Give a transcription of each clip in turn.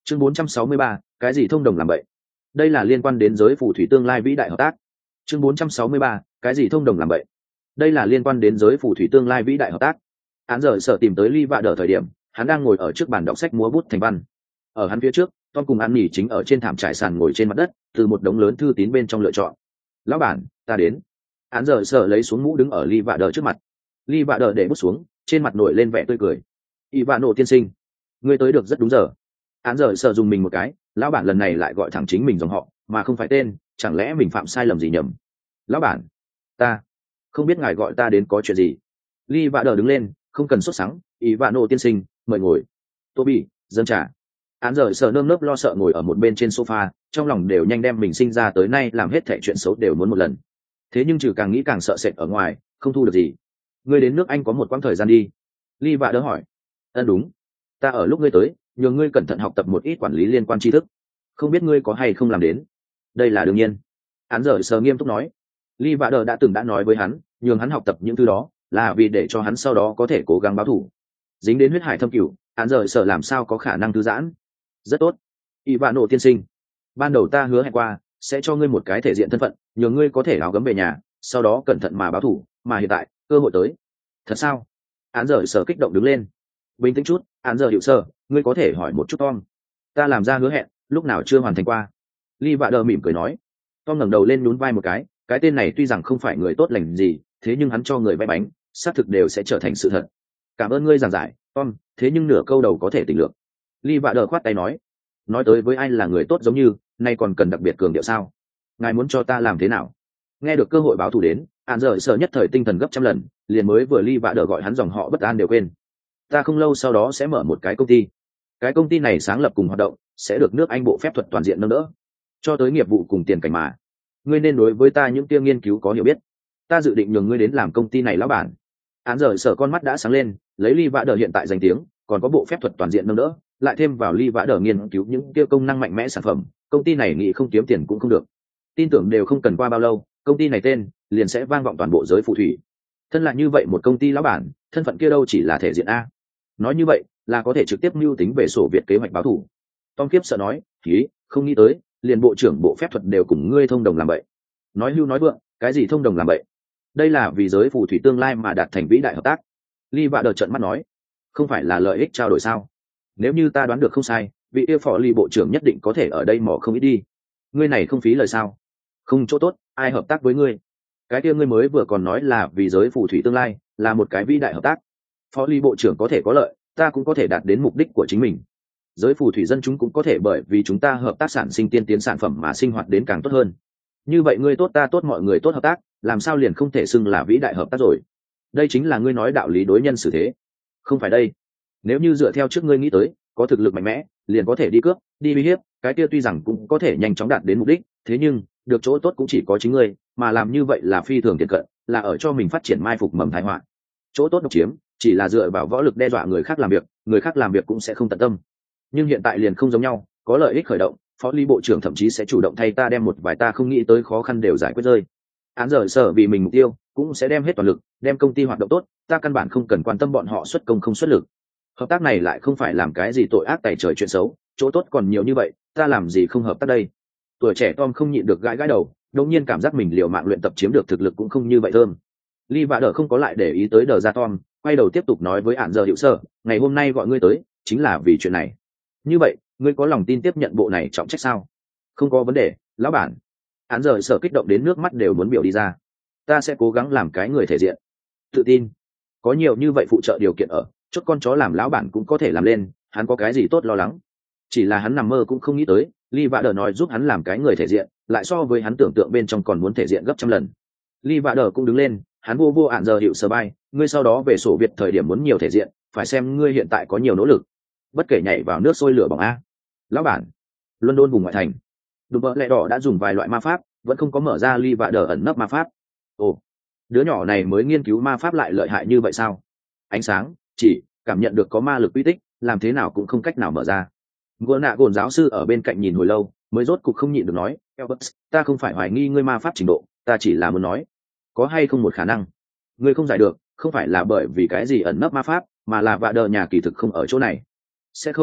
Chương 463, cái gì thông đồng làm vậy? Đây là liên quan đến giới phù thủy tương lai vĩ đại hợp tác. Chương 463, cái gì thông đồng làm vậy? Đây là liên quan đến giới phù thủy tương lai vĩ đại hợp tác. Án giờ sợ tìm tới Ly Vạ Đờ thời điểm, hắn đang ngồi ở trước bàn đọc sách múa bút thành văn. Ở hắn phía trước, Tom cùng An Nỉ chính ở trên thảm trải sàn ngồi trên mặt đất, từ một đống lớn thư tín bên trong lựa chọn. "Lão bản, ta đến." Án giờ sợ lấy xuống mũ đứng ở Ly Vạ Đờ trước mặt. Ly Vạ Đờ để bút xuống, trên mặt nổi lên vẻ tươi cười. "Ivano tiên sinh, ngươi tới được rất đúng giờ." Án giờ sợ dùng mình một cái, lão bản lần này lại gọi thẳng chính mình dòng họ, mà không phải tên, chẳng lẽ mình phạm sai lầm gì nhầm? "Lão bản, ta không biết ngài gọi ta đến có chuyện gì." Ly Vạ Đờ đứng lên, không cần sốt sắng. "Ivano tiên sinh, mời ngồi." "Toby, dâng trà." Án giờ sợ nơm nớp lo sợ ngồi ở một bên trên sofa, trong lòng đều nhanh đem mình sinh ra tới nay làm hết thảy chuyện xấu đều muốn một lần. Thế nhưng trừ càng nghĩ càng sợ sệt ở ngoài, không thu được gì. "Ngươi đến nước Anh có một quãng thời gian đi?" Ly Vạ Đờ hỏi. Đúng. Ta ở lúc ngươi tới, nhờ ngươi cẩn thận học tập một ít quản lý liên quan tri thức. Không biết ngươi có hay không làm đến?" "Đây là đương nhiên." Án giờ sờ nghiêm túc nói. Ly Vạ Đờ đã nói với hắn, nhường hắn học tập những thứ đó là vì để cho hắn sau đó có thể cố gắng báo thù. Dính đến huyết hải thâm cửu, án giờ sờ làm sao có khả năng thư giãn. "Rất tốt, Ivano tiên sinh. Ban đầu ta hứa hẹn qua sẽ cho ngươi một cái thể diện thân phận, nhường ngươi có thể áo gấm về nhà, sau đó cẩn thận mà báo thù, mà hiện tại cơ hội tới." "Thật sao?" Án giờ sờ kích động đứng lên. "Bình tĩnh chút, án giờ hiệu sơ, ngươi có thể hỏi một chút Tom. Ta làm ra hứa hẹn, lúc nào chưa hoàn thành qua." Ly Vạ Đờ mỉm cười nói. Tom ngẩng đầu lên nhún vai một cái tên này tuy rằng không phải người tốt lành gì, thế nhưng hắn cho người vay bánh, xác thực đều sẽ trở thành sự thật. "Cảm ơn ngươi giảng giải, Tom, thế nhưng nửa câu đầu có thể tỉnh lược." Ly Vạ Đờ khoát tay nói tới với ai là người tốt giống như, nay còn cần đặc biệt cường điệu sao? Ngài muốn cho ta làm thế nào? Nghe được cơ hội báo thù đến, án giờ sợ nhất thời tinh thần gấp trăm lần, liền mới vừa Ly Vạ Đờ gọi hắn dòng họ bất an đều quên. "Ta không lâu sau đó sẽ mở một cái công ty. Cái công ty này sáng lập cùng hoạt động sẽ được nước Anh bộ phép thuật toàn diện nâng đỡ, cho tới nghiệp vụ cùng tiền cảnh mà. Ngươi nên đối với ta những tiêu nghiên cứu có hiểu biết. Ta dự định nhường ngươi đến làm công ty này lão bản." Án giờ sở con mắt đã sáng lên, lấy Ly Vạ Đờ hiện tại danh tiếng, còn có bộ phép thuật toàn diện nâng đỡ, lại thêm vào Ly Vạ Đờ nghiên cứu những tiêu công năng mạnh mẽ sản phẩm, công ty này nghĩ không kiếm tiền cũng không được. Tin tưởng đều không cần qua bao lâu, công ty này tên liền sẽ vang vọng toàn bộ giới phù thủy. Thân là như vậy một công ty lão bản, thân phận kia đâu chỉ là thể diện a. Nói như vậy là có thể trực tiếp mưu tính về sổ Việt kế hoạch báo thù. Tom kiếp sợ nói, "Khí, không nghĩ tới, liền bộ trưởng bộ phép thuật đều cùng ngươi thông đồng làm vậy." Nói hưu nói vượng, cái gì thông đồng làm vậy? Đây là vì giới phù thủy tương lai mà đạt thành vĩ đại hợp tác. Ly Vạ Đờ trợn mắt nói, "Không phải là lợi ích trao đổi sao? Nếu như ta đoán được không sai, vị yêu phò Ly bộ trưởng nhất định có thể ở đây mò không ít đi. Ngươi này không phí lời sao? Không chỗ tốt, ai hợp tác với ngươi? Cái kia ngươi mới vừa còn nói là vì giới phù thủy tương lai, là một cái vĩ đại hợp tác. Phó Ly bộ trưởng có thể có lợi, ta cũng có thể đạt đến mục đích của chính mình. Giới phù thủy dân chúng cũng có thể bởi vì chúng ta hợp tác sản sinh tiên tiến sản phẩm mà sinh hoạt đến càng tốt hơn. Như vậy ngươi tốt ta tốt mọi người tốt hợp tác, làm sao liền không thể xưng là vĩ đại hợp tác rồi? Đây chính là ngươi nói đạo lý đối nhân xử thế. Không phải đây. Nếu như dựa theo trước ngươi nghĩ tới, có thực lực mạnh mẽ, liền có thể đi cướp, đi uy hiếp, cái kia tuy rằng cũng có thể nhanh chóng đạt đến mục đích, thế nhưng được chỗ tốt cũng chỉ có chính ngươi, mà làm như vậy là phi thường thiệt cận, là ở cho mình phát triển mai phục mầm tai họa. Chỗ tốt độc chiếm, chỉ là dựa vào võ lực đe dọa người khác làm việc cũng sẽ không tận tâm. Nhưng hiện tại liền không giống nhau, có lợi ích khởi động, Phó Lý bộ trưởng thậm chí sẽ chủ động thay ta đem một vài ta không nghĩ tới khó khăn đều giải quyết rơi. Án giờ sở vì mình mục tiêu, cũng sẽ đem hết toàn lực, đem công ty hoạt động tốt, ta căn bản không cần quan tâm bọn họ xuất công không xuất lực. Hợp tác này lại không phải làm cái gì tội ác tày trời chuyện xấu, chỗ tốt còn nhiều như vậy, ta làm gì không hợp tác đây?" Tuổi trẻ Tom không nhịn được gãi đầu, đột nhiên cảm giác mình liều mạng luyện tập chiếm được thực lực cũng không như vậy thơm. Ly Vạ Đờ không có lại để ý tới đờ ra Tom, quay đầu tiếp tục nói với án giờ hiệu sơ, "Ngày hôm nay gọi ngươi tới, chính là vì chuyện này. Như vậy, ngươi có lòng tin tiếp nhận bộ này trọng trách sao?" "Không có vấn đề, lão bản." Án giờ sở kích động đến nước mắt đều muốn biểu đi ra. "Ta sẽ cố gắng làm cái người thể diện." Tự tin. Có nhiều như vậy phụ trợ điều kiện ở, chốt con chó làm lão bản cũng có thể làm lên, hắn có cái gì tốt lo lắng? Chỉ là hắn nằm mơ cũng không nghĩ tới, Ly Vạ Đờ nói giúp hắn làm cái người thể diện, lại so với hắn tưởng tượng bên trong còn muốn thể diện gấp trăm lần. Ly Vạ Đờ cũng đứng lên, hắn vô án giờ hiệu sờ bay, "Ngươi sau đó về sổ Việt thời điểm muốn nhiều thể diện, phải xem ngươi hiện tại có nhiều nỗ lực. Bất kể nhảy vào nước sôi lửa bỏng a." "Lão bản." London vùng ngoại thành. Đùm bợ lẹ đỏ đã dùng vài loại ma pháp, vẫn không có mở ra Ly Vạ Đờ ẩn nấp ma pháp. Ồ, đứa nhỏ này mới nghiên cứu ma pháp lại lợi hại như vậy sao? Ánh sáng, chỉ cảm nhận được có ma lực uy tích, làm thế nào cũng không cách nào mở ra. Gỗ nạ gồn giáo sư ở bên cạnh nhìn hồi lâu, mới rốt cục không nhịn được nói, "Albert, ta không phải hoài nghi ngươi ma pháp trình độ, ta chỉ là muốn nói, có hay không một khả năng ngươi không giải được, không phải là bởi vì cái gì ẩn nấp ma pháp, mà là Vạ Đờ nhà kỳ thực không ở chỗ này." "Sẽ không,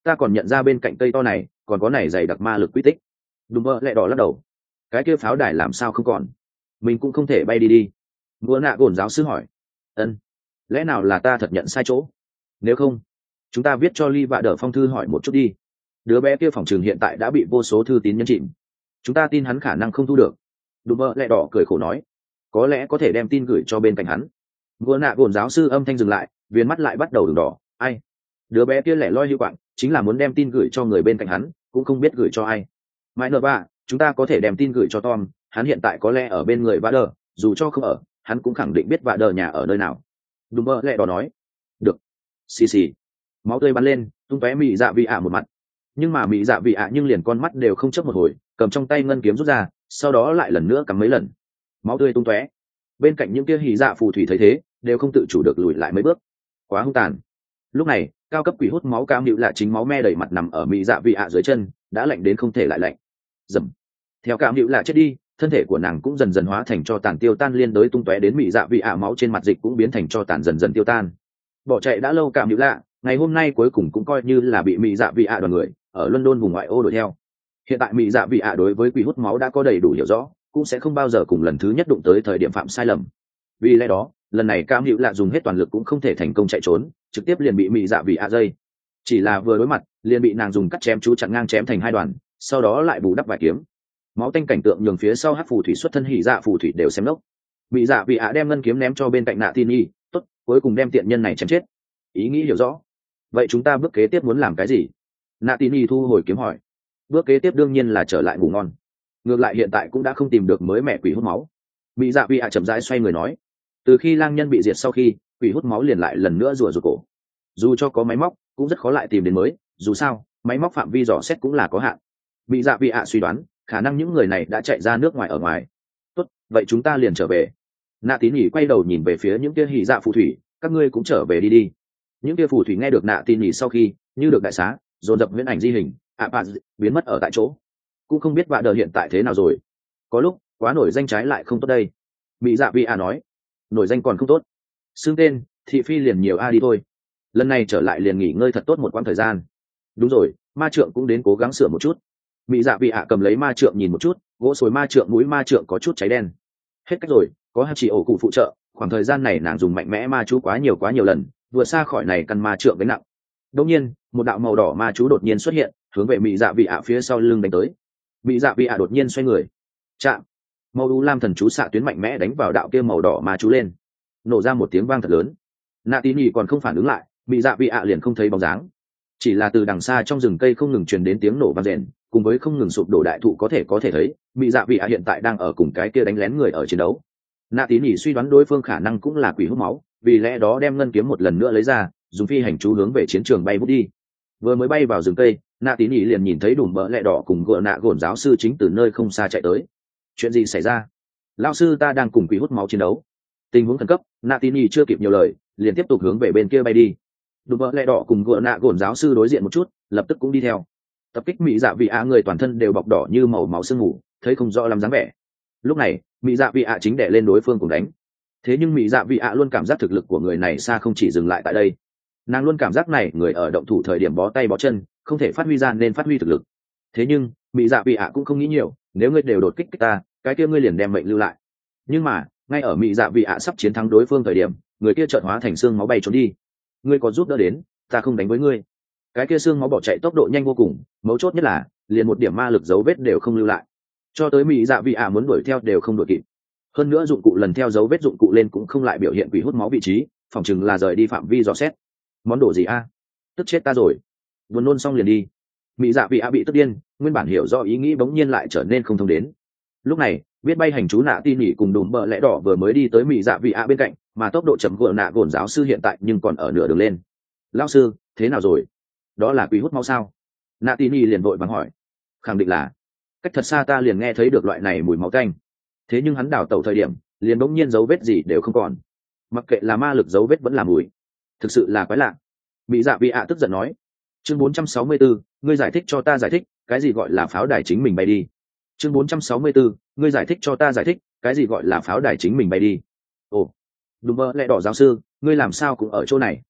ta còn nhận ra bên cạnh cây to này còn có này dày đặc ma lực quy tích. Đùm bơ lẹ đỏ lắc đầu. Cái kia pháo đài làm sao không còn, mình cũng không thể bay đi đi. Búa nạ gồn giáo sư hỏi. Ân, lẽ nào là ta thật nhận sai chỗ? Nếu không, chúng ta viết cho Ly Vạ Đờ phong thư hỏi một chút đi. Đứa bé kia phòng trường hiện tại đã bị vô số thư tín nhấn chìm, chúng ta tin hắn khả năng không thu được. Đùm bơ lẹ đỏ cười khổ nói. Có lẽ có thể đem tin gửi cho bên cạnh hắn. Búa nạ gồn giáo sư âm thanh dừng lại, viên mắt lại bắt đầu đường đỏ. Ai? Đứa bé kia lẻ loi hưu quạng, chính là muốn đem tin gửi cho người bên cạnh hắn, cũng không biết gửi cho ai. Mãi nợ ba, chúng ta có thể đem tin gửi cho Tom, hắn hiện tại có lẽ ở bên người Vạ Đờ, dù cho không ở, hắn cũng khẳng định biết Vạ Đờ nhà ở nơi nào. Đùm bơ lẹ đỏ nói. Được. Xì xì. Máu tươi bắn lên, tung tóe Mị Dạ Vị ạ một mặt. Nhưng mà Mị Dạ Vị ạ nhưng liền con mắt đều không chớp một hồi, cầm trong tay ngân kiếm rút ra, sau đó lại lần nữa cắm mấy lần. Máu tươi tung tóe. Bên cạnh những kia hỉ dạ phù thủy thấy thế, đều không tự chủ được lùi lại mấy bước. Quá hung tàn. Lúc này, cao cấp quỷ hút máu cam hữu lạ chính máu me đầy mặt nằm ở Mị Dạ Vị ạ dưới chân, đã lạnh đến không thể lại lạnh. Dầm. Theo cam hữu lạ chết đi, thân thể của nàng cũng dần dần hóa thành cho tàn tiêu tan, liên đối tung tóe đến Mị Dạ Vị ạ máu trên mặt dịch cũng biến thành cho tàn dần dần tiêu tan. Bỏ chạy đã lâu cam hữu lạ, ngày hôm nay cuối cùng cũng coi như là bị Mị Dạ Vị ạ đoàn người ở London vùng ngoại ô đuổi theo. Hiện tại Mị Dạ Vị ạ đối với quỷ hút máu đã có đầy đủ hiểu rõ, cũng sẽ không bao giờ cùng lần thứ nhất đụng tới thời điểm phạm sai lầm. Vì lẽ đó, lần này cam hữu lạ dùng hết toàn lực cũng không thể thành công chạy trốn, trực tiếp liền bị Mị Dạ Vị ạ dây. Chỉ là vừa đối mặt, liền bị nàng dùng cắt chém chú chặn ngang chém thành hai đoàn, sau đó lại bù đắp vài kiếm. Máu tanh cảnh tượng nhường phía sau hắc phù thủy xuất thân hỉ dạ phù thủy đều xem lốc. Mị Dạ Vị ạ đem ngân kiếm ném cho bên cạnh Nạ Tin Y, tốt, cuối cùng đem tiện nhân này chém chết. Ý nghĩ hiểu rõ. Vậy chúng ta bước kế tiếp muốn làm cái gì? Nạ Tin Y thu hồi kiếm hỏi. Bước kế tiếp đương nhiên là trở lại ngủ ngon. Ngược lại hiện tại cũng đã không tìm được mới mẹ quỷ hút máu. Mị Dạ Vị ạ chậm rãi xoay người nói. Từ khi lang nhân bị diệt sau khi, quỷ hút máu liền lại lần nữa rùa rụt cổ. Dù cho có máy móc, cũng rất khó lại tìm đến mới, dù sao, máy móc phạm vi dò xét cũng là có hạn. Mị Dạ Vị ạ suy đoán, khả năng những người này đã chạy ra nước ngoài ở ngoài. Tốt, vậy chúng ta liền trở về. Nạ Tín nhỉ quay đầu nhìn về phía những kia hỉ dạ phù thủy, các ngươi cũng trở về đi đi. Những kia phù thủy nghe được Nạ Tín nhỉ sau khi, như được đại xá, dồn dập huyễn ảnh di hình, biến mất ở tại chỗ. Cũng không biết Vạ Đờ hiện tại thế nào rồi. Có lúc, quá nổi danh trái lại không tốt đây. Mị Dạ Vị ạ nói, nổi danh còn không tốt. Xưng tên, thị phi liền nhiều đi thôi. Lần này trở lại liền nghỉ ngơi thật tốt một quãng thời gian. Đúng rồi, ma trượng cũng đến cố gắng sửa một chút. Mị Dạ Vị ạ cầm lấy ma trượng nhìn một chút, gỗ sồi ma trượng mũi ma trượng có chút cháy đen. Hết cách rồi, có hai chị ổ cụ phụ trợ, khoảng thời gian này nàng dùng mạnh mẽ ma chú quá nhiều lần, vừa xa khỏi này căn ma trượng gánh nặng. Đột nhiên, một đạo màu đỏ ma chú đột nhiên xuất hiện, hướng về Mị Dạ Vị ạ phía sau lưng đánh tới. Mị Dạ Vị ạ đột nhiên xoay người, chạm, màu u lam thần chú xạ tuyến mạnh mẽ đánh vào đạo kia màu đỏ ma chú lên, nổ ra một tiếng vang thật lớn. Nạ Tín nhỉ còn không phản ứng lại, Mị Dạ Vị ạ liền không thấy bóng dáng, chỉ là từ đằng xa trong rừng cây không ngừng truyền đến tiếng nổ vang rền, cùng với không ngừng sụp đổ đại thụ có thể thấy Mị Dạ Vị ạ hiện tại đang ở cùng cái kia đánh lén người ở chiến đấu. Nạ Tín nhỉ suy đoán đối phương khả năng cũng là quỷ hút máu, vì lẽ đó đem ngân kiếm một lần nữa lấy ra, dùng phi hành chú hướng về chiến trường bay vút đi. Vừa mới bay vào rừng cây, Nạ Tín nhỉ liền nhìn thấy Đùm Bỡ Lẹ Đỏ cùng Gợ Nạ Gồn giáo sư chính từ nơi không xa chạy tới. Chuyện gì xảy ra? Lão sư ta đang cùng quỷ hút máu chiến đấu. Tình huống khẩn cấp, Nạ Tín nhỉ chưa kịp nhiều lời, liền tiếp tục hướng về bên kia bay đi. Đùm Bỡ Lẹ Đỏ cùng Gợ Nạ Gồn giáo sư đối diện một chút, lập tức cũng đi theo. Tập kích Mị Dạ Vị ạ người toàn thân đều bọc đỏ như màu máu sương mù, thấy không rõ lắm dáng vẻ. Lúc này, Mị Dạ Vị ạ chính đè lên đối phương cùng đánh. Thế nhưng Mị Dạ Vị ạ luôn cảm giác thực lực của người này xa không chỉ dừng lại tại đây. Nàng luôn cảm giác này người ở động thủ thời điểm bó tay bó chân, không thể phát huy ra nên phát huy thực lực. Thế nhưng Mị Dạ Vị ạ cũng không nghĩ nhiều, nếu ngươi đều đột kích ta, cái kia ngươi liền đem mệnh lưu lại. Nhưng mà ngay ở Mị Dạ Vị ạ sắp chiến thắng đối phương thời điểm, người kia chợt hóa thành xương máu bay trốn đi. Ngươi có giúp đỡ đến, ta không đánh với ngươi. Cái kia xương máu bỏ chạy tốc độ nhanh vô cùng, mấu chốt nhất là liền một điểm ma lực dấu vết đều không lưu lại, cho tới Mị Dạ Vị ạ muốn đuổi theo đều không đuổi kịp. Hơn nữa dụng cụ lần theo dấu vết dụng cụ lên cũng không lại biểu hiện quỷ hút máu vị trí, phỏng chừng là rời đi phạm vi dò xét. Món đồ gì a? Tức chết ta rồi. Vừa nôn xong liền đi. Mị Dạ Vị ạ bị tức điên, nguyên bản hiểu rõ ý nghĩ bỗng nhiên lại trở nên không thông đến. Lúc này biết bay hành chú Nạ Tin nhỉ cùng Đùm Bỡ Lẹ Đỏ vừa mới đi tới Mị Dạ Vị ạ bên cạnh, mà tốc độ chậm Gợ Nạ Gồn giáo sư hiện tại nhưng còn ở nửa đường lên. Lão sư, thế nào rồi? Đó là quỷ hút máu sao? Nạ Tin nhỉ liền vội vàng hỏi. Khẳng định là. Cách thật xa ta liền nghe thấy được loại này mùi máu tanh. Thế nhưng hắn đảo tẩu thời điểm, liền bỗng nhiên dấu vết gì đều không còn. Mặc kệ là ma lực dấu vết vẫn là mùi. Thực sự là quái lạ. Mị Dạ Vị ạ tức giận nói. Chương 464, ngươi giải thích cho ta giải thích, cái gì gọi là pháo đài chính mình bay đi. Chương 464, ngươi giải thích cho ta giải thích, cái gì gọi là pháo đài chính mình bay đi. Ồ, Đùm Bỡ Lẹ Đỏ giáo sư, ngươi làm sao cũng ở chỗ này?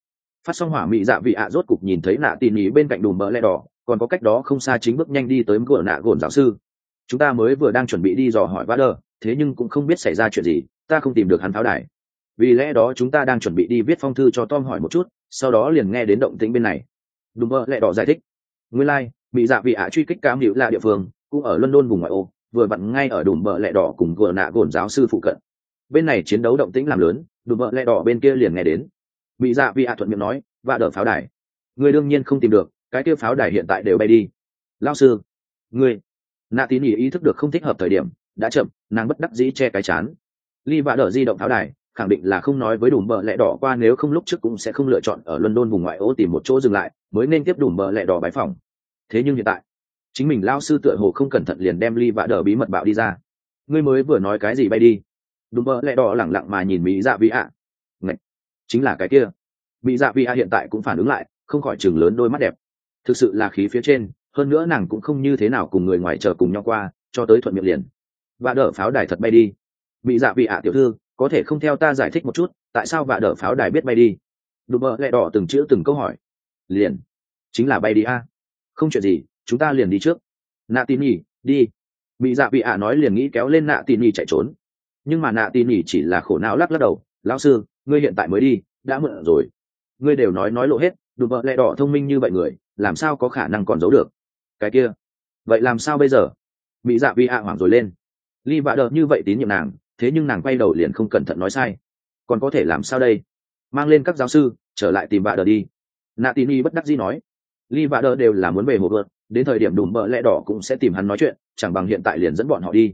Phát xong hỏa mỹ dạ vị ạ rốt cục nhìn thấy nạ tỉ nỉ bên cạnh đùm bờ lẹ đỏ, còn có cách đó không xa chính bước nhanh đi tới gỡ nạ gồn giáo sư. Chúng ta mới vừa đang chuẩn bị đi dò hỏi vã đờ, thế nhưng cũng không biết xảy ra chuyện gì, ta không tìm được hắn pháo đài. Vì lẽ đó chúng ta đang chuẩn bị đi viết phong thư cho Tom hỏi một chút, sau đó liền nghe đến động tĩnh bên này. Đùm bờ lẹ đỏ giải thích. Nguyên lai, mỹ dạ vị ạ truy kích cam hữu là địa phương, cũng ở London vùng ngoại ô, vừa vặn ngay ở đùm bờ lẹ đỏ cùng gỡ nạ gồn giáo sư phụ cận. Bên này chiến đấu động tĩnh làm lớn, đùm bờ lẹ đỏ bên kia liền nghe đến. Mỹ dạ vị ạ thuận miệng nói, vã đờ pháo đài. Người đương nhiên không tìm được, cái kia pháo đài hiện tại đều bay đi. Lão sư, ngươi. Nạ tín ý thức được không thích hợp thời điểm, đã chậm, nàng bất đắc dĩ che cái chán. Ly vã đờ di động pháo đài, khẳng định là không nói với đùm bờ lẹ đỏ qua, nếu không lúc trước cũng sẽ không lựa chọn ở London vùng ngoại ô tìm một chỗ dừng lại, mới nên tiếp đùm bờ lẹ đỏ bái phòng. Thế nhưng hiện tại, chính mình lao sư tựa hồ không cẩn thận liền đem Ly vã đờ bí mật bạo đi ra. Ngươi mới vừa nói cái gì bay đi? Đùm bờ lẹ đỏ lẳng lặng mà nhìn Mỹ dạ vị ạ. Ngạch, chính là cái kia. Mỹ dạ vị ạ hiện tại cũng phản ứng lại, không khỏi chừng lớn đôi mắt đẹp. Thực sự là khí phía trên, hơn nữa nàng cũng không như thế nào cùng người ngoài chờ cùng nhau qua, cho tới thuận miệng liền. Vạ đỡ pháo đài thật bay đi. Mỹ dạ vị ạ tiểu thư, có thể không theo ta giải thích một chút, tại sao vạ đỡ pháo đài biết bay đi? Đùm bờ lẹ đỏ từng chữ từng câu hỏi. Liền, chính là bay đi a. Không chuyện gì, chúng ta liền đi trước. Nạ tin nhỉ, đi. Mỹ dạ vị ạ nói liền nghĩ kéo lên nạ tin nhỉ chạy trốn. Nhưng mà nạ tin nhỉ chỉ là khổ não lắc lắc đầu. Lão sư, ngươi hiện tại mới đi, đã muộn rồi. Ngươi đều nói lộ hết, đùm bờ lẹ đỏ thông minh như vậy người, làm sao có khả năng còn giấu được? Cái kia, vậy làm sao bây giờ? Mỹ dạ vị ạ hoảng rồi lên. Ly vạ đờ như vậy tín nhiệm nàng, thế nhưng nàng quay đầu liền không cẩn thận nói sai. Còn có thể làm sao đây? Mang lên các giáo sư, trở lại tìm vạ đờ đi. Nạ tín y bất đắc dĩ nói. Ly vạ đờ đều là muốn về hồ vượt, đến thời điểm đùm bờ lẹ đỏ cũng sẽ tìm hắn nói chuyện, chẳng bằng hiện tại liền dẫn bọn họ đi.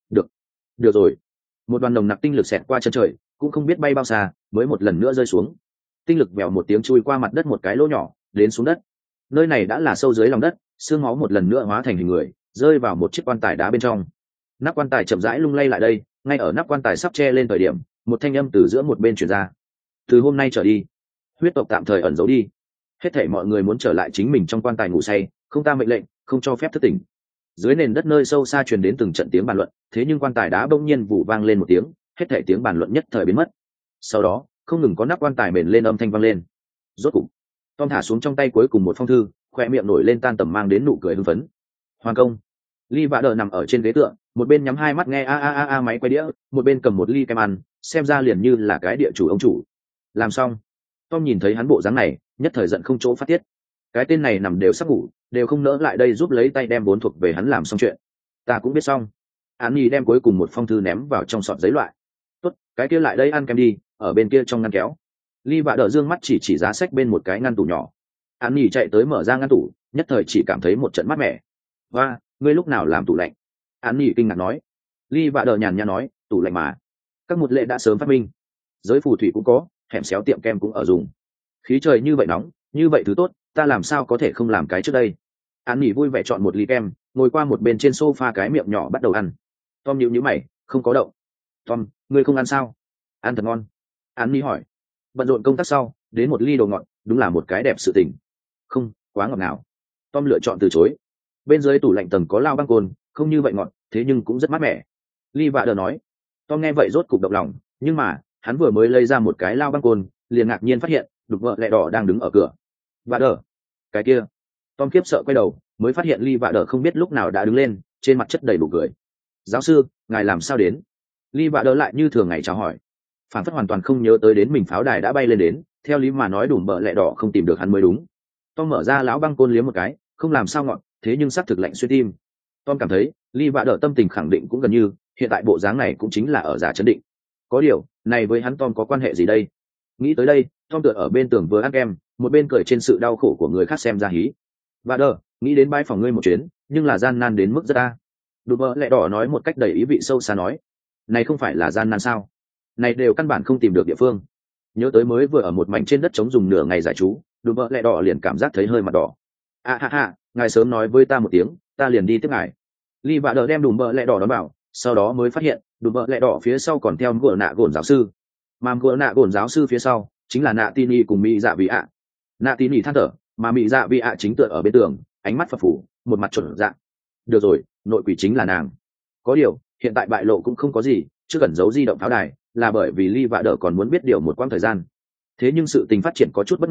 Được rồi. Một đoàn nồng nặc tinh lực xẹt qua chân trời, cũng không biết bay bao xa, mới một lần nữa rơi xuống. Tinh lực vèo một tiếng chui qua mặt đất một cái lỗ nhỏ, đến xuống đất. Nơi này đã là sâu dưới lòng đất, xương máu một lần nữa hóa thành hình người, rơi vào một chiếc quan tài đá bên trong. Nắp quan tài chậm rãi lung lay lại đây, ngay ở nắp quan tài sắp che lên thời điểm, một thanh âm từ giữa một bên truyền ra. Từ hôm nay trở đi, huyết tộc tạm thời ẩn giấu đi. Hết thảy mọi người muốn trở lại chính mình trong quan tài ngủ say, không ta mệnh lệnh, không cho phép thức tỉnh. Dưới nền đất nơi sâu xa truyền đến từng trận tiếng bàn luận, thế nhưng quan tài đá bỗng nhiên vụ vang lên một tiếng, hết thảy tiếng bàn luận nhất thời biến mất. Sau đó, không ngừng có nắp quan tài mền lên âm thanh vang lên. Rốt cục, Tom thả xuống trong tay cuối cùng một phong thư, khoe miệng nổi lên tan tầm mang đến nụ cười hưng phấn. Hoàn công. Ly vạ đờ nằm ở trên ghế tựa, một bên nhắm hai mắt nghe a máy quay đĩa, một bên cầm một ly kem ăn, xem ra liền như là cái địa chủ ông chủ. Làm xong, Tom nhìn thấy hắn bộ dáng này, nhất thời giận không chỗ phát tiết. Cái tên này nằm đều sắp ngủ, đều không nỡ lại đây giúp lấy tay đem vốn thuộc về hắn làm xong chuyện. Ta cũng biết xong. Án Nhi đem cuối cùng một phong thư ném vào trong sọt giấy loại. Tốt, cái kia lại đây ăn kem đi, ở bên kia trong ngăn kéo. Ly vạ đờ dương mắt chỉ giá sách bên một cái ngăn tủ nhỏ. Án Nhi chạy tới mở ra ngăn tủ, nhất thời chỉ cảm thấy một trận mát mẻ. Và, ngươi lúc nào làm tủ lạnh? Án Nhi kinh ngạc nói. Ly vạ đờ nhàn nhã nói, tủ lạnh mà. Các một lệ đã sớm phát minh. Giới phù thủy cũng có, hẻm xéo tiệm kem cũng ở dùng. Khí trời như vậy nóng, như vậy thứ tốt, ta làm sao có thể không làm cái trước đây? Án Nhi vui vẻ chọn một ly kem, ngồi qua một bên trên sofa cái miệng nhỏ bắt đầu ăn. Tom nhíu mày, không có đậu. Tom, ngươi không ăn sao? Ăn thật ngon. Án Nhi hỏi. Bận rộn công tác sau, đến một ly đồ ngọt, đúng là một cái đẹp sự tình. Không, quá ngọt ngào. Tom lựa chọn từ chối. Bên dưới tủ lạnh tầng có lao băng cồn, không như vậy ngọt, thế nhưng cũng rất mát mẻ. Ly vạ đờ nói. Tom nghe vậy rốt cục động lòng, nhưng mà hắn vừa mới lấy ra một cái lao băng cồn, liền ngạc nhiên phát hiện đục vợ lẹ đỏ đang đứng ở cửa. Vạ đờ, cái kia. Tom khiếp sợ quay đầu, mới phát hiện Ly vạ đờ không biết lúc nào đã đứng lên, trên mặt chất đầy nụ cười. Giáo sư, ngài làm sao đến? Ly vạ đờ lại như thường ngày chào hỏi, phản phất hoàn toàn không nhớ tới đến mình pháo đài đã bay lên đến, theo lý mà nói đùm bợ lẹ đỏ không tìm được hắn mới đúng. Tom mở ra lão băng côn liếm một cái, không làm sao ngọn, thế nhưng xác thực lạnh xuyên tim. Tom cảm thấy Ly vạ đỡ tâm tình khẳng định cũng gần như hiện tại bộ dáng này cũng chính là ở giả chấn định. Có điều này với hắn Tom có quan hệ gì đây? Nghĩ tới đây, Tom tựa ở bên tường vừa ăn kem, một bên cười trên sự đau khổ của người khác xem ra hí. Vạ đỡ, nghĩ đến bãi phòng ngươi một chuyến, nhưng là gian nan đến mức rất a. Đùm bợ lẹ đỏ nói một cách đầy ý vị sâu xa nói, này không phải là gian nan sao? Này đều căn bản không tìm được địa phương. Nhớ tới mới vừa ở một mảnh trên đất trống dùng nửa ngày giải trú, đùm bợ lẹ đỏ liền cảm giác thấy hơi mặt đỏ. Ha, ngài sớm nói với ta một tiếng, ta liền đi tiếp ngài. Ly vạ đỡ đem đùm bợ lẹ đỏ đón bảo, sau đó mới phát hiện đùm bợ lẹ đỏ phía sau còn theo gỡ nạ gồn giáo sư, mà gỡ nạ gồn giáo sư phía sau chính là nạ tin y cùng mỹ dạ vị ạ. Nạ tin y than thở, mà mỹ dạ vị ạ chính tựa ở bên tường, ánh mắt phập phù, một mặt chuẩn dạng. Được rồi, nội quỷ chính là nàng. Có điều hiện tại bại lộ cũng không có gì, chưa cần giấu di động pháo đài, là bởi vì Ly vạ đỡ còn muốn biết điều một quãng thời gian. Thế nhưng sự tình phát triển có chút bất ngờ,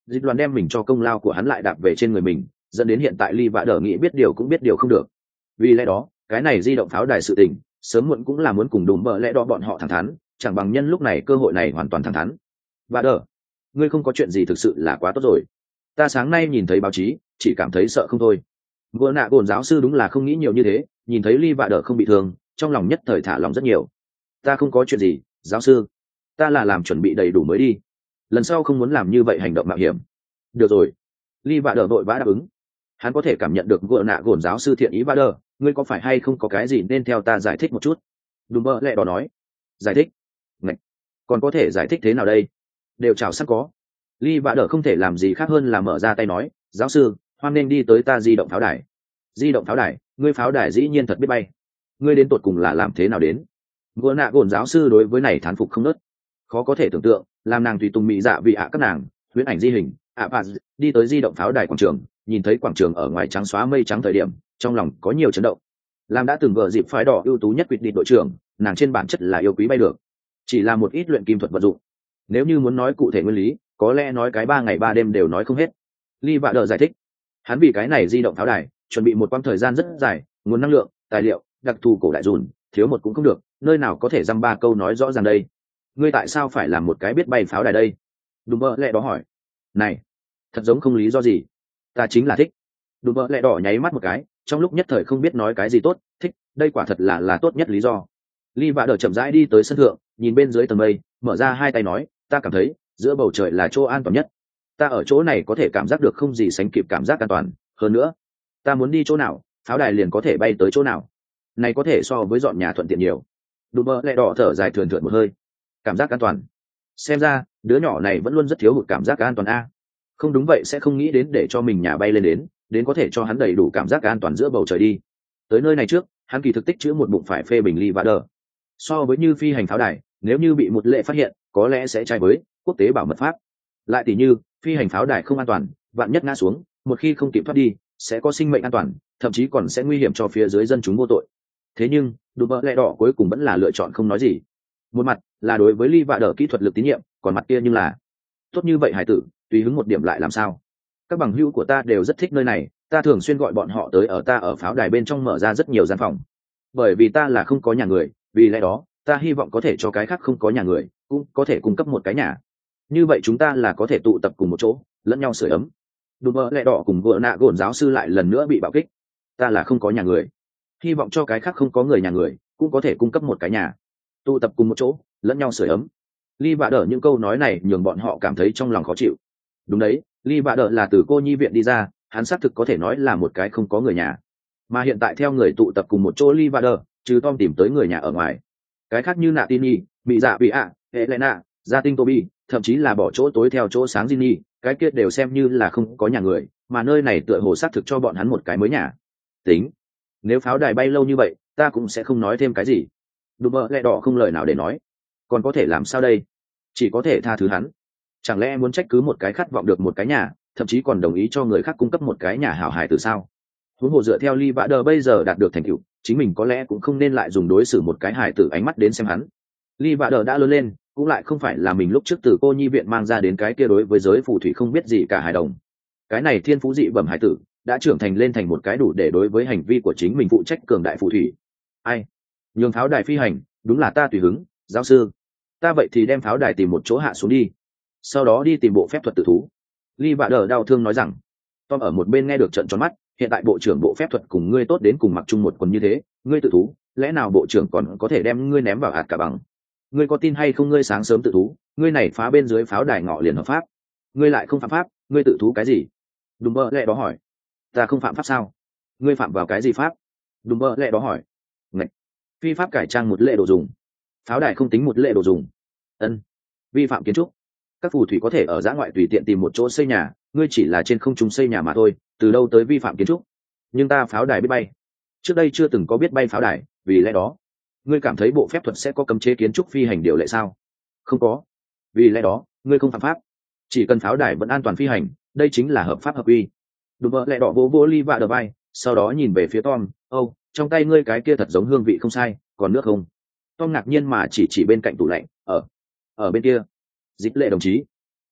dịch loạn đem mình cho công lao của hắn lại đạp về trên người mình, dẫn đến hiện tại Ly Vạ Đờ nghĩ biết điều cũng biết điều không được. Vì lẽ đó cái này di động pháo đài sự tình sớm muộn cũng là muốn cùng đùm bợ lẽ đỏ bọn họ thẳng thắn, chẳng bằng nhân lúc này cơ hội này hoàn toàn thẳng thắn. Vạ Đờ, ngươi không có chuyện gì thực sự là quá tốt rồi. Ta sáng nay nhìn thấy báo chí chỉ cảm thấy sợ không thôi. Vừa nạ gồn giáo sư đúng là không nghĩ nhiều như thế, nhìn thấy Ly Vạ Đờ không bị thương trong lòng nhất thời thả lòng rất nhiều. Ta không có chuyện gì giáo sư, ta là làm chuẩn bị đầy đủ mới đi, lần sau không muốn làm như vậy hành động mạo hiểm. Được rồi. Ly Vạ Đờ vội vã đáp ứng. Hắn có thể cảm nhận được vừa nạ gồn giáo sư thiện ý. Vạ Đờ, ngươi có phải hay không có cái gì nên theo ta giải thích một chút? Đùm bơ lẹ đó nói. Giải thích? Ngạch. Còn có thể giải thích thế nào đây? Đều chào sẵn có. Ly Vạ Đờ không thể làm gì khác hơn là mở ra tay nói, giáo sư hoan nên đi tới ta di động pháo đài. Di động pháo đài? Ngươi pháo đài dĩ nhiên thật biết bay. Ngươi đến tột cùng là làm thế nào đến? Vừa nạ gồn giáo sư đối với này thán phục không nớt. Khó có thể tưởng tượng, làm nàng tùy tùng mỹ dạ vị các nàng huyễn ảnh di hình đi tới di động pháo đài quảng trường, nhìn thấy quảng trường ở ngoài trắng xóa mây trắng thời điểm trong lòng có nhiều chấn động. Làm đã từng vợ dịp phái đỏ ưu tú nhất quyết định đội trưởng, nàng trên bản chất là yêu quý bay được, chỉ là một ít luyện kim thuật vật dụng. Nếu như muốn nói cụ thể nguyên lý, có lẽ nói cái 3 ngày 3 đêm đều nói không hết. Ly Vạ Đờ giải thích, hắn vì cái này di động pháo đài chuẩn bị một quãng thời gian rất dài, nguồn năng lượng, tài liệu, đặc thù cổ đại dùn, thiếu một cũng không được, nơi nào có thể dăm ba câu nói rõ ràng đây. Ngươi tại sao phải làm một cái biết bay pháo đài đây? Đùm bơ lẹ đó hỏi. Này, thật giống không lý do gì. Ta chính là thích. Đùm bơ lẹ đỏ nháy mắt một cái, trong lúc nhất thời không biết nói cái gì tốt. Thích, đây quả thật là tốt nhất lý do. Ly Vạ Đờ chậm rãi đi tới sân thượng, nhìn bên dưới tầng mây, mở ra hai tay nói, ta cảm thấy giữa bầu trời là chỗ an toàn nhất. Ta ở chỗ này có thể cảm giác được không gì sánh kịp cảm giác an toàn. Hơn nữa, ta muốn đi chỗ nào, pháo đài liền có thể bay tới chỗ nào. Này có thể so với dọn nhà thuận tiện nhiều. Đùm bơ lẹ đỏ thở dài thườn thượt một hơi. Cảm giác an toàn? Xem ra đứa nhỏ này vẫn luôn rất thiếu hụt cảm giác an toàn a. Không đúng vậy sẽ không nghĩ đến để cho mình nhà bay lên đến có thể cho hắn đầy đủ cảm giác an toàn giữa bầu trời đi. Tới nơi này trước hắn kỳ thực tích chữ một bụng phải phê bình Ly Vạ Đờ. So với như phi hành pháo đài, nếu như bị một lệ phát hiện có lẽ sẽ trái với quốc tế bảo mật pháp. Lại tỷ như phi hành pháo đài không an toàn, vạn nhất ngã xuống một khi không kịp thoát đi sẽ có sinh mệnh an toàn, thậm chí còn sẽ nguy hiểm cho phía dưới dân chúng vô tội. Thế nhưng đùm bơ lẹ đỏ cuối cùng vẫn là lựa chọn không nói gì. Một mặt là đối với Ly Vạ Đờ kỹ thuật lực tín nhiệm, còn mặt kia nhưng là tốt như vậy hải tử tùy hứng một điểm lại làm sao? Các bằng hữu của ta đều rất thích nơi này, ta thường xuyên gọi bọn họ tới ở ta ở pháo đài bên trong mở ra rất nhiều gian phòng. Bởi vì ta là không có nhà người, vì lẽ đó ta hy vọng có thể cho cái khác không có nhà người cũng có thể cung cấp một cái nhà. Như vậy chúng ta là có thể tụ tập cùng một chỗ, lẫn nhau sưởi ấm. Đùm bơ lẹ đỏ cùng vợ nạ gồn giáo sư lại lần nữa bị bạo kích. Ta là không có nhà người, hy vọng cho cái khác không có người nhà người cũng có thể cung cấp một cái nhà, tụ tập cùng một chỗ, lẫn nhau sưởi ấm. Ly Vạ Đờ những câu nói này nhường bọn họ cảm thấy trong lòng khó chịu. Đúng đấy, Ly Vạ Đờ là từ cô nhi viện đi ra, hắn xác thực có thể nói là một cái không có người nhà. Mà hiện tại theo người tụ tập cùng một chỗ Ly Vạ Đờ, trừ Tom tìm tới người nhà ở ngoài, cái khác như Nạ Tini, Mỹ Dạ Vị ạ, Helena, Gia Tinh Toby, thậm chí là bỏ chỗ tối theo chỗ sáng Ginny, cái kia đều xem như là không có nhà người, mà nơi này tựa hồ xác thực cho bọn hắn một cái mới nhà. Tính, nếu pháo đài bay lâu như vậy, ta cũng sẽ không nói thêm cái gì. Đùm bơ lẹ đỏ không lời nào để nói, còn có thể làm sao đây? Chỉ có thể tha thứ hắn. Chẳng lẽ muốn trách cứ một cái khát vọng được một cái nhà, thậm chí còn đồng ý cho người khác cung cấp một cái nhà hảo hài từ sao? Huống hồ dựa theo Ly Vạ Đờ bây giờ đạt được thành tựu, chính mình có lẽ cũng không nên lại dùng đối xử một cái hài tử ánh mắt đến xem hắn. Ly Vạ Đờ đã lớn lên, cũng lại không phải là mình lúc trước từ cô nhi viện mang ra đến cái kia đối với giới phù thủy không biết gì cả hài đồng. Cái này thiên phú dị bẩm hài tử đã trưởng thành lên thành một cái đủ để đối với hành vi của chính mình phụ trách cường đại phù thủy. Ai? Nhường pháo đài phi hành, đúng là ta tùy hứng, giáo sư. Ta vậy thì đem pháo đài tìm một chỗ hạ xuống đi, sau đó đi tìm bộ phép thuật tự thú. Ly Vạ Đờ đau thương nói rằng. Tom ở một bên nghe được trợn tròn mắt, hiện tại bộ trưởng bộ phép thuật cùng ngươi tốt đến cùng mặc chung một quần như thế, ngươi tự thú, lẽ nào bộ trưởng còn có thể đem ngươi ném vào hạt cả bằng? Ngươi có tin hay không ngươi sáng sớm tự thú, ngươi này phá bên dưới pháo đài ngọ liền hợp pháp, ngươi lại không phạm pháp, ngươi tự thú cái gì? Đùm bơ lẹ đó hỏi. Ta không phạm pháp sao? Ngươi phạm vào cái gì pháp? Đùm bơ lẹ đó hỏi. Ngạch. Phi pháp cải trang một lệ đồ dùng. Pháo đài không tính một lệ đồ dùng. Ân. Vi phạm kiến trúc. Các phù thủy có thể ở dã ngoại tùy tiện tìm một chỗ xây nhà, ngươi chỉ là trên không trung xây nhà mà thôi, từ đâu tới vi phạm kiến trúc? Nhưng ta pháo đài biết bay, trước đây chưa từng có biết bay pháo đài, vì lẽ đó ngươi cảm thấy bộ phép thuật sẽ có cấm chế kiến trúc phi hành điều lệ sao? Không có. Vì lẽ đó ngươi không phạm pháp, chỉ cần pháo đài vẫn an toàn phi hành, đây chính là hợp pháp hợp quy. Đùm bơ lẹ đỏ vỗ vỗ Ly Vạ Đờ vai, sau đó nhìn về phía Tom. Trong tay ngươi cái kia thật giống hương vị không sai, còn nước không? Tom ngạc nhiên mà chỉ bên cạnh tủ lạnh. Ở bên kia. Dịch lệ đồng chí.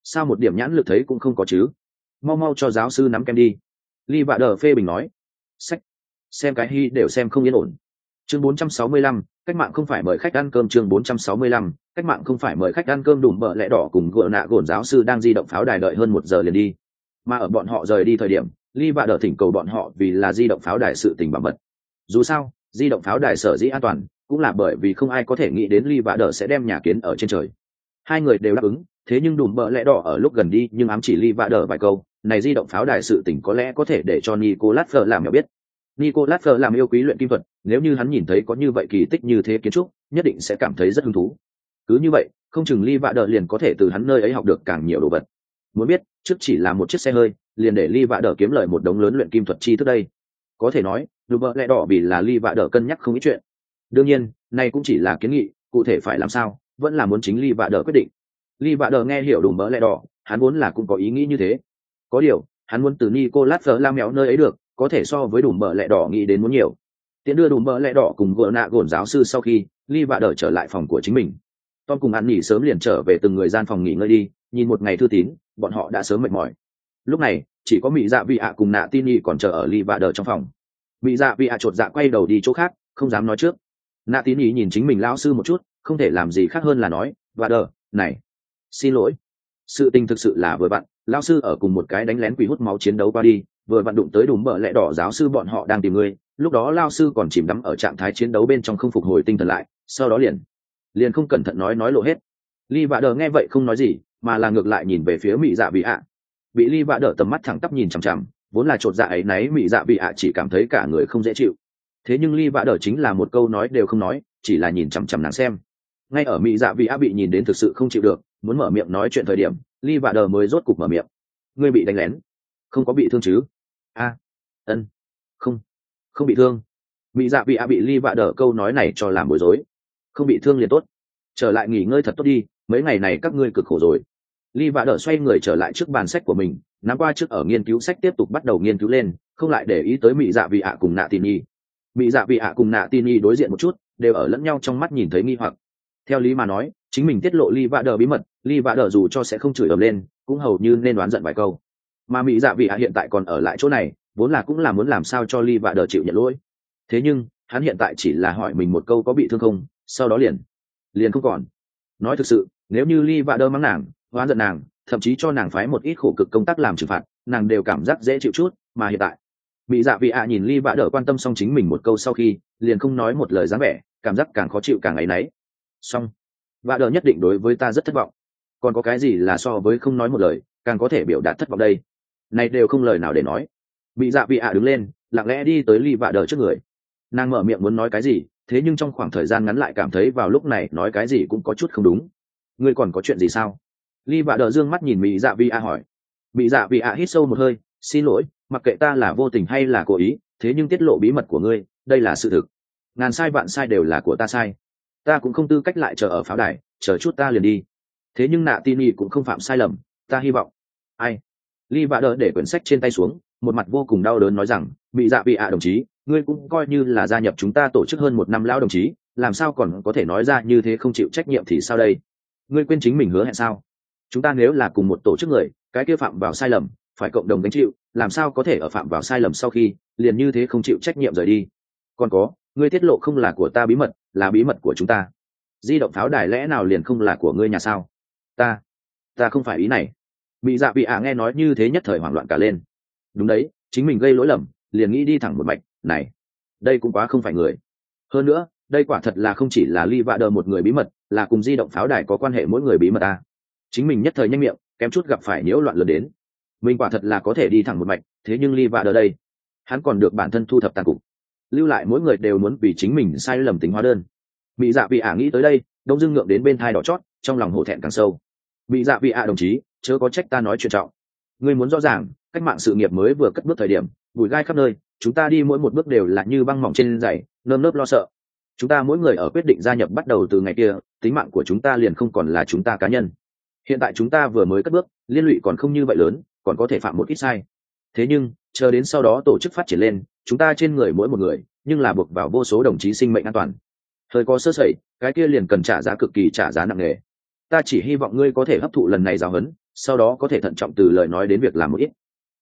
sao một điểm nhãn lực thấy cũng không có chứ? Mau mau cho giáo sư nắm kem đi. Ly Vạ Đờ phê bình nói. Sách, xem cái hy đều xem không yên ổn. Chương 465, cách mạng không phải mời khách ăn cơm. Chương 465, cách mạng không phải mời khách ăn cơm. Đùm bợ lẽ đỏ cùng gỡ nạ gồn giáo sư đang di động pháo đài đợi hơn 1 giờ liền đi. Mà ở bọn họ rời đi thời điểm, Ly Vạ Đờ thỉnh cầu bọn họ vì là di động pháo đài sự tình bảo mật. Dù sao, di động pháo đài sở dĩ an toàn, cũng là bởi vì không ai có thể nghĩ đến Ly Vạ Đờ sẽ đem nhà kiến ở trên trời. Hai người đều đáp ứng, thế nhưng đùm bợ lẽ đỏ ở lúc gần đi nhưng ám chỉ Ly Vạ Đờ vài câu, này di động pháo đài sự tình có lẽ có thể để cho Nicolas Fleur làm hiểu biết. Nicolas Fleur làm yêu quý luyện kim thuật, nếu như hắn nhìn thấy có như vậy kỳ tích như thế kiến trúc, nhất định sẽ cảm thấy rất hứng thú. Cứ như vậy, không chừng Ly Vạ Đờ liền có thể từ hắn nơi ấy học được càng nhiều đồ vật. Muốn biết, trước chỉ là một chiếc xe hơi, liền để Ly Vạ Đờ kiếm lời một đống lớn luyện kim thuật chi thức đây. Có thể nói, đùm bợ lẽ đỏ vì là Ly Vạ Đờ cân nhắc không ít chuyện. Đương nhiên, này cũng chỉ là kiến nghị, cụ thể phải làm sao, vẫn là muốn chính Ly Vạ Đờ quyết định. Ly Vạ Đờ nghe hiểu đùm bợ lẽ đỏ, hắn vốn là cũng có ý nghĩ như thế. Có điều, hắn muốn từ Nicolas Fleur la mèo nơi ấy được, có thể so với đùm bợ lẽ đỏ nghĩ đến muốn nhiều. Tiễn đưa đùm bợ lẽ đỏ cùng gỡ nạ gồn giáo sư sau khi, Ly Vạ Đờ trở lại phòng của chính mình. Tom cùng ăn nghỉ sớm liền trở về từng người gian phòng nghỉ ngơi đi, nhìn một ngày thư tín, bọn họ đã sớm mệt mỏi. Lúc này, chỉ có Mị Dạ Vị ạ cùng Nạ Tini còn chờ ở Ly Vạ Đờ trong phòng. Mị Dạ Vị ạ chột dạ quay đầu đi chỗ khác, không dám nói trước. Nạ Tini nhìn chính mình lão sư một chút, không thể làm gì khác hơn là nói, Vạ Đờ, này, xin lỗi, sự tình thực sự là vừa vặn, lão sư ở cùng một cái đánh lén quỷ hút máu chiến đấu qua đi, vừa vặn đụng tới đùm bợ lẽ đỏ giáo sư bọn họ đang tìm ngươi, lúc đó lão sư còn chìm đắm ở trạng thái chiến đấu bên trong không phục hồi tinh thần lại, sau đó liền không cẩn thận nói lộ hết. Ly Vạ Đờ nghe vậy không nói gì, mà là ngược lại nhìn về phía Mị Dạ Vị ạ. Bị Ly Vạ Đờ tầm mắt thẳng tắp nhìn chằm chằm, vốn là chột dạ ấy náy Mị Dạ Vị ạ chỉ cảm thấy cả người không dễ chịu. Thế nhưng Ly Vạ Đờ chính là một câu nói đều không nói, chỉ là nhìn chằm chằm nàng xem. Ngay ở Mị Dạ Vị ạ bị nhìn đến thực sự không chịu được, muốn mở miệng nói chuyện thời điểm, Ly Vạ Đờ mới rốt cục mở miệng. Ngươi bị đánh lén, không có bị thương chứ? Ân, không bị thương. Mị Dạ Vị ạ bị Ly Vạ Đờ câu nói này cho làm bối rối. Không bị thương liền tốt, trở lại nghỉ ngơi thật tốt đi, mấy ngày này các ngươi cực khổ rồi. Ly Vạ Đờ xoay người trở lại trước bàn sách của mình, nắm qua trước ở nghiên cứu sách tiếp tục bắt đầu nghiên cứu lên, không lại để ý tới Mị Dạ Vị ạ cùng Nạ Tini. Mị Dạ Vị ạ cùng Nạ Tini đối diện một chút, đều ở lẫn nhau trong mắt nhìn thấy nghi hoặc. Theo lý mà nói, chính mình tiết lộ Ly Vạ Đờ bí mật, Ly Vạ Đờ dù cho sẽ không chửi ầm lên, cũng hầu như nên đoán giận vài câu. Mà Mị Dạ Vị ạ hiện tại còn ở lại chỗ này, vốn là cũng là muốn làm sao cho Ly Vạ Đờ chịu nhận lỗi. Thế nhưng, hắn hiện tại chỉ là hỏi mình một câu có bị thương không, sau đó liền không còn. Nói thực sự, nếu như Ly Vạ Đờ mắng nàng, oán giận nàng, thậm chí cho nàng phái một ít khổ cực công tác làm trừng phạt, nàng đều cảm giác dễ chịu chút, mà hiện tại, Mị Dạ Vị ạ nhìn Ly Vạ Đờ quan tâm xong chính mình một câu sau khi, liền không nói một lời dáng vẻ, cảm giác càng khó chịu càng áy náy. Xong, Vạ Đờ nhất định đối với ta rất thất vọng. Còn có cái gì là so với không nói một lời, càng có thể biểu đạt thất vọng đây? Này đều không lời nào để nói. Mị Dạ Vị ạ đứng lên, lặng lẽ đi tới Ly Vạ Đờ trước người. Nàng mở miệng muốn nói cái gì, thế nhưng trong khoảng thời gian ngắn lại cảm thấy vào lúc này nói cái gì cũng có chút không đúng. Ngươi còn có chuyện gì sao? Ly Vạ Đờ dương mắt nhìn Mị Dạ Vị ạ hỏi. Mị Dạ Vị ạ hít sâu một hơi, xin lỗi, mặc kệ ta là vô tình hay là cố ý, thế nhưng tiết lộ bí mật của ngươi, đây là sự thực. Ngàn sai vạn sai đều là của ta sai. Ta cũng không tư cách lại chờ ở pháo đài, chờ chút ta liền đi. Thế nhưng Nạ Tini cũng không phạm sai lầm, ta hy vọng. Ai? Ly Vạ Đờ để quyển sách trên tay xuống, một mặt vô cùng đau đớn nói rằng, Mị Dạ Vị ạ đồng chí, ngươi cũng coi như là gia nhập chúng ta tổ chức hơn 1 năm lão đồng chí, làm sao còn có thể nói ra như thế không chịu trách nhiệm thì sao đây? Ngươi quên chính mình hứa hẹn sao? Chúng ta nếu là cùng một tổ chức người, cái kia phạm vào sai lầm, phải cộng đồng gánh chịu, làm sao có thể ở phạm vào sai lầm sau khi, liền như thế không chịu trách nhiệm rời đi? Còn có, ngươi tiết lộ không là của ta bí mật, là bí mật của chúng ta. Di động pháo đài lẽ nào liền không là của ngươi nhà sao? Ta không phải ý này. Mị Dạ Vị ạ nghe nói như thế nhất thời hoảng loạn cả lên. Đúng đấy, chính mình gây lỗi lầm, liền nghĩ đi thẳng một mạch, này, đây cũng quá không phải người. Hơn nữa, đây quả thật là không chỉ là Ly Vạ Đờ một người bí mật, là cùng di động pháo đài có quan hệ mỗi người bí mật ta. Chính mình nhất thời nhanh miệng, kém chút gặp phải nhiễu loạn lớn đến. Mình quả thật là có thể đi thẳng một mạch, thế nhưng Ly Vạ Đờ đây, hắn còn được bản thân thu thập tàn cục, lưu lại mỗi người đều muốn vì chính mình sai lầm tính hóa đơn. Mị Dạ Vị ạ nghĩ tới đây, đông dưng ngượng đến bên thai đỏ chót, trong lòng hổ thẹn càng sâu. Mị Dạ Vị ạ đồng chí, chớ có trách ta nói chuyện trọng. Ngươi muốn rõ ràng, cách mạng sự nghiệp mới vừa cất bước thời điểm, bụi gai khắp nơi, chúng ta đi mỗi một bước đều là như băng mỏng trên giày, nơm nớp lo sợ. Chúng ta mỗi người ở quyết định gia nhập bắt đầu từ ngày kia, tính mạng của chúng ta liền không còn là chúng ta cá nhân. Hiện tại chúng ta vừa mới cất bước, liên lụy còn không như vậy lớn, còn có thể phạm một ít sai. Thế nhưng, chờ đến sau đó tổ chức phát triển lên, chúng ta trên người mỗi một người, nhưng là buộc vào vô số đồng chí sinh mệnh an toàn. Hơi có sơ sẩy, cái kia liền cần trả giá cực kỳ trả giá nặng nề. Ta chỉ hy vọng ngươi có thể hấp thụ lần này giáo huấn, sau đó có thể thận trọng từ lời nói đến việc làm một ít.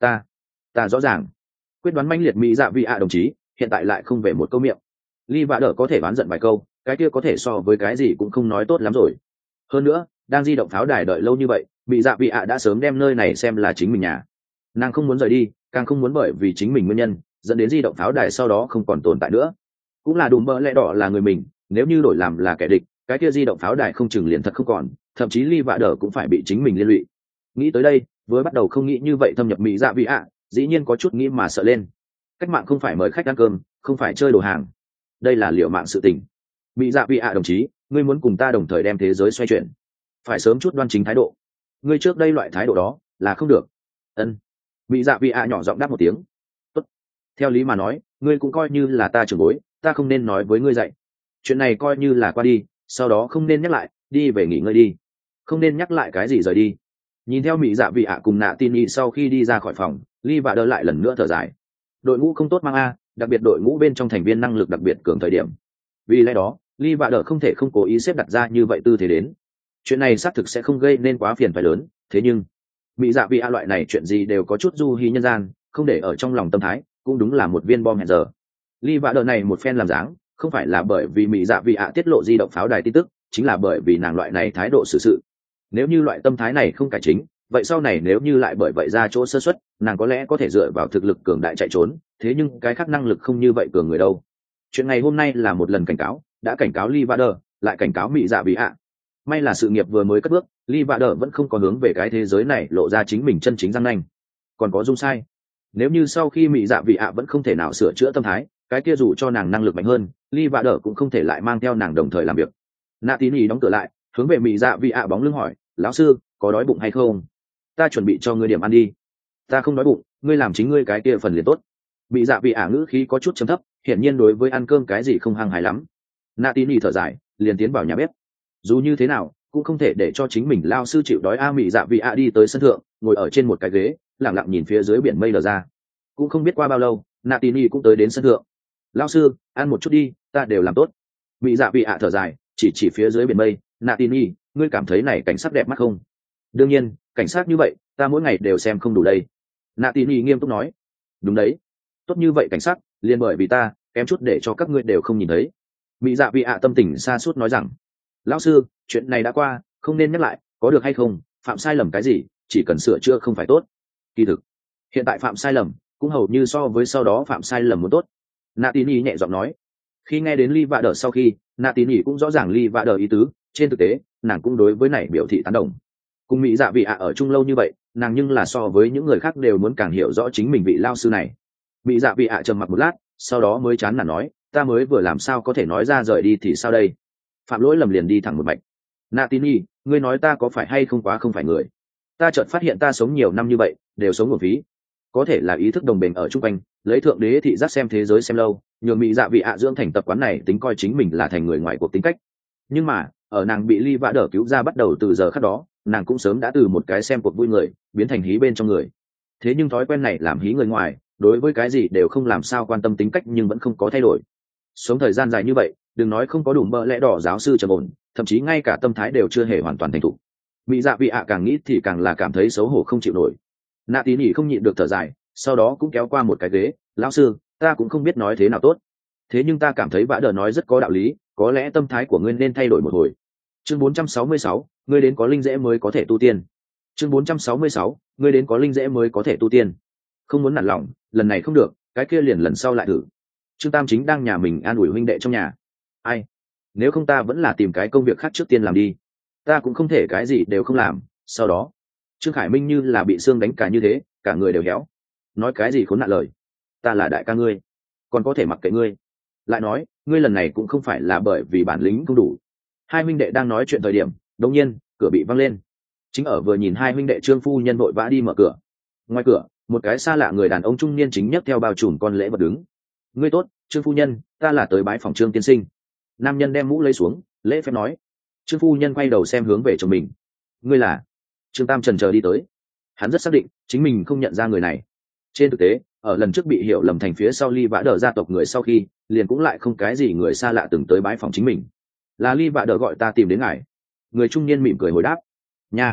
Ta rõ ràng. Quyết đoán mãnh liệt mỹ dạ vị ạ đồng chí hiện tại lại không về một câu miệng. Ly vạ đỡ có thể oán giận vài câu, cái kia có thể so với cái gì cũng không nói tốt lắm rồi. Hơn nữa đang di động pháo đài đợi lâu như vậy, mỹ dạ vị ạ đã sớm đem nơi này xem là chính mình nhà. Nàng không muốn rời đi, càng không muốn bởi vì chính mình nguyên nhân dẫn đến di động pháo đài sau đó không còn tồn tại nữa. Cũng là đùm bơ lẽ đỏ là người mình, nếu như đổi làm là kẻ địch, cái kia di động pháo đài không chừng liền thật không còn, thậm chí Ly vạ đỡ cũng phải bị chính mình liên lụy. Nghĩ tới đây, với bắt đầu không nghĩ như vậy thâm nhập mỹ dạ vị ạ, dĩ nhiên có chút nghĩ mà sợ lên. Cách mạng không phải mời khách ăn cơm, không phải chơi đồ hàng, đây là liều mạng sự tình. Mỹ dạ vị ạ đồng chí, ngươi muốn cùng ta đồng thời đem thế giới xoay chuyển, phải sớm chút đoan chính thái độ. Ngươi trước đây loại thái độ đó là không được. Ân. Mỹ dạ vị ạ nhỏ giọng đáp một tiếng. Tốt. Theo lý mà nói, ngươi cũng coi như là ta trưởng bối, ta không nên nói với ngươi dạy. Chuyện này coi như là qua đi, sau đó không nên nhắc lại, đi về nghỉ ngơi đi. Không nên nhắc lại cái gì rời đi. Nhìn theo Mỹ dạ vị ạ cùng nạ tin y sau khi đi ra khỏi phòng, Ly và đỡ lại lần nữa thở dài. Đội ngũ không tốt mang a, đặc biệt đội ngũ bên trong thành viên năng lực đặc biệt cường thời điểm. Vì lẽ đó, Ly và đỡ không thể không cố ý xếp đặt ra như vậy tư thế đến. Chuyện này xác thực sẽ không gây nên quá phiền phải lớn, thế nhưng Mỹ dạ vị ạ loại này chuyện gì đều có chút du hí nhân gian, không để ở trong lòng tâm thái, cũng đúng là một viên bom hẹn giờ. Ly và đỡ này một phen làm dáng, không phải là bởi vì Mỹ dạ vị ạ tiết lộ di động pháo đài tin tức, chính là bởi vì nàng loại này thái độ xử sự. Nếu như loại tâm thái này không cải chính, vậy sau này nếu như lại bởi vậy ra chỗ sơ suất, nàng có lẽ có thể dựa vào thực lực cường đại chạy trốn, thế nhưng cái khác năng lực không như vậy cường người đâu. Chuyện ngày hôm nay là một lần cảnh cáo, đã cảnh cáo Lee Vader, lại cảnh cáo Mỹ dạ vị ạ. May là sự nghiệp vừa mới cất bước, Lee Vader vẫn không có hướng về cái thế giới này lộ ra chính mình chân chính răng nanh. Còn có dung sai. Nếu như sau khi Mỹ dạ vị ạ vẫn không thể nào sửa chữa tâm thái, cái kia dù cho nàng năng lực mạnh hơn, Lee Vader cũng không thể lại mang theo nàng đồng thời làm việc. Nạ Tín Ý đóng cửa lại, hướng về Mỹ dạ vị ạ bóng lưng hỏi, lão sư, có đói bụng hay không? Ta chuẩn bị cho ngươi điểm ăn đi. Ta không đói bụng, ngươi làm chính ngươi cái kia phần liền tốt. Bị dạ vị ả ngữ khí có chút trầm thấp, hiển nhiên đối với ăn cơm cái gì không hăng hái lắm. Nạ Tín Ý thở dài, liền tiến vào nhà bếp. Dù như thế nào cũng không thể để cho chính mình lao sư chịu đói. Mỹ dạ vị ả đi tới sân thượng, ngồi ở trên một cái ghế, lặng lặng nhìn phía dưới biển mây lờ ra. Cũng không biết qua bao lâu, Nạ Tín Ý cũng tới đến sân thượng. Lao sư, ăn một chút đi, ta đều làm tốt. Mỹ dạ vị ả thở dài, chỉ phía dưới biển mây. Nạ Tín Ý, ngươi cảm thấy này cảnh sắc đẹp mắt không? Đương nhiên, cảnh sát như vậy ta mỗi ngày đều xem không đủ đây. Nạ Tín Ý nghiêm túc nói. Đúng đấy, tốt như vậy cảnh sát, liền bởi vì ta kém chút để cho các ngươi đều không nhìn thấy. Mỹ dạ vị ạ tâm tình xa suốt nói rằng, lão sư, chuyện này đã qua, không nên nhắc lại, có được hay không? Phạm sai lầm cái gì, chỉ cần sửa chữa không phải tốt. Kỳ thực hiện tại phạm sai lầm cũng hầu như so với sau đó phạm sai lầm muốn tốt. Nạ Tín Ý nhẹ giọng nói. Khi nghe đến Ly Vạ Đờ sau khi, Nạ Tín Ý cũng rõ ràng Ly Vạ Đờ ý tứ, trên thực tế nàng cũng đối với này biểu thị tán đồng. Cùng Mỹ dạ vị ạ ở chung lâu như vậy, nàng nhưng là so với những người khác đều muốn càng hiểu rõ chính mình vị lao sư này. Mỹ dạ vị ạ trầm mặc một lát, sau đó mới chán nản nói, ta mới vừa làm sao có thể nói ra rời đi thì sao đây? Phạm lỗi lầm liền đi thẳng một mạch. Nạ Tín Ý, ngươi nói ta có phải hay không quá không phải người? Ta chợt phát hiện ta sống nhiều năm như vậy đều sống một phí. Có thể là ý thức đồng bền ở chung quanh, lấy thượng đế thị giác xem thế giới xem lâu, nhường Mỹ dạ vị ạ dưỡng thành tập quán này tính coi chính mình là thành người ngoài cuộc tính cách. Nhưng mà ở nàng bị Ly Vạ Đờ cứu ra bắt đầu từ giờ khắc đó, nàng cũng sớm đã từ một cái xem cuộc vui người biến thành hí bên trong người. Thế nhưng thói quen này làm hí người ngoài, đối với cái gì đều không làm sao quan tâm tính cách nhưng vẫn không có thay đổi. Sống thời gian dài như vậy, đừng nói không có đủ bợ lẽ đỏ giáo sư trầm ổn, thậm chí ngay cả tâm thái đều chưa hề hoàn toàn thành thục. Mỹ dạ vị ạ càng nghĩ thì càng là cảm thấy xấu hổ không chịu nổi. Nạ Tín Ý không nhịn được thở dài, sau đó cũng kéo qua một cái ghế, lão sư, ta cũng không biết nói thế nào tốt. Thế nhưng ta cảm thấy Vạ Đờ nói rất có đạo lý, có lẽ tâm thái của ngươi nên thay đổi một hồi. Chương 466, ngươi đến có linh dễ mới có thể tu tiên. Chương 466, ngươi đến có linh dễ mới có thể tu tiên. Không muốn nản lòng, lần này không được, cái kia liền lần sau lại thử. Trương Tam chính đang nhà mình an ủi huynh đệ trong nhà. Ai, nếu không ta vẫn là tìm cái công việc khác trước tiên làm đi. Ta cũng không thể cái gì đều không làm, sau đó Trương Khải Minh như là bị xương đánh cả như thế, cả người đều héo. Nói cái gì khốn nạn lời. Ta là đại ca ngươi, còn có thể mặc kệ ngươi. Lại nói, ngươi lần này cũng không phải là bởi vì bản lĩnh không đủ. Hai huynh đệ đang nói chuyện thời điểm, đột nhiên cửa bị văng lên. Chính ở vừa nhìn hai huynh đệ Trương phu nhân vội vã đi mở cửa. Ngoài cửa, một cái xa lạ người đàn ông trung niên chính nhấc theo bao trùm con lễ vật đứng. Ngươi tốt, Trương phu nhân, ta là tới bái phòng Trương tiên sinh. Nam nhân đem mũ lấy xuống, lễ phép nói. Trương phu nhân quay đầu xem hướng về chồng mình. Ngươi là? Trương Tam chần chờ đi tới. Hắn rất xác định chính mình không nhận ra người này. Trên thực tế, ở lần trước bị hiểu lầm thành phía sau Ly Vạ Đờ gia tộc người sau khi, liền cũng lại không cái gì người xa lạ từng tới bái phòng chính mình. Là Ly Vạ Đờ gọi ta tìm đến ngài. Người trung niên mỉm cười hồi đáp. Nha,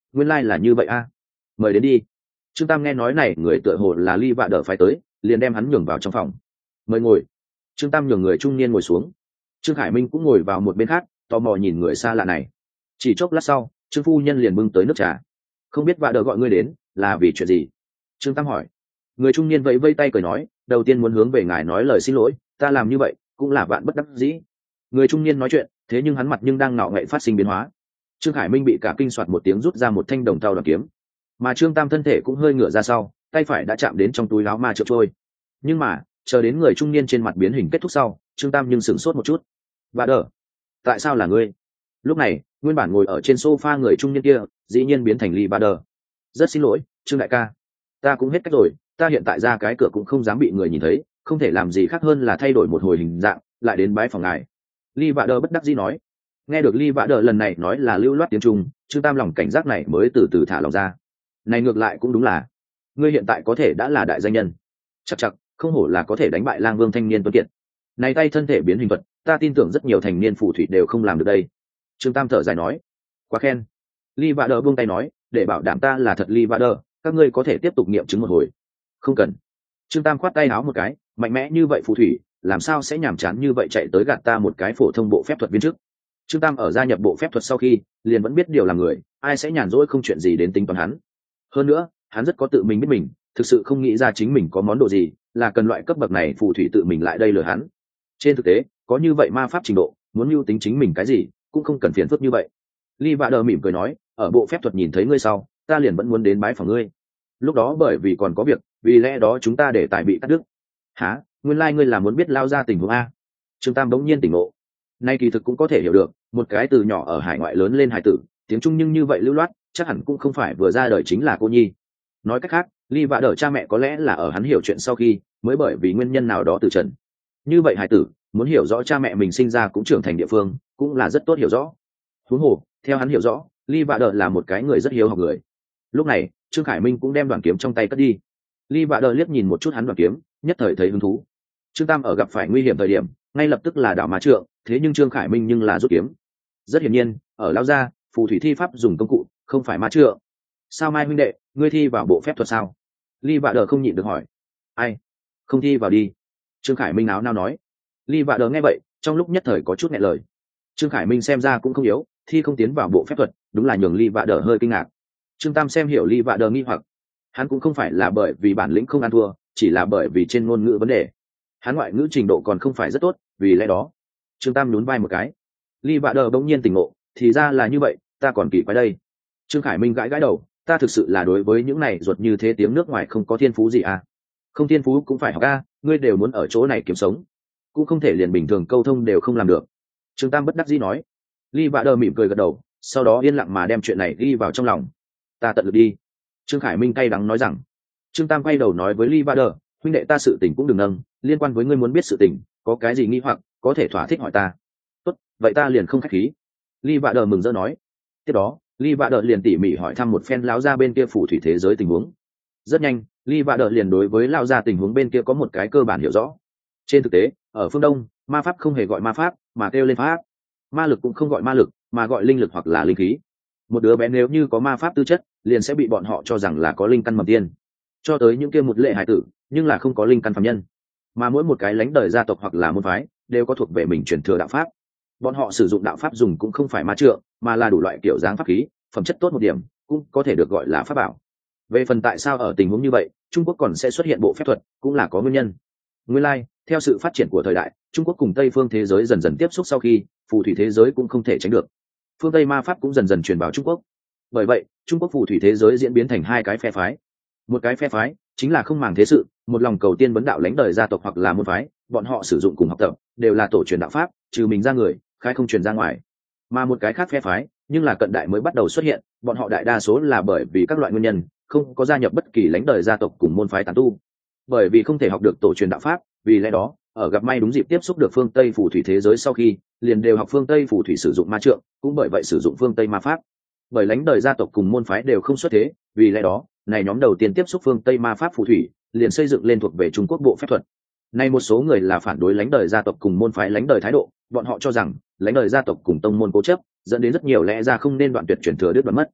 nguyên lai là như vậy a. Mời đến đi. Trương Tam nghe nói này người tựa hồ là Ly Vạ Đờ phái tới, liền đem hắn nhường vào trong phòng. Mời ngồi. Trương Tam nhường người trung niên ngồi xuống. Trương Khải Minh cũng ngồi vào một bên khác, tò mò nhìn người xa lạ này. Chỉ chốc lát sau, Trương phu nhân liền bưng tới nước trà. Không biết Vạ Đờ gọi ngươi đến là vì chuyện gì? Trương Tam hỏi. Người trung niên vẫy vây tay cười nói, đầu tiên muốn hướng về ngài nói lời xin lỗi, ta làm như vậy cũng là vạn bất đắc dĩ. Người trung niên nói chuyện, thế nhưng hắn mặt nhưng đang ngạo nghệ phát sinh biến hóa. Trương Khải Minh bị cả kinh soạt một tiếng rút ra một thanh đồng tàu đoàn kiếm, mà Trương Tam thân thể cũng hơi ngửa ra sau, tay phải đã chạm đến trong túi áo ma trượng trôi. Nhưng mà chờ đến người trung niên trên mặt biến hình kết thúc sau, Trương Tam nhưng sửng sốt một chút. Vạ Đờ, tại sao là ngươi? Lúc này nguyên bản ngồi ở trên sofa người trung niên kia dĩ nhiên biến thành Ly Vạ Đờ. Rất xin lỗi Trương đại ca, ta cũng hết cách rồi, ta hiện tại ra cái cửa cũng không dám bị người nhìn thấy, không thể làm gì khác hơn là thay đổi một hồi hình dạng lại đến bái phòng ngài. Ly Vạ Đờ bất đắc dĩ nói. Nghe được Ly Vạ Đờ lần này nói là lưu loát tiếng Trung, Trương Tam lòng cảnh giác này mới từ từ thả lòng ra. Này ngược lại cũng đúng là, ngươi hiện tại có thể đã là đại danh nhân, chắc chắc không hổ là có thể đánh bại Lang Vương thanh niên tuấn kiệt. Này tay thân thể biến hình thuật, ta tin tưởng rất nhiều thành niên phù thủy đều không làm được đây. Trương Tam thở dài nói. Quá khen. Ly Vạ Đờ buông tay nói, để bảo đảm ta là thật Ly Vạ Đờ, các ngươi có thể tiếp tục nghiệm chứng một hồi. Không cần. Trương Tam khoát tay áo một cái, mạnh mẽ như vậy phù thủy làm sao sẽ nhàm chán như vậy chạy tới gạt ta một cái phổ thông bộ phép thuật viên chức. Trương Tam ở gia nhập bộ phép thuật sau khi liền vẫn biết điều làm người, ai sẽ nhàn rỗi không chuyện gì đến tính toán hắn. Hơn nữa hắn rất có tự mình biết mình, thực sự không nghĩ ra chính mình có món đồ gì là cần loại cấp bậc này phù thủy tự mình lại đây lừa hắn. Trên thực tế có như vậy ma pháp trình độ, muốn mưu tính chính mình cái gì cũng không cần phiền phức như vậy. Ly Vạ Đờ mỉm cười nói, ở bộ phép thuật nhìn thấy ngươi sau, ta liền vẫn muốn đến bái phòng ngươi. Lúc đó bởi vì còn có việc, vì lẽ đó chúng ta để tài bị cắt đứt. Hả? Nguyên lai ngươi là muốn biết lao ra tình huống a? Trương Tam bỗng nhiên tỉnh ngộ. Nay kỳ thực cũng có thể hiểu được, một cái từ nhỏ ở hải ngoại lớn lên hải tử, tiếng Trung nhưng như vậy lưu loát, chắc hẳn cũng không phải vừa ra đời chính là cô nhi. Nói cách khác, Ly Vạ Đờ cha mẹ có lẽ là ở hắn hiểu chuyện sau khi, mới bởi vì nguyên nhân nào đó từ trần. Như vậy hải tử muốn hiểu rõ cha mẹ mình sinh ra cũng trưởng thành địa phương, cũng là rất tốt hiểu rõ. Huống hồ, theo hắn hiểu rõ, Ly Vạ Đờ là một cái người rất hiếu học người. Lúc này Trương Khải Minh cũng đem đoàn kiếm trong tay cất đi. Ly Vạ Đờ liếc nhìn một chút hắn đoàn kiếm, nhất thời thấy hứng thú. Trương Tam ở gặp phải nguy hiểm thời điểm ngay lập tức là đảo ma trượng, thế nhưng Trương Khải Minh nhưng là rút kiếm. Rất hiển nhiên ở lao gia phù thủy thi pháp dùng công cụ, không phải ma trượng. Sao Mai huynh đệ, ngươi thi vào bộ phép thuật sao? Ly Vạ Đờ không nhịn được hỏi. Ai? Không thi vào đi. Trương Khải Minh náo nao nói. Ly Vạ Đờ nghe vậy trong lúc nhất thời có chút nghẹn lời. Trương Khải Minh xem ra cũng không yếu, thi không tiến vào bộ phép thuật đúng là nhường Ly Vạ Đờ hơi kinh ngạc. Trương Tam xem hiểu Ly Vạ Đờ nghi hoặc, hắn cũng không phải là bởi vì bản lĩnh không ăn thua, chỉ là bởi vì trên ngôn ngữ vấn đề, hắn ngoại ngữ trình độ còn không phải rất tốt, vì lẽ đó. Trương Tam nhún vai một cái. Ly Vạ Đờ bỗng nhiên tỉnh ngộ, thì ra là như vậy, ta còn kỳ quái đây. Trương Khải Minh gãi gãi đầu, ta thực sự là đối với những này ruột như thế tiếng nước ngoài không có thiên phú gì à? Không thiên phú cũng phải học a, ngươi đều muốn ở chỗ này kiếm sống, cũng không thể liền bình thường câu thông đều không làm được. Trương Tam bất đắc dĩ nói. Ly Vạ Đờ mỉm cười gật đầu, sau đó yên lặng mà đem chuyện này ghi vào trong lòng. Ta tận lực đi. Trương Khải Minh cay đắng nói rằng. Trương Tam quay đầu nói với Ly Vạ Đờ, huynh đệ ta sự tình cũng đừng nâng, liên quan với ngươi muốn biết sự tình, có cái gì nghi hoặc có thể thỏa thích hỏi ta. Tốt, vậy ta liền không khách khí. Ly Vạ Đờ mừng rỡ nói. Tiếp đó Ly Vạ Đờ liền tỉ mỉ hỏi thăm một phen lão gia bên kia phù thủy thế giới tình huống. Rất nhanh Ly Vạ Đờ liền đối với lão gia tình huống bên kia có một cái cơ bản hiểu rõ. Trên thực tế ở phương Đông, ma pháp không hề gọi ma pháp mà kêu lên pháp, ma lực cũng không gọi ma lực mà gọi linh lực hoặc là linh khí. Một đứa bé nếu như có ma pháp tư chất liền sẽ bị bọn họ cho rằng là có linh căn mầm tiên, cho tới những kia một lệ hải tử nhưng là không có linh căn phàm nhân. Mà mỗi một cái lãnh đời gia tộc hoặc là môn phái đều có thuộc về mình truyền thừa đạo pháp, bọn họ sử dụng đạo pháp dùng cũng không phải ma trượng mà là đủ loại kiểu dáng pháp khí, phẩm chất tốt một điểm cũng có thể được gọi là pháp bảo. Về phần tại sao ở tình huống như vậy Trung Quốc còn sẽ xuất hiện bộ phép thuật cũng là có nguyên nhân. Nguyên lai, theo sự phát triển của thời đại, Trung Quốc cùng Tây phương thế giới dần dần tiếp xúc sau khi, phù thủy thế giới cũng không thể tránh được. Phương Tây ma pháp cũng dần dần truyền vào Trung Quốc. Bởi vậy, Trung Quốc phù thủy thế giới diễn biến thành hai cái phe phái. Một cái phe phái chính là không màng thế sự, một lòng cầu tiên vấn đạo lãnh đời gia tộc hoặc là môn phái, bọn họ sử dụng cùng học tập, đều là tổ truyền đạo pháp, trừ mình ra người, khai không truyền ra ngoài. Mà một cái khác phe phái, nhưng là cận đại mới bắt đầu xuất hiện, bọn họ đại đa số là bởi vì các loại nguyên nhân, không có gia nhập bất kỳ lãnh đời gia tộc cùng môn phái tán tu. Bởi vì không thể học được tổ truyền đạo pháp, vì lẽ đó, ở gặp may đúng dịp tiếp xúc được phương Tây phù thủy thế giới sau khi, liền đều học phương Tây phù thủy sử dụng ma trượng, cũng bởi vậy sử dụng phương Tây ma pháp. Bởi lãnh đời gia tộc cùng môn phái đều không xuất thế, vì lẽ đó, này nhóm đầu tiên tiếp xúc phương Tây ma pháp phù thủy, liền xây dựng lên thuộc về Trung Quốc bộ phép thuật. Nay một số người là phản đối lãnh đời gia tộc cùng môn phái lãnh đời thái độ, bọn họ cho rằng lãnh đời gia tộc cùng tông môn cố chấp, dẫn đến rất nhiều lẽ ra không nên đoạn tuyệt truyền thừa đứt đoạn mất.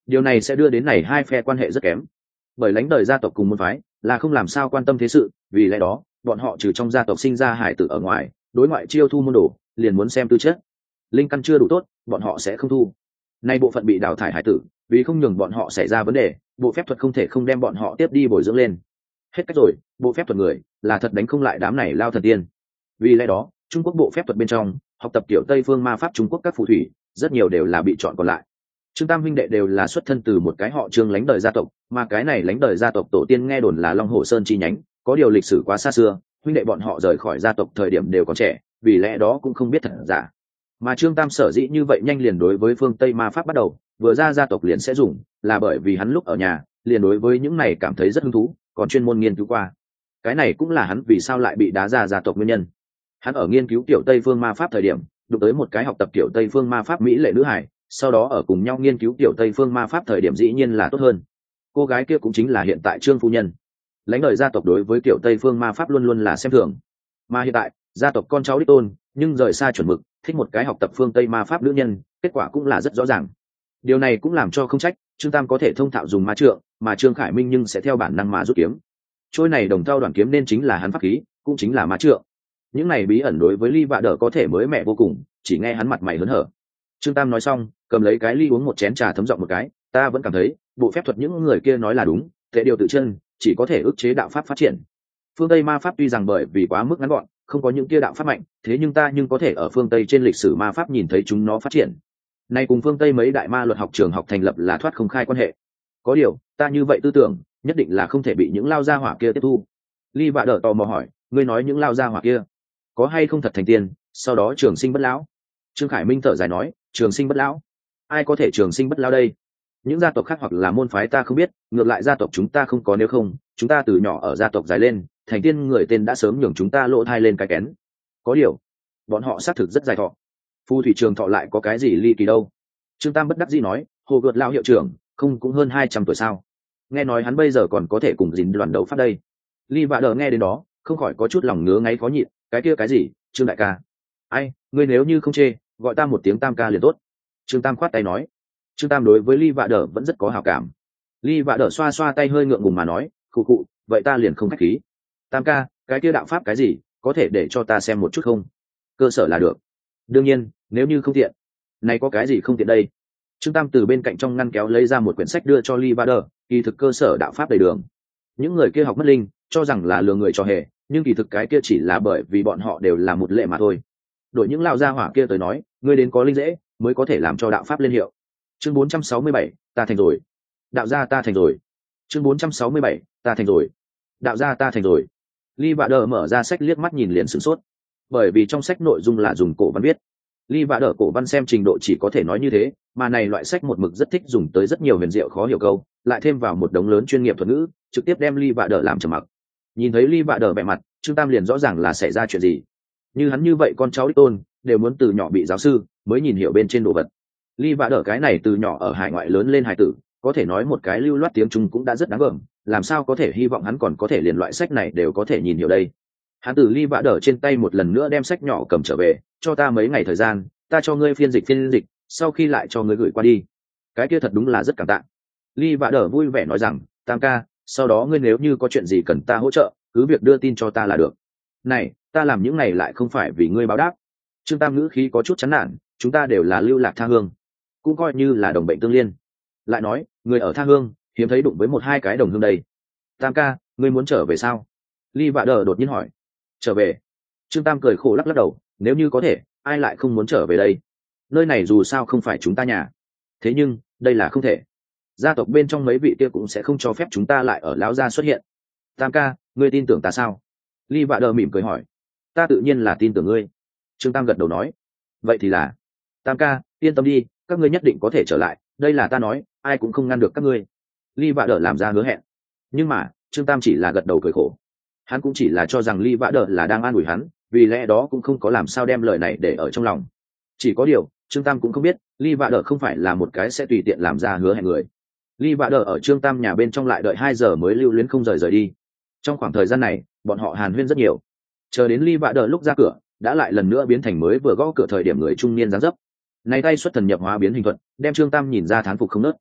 Điều này sẽ đưa đến này hai phe quan hệ rất kém, bởi lãnh đời gia tộc cùng môn phái là không làm sao quan tâm thế sự, vì lẽ đó bọn họ trừ trong gia tộc sinh ra hải tử ở ngoài, đối ngoại chiêu thu môn đồ liền muốn xem tư chất, linh căn chưa đủ tốt bọn họ sẽ không thu. Nay bộ phận bị đào thải hải tử, vì không nhường bọn họ xảy ra vấn đề, bộ phép thuật không thể không đem bọn họ tiếp đi bồi dưỡng lên. Hết cách rồi, bộ phép thuật người là thật đánh không lại đám này lao thần tiên. Vì lẽ đó Trung Quốc bộ phép thuật bên trong học tập tiểu Tây phương ma pháp Trung Quốc các phù thủy rất nhiều đều là bị chọn còn lại. Trương Tam huynh đệ đều là xuất thân từ một cái họ Trương lãnh đời gia tộc, mà cái này lãnh đời gia tộc tổ tiên nghe đồn là Long Hồ Sơn chi nhánh, có điều lịch sử quá xa xưa, huynh đệ bọn họ rời khỏi gia tộc thời điểm đều còn trẻ, vì lẽ đó cũng không biết thật giả. Mà Trương Tam sở dĩ như vậy nhanh liền đối với phương Tây ma pháp bắt đầu, vừa ra gia tộc liền sẽ dùng, là bởi vì hắn lúc ở nhà liền đối với những này cảm thấy rất hứng thú, còn chuyên môn nghiên cứu qua. Cái này cũng là hắn vì sao lại bị đá ra gia tộc nguyên nhân. Hắn ở nghiên cứu tiểu Tây phương ma pháp thời điểm, đụng tới một cái học tập tiểu Tây phương ma pháp mỹ lệ nữ hải, sau đó ở cùng nhau nghiên cứu tiểu Tây phương ma pháp thời điểm dĩ nhiên là tốt hơn. Cô gái kia cũng chính là hiện tại Trương phu nhân. Lãnh đời gia tộc đối với tiểu Tây phương ma pháp luôn luôn là xem thường, mà hiện tại gia tộc con cháu đích tôn nhưng rời xa chuẩn mực, thích một cái học tập phương Tây ma pháp nữ nhân, kết quả cũng là rất rõ ràng. Điều này cũng làm cho không trách Trương Tam có thể thông thạo dùng ma trượng, mà Trương Khải Minh nhưng sẽ theo bản năng mà rút kiếm. Trôi này đồng thau đoàn kiếm nên chính là hắn pháp khí, cũng chính là ma trượng. Những này bí ẩn đối với Ly Vạ Đỡ có thể mới mẻ vô cùng, chỉ nghe hắn mặt mày hớn hở. Trương Tam nói xong, cầm lấy cái ly uống một chén trà thấm giọng một cái, ta vẫn cảm thấy bộ phép thuật những người kia nói là đúng, thế điều tự chân chỉ có thể ức chế đạo pháp phát triển. Phương Tây ma pháp tuy rằng bởi vì quá mức ngắn gọn, không có những kia đạo pháp mạnh, thế nhưng ta có thể ở phương Tây trên lịch sử ma pháp nhìn thấy chúng nó phát triển. Nay cùng phương Tây mấy đại ma luật học trường học thành lập là thoát không khai quan hệ. Có điều, ta như vậy tư tưởng, nhất định là không thể bị những lao gia hỏa kia tiếp thu. Ly Vạ Đỡ tò mò hỏi, ngươi nói những lao gia hỏa kia có hay không thật thành tiên, sau đó trường sinh bất lão? Trương Khải Minh thở dài nói, trường sinh bất lão? Ai có thể trường sinh bất lão đây? Những gia tộc khác hoặc là môn phái ta không biết, ngược lại gia tộc chúng ta không có, nếu không chúng ta từ nhỏ ở gia tộc dài lên, thành tiên người tên đã sớm nhường chúng ta lỗ thai lên cái kén. Có điều bọn họ xác thực rất dài thọ, phù thủy trường thọ lại có cái gì ly kỳ đâu? Trương Tam bất đắc dĩ nói, hồ gợt lao hiệu trưởng không cũng hơn 200 tuổi sao? Nghe nói hắn bây giờ còn có thể cùng dính đoàn đấu pháp đây. Ly Vạ Đỡ nghe đến đó không khỏi có chút lòng ngứa ngáy khó nhịn, cái kia cái gì Trương đại ca? Ai, ngươi nếu như không chê, gọi ta một tiếng Tam ca liền tốt. Trương Tam khoát tay nói. Trương Tam đối với Ly Vạ Đỡ vẫn rất có hảo cảm. Ly Vạ Đỡ xoa xoa tay hơi ngượng ngùng mà nói, khụ khụ, vậy ta liền không khách khí. Tam ca, cái kia đạo pháp cái gì, có thể để cho ta xem một chút không? Cơ sở là được. Đương nhiên, nếu như không tiện. Này có cái gì không tiện đây? Trương Tam từ bên cạnh trong ngăn kéo lấy ra một quyển sách đưa cho Ly Vạ Đỡ, kỳ thực cơ sở đạo pháp đầy đường. Những người kia học mất linh, cho rằng là lừa người cho hề, nhưng kỳ thực cái kia chỉ là bởi vì bọn họ đều là một lệ mà thôi. Đổi những lão gia hỏa kia tới nói, ngươi đến có linh dễ mới có thể làm cho đạo pháp lên hiệu. Chương 467, ta thành rồi. Đạo gia ta thành rồi. Chương 467, ta thành rồi. Đạo gia ta thành rồi. Ly Vạ Đỡ mở ra sách liếc mắt nhìn liền sửng sốt, bởi vì trong sách nội dung là dùng cổ văn viết. Ly Vạ Đỡ cổ văn xem trình độ chỉ có thể nói như thế, mà này loại sách một mực rất thích dùng tới rất nhiều huyền diệu khó hiểu câu, lại thêm vào một đống lớn chuyên nghiệp thuật ngữ, trực tiếp đem Ly Vạ Đỡ làm trầm mặc. Nhìn thấy Ly Vạ Đỡ bẻ mặt, Trương Tam liền rõ ràng là xảy ra chuyện gì. Như hắn như vậy con cháu đích tôn đều muốn từ nhỏ bị giáo sư mới nhìn hiểu bên trên đồ vật. Ly Vạ Đỡ cái này từ nhỏ ở hải ngoại lớn lên hải tử, có thể nói một cái lưu loát tiếng Trung cũng đã rất đáng gờm, làm sao có thể hy vọng hắn còn có thể liền loại sách này đều có thể nhìn hiểu đây. Hắn từ Ly Vạ Đỡ trên tay một lần nữa đem sách nhỏ cầm trở về, cho ta mấy ngày thời gian, ta cho ngươi phiên dịch, sau khi lại cho ngươi gửi qua đi. Cái kia thật đúng là rất cảm tạ. Ly Vạ Đỡ vui vẻ nói rằng, Tam ca, sau đó ngươi nếu như có chuyện gì cần ta hỗ trợ, cứ việc đưa tin cho ta là được. Này, ta làm những này lại không phải vì ngươi báo đáp. Trương Tam ngữ khí có chút chán nản, chúng ta đều là lưu lạc tha hương, cũng coi như là đồng bệnh tương liên. Lại nói, người ở tha hương hiếm thấy đụng với một hai cái đồng hương đây. Tam ca, ngươi muốn trở về sao? Ly Vạ Đỡ đột nhiên hỏi. Trở về? Trương Tam cười khổ lắc lắc đầu, nếu như có thể, ai lại không muốn trở về đây? Nơi này dù sao không phải chúng ta nhà. Thế nhưng đây là không thể, gia tộc bên trong mấy vị kia cũng sẽ không cho phép chúng ta lại ở lão gia xuất hiện. Tam ca, ngươi tin tưởng ta sao? Ly Vạ Đỡ mỉm cười hỏi. Ta tự nhiên là tin tưởng ngươi. Trương Tam gật đầu nói. Vậy thì là, Tam ca, yên tâm đi, các ngươi nhất định có thể trở lại, đây là ta nói, ai cũng không ngăn được các ngươi. Ly Vạ Đỡ làm ra hứa hẹn. Nhưng mà Trương Tam chỉ là gật đầu cười khổ. Hắn cũng chỉ là cho rằng Ly Vạ Đỡ là đang an ủi hắn, vì lẽ đó cũng không có làm sao đem lời này để ở trong lòng. Chỉ có điều Trương Tam cũng không biết Ly Vạ Đỡ không phải là một cái sẽ tùy tiện làm ra hứa hẹn người. Ly Vạ Đỡ ở Trương Tam nhà bên trong lại đợi 2 giờ mới lưu luyến không rời đi. Trong khoảng thời gian này bọn họ hàn huyên rất nhiều, chờ đến Ly Vạ Đỡ lúc ra cửa đã lại lần nữa biến thành mới vừa gõ cửa thời điểm người trung niên dáng dấp. Này tay xuất thần nhập hóa biến hình thuật, đem Trương Tam nhìn ra thán phục không nớt.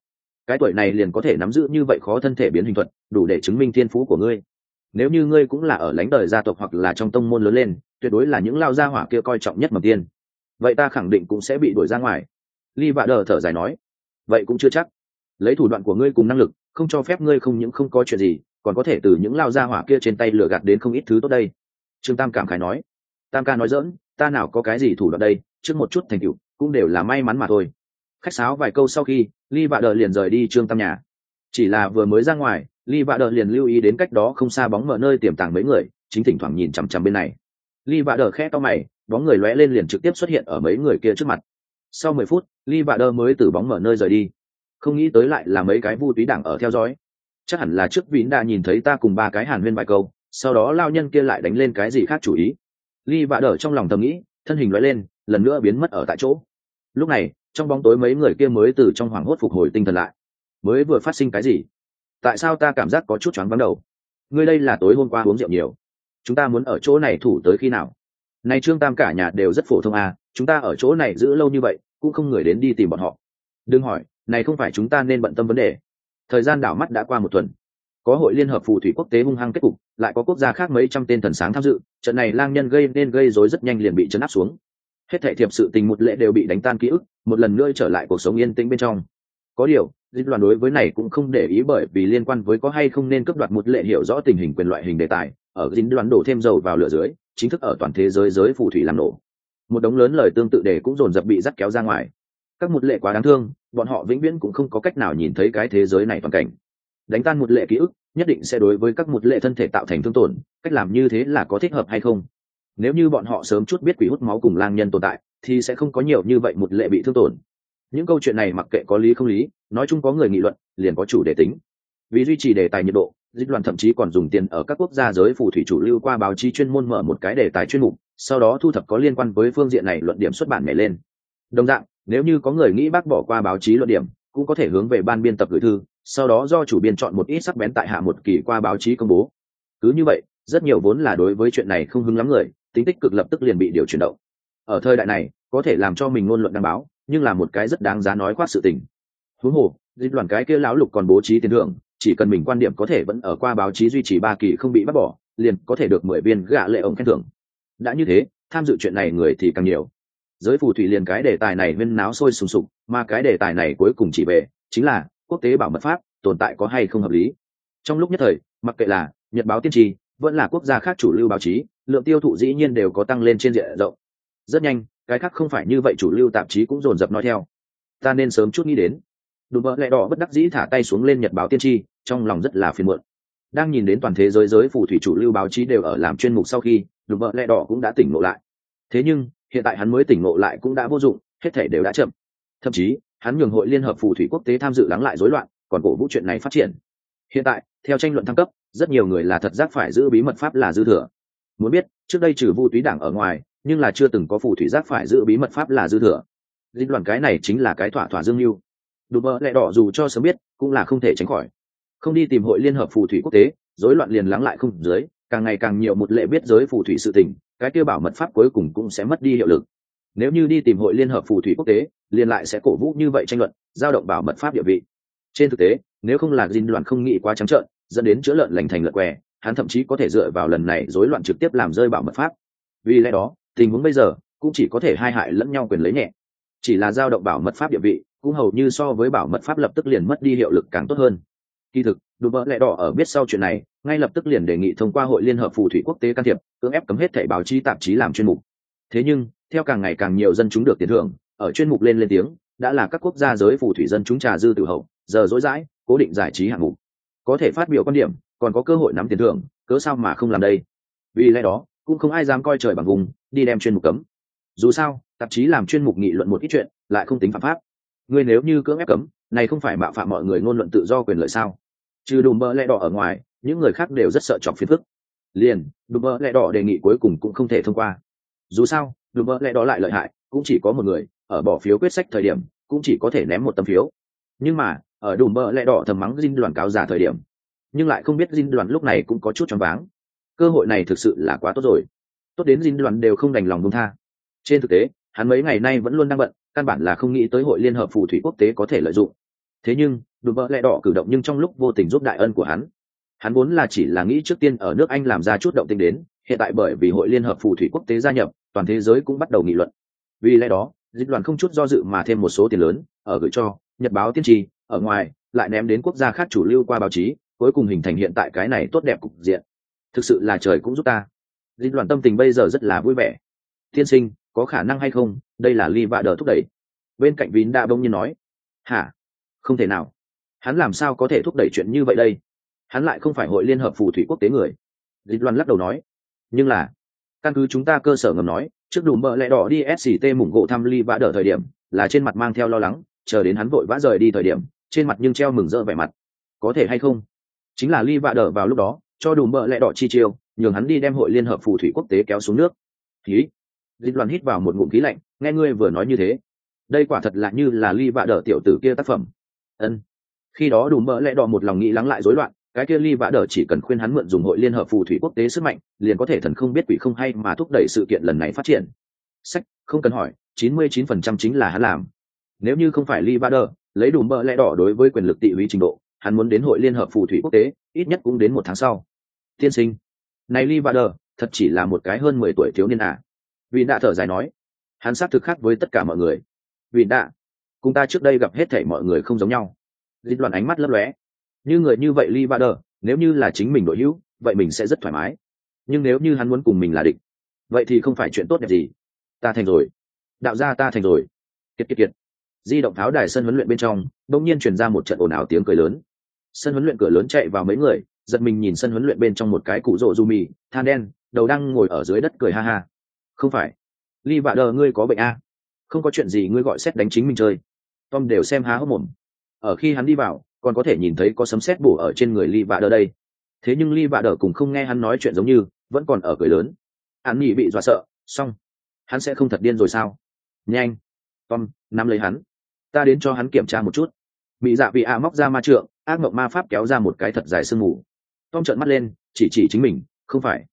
cái tuổi này liền có thể nắm giữ như vậy khó thân thể biến hình thuật, đủ để chứng minh thiên phú của ngươi. Nếu như ngươi cũng là ở lãnh đời gia tộc hoặc là trong tông môn lớn lên, tuyệt đối là những lao gia hỏa kia coi trọng nhất mầm tiên. Vậy ta khẳng định cũng sẽ bị đuổi ra ngoài. Ly Vạ Đờ thở dài nói. Vậy cũng chưa chắc. Lấy thủ đoạn của ngươi cùng năng lực, không cho phép ngươi không những không có chuyện gì, còn có thể từ những lao gia hỏa kia trên tay lừa gạt đến không ít thứ tốt đây. Trương Tam cảm khái nói. Tam ca nói giỡn, ta nào có cái gì thủ đoạn đây, trước một chút thành tựu cũng đều là may mắn mà thôi. Khách sáo vài câu sau khi, Ly Vạ Đờ liền rời đi Trương Tam nhà. Chỉ là vừa mới ra ngoài, Ly Vạ Đờ liền lưu ý đến cách đó không xa bóng mở nơi tiềm tàng mấy người, chính thỉnh thoảng nhìn chằm chằm bên này. Ly Vạ Đờ khẽ cau mày, bóng người lóe lên liền trực tiếp xuất hiện ở mấy người kia trước mặt. Sau 10 phút, Ly Vạ Đờ mới từ bóng mở nơi rời đi. Không nghĩ tới lại là mấy cái vu túy đảng ở theo dõi. Chắc hẳn là trước Vín đã nhìn thấy ta cùng ba cái hàn huyên vài câu, sau đó lao nhân kia lại đánh lên cái gì khác chủ ý. Ly Vạ Đờ trong lòng thầm nghĩ, thân hình lóe lên, lần nữa biến mất ở tại chỗ. Lúc này, trong bóng tối mấy người kia mới từ trong hoảng hốt phục hồi tinh thần lại. Mới vừa phát sinh cái gì? Tại sao ta cảm giác có chút choáng váng đầu? Ngươi đây là tối hôm qua uống rượu nhiều. Chúng ta muốn ở chỗ này thủ tới khi nào? Này Trương Tam cả nhà đều rất phổ thông à, chúng ta ở chỗ này giữ lâu như vậy, cũng không người đến đi tìm bọn họ. Đừng hỏi, này không phải chúng ta nên bận tâm vấn đề. Thời gian đảo mắt đã qua một tuần. Có hội liên hợp phù thủy quốc tế hung hăng kết cục, lại có quốc gia khác mấy trăm tên thần sáng tham dự, trận này lang nhân gây rối rất nhanh liền bị trấn áp xuống. Hết thảy thiệp sự tình một lệ đều bị đánh tan ký ức, một lần nữa trở lại cuộc sống yên tĩnh bên trong. Có điều, Dịch đoàn đối với này cũng không để ý, bởi vì liên quan với có hay không nên cướp đoạt một lệ hiểu rõ tình hình quyền loại hình đề tài, ở Dịch đoàn đổ thêm dầu vào lửa dưới, chính thức ở toàn thế giới giới phù thủy làm nổ. Một đống lớn lời tương tự đề cũng dồn dập bị dắt kéo ra ngoài. Các một lệ quá đáng thương, bọn họ vĩnh viễn cũng không có cách nào nhìn thấy cái thế giới này toàn cảnh. Đánh tan một lệ ký ức, nhất định sẽ đối với các một lệ thân thể tạo thành thương tổn, cách làm như thế là có thích hợp hay không? Nếu như bọn họ sớm chút biết quỷ hút máu cùng lang nhân tồn tại, thì sẽ không có nhiều như vậy một lệ bị thương tổn. Những câu chuyện này mặc kệ có lý không lý, nói chung có người nghị luận, liền có chủ đề tính. Vì duy trì đề tài nhiệt độ, Dịch đoàn thậm chí còn dùng tiền ở các quốc gia giới phù thủy chủ lưu qua báo chí chuyên môn mở một cái đề tài chuyên mục, sau đó thu thập có liên quan với phương diện này luận điểm xuất bản nhảy lên. Đồng dạng, nếu như có người nghĩ bác bỏ qua báo chí luận điểm, cũng có thể hướng về ban biên tập gửi thư, sau đó do chủ biên chọn một ít sắc bén tại hạ một kỳ qua báo chí công bố. Cứ như vậy, rất nhiều vốn là đối với chuyện này không hứng lắm người, tính tích cực lập tức liền bị điều chuyển động. Ở thời đại này, có thể làm cho mình ngôn luận đăng báo, nhưng là một cái rất đáng giá nói khoác sự tình. Huống hồ, Dịch đoàn cái kia lão lục còn bố trí tiền thưởng, chỉ cần mình quan điểm có thể vẫn ở qua báo chí duy trì 3 kỳ không bị bắt bỏ, liền có thể được 10 viên gạ lệ ổng khen thưởng. Đã như thế, tham dự chuyện này người thì càng nhiều. Giới phù thủy liền cái đề tài này huyên náo sôi sùng sục, mà cái đề tài này cuối cùng chỉ về chính là quốc tế bảo mật pháp tồn tại có hay không hợp lý. Trong lúc nhất thời, mặc kệ là nhật báo tiên tri vẫn là quốc gia khác chủ lưu báo chí, lượng tiêu thụ dĩ nhiên đều có tăng lên trên diện rộng. Rất nhanh, cái khác không phải như vậy chủ lưu tạp chí cũng dồn dập nói theo. Ta nên sớm chút nghĩ đến. Đùm bợ lẹ đỏ bất đắc dĩ thả tay xuống lên nhật báo tiên tri, trong lòng rất là phiền muộn. Đang nhìn đến toàn thế giới giới phù thủy chủ lưu báo chí đều ở làm chuyên mục sau khi, đùm bợ lẹ đỏ cũng đã tỉnh ngộ lại. Thế nhưng hiện tại hắn mới tỉnh ngộ lại cũng đã vô dụng, hết thể đều đã chậm. Thậm chí hắn nhường hội liên hợp phù thủy quốc tế tham dự lắng lại rối loạn, còn cổ vũ chuyện này phát triển. Hiện tại theo tranh luận thăng cấp, rất nhiều người là thật giác phải giữ bí mật pháp là dư thừa. Muốn biết, trước đây trừ vu túy đảng ở ngoài, nhưng là chưa từng có phù thủy giác phải giữ bí mật pháp là dư thừa. Dịch đoàn cái này chính là cái thỏa thỏa dương mưu. Đùm bợ lẹ đỏ dù cho sớm biết, cũng là không thể tránh khỏi. Không đi tìm hội liên hợp phù thủy quốc tế, rối loạn liền lắng lại không dưới, càng ngày càng nhiều một lệ biết giới phù thủy sự tình, cái kia bảo mật pháp cuối cùng cũng sẽ mất đi hiệu lực. Nếu như đi tìm hội liên hợp phù thủy quốc tế, liền lại sẽ cổ vũ như vậy tranh luận, dao động bảo mật pháp địa vị. Trên thực tế, nếu không là Dinh đoàn không nghĩ quá trắng trợn, dẫn đến chữa lợn lành thành lợn què, hắn thậm chí có thể dựa vào lần này rối loạn trực tiếp làm rơi bảo mật pháp. Vì lẽ đó, tình huống bây giờ cũng chỉ có thể hai hại lẫn nhau quyền lấy nhẹ. Chỉ là dao động bảo mật pháp địa vị, cũng hầu như so với bảo mật pháp lập tức liền mất đi hiệu lực càng tốt hơn. Kỳ thực, đùm bợ lẹ đỏ ở biết sau chuyện này, ngay lập tức liền đề nghị thông qua hội liên hợp phù thủy quốc tế can thiệp, cưỡng ép cấm hết thảy báo chí tạp chí làm chuyên mục. Thế nhưng, theo càng ngày càng nhiều dân chúng được tiền thưởng, ở chuyên mục lên tiếng, đã là các quốc gia giới phù thủy dân chúng trà dư tự hậu, giờ dối dãi, cố định giải trí hạng mục. Có thể phát biểu quan điểm, còn có cơ hội nắm tiền thưởng, cớ sao mà không làm đây? Vì lẽ đó, cũng không ai dám coi trời bằng vùng, đi đem chuyên mục cấm. Dù sao, tạp chí làm chuyên mục nghị luận một ít chuyện, lại không tính phạm pháp. Ngươi nếu như cưỡng ép cấm, này không phải mạo phạm mọi người ngôn luận tự do quyền lợi sao? Trừ đùm bợ lẹ đỏ ở ngoài, những người khác đều rất sợ chọc phiền phức. Liền, đùm bợ lẹ đỏ đề nghị cuối cùng cũng không thể thông qua. Dù sao, đùm bợ lẹ đỏ lại lợi hại, cũng chỉ có một người, ở bỏ phiếu quyết sách thời điểm, cũng chỉ có thể ném một tấm phiếu. Nhưng mà, ở đùm bợ lẹ đỏ thầm mắng Dinh đoàn cáo giả thời điểm, nhưng lại không biết Dinh đoàn lúc này cũng có chút choáng váng. Cơ hội này thực sự là quá tốt rồi. Tốt đến Dinh đoàn đều không đành lòng buông tha. Trên thực tế, hắn mấy ngày nay vẫn luôn đang bận, căn bản là không nghĩ tới hội liên hợp phù thủy quốc tế có thể lợi dụng. Thế nhưng, Đùm bợ lẹ đỏ cử động nhưng trong lúc vô tình giúp đại ân của hắn vốn là chỉ là nghĩ trước tiên ở nước Anh làm ra chút động tĩnh đến, hiện tại bởi vì hội liên hợp phù thủy quốc tế gia nhập, toàn thế giới cũng bắt đầu nghị luận. Vì lẽ đó, dịch đoàn không chút do dự mà thêm một số tiền lớn, ở gửi cho nhật báo tiên tri, ở ngoài lại ném đến quốc gia khác chủ lưu qua báo chí, cuối cùng hình thành hiện tại cái này tốt đẹp cục diện. Thực sự là trời cũng giúp ta. Dịch đoàn tâm tình bây giờ rất là vui vẻ. Tiên sinh, có khả năng hay không, đây là Ly Vạ Đờ thúc đẩy. Bên cạnh Vín đã bỗng nhiên nói, hả? Không thể nào. Hắn làm sao có thể thúc đẩy chuyện như vậy đây? Hắn lại không phải hội liên hợp phù thủy quốc tế người. Dịch loan lắc đầu nói, nhưng là căn cứ chúng ta cơ sở ngầm nói, trước Đùm bợ lẹ đỏ đi sct mủng gỗ thăm Ly Vạ Đờ thời điểm là trên mặt mang theo lo lắng, chờ đến hắn vội vã rời đi thời điểm trên mặt nhưng treo mừng rỡ vẻ mặt. Có thể hay không, chính là Ly Vạ Đờ vào lúc đó cho Đùm bợ lẹ đỏ chi chiêu, nhường hắn đi đem hội liên hợp phù thủy quốc tế kéo xuống nước. Khí. Dịch loan hít vào một ngụm khí lạnh, nghe ngươi vừa nói như thế, đây quả thật là như là Ly Vạ Đờ tiểu tử kia tác phẩm. Ân. Khi đó Đùm bợ lẹ đỏ một lòng nghĩ lắng lại rối loạn, cái kia Ly Vạ Đờ chỉ cần khuyên hắn mượn dùng hội liên hợp phù thủy quốc tế sức mạnh, liền có thể thần không biết quỷ không hay mà thúc đẩy sự kiện lần này phát triển. Sách, không cần hỏi, 99% chính là hắn làm. Nếu như không phải Ly Vạ Đờ lấy Đùm bợ lẹ đỏ đối với quyền lực tị húy trình độ, hắn muốn đến hội liên hợp phù thủy quốc tế, ít nhất cũng đến 1 tháng sau. Tiên sinh, này Ly Vạ Đờ thật chỉ là một cái hơn 10 tuổi thiếu niên à? Vì đã thở dài nói, hắn xác thực khác với tất cả mọi người. Vì đã, cùng ta trước đây gặp hết thảy mọi người không giống nhau. Dịch loạn ánh mắt lấp lóe, như người như vậy Ly Vạ Đờ nếu như là chính mình đội hữu, vậy mình sẽ rất thoải mái, nhưng nếu như hắn muốn cùng mình là địch, vậy thì không phải chuyện tốt đẹp gì. Ta thành rồi, đạo gia, ta thành rồi. Kiệt kiệt kiệt. Di động tháo đài sân huấn luyện bên trong đột nhiên truyền ra một trận ồn ào tiếng cười lớn. Sân huấn luyện cửa lớn chạy vào mấy người, giật mình nhìn sân huấn luyện bên trong một cái cụ rỗ du mì than đen đầu đang ngồi ở dưới đất cười ha ha. Không phải Ly Vạ Đờ, ngươi có bệnh à? Không có chuyện gì, ngươi gọi sét đánh chính mình chơi. Tom đều xem há hốc mồm. Ở khi hắn đi vào còn có thể nhìn thấy có sấm sét bổ ở trên người Ly Vạ Đờ đây, thế nhưng Ly Vạ Đờ cũng không nghe hắn nói chuyện, giống như vẫn còn ở cười lớn. Hắn nhỉ bị dọa sợ, xong hắn sẽ không thật điên rồi sao? Nhanh, Tom nắm lấy hắn, ta đến cho hắn kiểm tra một chút. Mỹ Dạ Vị ạ móc ra ma trượng, ác mộng ma pháp kéo ra một cái thật dài sương mù. Tom trợn mắt lên, chỉ chính mình, không phải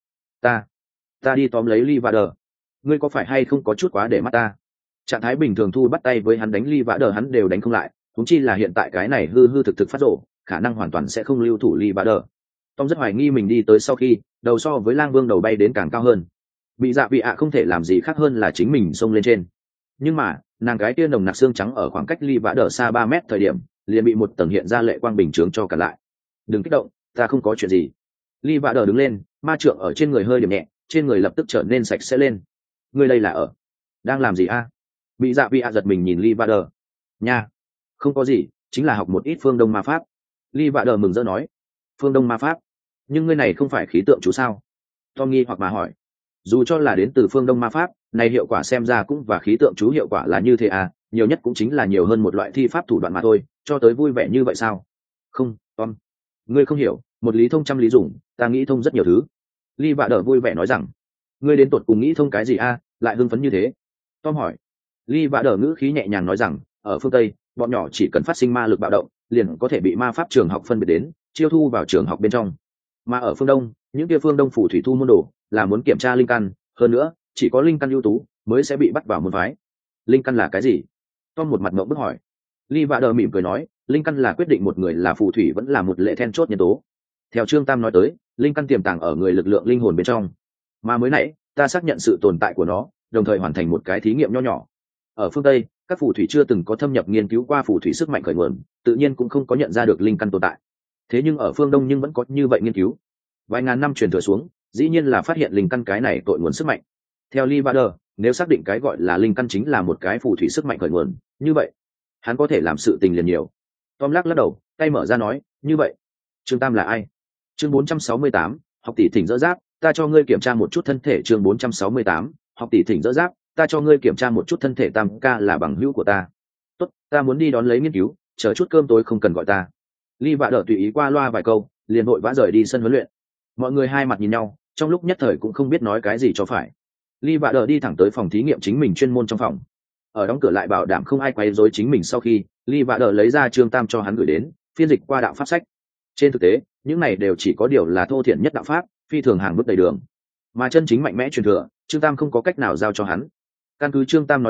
ta đi tóm lấy Ly Vạ Đờ. Ngươi có phải hay không có chút quá để mắt ta? Trạng thái bình thường thu bắt tay với hắn đánh Ly Vạ Đờ hắn đều đánh không lại, huống chi là hiện tại cái này hư hư thực thực phát rổ, khả năng hoàn toàn sẽ không lưu thủ Ly Vạ Đờ. Tom rất hoài nghi mình đi tới sau khi đầu so với lang vương đầu bay đến càng cao hơn. Bị Dạ Vị ạ không thể làm gì khác hơn là chính mình xông lên trên, nhưng mà nàng gái kia nồng nặc xương trắng ở khoảng cách Ly Vạ Đờ xa 3 mét thời điểm liền bị một tầng hiện ra lệ quang bình chướng cho cả lại. Đừng kích động, ta không có chuyện gì. Ly Vạ Đờ đứng lên, ma trượng ở trên người hơi điểm nhẹ, trên người lập tức trở nên sạch sẽ lên. Ngươi đây là ở đang làm gì a? Bị Dạ Vị ạ giật mình nhìn Ly Vạ Đờ. Nha, không có gì, chính là học một ít phương đông ma pháp. Ly Vạ Đờ mừng rỡ nói. Phương đông ma pháp? Nhưng ngươi này không phải khí tượng chú sao? Tom nghi hoặc mà hỏi. Dù cho là đến từ phương đông ma pháp, này hiệu quả xem ra cũng và khí tượng chú hiệu quả là như thế à, nhiều nhất cũng chính là nhiều hơn một loại thi pháp thủ đoạn mà thôi, cho tới vui vẻ như vậy sao? Không, Tom, ngươi không hiểu, một lý thông trăm lý dùng, ta nghĩ thông rất nhiều thứ. Ly Vạ Đờ vui vẻ nói rằng. Ngươi đến tột cùng nghĩ thông cái gì a, lại hưng phấn như thế? Tom hỏi. Ly Vạ Đờ ngữ khí nhẹ nhàng nói rằng, ở phương Tây, bọn nhỏ chỉ cần phát sinh ma lực bạo động, liền có thể bị ma pháp trường học phân biệt đến, chiêu thu vào trường học bên trong. Mà ở phương Đông, những kia phương Đông phù thủy thu môn đồ là muốn kiểm tra linh căn, hơn nữa, chỉ có linh căn ưu tú mới sẽ bị bắt vào môn phái. Linh căn là cái gì? Tom một mặt ngậm bức hỏi. Ly Vạ Đờ mỉm cười nói, linh căn là quyết định một người là phù thủy vẫn là một lệ then chốt nhân tố. Theo Trương Tam nói tới, linh căn tiềm tàng ở người lực lượng linh hồn bên trong, mà mới nãy ta xác nhận sự tồn tại của nó, đồng thời hoàn thành một cái thí nghiệm nho nhỏ. Ở phương Tây, các phù thủy chưa từng có thâm nhập nghiên cứu qua phù thủy sức mạnh khởi nguồn, tự nhiên cũng không có nhận ra được linh căn tồn tại. Thế nhưng ở phương Đông nhưng vẫn có như vậy nghiên cứu. Vài ngàn năm truyền thừa xuống, dĩ nhiên là phát hiện linh căn cái này tội nguồn sức mạnh. Theo Lee Vader, nếu xác định cái gọi là linh căn chính là một cái phù thủy sức mạnh khởi nguồn, như vậy hắn có thể làm sự tình liền nhiều. Tom lắc đầu, tay mở ra nói, như vậy Trương Tam là ai? Chương 468, học tỷ thỉnh dỡ giáp, ta cho ngươi kiểm tra một chút thân thể. Chương 468, học tỷ thỉnh dỡ giáp, ta cho ngươi kiểm tra một chút thân thể. Tam ca là bằng hữu của ta. Tốt, ta muốn đi đón lấy nghiên cứu, chờ chút cơm tối không cần gọi ta. Lee Vader tùy ý qua loa vài câu, liền vội vã rời đi sân huấn luyện. Mọi người hai mặt nhìn nhau, trong lúc nhất thời cũng không biết nói cái gì cho phải. Lee Vader đi thẳng tới phòng thí nghiệm chính mình chuyên môn trong phòng. Ở đóng cửa lại bảo đảm không ai quấy rối chính mình sau khi, Lee Vader lấy ra Trương Tam cho hắn gửi đến, phiên dịch qua đạo pháp sách. Trên thực tế, những này đều chỉ có điều là thô thiển nhất đạo pháp, phi thường hàng bước đầy đường. Mà chân chính mạnh mẽ truyền thừa, Trương Tam không có cách nào giao cho hắn. Căn cứ Trương Tam nói tới,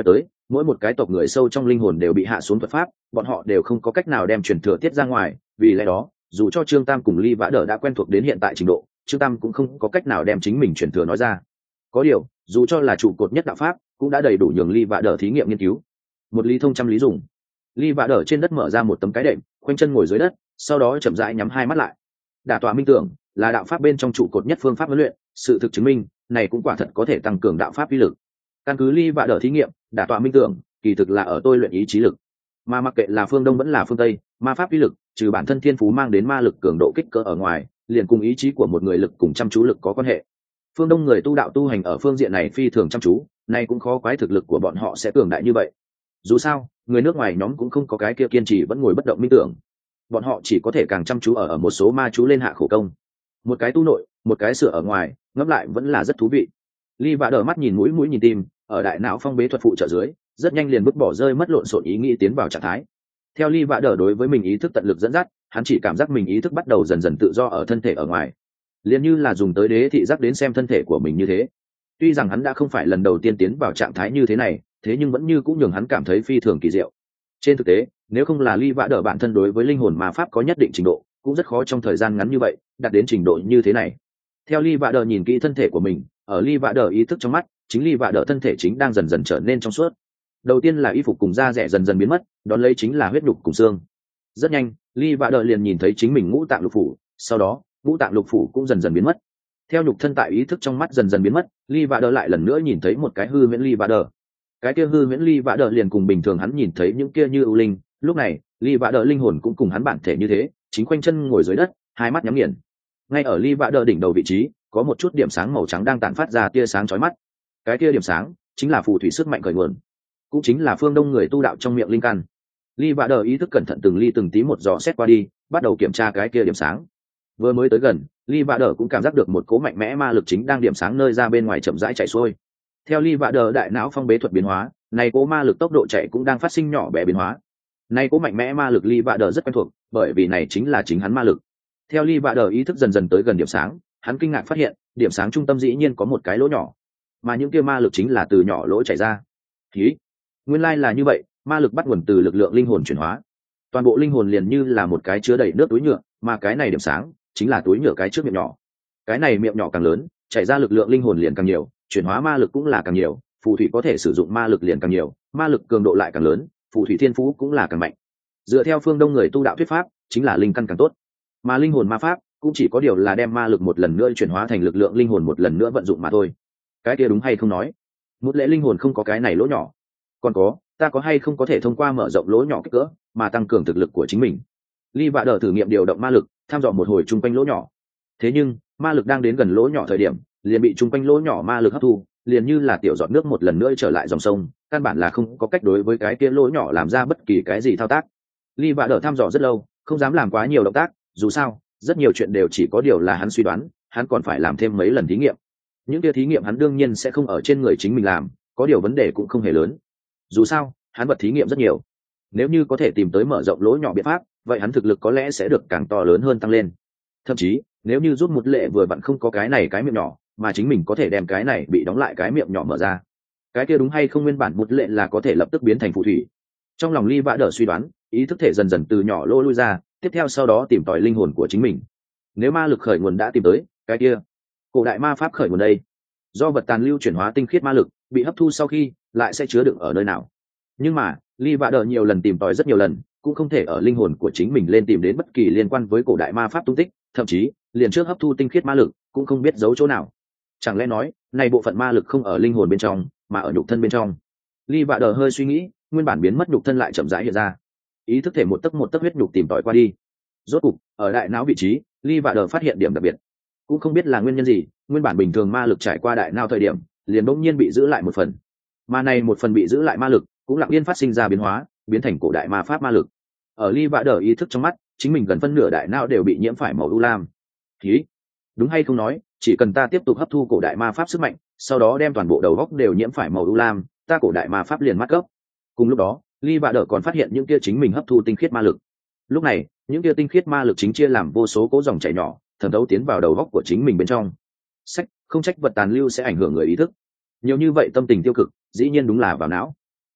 mỗi một cái tộc người sâu trong linh hồn đều bị hạ xuống thuật pháp, bọn họ đều không có cách nào đem truyền thừa tiết ra ngoài, vì lẽ đó dù cho Trương Tam cùng Ly Vã Đở đã quen thuộc đến hiện tại trình độ, Trương Tam cũng không có cách nào đem chính mình truyền thừa nói ra. Có điều dù cho là trụ cột nhất đạo pháp cũng đã đầy đủ nhường Ly Vã Đở thí nghiệm nghiên cứu. Một lý thông trăm lý dùng. Ly Vã Đở trên đất mở ra một tấm cái đệm, khoanh chân ngồi dưới đất, sau đó chậm rãi nhắm hai mắt lại. Đả tọa minh tưởng là đạo pháp bên trong trụ cột nhất phương pháp huấn luyện, sự thực chứng minh này cũng quả thật có thể tăng cường đạo pháp uy lực. Căn cứ Ly Vã Đở thí nghiệm, đả tọa minh tưởng kỳ thực là ở tôi luyện ý chí lực, mà mặc kệ là phương Đông vẫn là phương Tây, ma pháp uy lực trừ bản thân thiên phú mang đến ma lực cường độ kích cỡ ở ngoài, liền cùng ý chí của một người lực cùng chăm chú lực có quan hệ. Phương Đông người tu đạo tu hành ở phương diện này phi thường chăm chú, nay cũng khó quái thực lực của bọn họ sẽ cường đại như vậy. Dù sao người nước ngoài nhóm cũng không có cái kia kiên trì vẫn ngồi bất động minh tưởng, bọn họ chỉ có thể càng chăm chú ở một số ma chú lên hạ khổ công. Một cái tu nội, một cái sửa ở ngoài, ngẫm lại vẫn là rất thú vị. Ly Vã Đở mắt nhìn mũi nhìn tim, ở đại não phong bế thuật phụ trợ dưới, rất nhanh liền vứt bỏ rơi mất lộn xộn ý nghĩ tiến vào trạng thái. Theo Ly Vã Đở đối với mình ý thức tận lực dẫn dắt, hắn chỉ cảm giác mình ý thức bắt đầu dần dần tự do ở thân thể ở ngoài, liền như là dùng tới đế thị giác đến xem thân thể của mình như thế. Tuy rằng hắn đã không phải lần đầu tiên tiến vào trạng thái như thế này, thế nhưng vẫn như cũng nhường hắn cảm thấy phi thường kỳ diệu. Trên thực tế, nếu không là Ly Vã Đở bản thân đối với linh hồn ma pháp có nhất định trình độ, cũng rất khó trong thời gian ngắn như vậy đạt đến trình độ như thế này. Theo Ly Vã Đở nhìn kỹ thân thể của mình, ở Ly Vã Đở ý thức trong mắt, chính Ly Vã Đở thân thể chính đang dần dần trở nên trong suốt. Đầu tiên là y phục cùng da rẻ dần dần biến mất, đón lấy chính là huyết nhục cùng xương. Rất nhanh, Ly Vã Đở liền nhìn thấy chính mình ngũ tạng lục phủ, sau đó ngũ tạng lục phủ cũng dần dần biến mất. Theo nhục thân tại ý thức trong mắt dần dần biến mất, Ly Vã Đở lại lần nữa nhìn thấy một cái hư huyễn Ly Vã Đở. Cái kia hư huyễn Ly Vã Đở liền cùng bình thường hắn nhìn thấy những kia như ưu linh, lúc này Ly Vã Đở linh hồn cũng cùng hắn bản thể như thế, chính quanh chân ngồi dưới đất, hai mắt nhắm nghiền. Ngay ở Ly Vã Đở đỉnh đầu vị trí, có một chút điểm sáng màu trắng đang tản phát ra tia sáng chói mắt. Cái kia điểm sáng chính là phù thủy sức mạnh khởi nguồn, cũng chính là phương Đông người tu đạo trong miệng linh căn. Ly Vã Đở ý thức cẩn thận từng ly từng tí một dò xét qua đi, bắt đầu kiểm tra cái kia điểm sáng. Vừa mới tới gần, Ly Vã Đở cũng cảm giác được một cỗ mạnh mẽ ma lực chính đang điểm sáng nơi ra bên ngoài chậm rãi chạy xuôi. Theo Ly Vã Đở đại não phong bế thuật biến hóa, này cỗ ma lực tốc độ chạy cũng đang phát sinh nhỏ bé biến hóa. Này cỗ mạnh mẽ ma lực Ly Vã Đở rất quen thuộc, bởi vì này chính là chính hắn ma lực. Theo Ly Vã Đở ý thức dần dần tới gần điểm sáng, hắn kinh ngạc phát hiện, điểm sáng trung tâm dĩ nhiên có một cái lỗ nhỏ, mà những kia ma lực chính là từ nhỏ lỗ chảy ra. Khí, nguyên lai là như vậy, ma lực bắt nguồn từ lực lượng linh hồn chuyển hóa. Toàn bộ linh hồn liền như là một cái chứa đầy nước túi nhựa, mà cái này điểm sáng chính là túi nhựa cái trước miệng nhỏ. Cái này miệng nhỏ càng lớn, chảy ra lực lượng linh hồn liền càng nhiều, chuyển hóa ma lực cũng là càng nhiều, phù thủy có thể sử dụng ma lực liền càng nhiều, ma lực cường độ lại càng lớn, phù thủy thiên phú cũng là càng mạnh. Dựa theo phương Đông người tu đạo thuyết pháp, chính là linh căn càng tốt, mà linh hồn ma pháp cũng chỉ có điều là đem ma lực một lần nữa chuyển hóa thành lực lượng linh hồn một lần nữa vận dụng mà thôi. Cái kia đúng hay không nói, một lẽ linh hồn không có cái này lỗ nhỏ, còn có ta có hay không có thể thông qua mở rộng lỗ nhỏ kích cỡ mà tăng cường thực lực của chính mình. Ly Vã Đở thử nghiệm điều động ma lực, tham dò một hồi chung quanh lỗ nhỏ. Thế nhưng ma lực đang đến gần lỗ nhỏ thời điểm, liền bị chung quanh lỗ nhỏ ma lực hấp thu, liền như là tiểu giọt nước một lần nữa trở lại dòng sông, căn bản là không có cách đối với cái kia lỗ nhỏ làm ra bất kỳ cái gì thao tác. Ly Vã Đở tham dò rất lâu, không dám làm quá nhiều động tác, dù sao rất nhiều chuyện đều chỉ có điều là hắn suy đoán, hắn còn phải làm thêm mấy lần thí nghiệm. Những kia thí nghiệm hắn đương nhiên sẽ không ở trên người chính mình làm, có điều vấn đề cũng không hề lớn. Dù sao hắn vật thí nghiệm rất nhiều, nếu như có thể tìm tới mở rộng lỗ nhỏ biện pháp, vậy hắn thực lực có lẽ sẽ được càng to lớn hơn tăng lên. Thậm chí nếu như giúp một lệ vừa vặn không có cái này cái miệng nhỏ, mà chính mình có thể đem cái này bị đóng lại cái miệng nhỏ mở ra, cái kia đúng hay không nguyên bản một lệ là có thể lập tức biến thành phù thủy. Trong lòng Ly Vã Đở suy đoán, ý thức thể dần dần từ nhỏ lỗ lui ra, tiếp theo sau đó tìm tòi linh hồn của chính mình. Nếu ma lực khởi nguồn đã tìm tới, cái kia cổ đại ma pháp khởi nguồn đây, do vật tàn lưu chuyển hóa tinh khiết ma lực bị hấp thu sau khi lại sẽ chứa đựng ở nơi nào. Nhưng mà Ly Vã Đở nhiều lần tìm tòi rất nhiều lần, cũng không thể ở linh hồn của chính mình lên tìm đến bất kỳ liên quan với cổ đại ma pháp tung tích, thậm chí liền trước hấp thu tinh khiết ma lực cũng không biết giấu chỗ nào. Chẳng lẽ nói này bộ phận ma lực không ở linh hồn bên trong mà ở nhục thân bên trong? Ly Vã Đở hơi suy nghĩ, nguyên bản biến mất nhục thân lại chậm rãi hiện ra. Ý thức thể một tấc huyết nhục tìm tòi qua đi, rốt cục ở đại não vị trí, Ly Vã Đở phát hiện điểm đặc biệt. Cũng không biết là nguyên nhân gì, nguyên bản bình thường ma lực trải qua đại não thời điểm liền bỗng nhiên bị giữ lại một phần, mà này một phần bị giữ lại ma lực cũng lặng yên phát sinh ra biến hóa, biến thành cổ đại ma pháp ma lực. Ở Ly Vã Đở ý thức trong mắt, chính mình gần phân nửa đại não đều bị nhiễm phải màu u lam. Khí, đúng hay không nói, chỉ cần ta tiếp tục hấp thu cổ đại ma pháp sức mạnh, sau đó đem toàn bộ đầu góc đều nhiễm phải màu u lam, ta cổ đại ma pháp liền mát gốc. Cùng lúc đó Ly Vã Đở còn phát hiện những kia chính mình hấp thu tinh khiết ma lực. Lúc này những kia tinh khiết ma lực chính chia làm vô số cố dòng chảy nhỏ, thẩm thấu tiến vào đầu góc của chính mình bên trong. Sách, không trách vật tàn lưu sẽ ảnh hưởng người ý thức. Nhiều như vậy tâm tình tiêu cực, dĩ nhiên đúng là vào não.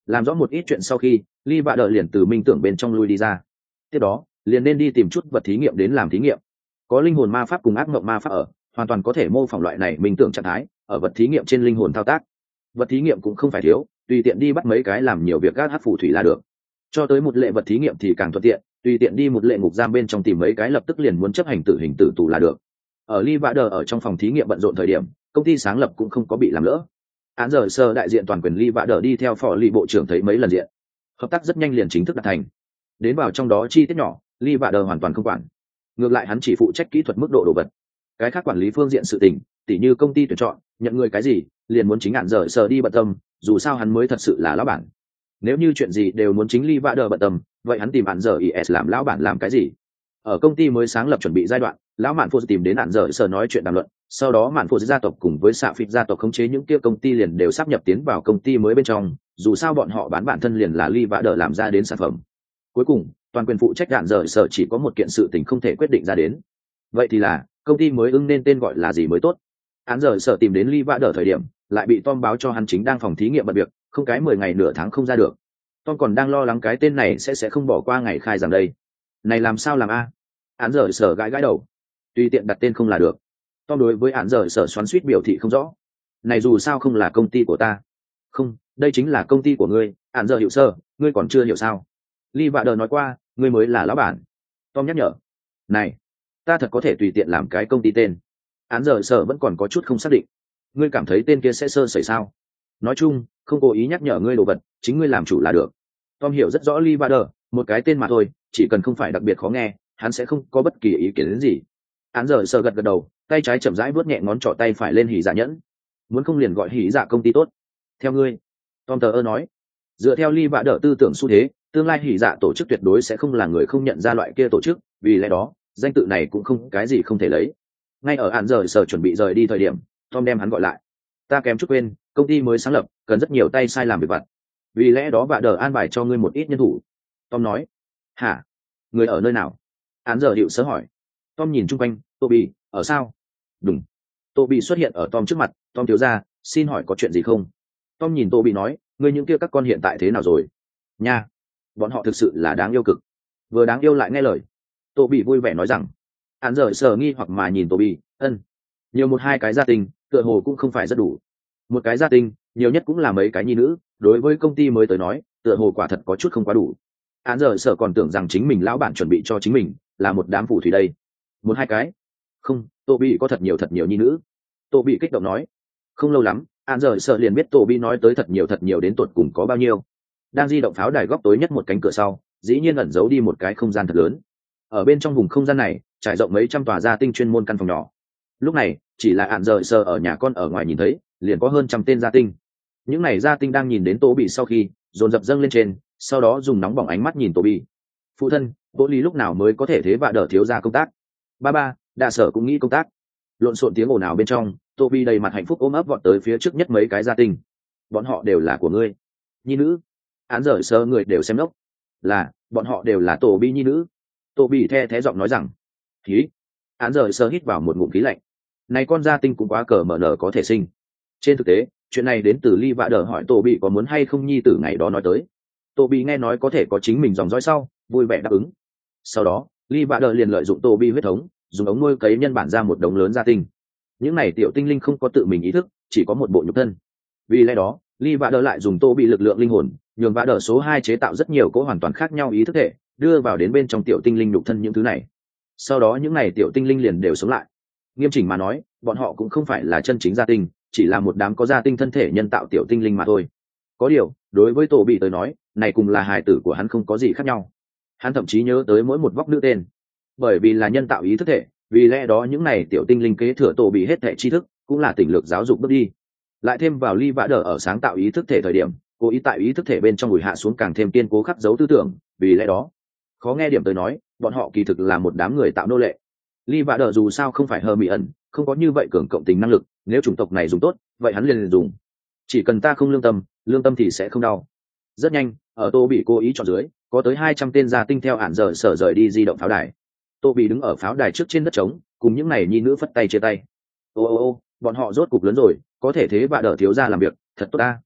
Làm rõ một ít chuyện sau khi, Lee Vạ Đờ liền từ minh tưởng bên trong lui đi ra. Tiếp đó, liền nên đi tìm chút vật thí nghiệm đến làm thí nghiệm. Có linh hồn ma pháp cùng ác mộng ma pháp ở, hoàn toàn có thể mô phỏng loại này minh tưởng trạng thái, ở vật thí nghiệm trên linh hồn thao tác. Vật thí nghiệm cũng không phải thiếu, tùy tiện đi bắt mấy cái làm nhiều việc gác hắc phù thủy là được. Cho tới một lệ vật thí nghiệm thì càng thuận tiện, tùy tiện đi một lệ ngục giam bên trong tìm mấy cái lập tức liền muốn chấp hành tử hình tử tù là được. Ở Lee Vạ Đờ ở trong phòng thí nghiệm bận rộn thời điểm, công ty sáng lập cũng không có bị làm lỡ. Án giờ sơ đại diện toàn quyền Lee Vạ Đờ đi theo phó Lee bộ trưởng thấy mấy lần diện, hợp tác rất nhanh liền chính thức đạt thành. Đến vào trong đó chi tiết nhỏ, Lee Vạ Đờ hoàn toàn không quản, ngược lại hắn chỉ phụ trách kỹ thuật mức độ đồ vật, cái khác quản lý phương diện sự tình, tỉ như công ty tuyển chọn, nhận người cái gì, liền muốn chính án giờ sơ đi bận tâm, dù sao hắn mới thật sự là lão bản. Nếu như chuyện gì đều muốn chính Lee Vạ Đờ bận tâm, vậy hắn tìm án giờ is làm lão bản làm cái gì? Ở công ty mới sáng lập chuẩn bị giai đoạn, lão mạn phô tìm đến án giờ sơ nói chuyện đàm luận, sau đó mạn phô gia tộc cùng với xạ phịt gia tộc khống chế những kia công ty liền đều sắp nhập tiến vào công ty mới bên trong, dù sao bọn họ bán bản thân liền là Lee Vạ Đờ làm ra đến sản phẩm. Cuối cùng toàn quyền phụ trách án giờ sơ chỉ có một kiện sự tình không thể quyết định ra đến, vậy thì là công ty mới nên tên gọi là gì mới tốt. Án giờ sơ tìm đến Lee Vạ Đờ thời điểm, lại bị Tom báo cho hắn chính đang phòng thí nghiệm bận việc, không cái 10 ngày nửa tháng không ra được. Tom còn đang lo lắng cái tên này sẽ không bỏ qua ngày khai giảng đây. Này làm sao làm a? Án giờ sở gãi đầu, tùy tiện đặt tên không là được. Tom đối với án giờ sở xoắn suýt biểu thị không rõ. Này dù sao không là công ty của ta. Không, đây chính là công ty của ngươi, án giờ hiệu sơ, ngươi còn chưa hiểu sao? Lee Vạ Đờ nói qua, ngươi mới là lão bản. Tom nhắc nhở. Này, ta thật có thể tùy tiện làm cái công ty tên. Án giờ sở vẫn còn có chút không xác định. Ngươi cảm thấy tên kia sẽ sơ sẩy sao? Nói chung, không cố ý nhắc nhở ngươi đồ vật, chính ngươi làm chủ là được. Tom hiểu rất rõ Lee Vạ Đờ, một cái tên mà thôi, chỉ cần không phải đặc biệt khó nghe, hắn sẽ không có bất kỳ ý kiến đến gì. Án giờ sờ gật đầu, tay trái chậm rãi vuốt nhẹ ngón trỏ tay phải lên hỉ dạ nhẫn. Muốn không liền gọi hỉ dạ công ty tốt. Theo ngươi, Tom tờ ơ nói. Dựa theo Lee Vạ Đờ tư tưởng xu thế, tương lai hỉ dạ tổ chức tuyệt đối sẽ không là người không nhận ra loại kia tổ chức, vì lẽ đó, danh tự này cũng không cái gì không thể lấy. Ngay ở án giờ sờ chuẩn bị rời đi thời điểm, Tom đem hắn gọi lại. Ta kém chút quên, công ty mới sáng lập, cần rất nhiều tay sai làm việc vặt. Vì lẽ đó Vạ Đờ an bài cho ngươi một ít nhân thủ. Tom nói. Hả? Người ở nơi nào? Án giờ hiệu sớ hỏi. Tom nhìn chung quanh. Toby, ở sao? Đúng. Toby xuất hiện ở Tom trước mặt. Tom thiếu ra, xin hỏi có chuyện gì không? Tom nhìn Toby nói, ngươi những kia các con hiện tại thế nào rồi? Nha, bọn họ thực sự là đáng yêu cực. Vừa đáng yêu lại nghe lời. Toby vui vẻ nói rằng. Án giờ sờ nghi hoặc mà nhìn Toby, nhiều một hai cái gia tình, tựa hồ cũng không phải rất đủ. Một cái gia tình, nhiều nhất cũng là mấy cái nhi nữ, đối với công ty mới tới nói, tựa hồ quả thật có chút không quá đủ. Án giờ sở còn tưởng rằng chính mình lão bản chuẩn bị cho chính mình là một đám phù thủy đây. Một hai cái? Không, Toby có thật nhiều nhi nữ. Toby kích động nói. Không lâu lắm, án giờ sở liền biết Toby nói tới thật nhiều đến tột cùng có bao nhiêu. Đang di động pháo đài góc tối nhất một cánh cửa sau, dĩ nhiên ẩn giấu đi một cái không gian thật lớn. Ở bên trong vùng không gian này, trải rộng mấy trăm tòa gia tinh chuyên môn căn phòng nhỏ. Lúc này, chỉ là án giờ sở ở nhà con ở ngoài nhìn thấy, liền có hơn trăm tên gia tinh. Những này gia tinh đang nhìn đến Toby sau khi dồn dập dâng lên trên, sau đó dùng nóng bỏng ánh mắt nhìn Toby. Phụ thân, Vô Lý lúc nào mới có thể thế Vạ Đờ thiếu ra công tác? Ba, Đạ Sở cũng nghĩ công tác. Lộn xộn tiếng ồn ào bên trong, Toby đầy mặt hạnh phúc ôm ấp vọt tới phía trước nhất mấy cái gia tinh. Bọn họ đều là của ngươi. Nhi nữ. Án giờ sơ người đều xem lốc. Là, bọn họ đều là Toby nhi nữ. Toby the giọng nói rằng. Khí. Án giờ sơ hít vào một ngụm khí lạnh. Này con gia tinh cũng quá cờ mở nở có thể sinh. Trên thực tế, chuyện này đến từ Lee Vạ Đờ hỏi Toby có muốn hay không nhi tử ngày đó nói tới. Toby nghe nói có thể có chính mình dòng dõi sau, vui vẻ đáp ứng. Sau đó, Lee Vạ Đờ liền lợi dụng Toby huyết thống, dùng ống nuôi cấy nhân bản ra một đống lớn gia tinh. Những này tiểu tinh linh không có tự mình ý thức, chỉ có một bộ nhục thân. Vì lẽ đó, Lee Vạ Đờ lại dùng Toby lực lượng linh hồn, nhường Vạ Đờ số 2 chế tạo rất nhiều cỗ hoàn toàn khác nhau ý thức thể, đưa vào đến bên trong tiểu tinh linh nhục thân những thứ này. Sau đó những này tiểu tinh linh liền đều sống lại. Nghiêm chỉnh mà nói, bọn họ cũng không phải là chân chính gia tinh, chỉ là một đám có gia tinh thân thể nhân tạo tiểu tinh linh mà thôi. Có điều, đối với Toby tới nói, này cùng là hài tử của hắn không có gì khác nhau. Hắn thậm chí nhớ tới mỗi một vóc nữ tên. Bởi vì là nhân tạo ý thức thể, vì lẽ đó những này tiểu tinh linh kế thừa Toby hết thể tri thức, cũng là tỉnh lược giáo dục bước đi. Lại thêm vào Lee Vạ Đờ ở sáng tạo ý thức thể thời điểm, cố ý tại ý thức thể bên trong ủi hạ xuống càng thêm kiên cố khắc dấu tư tưởng, vì lẽ đó, khó nghe điểm tới nói, bọn họ kỳ thực là một đám người tạo nô lệ. Lee Vạ Đờ dù sao không phải Hermione, không có như vậy cường cộng tình năng lực, nếu chủng tộc này dùng tốt, vậy hắn liền dùng. Chỉ cần ta không lương tâm thì sẽ không đau. Rất nhanh, ở Tô bị cố ý chọn dưới, có tới 200 tên gia tinh theo ản giờ sở rời đi di động pháo đài. Tô bị đứng ở pháo đài trước trên đất trống, cùng những này nhi nữ phất tay chia tay. Ô, bọn họ rốt cục lớn rồi, có thể thế Vạ Đờ thiếu gia làm việc, thật tốt ta.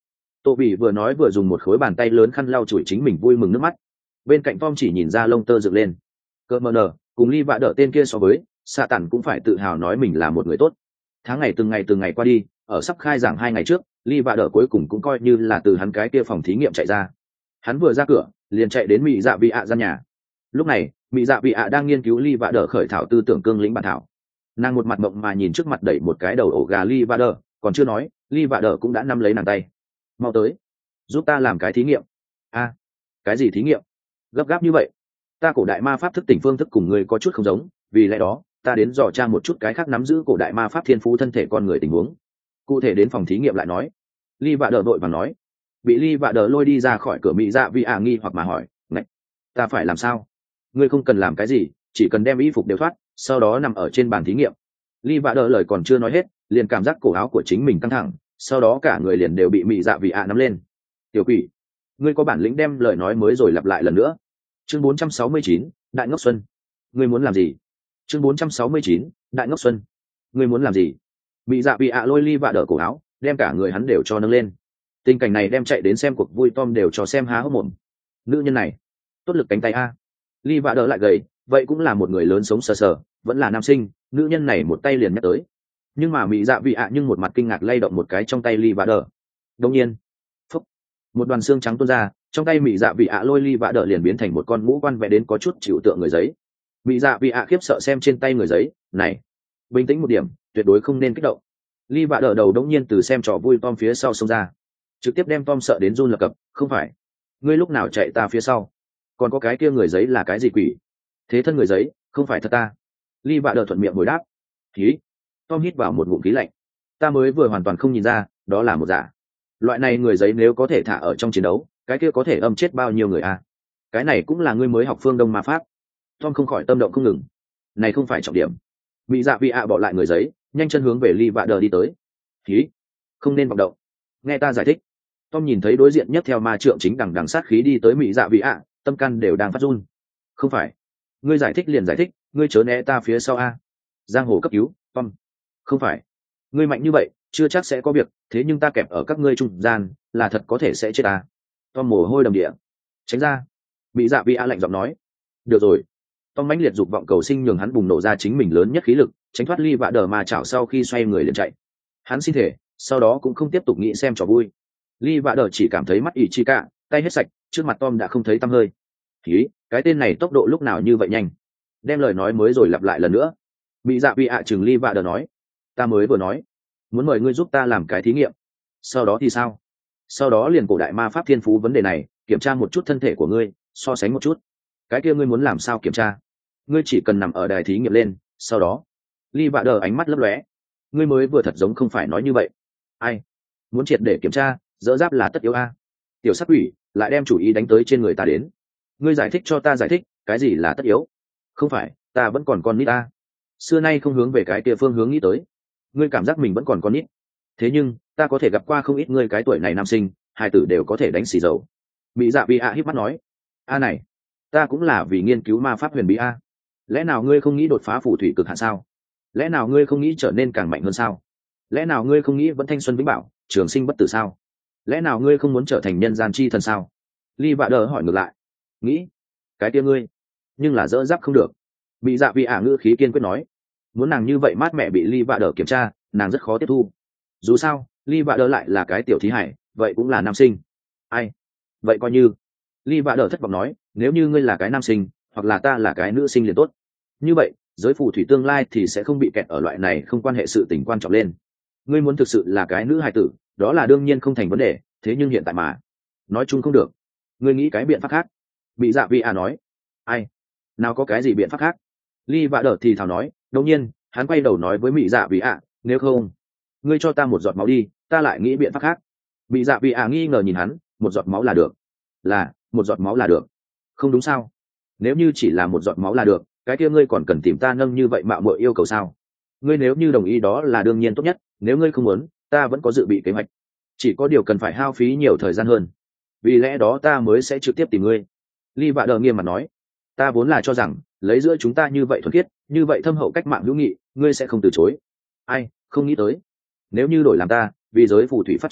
Tô Bỉ vừa nói vừa dùng một khối bàn tay lớn khăn lau chùi chính mình vui mừng nước mắt. Bên cạnh Tom chỉ nhìn ra lông tơ dựng lên. Cơ mờ nở, cùng Ly Vạ Đỡ tên kia so với, Sa Tản cũng phải tự hào nói mình là một người tốt. Tháng ngày từng ngày qua đi, ở sắp khai giảng 2 ngày trước, Ly Vạ Đỡ cuối cùng cũng coi như là từ hắn cái kia phòng thí nghiệm chạy ra. Hắn vừa ra cửa, liền chạy đến Mị Dạ Vị ạ gian nhà. Lúc này, Mị Dạ Vị ạ đang nghiên cứu Ly Vạ Đỡ khởi thảo tư tưởng cương lĩnh bản thảo. Nàng một mặt mộng mà nhìn trước mặt đẩy một cái đầu ổ gà Ly Vạ Đỡ, còn chưa nói, Ly Vạ Đỡ cũng đã nắm lấy nàng tay. Mau tới, giúp ta làm cái thí nghiệm. A, cái gì thí nghiệm? Gấp gáp như vậy? Ta cổ đại ma pháp thức tỉnh phương thức cùng người có chút không giống, vì lẽ đó ta đến dò tra một chút cái khác nắm giữ cổ đại ma pháp thiên phú thân thể con người tình huống. Cụ thể đến phòng thí nghiệm lại nói. Ly Vạ Đỡ đội và nói. Bị Ly Vạ Đỡ lôi đi ra khỏi cửa Mị Dạ Vị ạ nghi hoặc mà hỏi, "Này, ta phải làm sao?" Ngươi không cần làm cái gì, chỉ cần đem y phục đều thoát, sau đó nằm ở trên bàn thí nghiệm. Ly Vạ Đỡ lời còn chưa nói hết, liền cảm giác cổ áo của chính mình căng thẳng, sau đó cả người liền đều bị Mị Dạ Vị ạ nắm lên. "Tiểu quỷ, ngươi có bản lĩnh đem lời nói mới rồi lặp lại lần nữa." Chương 469, Đại Ngốc Xuân. Ngươi muốn làm gì? Chương 469, Đại Ngốc Xuân. Ngươi muốn làm gì? Mị Dạ Vị ạ lôi Ly Vạ Đỡ cổ áo, đem cả người hắn đều cho nâng lên. Tình cảnh này đem chạy đến xem cuộc vui Tom đều cho xem há hốc mồm. Nữ nhân này, tốt lực cánh tay a. Ly Vạ Đỡ lại gầy, vậy cũng là một người lớn sống sờ sờ, vẫn là nam sinh, nữ nhân này một tay liền nhắc tới. Nhưng mà Mị Dạ Vị ạ nhưng một mặt kinh ngạc lay động một cái trong tay Ly Vạ Đỡ. Đột nhiên, phốc, một đoàn xương trắng tuôn ra, trong tay Mị Dạ Vị ạ lôi Ly Vạ Đỡ liền biến thành một con mũ quan vẽ đến có chút chịu tượng người giấy. Mị Dạ Vị ạ khiếp sợ xem trên tay người giấy, này, bình tĩnh một điểm, tuyệt đối không nên kích động. Ly Vạ Đỡ đầu đống nhiên từ xem trò vui Tom phía sau xông ra, trực tiếp đem Tom sợ đến run lập cập. Không phải, ngươi lúc nào chạy ta phía sau? Còn có cái kia người giấy là cái gì quỷ? Thế thân người giấy, không phải thật ta. Ly Vạ Đỡ thuận miệng hồi đáp. Khí. Tom hít vào một ngụm khí lạnh. Ta mới vừa hoàn toàn không nhìn ra, đó là một giả. Loại này người giấy nếu có thể thả ở trong chiến đấu, cái kia có thể âm chết bao nhiêu người a? Cái này cũng là ngươi mới học phương Đông ma pháp. Tom không khỏi tâm động không ngừng. Này không phải trọng điểm. Mị Dạ Vị ạ bỏ lại người giấy, nhanh chân hướng về Ly Vạ Đỡ đi tới. Khí. Không nên vọng động. Nghe ta giải thích. Tom nhìn thấy đối diện nhất theo ma trượng chính đằng sát khí đi tới Mị Dạ Vị ạ, tâm can đều đang phát run. Không phải, ngươi giải thích liền giải thích, ngươi chớ né ta phía sau a. Giang hồ cấp cứu, Tom. Không phải, ngươi mạnh như vậy, chưa chắc sẽ có việc, thế nhưng ta kẹp ở các ngươi trung gian, là thật có thể sẽ chết ta. Tom mồ hôi đầm địa. Tránh ra. Mị Dạ Vị ạ lạnh giọng nói. Được rồi. Tom mãnh liệt dục vọng cầu sinh nhường hắn bùng nổ ra chính mình lớn nhất khí lực, tránh thoát Ly Vạ Đỡ mà chảo sau khi xoay người liền chạy. Hắn xin thể, sau đó cũng không tiếp tục nghĩ xem trò vui. Ly Vạ Đỡ chỉ cảm thấy mắt ỉ chi cả, tay hết sạch, trước mặt Tom đã không thấy tăm hơi. Ý, cái tên này tốc độ lúc nào như vậy nhanh? Đem lời nói mới rồi lặp lại lần nữa. Mị Dạ Vị ạ chừng Ly Vạ Đỡ nói, ta mới vừa nói, muốn mời ngươi giúp ta làm cái thí nghiệm. Sau đó thì sao? Sau đó liền cổ đại ma pháp thiên phú vấn đề này, kiểm tra một chút thân thể của ngươi, so sánh một chút. Cái kia ngươi muốn làm sao kiểm tra? Ngươi chỉ cần nằm ở đài thí nghiệm lên, sau đó. Ly Vạ Đỡ ánh mắt lấp lóe. Ngươi mới vừa thật giống không phải nói như vậy. Ai? Muốn triệt để kiểm tra, dỡ giáp là tất yếu a. Tiểu sắc quỷ lại đem chủ ý đánh tới trên người ta đến. Ngươi giải thích cho ta giải thích, cái gì là tất yếu? Không phải, ta vẫn còn con nít ta. Xưa nay không hướng về cái kia phương hướng nghĩ tới. Ngươi cảm giác mình vẫn còn con nít. Thế nhưng, ta có thể gặp qua không ít ngươi cái tuổi này nam sinh, hai tử đều có thể đánh xì dầu. Mị Dạ Vị ạ híp mắt nói, a này, ta cũng là vì nghiên cứu ma pháp huyền bí a. Lẽ nào ngươi không nghĩ đột phá phù thủy cực hạn sao? Lẽ nào ngươi không nghĩ trở nên càng mạnh hơn sao? Lẽ nào ngươi không nghĩ vẫn thanh xuân vĩnh bảo, trường sinh bất tử sao? Lẽ nào ngươi không muốn trở thành nhân gian chi thần sao? Ly Vạ Đỡ hỏi ngược lại. Nghĩ, cái kia ngươi, nhưng là dỡ giáp không được. Bị Dạ Vị ạ ngữ khí kiên quyết nói. Muốn nàng như vậy mát mẹ bị Ly Vạ Đỡ kiểm tra, nàng rất khó tiếp thu. Dù sao, Ly Vạ Đỡ lại là cái tiểu thí hải, vậy cũng là nam sinh. Ai? Vậy coi như. Ly Vạ Đỡ thất vọng nói, nếu như ngươi là cái nam sinh, hoặc là ta là cái nữ sinh liền tốt. Như vậy, giới phù thủy tương lai thì sẽ không bị kẹt ở loại này không quan hệ sự tình quan trọng lên. Ngươi muốn thực sự là cái nữ hài tử, đó là đương nhiên không thành vấn đề, thế nhưng hiện tại mà nói chung không được. Ngươi nghĩ cái biện pháp khác. Bị Dạ Vị ạ nói. Ai? Nào có cái gì biện pháp khác? Ly Vạ Đỡ thì thào nói. Đột nhiên hắn quay đầu nói với Mị Dạ Vị ạ, nếu không, ngươi cho ta một giọt máu đi, ta lại nghĩ biện pháp khác. Mị Dạ Vị ạ nghi ngờ nhìn hắn, một giọt máu là được? Là một giọt máu là được? Không đúng sao? Nếu như chỉ là một giọt máu là được, cái kia ngươi còn cần tìm ta nâng như vậy mạo muội yêu cầu sao? Ngươi nếu như đồng ý đó là đương nhiên tốt nhất, nếu ngươi không muốn, ta vẫn có dự bị kế hoạch, chỉ có điều cần phải hao phí nhiều thời gian hơn, vì lẽ đó ta mới sẽ trực tiếp tìm ngươi. Ly Vạ Đỡ nghiêm mặt nói, ta vốn là cho rằng lấy giữa chúng ta như vậy thuần khiết, như vậy thâm hậu cách mạng hữu nghị, ngươi sẽ không từ chối. Ai, không nghĩ tới, nếu như đổi làm ta, vì giới phù thủy phát triển,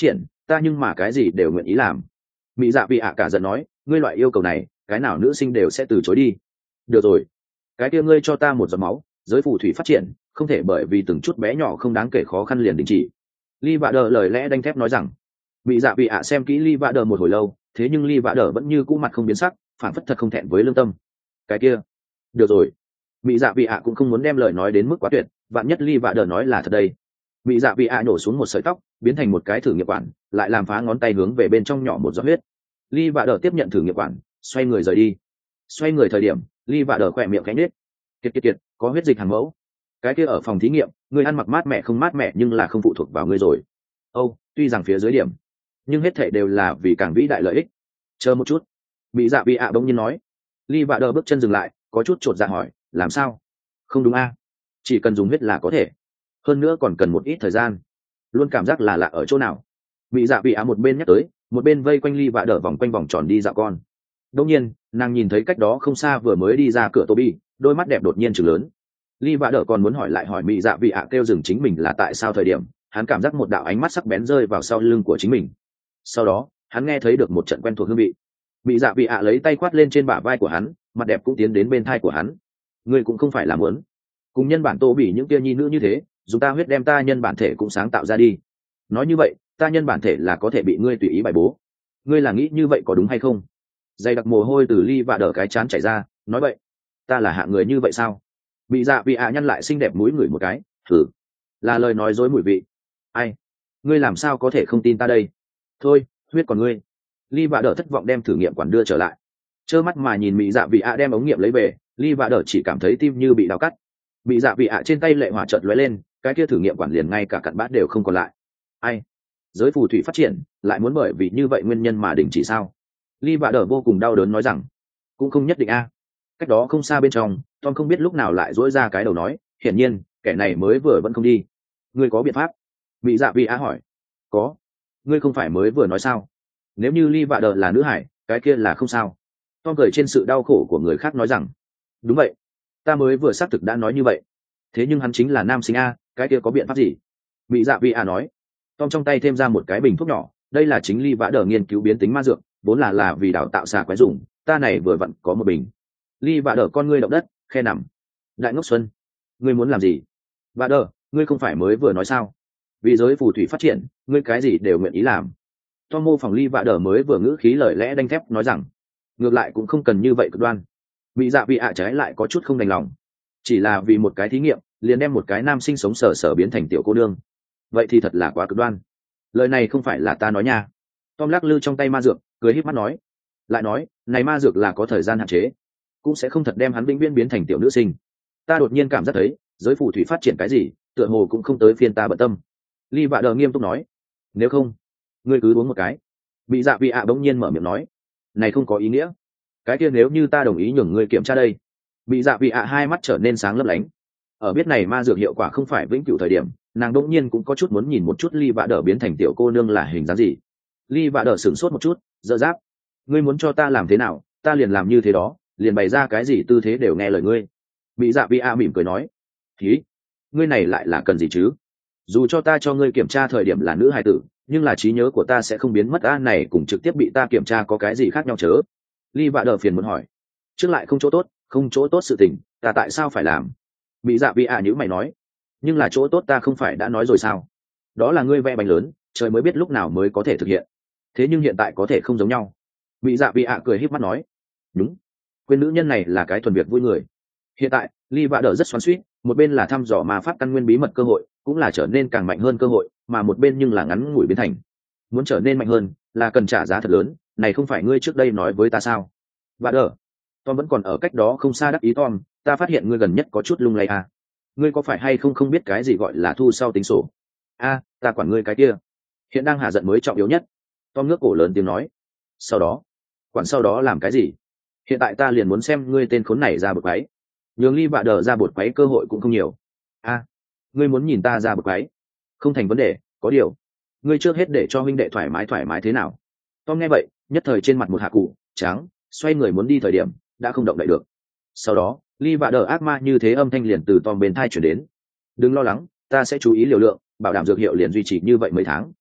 ta nhưng mà cái gì đều nguyện ý làm. Mỹ dạ vị ạ cả giận nói, ngươi loại yêu cầu này cái nào nữ sinh đều sẽ từ chối đi. Được rồi, cái kia ngươi cho ta một giọt máu, giới phù thủy phát triển không thể bởi vì từng chút bé nhỏ không đáng kể khó khăn liền đình chỉ. Ly Vạ Đờ lời lẽ đanh thép nói rằng. Mỹ dạ vị ạ xem kỹ Ly Vạ Đờ một hồi lâu, thế nhưng Ly Vạ Đờ vẫn như cũ mặt không biến sắc, phản phất thật không thẹn với lương tâm. Cái kia, được rồi. Mỹ dạ vị ạ cũng không muốn đem lời nói đến mức quá tuyệt, vạn nhất Ly Vạ Đờ nói là thật đây. Mỹ dạ vị ạ nổ xuống một sợi tóc, biến thành một cái thử nghiệm quản, lại làm phá ngón tay hướng về bên trong nhỏ một giọt huyết. Ly Vạ Đờ tiếp nhận thử nghiệm quản, xoay người rời đi. Xoay người thời điểm, Ly Vạ Đờ khỏe miệng cánh nết. Kiệt, có huyết dịch hàng mẫu. Cái kia ở phòng thí nghiệm, người ăn mặc mát mẻ không mát mẻ nhưng là không phụ thuộc vào ngươi rồi. Âu, tuy rằng phía dưới điểm, nhưng hết thảy đều là vì càng vĩ đại lợi ích. Chờ một chút. Mỹ dạ vị ạ bỗng nhiên nói. Ly Vạ Đờ bước chân dừng lại, có chút chột dạ hỏi, làm sao? Không đúng a? Chỉ cần dùng huyết là có thể. Hơn nữa còn cần một ít thời gian. Luôn cảm giác là lạ ở chỗ nào. Mỹ dạ vị ạ một bên nhắc tới, một bên vây quanh Ly Vạ Đờ vòng quanh vòng tròn đi dạo con. Đột nhiên, nàng nhìn thấy cách đó không xa vừa mới đi ra cửa Toby, đôi mắt đẹp đột nhiên trừng lớn. Ly Vạ Đờ còn muốn hỏi lại hỏi Mỹ dạ vị ạ kêu dừng chính mình là tại sao thời điểm, hắn cảm giác một đạo ánh mắt sắc bén rơi vào sau lưng của chính mình. Sau đó, hắn nghe thấy được một trận quen thuộc hương vị. Mỹ dạ vị ạ lấy tay quát lên trên bả vai của hắn, mặt đẹp cũng tiến đến bên thai của hắn. Ngươi cũng không phải là muốn cùng nhân bản Tô Bỉ những kia nhi nữ như thế, dùng ta huyết đem ta nhân bản thể cũng sáng tạo ra đi. Nói như vậy, ta nhân bản thể là có thể bị ngươi tùy ý bài bố. Ngươi là nghĩ như vậy có đúng hay không? Dày đặc mồ hôi từ Ly Vạ Đờ cái chán chảy ra, nói vậy, ta là hạng người như vậy sao? Mỹ dạ vị ạ nhăn lại xinh đẹp mũi ngửi một cái, thử, là lời nói dối mùi vị. Ai? Ngươi làm sao có thể không tin ta đây? Thôi, huyết còn ngươi. Ly Vạ Đờ thất vọng đem thử nghiệm quản đưa trở lại, trơ mắt mà nhìn Mỹ dạ vị ạ đem ống nghiệm lấy về. Ly Vạ Đờ chỉ cảm thấy tim như bị đau cắt. Mỹ dạ vị ạ trên tay lệ hỏa chợt lóe lên, cái kia thử nghiệm quản liền ngay cả cặn bát đều không còn lại. Ai? Giới phù thủy phát triển lại muốn bởi vì như vậy nguyên nhân mà đình chỉ sao? Ly Vạ Đờ vô cùng đau đớn nói rằng, cũng không nhất định a. Cách đó không xa bên trong, Tom không biết lúc nào lại duỗi ra cái đầu nói, hiển nhiên kẻ này mới vừa vẫn không đi. Ngươi có biện pháp? Mỹ dạ vị ạ hỏi. Có. Ngươi không phải mới vừa nói sao? Nếu như Ly Vạ Đờ là nữ hải, cái kia là không sao. Tom cười trên sự đau khổ của người khác nói rằng, đúng vậy, ta mới vừa xác thực đã nói như vậy. Thế nhưng hắn chính là nam sinh a, cái kia có biện pháp gì? Mỹ dạ vị ạ nói. Tom trong tay thêm ra một cái bình thuốc nhỏ, đây là chính Ly Vạ Đờ nghiên cứu biến tính ma dược, vốn là vì đào tạo xà quái dùng, ta này vừa vặn có một bình. Ly Vạ Đờ con ngươi động đất, khe nằm. Đại ngốc xuân, ngươi muốn làm gì? Vạ Đờ, ngươi không phải mới vừa nói sao? Vì giới phù thủy phát triển, ngươi cái gì đều nguyện ý làm. Tom mô phỏng Ly Vạ Đờ mới vừa ngữ khí lời lẽ đanh thép nói rằng, ngược lại cũng không cần như vậy cực đoan. Mỹ dạ vị ạ trái lại có chút không đành lòng, chỉ là vì một cái thí nghiệm liền đem một cái nam sinh sống sờ sờ biến thành tiểu cô nương, vậy thì thật là quá cực đoan. Lời này không phải là ta nói nha. Tom lắc lư trong tay ma dược, cười híp mắt nói, lại nói này ma dược là có thời gian hạn chế, cũng sẽ không thật đem hắn vĩnh viễn biến thành tiểu nữ sinh. Ta đột nhiên cảm giác thấy giới phù thủy phát triển cái gì tựa hồ cũng không tới phiên ta bận tâm. Ly Vạ Đờ nghiêm túc nói, nếu không ngươi cứ uống một cái. Bị dạ vị ạ bỗng nhiên mở miệng nói, này không có ý nghĩa. Cái kia nếu như ta đồng ý nhường ngươi kiểm tra đây. Bị dạ vị ạ hai mắt trở nên sáng lấp lánh. Ở biết này ma dược hiệu quả không phải vĩnh cửu thời điểm, nàng đỗng nhiên cũng có chút muốn nhìn một chút Ly Vạ Đờ biến thành tiểu cô nương là hình dáng gì. Ly Vạ Đờ sửng sốt một chút, dở dáp, ngươi muốn cho ta làm thế nào ta liền làm như thế đó, liền bày ra cái gì tư thế đều nghe lời ngươi. Bị dạ vị ạ mỉm cười nói, khí, ngươi này lại là cần gì chứ? Dù cho ta cho ngươi kiểm tra thời điểm là nữ hài tử, nhưng là trí nhớ của ta sẽ không biến mất. A này cùng trực tiếp bị ta kiểm tra có cái gì khác nhau chớ? Ly Vạ Đờ phiền muốn hỏi, trước lại không chỗ tốt, không chỗ tốt sự tình, ta tại sao phải làm? Bị dạ vị ạ nhữ mày nói, nhưng là chỗ tốt ta không phải đã nói rồi sao? Đó là ngươi vẽ bánh lớn, trời mới biết lúc nào mới có thể thực hiện. Thế nhưng hiện tại có thể không giống nhau. Bị dạ vị ạ cười híp mắt nói, đúng, quên nữ nhân này là cái thuần việc vui người. Hiện tại Ly Vạ Đờ rất xoắn xuýt, một bên là thăm dò ma pháp căn nguyên bí mật cơ hội, cũng là trở nên càng mạnh hơn cơ hội, mà một bên nhưng là ngắn ngủi biến thành. Muốn trở nên mạnh hơn là cần trả giá thật lớn, này không phải ngươi trước đây nói với ta sao? Vạ Đờ, Tom vẫn còn ở cách đó không xa đắc ý. Tom, ta phát hiện ngươi gần nhất có chút lung lay à? Ngươi có phải hay không không biết cái gì gọi là thu sau tính sổ? A, ta quản ngươi cái kia. Hiện đang hạ giận mới trọng yếu nhất. Tom ngước cổ lớn tiếng nói. Sau đó? Quản sau đó làm cái gì? Hiện tại ta liền muốn xem ngươi tên khốn này ra bực váy. Nhường Ly Vạ Đờ ra bột váy cơ hội cũng không nhiều. A, ngươi muốn nhìn ta ra bực váy? Không thành vấn đề, có điều ngươi trước hết để cho huynh đệ thoải mái thế nào? Tom nghe vậy, nhất thời trên mặt một hạ cụ trắng, xoay người muốn đi thời điểm đã không động đậy được. Sau đó Ly Vạ Đờ ác ma như thế âm thanh liền từ Tom bên tai chuyển đến, đừng lo lắng, ta sẽ chú ý liều lượng, bảo đảm dược hiệu liền duy trì như vậy mấy tháng.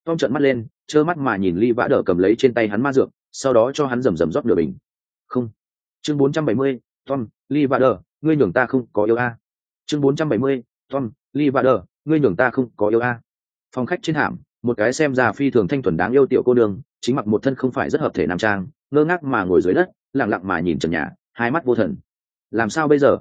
Tom trợn mắt lên, trơ mắt mà nhìn Ly Vã Đờ cầm lấy trên tay hắn ma dược, sau đó cho hắn rầm rầm rót nửa bình. Không. Chương 470, Tom, Ly Vã Đờ, ngươi nhường ta không có yêu a. Chương 470, Tom, Ly Vã Đờ, ngươi nhường ta không có yêu a. Phòng khách trên hạm, một cái xem ra phi thường thanh thuần đáng yêu tiểu cô nương, chính mặc một thân không phải rất hợp thể nam trang, ngơ ngác mà ngồi dưới đất, lặng lặng mà nhìn trần nhà, hai mắt vô thần. Làm sao bây giờ?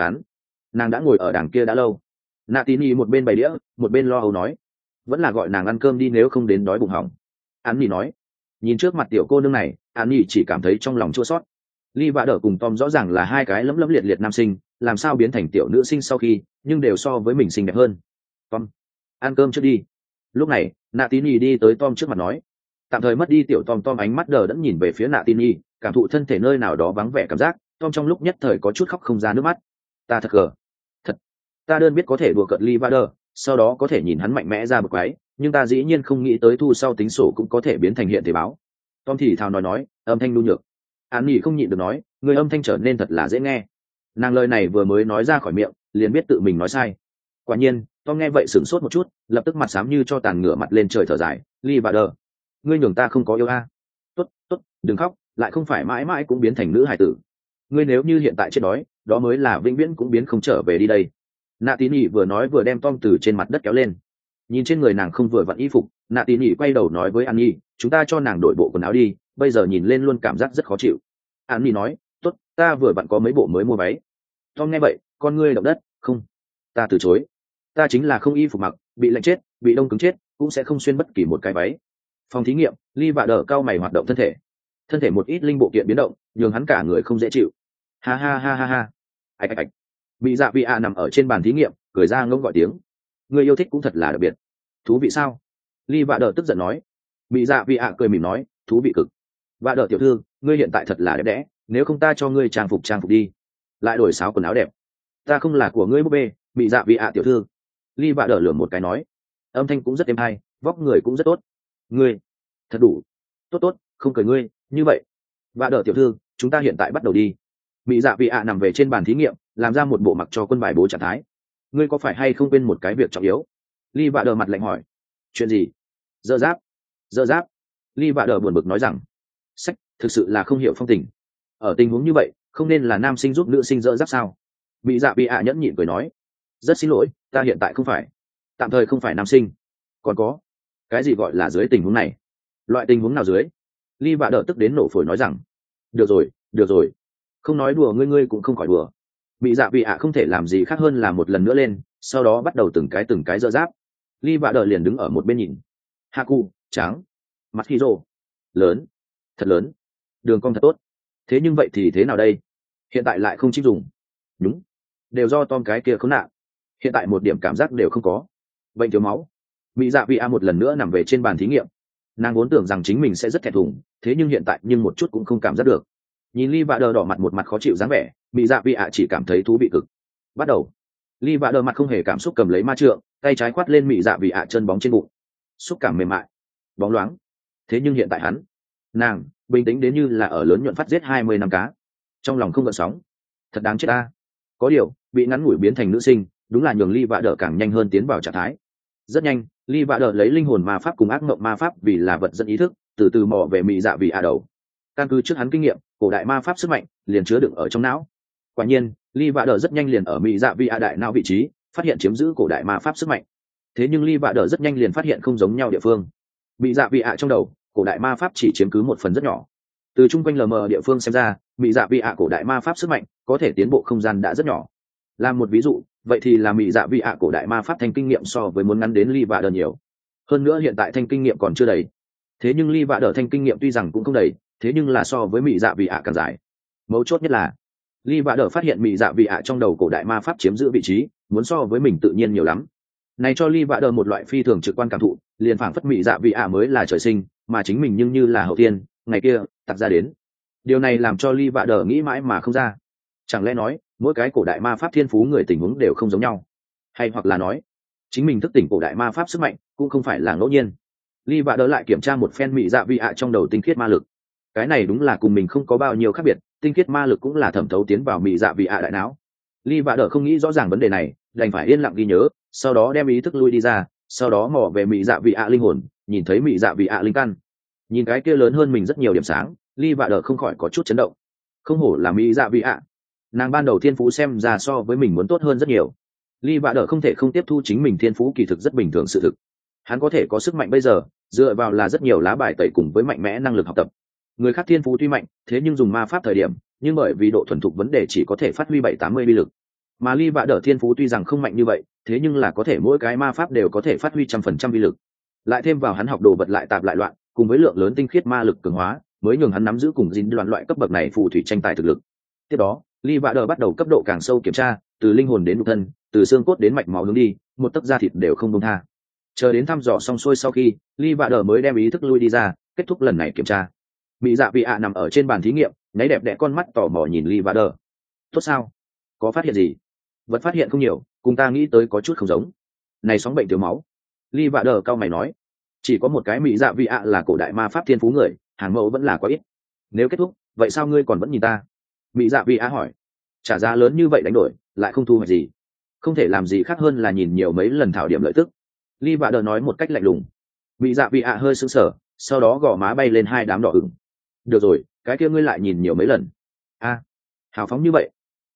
Nàng đã ngồi ở đằng kia đã lâu. Nạ Tín Y một bên bày đĩa, một bên lo âu nói, vẫn là gọi nàng ăn cơm đi nếu không đến đói bụng hỏng. An Nhi nói, nhìn trước mặt tiểu cô nương này, An Nhi chỉ cảm thấy trong lòng chua xót. Ly Vã Đờ cùng Tom rõ ràng là hai cái lấm lấm liệt liệt nam sinh, làm sao biến thành tiểu nữ sinh sau khi, nhưng đều so với mình xinh đẹp hơn. Tom, ăn cơm trước đi. Lúc này, Nạ Tín Y đi tới Tom trước mặt nói, tạm thời mất đi tiểu Tom ánh mắt đờ đẫn nhìn về phía Nạ Tín Y, cảm thụ thân thể nơi nào đó vắng vẻ cảm giác. Tom trong lúc nhất thời có chút khóc không ra nước mắt. Ta thật gờ, thật, ta đơn biết có thể đùa cợt Ly Vã Đờ, sau đó có thể nhìn hắn mạnh mẽ ra bực quái, nhưng ta dĩ nhiên không nghĩ tới thu sau tính sổ cũng có thể biến thành hiện thể báo. Tom thì thào nói, âm thanh nhu nhược. An Nhi không nhịn được nói, người âm thanh trở nên thật là dễ nghe. Nàng lời này vừa mới nói ra khỏi miệng, liền biết tự mình nói sai. Quả nhiên, Tom nghe vậy sửng sốt một chút, lập tức mặt xám như cho tàn ngửa mặt lên trời thở dài, Ly Vã Đờ, ngươi nhường ta không có yêu a. Tốt, tốt, đừng khóc, lại không phải mãi mãi cũng biến thành nữ hài tử. Ngươi nếu như hiện tại chết đói, đó mới là vĩnh viễn cũng biến không trở về đi đây. Nạ Tín Y vừa nói vừa đem Tom từ trên mặt đất kéo lên. Nhìn trên người nàng không vừa vặn y phục, Nạ Tín Y quay đầu nói với An Nhi, chúng ta cho nàng đổi bộ quần áo đi, bây giờ nhìn lên luôn cảm giác rất khó chịu. An Nhi nói, tốt, ta vừa vặn có mấy bộ mới mua váy. Tom nghe vậy, con ngươi động đất, không, ta từ chối. Ta chính là không y phục mặc, bị lạnh chết, bị đông cứng chết, cũng sẽ không xuyên bất kỳ một cái váy. Phòng thí nghiệm, Ly Vã Đờ cao mày hoạt động thân thể một ít linh bộ kiện biến động, nhường hắn cả người không dễ chịu. Ha ha ha ha ha. Ạch. Bị Dạ Vị ạ nằm ở trên bàn thí nghiệm, cười ra ngông gọi tiếng. Người yêu thích cũng thật là đặc biệt. Thú vị sao? Ly Vã Đờ tức giận nói. Bị Dạ Vị ạ cười mỉm nói, thú vị cực. Vã Đờ tiểu thư, ngươi hiện tại thật là đẹp đẽ, nếu không ta cho ngươi trang phục đi. Lại đổi sáo quần áo đẹp. Ta không là của ngươi búp bê, Bị Dạ Vị ạ tiểu thư. Ly Vã Đờ lườm một cái nói. Âm thanh cũng rất êm hay, vóc người cũng rất tốt. Ngươi, thật đủ. Tốt, không cười ngươi, như vậy. Vã Đờ tiểu thư, chúng ta hiện tại bắt đầu đi. Bị Dạ Vị ạ nằm về trên bàn thí nghiệm, làm ra một bộ mặc cho quân bài bố trạng thái. Ngươi có phải hay không quên một cái việc trọng yếu? Ly Vã Đờ mặt lạnh hỏi. Chuyện gì? Dơ giáp. Ly Vã Đờ buồn bực nói rằng, sách, thực sự là không hiểu phong tình. Ở tình huống như vậy, không nên là nam sinh giúp nữ sinh dơ giáp sao? Bị Dạ Vị ạ nhẫn nhịn cười nói, rất xin lỗi, ta hiện tại không phải, tạm thời không phải nam sinh. Còn có, cái gì gọi là dưới tình huống này? Loại tình huống nào dưới? Ly Vã Đờ tức đến nổ phổi nói rằng, được rồi, không nói đùa ngươi cũng không khỏi đùa. Bị Dạ Vị ạ không thể làm gì khác hơn là một lần nữa lên, sau đó bắt đầu từng cái dơ giáp. Ly Vã Đờ liền đứng ở một bên nhìn. Haku, trắng, mắt hiro, lớn, thật lớn, đường cong thật tốt. Thế nhưng vậy thì thế nào đây? Hiện tại lại không chip dùng. Đúng, đều do Tom cái kia khốn nạn. Hiện tại một điểm cảm giác đều không có. Bệnh thiếu máu. Bị Dạ Vị ạ một lần nữa nằm về trên bàn thí nghiệm. Nàng vốn tưởng rằng chính mình sẽ rất thẹn thùng, thế nhưng hiện tại một chút cũng không cảm giác được. Nhìn Ly Vã Đờ đỏ mặt một mặt khó chịu dáng vẻ, Bị Dạ Vị ạ chỉ cảm thấy thú vị cực. Bắt đầu. Ly Vã Đờ mặt không hề cảm xúc cầm lấy ma trượng, tay trái khoát lên Bị Dạ Vị ạ chân bóng trên bụng. Xúc cảm mềm mại, bóng loáng. Thế nhưng hiện tại nàng bình tĩnh đến như là ở lớn nhuận phát giết 20 năm cá, trong lòng không gợn sóng. Thật đáng chết ta. Có điều, bị ngắn ngủi biến thành nữ sinh, đúng là nhường Ly Vã Đờ càng nhanh hơn tiến vào trạng thái. Rất nhanh, Ly Vã Đờ lấy linh hồn ma pháp cùng ác mộng ma pháp vì là vật dẫn ý thức, từ từ mò về Bị Dạ Vị ạ đầu. Căn cứ trước hắn kinh nghiệm, cổ đại ma pháp sức mạnh liền chứa đựng ở trong não. Quả nhiên, Ly Vã Đờ rất nhanh liền ở Bị Dạ Vị ạ đại não vị trí phát hiện chiếm giữ cổ đại ma pháp sức mạnh. Thế nhưng Ly Vã Đờ rất nhanh liền phát hiện không giống nhau địa phương. Bị Dạ Vị ạ trong đầu, cổ đại ma pháp chỉ chiếm cứ một phần rất nhỏ. Từ chung quanh lờ mờ địa phương xem ra, Bị Dạ Vị ạ cổ đại ma pháp sức mạnh có thể tiến bộ không gian đã rất nhỏ. Làm một ví dụ, vậy thì là Bị Dạ Vị ạ cổ đại ma pháp thanh kinh nghiệm so với muốn ngắn đến Ly Vã Đờ nhiều. Hơn nữa hiện tại thanh kinh nghiệm còn chưa đầy. Thế nhưng Ly Vã Đờ thanh kinh nghiệm tuy rằng cũng không đầy, thế nhưng là so với Bị Dạ Vị ạ càng dài. Mấu chốt nhất là Ly Vã Đờ phát hiện Bị Dạ Vị ạ trong đầu cổ đại ma pháp chiếm giữ vị trí muốn so với mình tự nhiên nhiều lắm. Này cho Ly Vã Đờ một loại phi thường trực quan cảm thụ, liền phảng phất Bị Dạ Vị ạ mới là trời sinh, mà chính mình nhưng như là hậu tiên, ngày kia tặc ra đến. Điều này làm cho Ly Vã Đờ nghĩ mãi mà không ra. Chẳng lẽ nói, mỗi cái cổ đại ma pháp thiên phú người tình huống đều không giống nhau? Hay hoặc là nói, chính mình thức tỉnh cổ đại ma pháp sức mạnh cũng không phải là ngẫu nhiên. Ly Vã Đờ lại kiểm tra một phen Bị Dạ Vị ạ trong đầu tinh khiết ma lực. Cái này đúng là cùng mình không có bao nhiêu khác biệt, tinh khiết ma lực cũng là thẩm thấu tiến vào Bị Dạ Vị ạ đại não. Ly Vã Đờ không nghĩ rõ ràng vấn đề này, đành phải yên lặng ghi nhớ, sau đó đem ý thức lui đi ra, sau đó mò về Bị Dạ Vị ạ linh hồn, nhìn thấy mỹ dạ vị ạ linh căn. Nhìn cái kia lớn hơn mình rất nhiều điểm sáng, Ly Vạ Đờ không khỏi có chút chấn động. Không hổ là mỹ dạ vị ạ, nàng ban đầu thiên phú xem ra so với mình muốn tốt hơn rất nhiều. Ly Vạ Đờ không thể không tiếp thu chính mình thiên phú kỳ thực rất bình thường sự thực. Hắn có thể có sức mạnh bây giờ dựa vào là rất nhiều lá bài tẩy cùng với mạnh mẽ năng lực học tập. Người khác thiên phú tuy mạnh, thế nhưng dùng ma pháp thời điểm, nhưng bởi vì độ thuần thục vấn đề chỉ có thể phát huy 7-80 bi lực. Mà Ly Vạ Đờ thiên phú tuy rằng không mạnh như vậy, thế nhưng là có thể mỗi cái ma pháp đều có thể phát huy 100% bi lực. Lại thêm vào hắn học đồ vật lại tạp lại loạn, cùng với lượng lớn tinh khiết ma lực cường hóa, mới nhường hắn nắm giữ cùng dính loạn loại cấp bậc này phù thủy tranh tài thực lực. Tiếp đó, Ly Vạ Đờ bắt đầu cấp độ càng sâu kiểm tra, từ linh hồn đến nhục thân, từ xương cốt đến mạch máu hướng đi, một tấc da thịt đều không buông tha. Chờ đến thăm dò xong xuôi sau khi, Ly Vạ Đờ mới đem ý thức lui đi ra, kết thúc lần này kiểm tra. Mỹ dạ vị ạ nằm ở trên bàn thí nghiệm, nháy đẹp đẽ con mắt tò mò nhìn Ly Vạ Đờ. Tốt sao? Có phát hiện gì? Vật phát hiện không nhiều, cùng ta nghĩ tới có chút không giống. Này sóng bệnh thiếu máu. Ly Vạ Đờ cau mày nói, chỉ có một cái Mỹ dạ vị ạ là cổ đại ma pháp thiên phú người, hàng mẫu vẫn là quá ít. Nếu kết thúc, vậy sao ngươi còn vẫn nhìn ta? Mỹ dạ vị ạ hỏi. Trả giá lớn như vậy đánh đổi, lại không thu hoạch gì, không thể làm gì khác hơn là nhìn nhiều mấy lần thảo điểm lợi tức. Ly Vạ Đờ nói một cách lạnh lùng. Mỹ dạ vị ạ hơi sững sờ, sau đó gò má bay lên hai đám đỏ ửng. Được rồi, cái kia ngươi lại nhìn nhiều mấy lần. Hào phóng như vậy.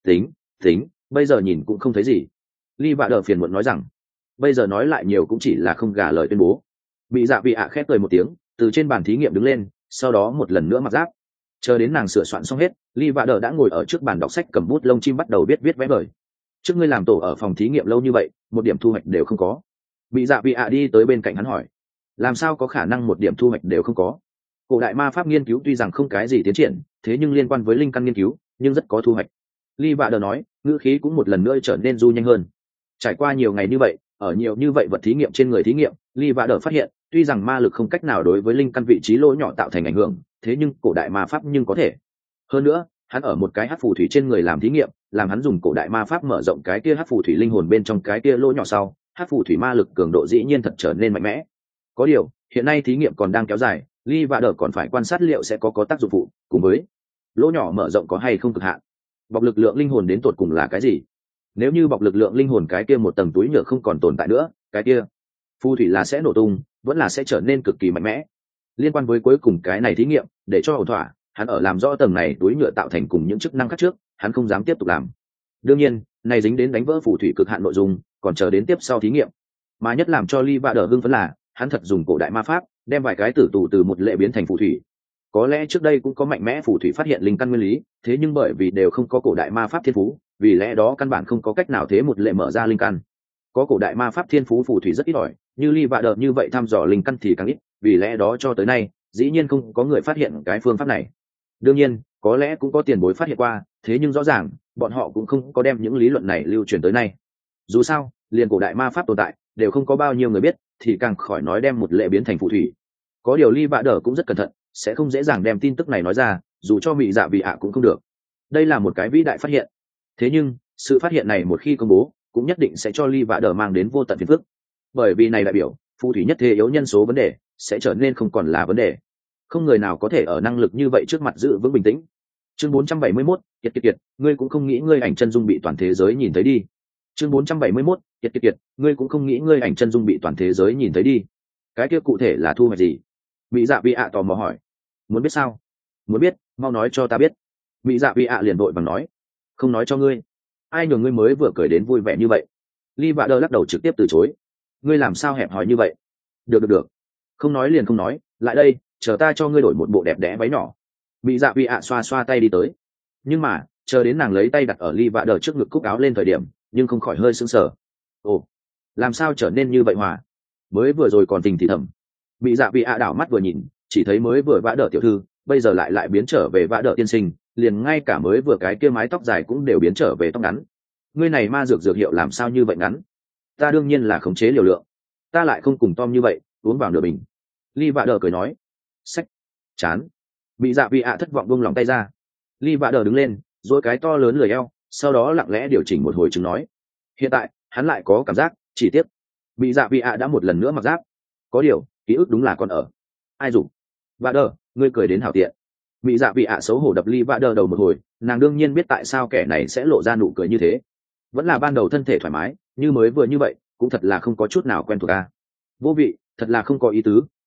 Tính, bây giờ nhìn cũng không thấy gì. Ly Vạ Đờ phiền muộn nói rằng, bây giờ nói lại nhiều cũng chỉ là không gả lời tuyên bố. Mỹ dạ vị ạ khép cười một tiếng, từ trên bàn thí nghiệm đứng lên, sau đó một lần nữa mặc giáp. Chờ đến nàng sửa soạn xong hết, Ly Vạ Đờ đã ngồi ở trước bàn đọc sách cầm bút lông chim bắt đầu viết vẽ vời. Trước ngươi làm tổ ở phòng thí nghiệm lâu như vậy, một điểm thu hoạch đều không có. Mỹ dạ vị ạ đi tới bên cạnh hắn hỏi, làm sao có khả năng một điểm thu hoạch đều không có? Cổ đại ma pháp nghiên cứu tuy rằng không cái gì tiến triển, thế nhưng liên quan với linh căn nghiên cứu nhưng rất có thu hoạch. Ly Vạ Đờ nói, ngữ khí cũng một lần nữa trở nên du nhanh hơn. Trải qua nhiều ngày như vậy, ở nhiều như vậy vật thí nghiệm trên người thí nghiệm, Ly Vạ Đờ phát hiện, tuy rằng ma lực không cách nào đối với linh căn vị trí lỗ nhỏ tạo thành ảnh hưởng, thế nhưng cổ đại ma pháp nhưng có thể. Hơn nữa, hắn ở một cái hắc phù thủy trên người làm thí nghiệm, làm hắn dùng cổ đại ma pháp mở rộng cái kia hắc phù thủy linh hồn bên trong cái kia lỗ nhỏ sau, hắc phù thủy ma lực cường độ dĩ nhiên thật trở nên mạnh mẽ. Có điều, hiện nay thí nghiệm còn đang kéo dài, Ly Vạ Đờ còn phải quan sát liệu sẽ có tác dụng phụ, cùng với lỗ nhỏ mở rộng có hay không cực hạn. Bọc lực lượng linh hồn đến tột cùng là cái gì? Nếu như bọc lực lượng linh hồn cái kia một tầng túi nhựa không còn tồn tại nữa, cái kia phù thủy là sẽ nổ tung, vẫn là sẽ trở nên cực kỳ mạnh mẽ. Liên quan với cuối cùng cái này thí nghiệm, để cho ổn thỏa, hắn ở làm rõ tầng này túi nhựa tạo thành cùng những chức năng khác trước, hắn không dám tiếp tục làm. Đương nhiên, này dính đến đánh vỡ phù thủy cực hạn nội dung, còn chờ đến tiếp sau thí nghiệm. Mà nhất làm cho Ly Vạ Đờ hưng phấn là, hắn thật dùng cổ đại ma pháp, đem vài cái tử tù từ một lệ biến thành phù thủy. Có lẽ trước đây cũng có mạnh mẽ phù thủy phát hiện linh căn nguyên lý, thế nhưng bởi vì đều không có cổ đại ma pháp thiên phú, vì lẽ đó căn bản không có cách nào thế một lệ mở ra linh căn. Có cổ đại ma pháp thiên phú phù thủy rất ít ỏi, như Ly Vạ Đờ như vậy thăm dò linh căn thì càng ít, vì lẽ đó cho tới nay, dĩ nhiên không có người phát hiện cái phương pháp này. Đương nhiên, có lẽ cũng có tiền bối phát hiện qua, thế nhưng rõ ràng, bọn họ cũng không có đem những lý luận này lưu truyền tới nay. Dù sao, liền cổ đại ma pháp tồn tại, đều không có bao nhiêu người biết, thì càng khỏi nói đem một lệ biến thành phù thủy. Có điều Ly Vạ Đờ cũng rất cẩn thận, sẽ không dễ dàng đem tin tức này nói ra, dù cho Mỹ dạ vị ạ cũng không được. Đây là một cái vĩ đại phát hiện. Thế nhưng, sự phát hiện này một khi công bố, cũng nhất định sẽ cho Ly Vạ Đờ mang đến vô tận phiền phức. Bởi vì này đại biểu, phù thủy nhất thế yếu nhân số vấn đề sẽ trở nên không còn là vấn đề. Không người nào có thể ở năng lực như vậy trước mặt giữ vững bình tĩnh. Chương 471, kiệt, ngươi cũng không nghĩ ngươi ảnh chân dung bị toàn thế giới nhìn thấy đi. Chương 471, kiệt, ngươi cũng không nghĩ ngươi ảnh chân dung bị toàn thế giới nhìn thấy đi. Cái kia cụ thể là thu hoạch gì? Mỹ dạ vị ạ tò mò hỏi. Muốn biết sao? Muốn biết, mau nói cho ta biết. Mỹ dạ vị ạ liền vội vàng nói. Không nói cho ngươi. Ai nhường ngươi mới vừa cười đến vui vẻ như vậy? Ly Vạ Đờ lắc đầu trực tiếp từ chối. Ngươi làm sao hẹp hòi như vậy? Được. Không nói liền không nói, lại đây, chờ ta cho ngươi đổi một bộ đẹp đẽ váy nhỏ. Mỹ dạ vị ạ xoa xoa tay đi tới. Nhưng mà, chờ đến nàng lấy tay đặt ở Ly Vạ Đờ trước ngực cúc áo lên thời điểm, nhưng không khỏi hơi sững sờ. Ồ, làm sao trở nên như vậy Hòa? Mới vừa rồi còn tình thì thầm. Mỹ dạ vị ạ đảo mắt vừa nhìn, chỉ thấy mới vừa Vạ Đờ tiểu thư, bây giờ lại biến trở về Vạ Đờ tiên sinh, liền ngay cả mới vừa cái kia mái tóc dài cũng đều biến trở về tóc ngắn. Ngươi này ma dược hiệu làm sao như vậy ngắn? Ta đương nhiên là khống chế liều lượng. Ta lại không cùng Tom như vậy, uống vào nửa bình. Ly Vạ Đờ cười nói. Sách, chán. Mỹ dạ vị ạ thất vọng buông lòng tay ra. Ly Vạ Đờ đứng lên, duỗi cái to lớn lười eo, sau đó lặng lẽ điều chỉnh một hồi chứng nói. Hiện tại, hắn lại có cảm giác, chỉ tiếc. Mỹ dạ vị ạ đã một lần nữa mặc giáp. Có điều, ký ức đúng là còn ở. Ai dùng? Vạ Đờ, ngươi cười đến hảo tiện. Mỹ dạ vị ạ xấu hổ đập Ly Vạ Đờ đầu một hồi, nàng đương nhiên biết tại sao kẻ này sẽ lộ ra nụ cười như thế. Vẫn là ban đầu thân thể thoải mái, như mới vừa như vậy, cũng thật là không có chút nào quen thuộc a. Vô vị, thật là không có ý tứ,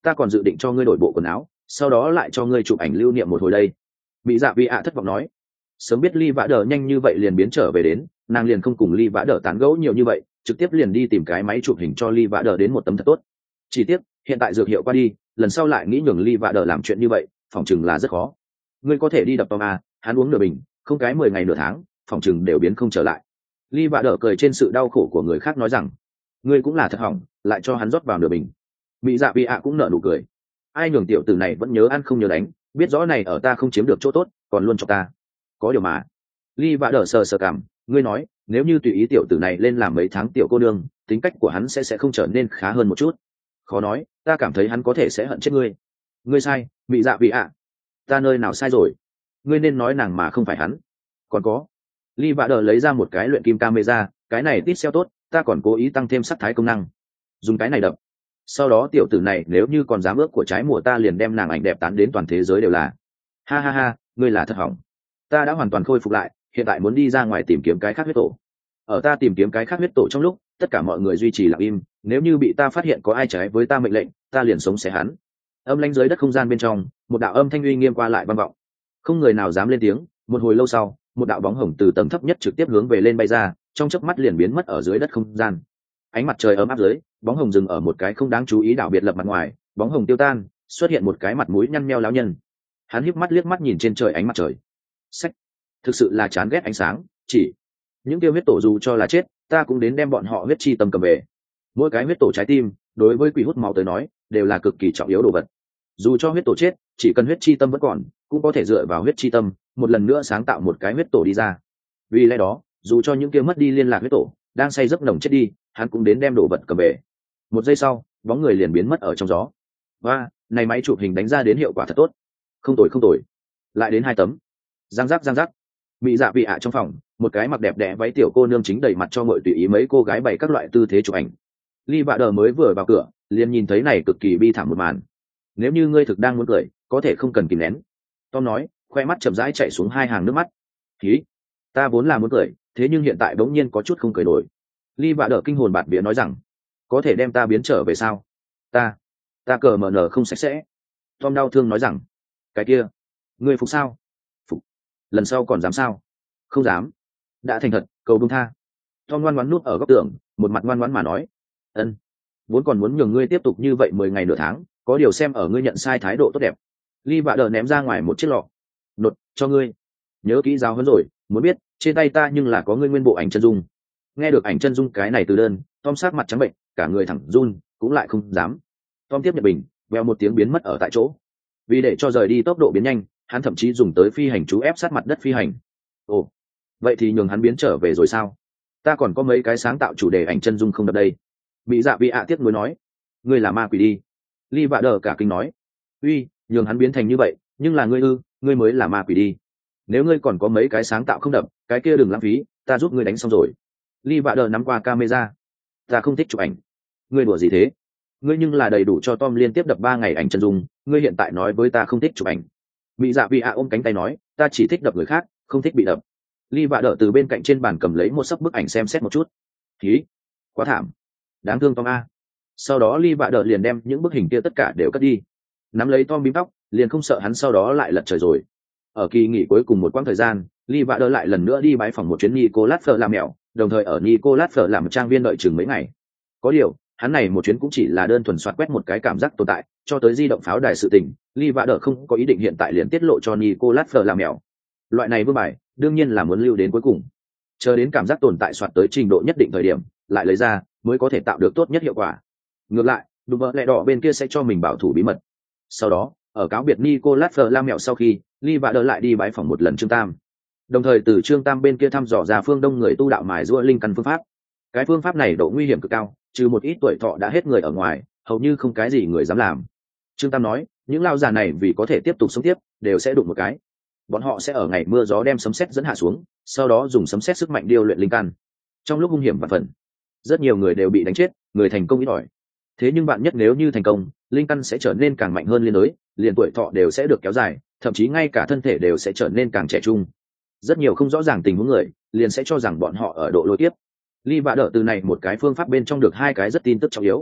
ta còn dự định cho ngươi đổi bộ quần áo sau đó lại cho ngươi chụp ảnh lưu niệm một hồi đây. Mỹ dạ vị ạ thất vọng nói. Sớm biết Ly Vã Đờ nhanh như vậy liền biến trở về đến, nàng liền không cùng Ly Vã Đờ tán gẫu nhiều như vậy, trực tiếp liền đi tìm cái máy chụp hình cho Ly Vã Đờ đến một tấm thật tốt. Chỉ tiếc hiện tại dược hiệu qua đi, lần sau lại nghĩ nhường Ly Vã Đờ làm chuyện như vậy, phỏng chừng là rất khó. Ngươi có thể đi đập Tom à, hắn uống nửa bình, không cái 10 ngày nửa tháng, phỏng chừng đều biến không trở lại. Ly Vã Đờ cười trên sự đau khổ của người khác nói rằng, ngươi cũng là thật hỏng, lại cho hắn rót vào nửa bình. Mỹ dạ vị ạ cũng nở nụ cười. Ai nhường tiểu tử này vẫn nhớ ăn không nhớ đánh, biết rõ này ở ta không chiếm được chỗ tốt, còn luôn cho ta. Có điều mà. Ly Vã Đờ sờ cảm, ngươi nói, nếu như tùy ý tiểu tử này lên làm mấy tháng tiểu cô nương, tính cách của hắn sẽ không trở nên khá hơn một chút. Khó nói, ta cảm thấy hắn có thể sẽ hận chết ngươi. Ngươi sai, Mỹ dạ vị ạ. Ta nơi nào sai rồi? Ngươi nên nói nàng mà không phải hắn. Còn có. Ly Vã Đờ lấy ra một cái luyện kim camera, cái này tít xeo tốt, ta còn cố ý tăng thêm sắc thái công năng. Dùng cái này đập. Sau đó tiểu tử này nếu như còn dám ước của trái mùa ta liền đem nàng ảnh đẹp tán đến toàn thế giới đều là. Ha ha ha, ngươi là thật hỏng. Ta đã hoàn toàn khôi phục lại, hiện tại muốn đi ra ngoài tìm kiếm cái khác huyết tổ. Ở ta tìm kiếm cái khác huyết tổ trong lúc, tất cả mọi người duy trì lặng im, nếu như bị ta phát hiện có ai trái với ta mệnh lệnh, ta liền sống xé hắn. Âm lãnh dưới đất không gian bên trong, một đạo âm thanh uy nghiêm qua lại vang vọng. Không người nào dám lên tiếng, một hồi lâu sau, một đạo bóng hồng từ tầng thấp nhất trực tiếp hướng về lên bay ra, trong chớp mắt liền biến mất ở dưới đất không gian. Ánh mặt trời ấm áp dưới, bóng hồng dừng ở một cái không đáng chú ý đảo biệt lập mặt ngoài, bóng hồng tiêu tan, xuất hiện một cái mặt mũi nhăn nheo lão nhân. Hắn híp mắt liếc mắt nhìn trên trời ánh mặt trời. Sách, thực sự là chán ghét ánh sáng, chỉ những tiêu huyết tổ dù cho là chết, ta cũng đến đem bọn họ huyết chi tâm cầm về. Mỗi cái huyết tổ trái tim, đối với quỷ hút máu tới nói, đều là cực kỳ trọng yếu đồ vật. Dù cho huyết tổ chết, chỉ cần huyết chi tâm vẫn còn, cũng có thể dựa vào huyết chi tâm, một lần nữa sáng tạo một cái huyết tổ đi ra. Vì lẽ đó, dù cho những kia mất đi liên lạc huyết tổ, đang say giấc nồng chết đi, hắn cũng đến đem đồ vật cầm về. Một giây sau, bóng người liền biến mất ở trong gió. Và, này máy chụp hình đánh ra đến hiệu quả thật tốt. Không tồi. Lại đến 2 tấm. Giang giác. Mỹ dạ vị ạ trong phòng, một cái mặc đẹp đẽ váy tiểu cô nương chính đầy mặt cho mọi tùy ý mấy cô gái bày các loại tư thế chụp ảnh. Ly Vã Đờ mới vừa vào cửa, liền nhìn thấy này cực kỳ bi thảm một màn. Nếu như ngươi thực đang muốn cười, có thể không cần kìm nén. Tom nói, khoe mắt chậm rãi chạy xuống 2 hàng nước mắt. Khí, ta vốn là muốn cười, thế nhưng hiện tại bỗng nhiên có chút không cười nổi. Ly Vã Đờ kinh hồn bạt vía nói rằng, có thể đem ta biến trở về sao? Ta cờ mờ nở không sạch sẽ. Tom đau thương nói rằng, cái kia, ngươi phục sao? Phục. Lần sau còn dám sao? Không dám. Đã thành thật, cầu buông tha. Tom ngoan ngoãn núp ở góc tường, một mặt ngoan ngoãn mà nói, ân, vốn còn muốn nhường ngươi tiếp tục như vậy 10 ngày nửa tháng, có điều xem ở ngươi nhận sai thái độ tốt đẹp. Ly Vã Đờ ném ra ngoài một chiếc lọ. Nột cho ngươi. Nhớ kỹ giáo huấn rồi, muốn biết, trên tay ta nhưng là có ngươi nguyên bộ ảnh chân dung. Nghe được ảnh chân dung cái này từ đơn, Tom sát mặt trắng bệnh, cả người thẳng run, cũng lại không dám. Tom tiếp nhận bình, vèo một tiếng biến mất ở tại chỗ. Vì để cho rời đi tốc độ biến nhanh, hắn thậm chí dùng tới phi hành chú ép sát mặt đất phi hành. Ồ, vậy thì nhường hắn biến trở về rồi sao? Ta còn có mấy cái sáng tạo chủ đề ảnh chân dung không đập đây. Bị dạ bị ạ tiếc nuối nói, ngươi là ma quỷ đi. Ly Vã Đờ cả kinh nói, uy, nhường hắn biến thành như vậy, nhưng là ngươi mới là ma quỷ đi. Nếu ngươi còn có mấy cái sáng tạo không đập, cái kia đừng lãng phí, ta giúp ngươi đánh xong rồi. Ly Vã Đờ nắm qua camera. Ta không thích chụp ảnh. Ngươi đùa gì thế? Ngươi nhưng là đầy đủ cho Tom liên tiếp đập 3 ngày ảnh chân dung, ngươi hiện tại nói với ta không thích chụp ảnh. Mỹ dạ vị ạ ôm cánh tay nói, ta chỉ thích đập người khác, không thích bị đập. Ly Vã Đờ từ bên cạnh trên bàn cầm lấy một sấp bức ảnh xem xét một chút. Khí, quá thảm, đáng thương Tom a. Sau đó Ly Vã Đờ liền đem những bức hình kia tất cả đều cất đi, nắm lấy Tom bím tóc, liền không sợ hắn sau đó lại lật trời rồi. Ở kỳ nghỉ cuối cùng một quãng thời gian, Ly Vã Đờ lại lần nữa đi bái phòng một chuyến Nicolas Fleur làm mèo, đồng thời ở Nicolas Fleur làm trang viên đợi chừng mấy ngày. Có điều, hắn này một chuyến cũng chỉ là đơn thuần soát quét một cái cảm giác tồn tại, cho tới di động pháo đài sự tình, Ly Vã Đờ không có ý định hiện tại liền tiết lộ cho Nicolas Fleur làm mèo. Loại này vương bài, đương nhiên là muốn lưu đến cuối cùng. Chờ đến cảm giác tồn tại soát tới trình độ nhất định thời điểm, lại lấy ra, mới có thể tạo được tốt nhất hiệu quả. Ngược lại, đùm bợ lẹ đỏ bên kia sẽ cho mình bảo thủ bí mật. Sau đó, ở cáo biệt Nicolas Fleur làm mèo sau khi, Ly Vã Đờ lại đi bái phòng một lần Trương Tam. Đồng thời từ Trương Tam bên kia thăm dò ra phương Đông người tu đạo mài giũa linh căn phương pháp. Cái phương pháp này độ nguy hiểm cực cao, trừ một ít tuổi thọ đã hết người ở ngoài, hầu như không cái gì người dám làm. Trương Tam nói, những lao già này vì có thể tiếp tục sống tiếp, đều sẽ đụng một cái. Bọn họ sẽ ở ngày mưa gió đem sấm sét dẫn hạ xuống, sau đó dùng sấm sét sức mạnh điêu luyện linh căn. Trong lúc hung hiểm và phần, rất nhiều người đều bị đánh chết, người thành công ít ỏi. Thế nhưng bạn nhất nếu như thành công, linh căn sẽ trở nên càng mạnh hơn liên đối, liền tuổi thọ đều sẽ được kéo dài, thậm chí ngay cả thân thể đều sẽ trở nên càng trẻ trung. Rất nhiều không rõ ràng tình huống người, liền sẽ cho rằng bọn họ ở độ lôi tiếp. Ly Vã Đờ từ này một cái phương pháp bên trong được 2 cái rất tin tức trọng yếu.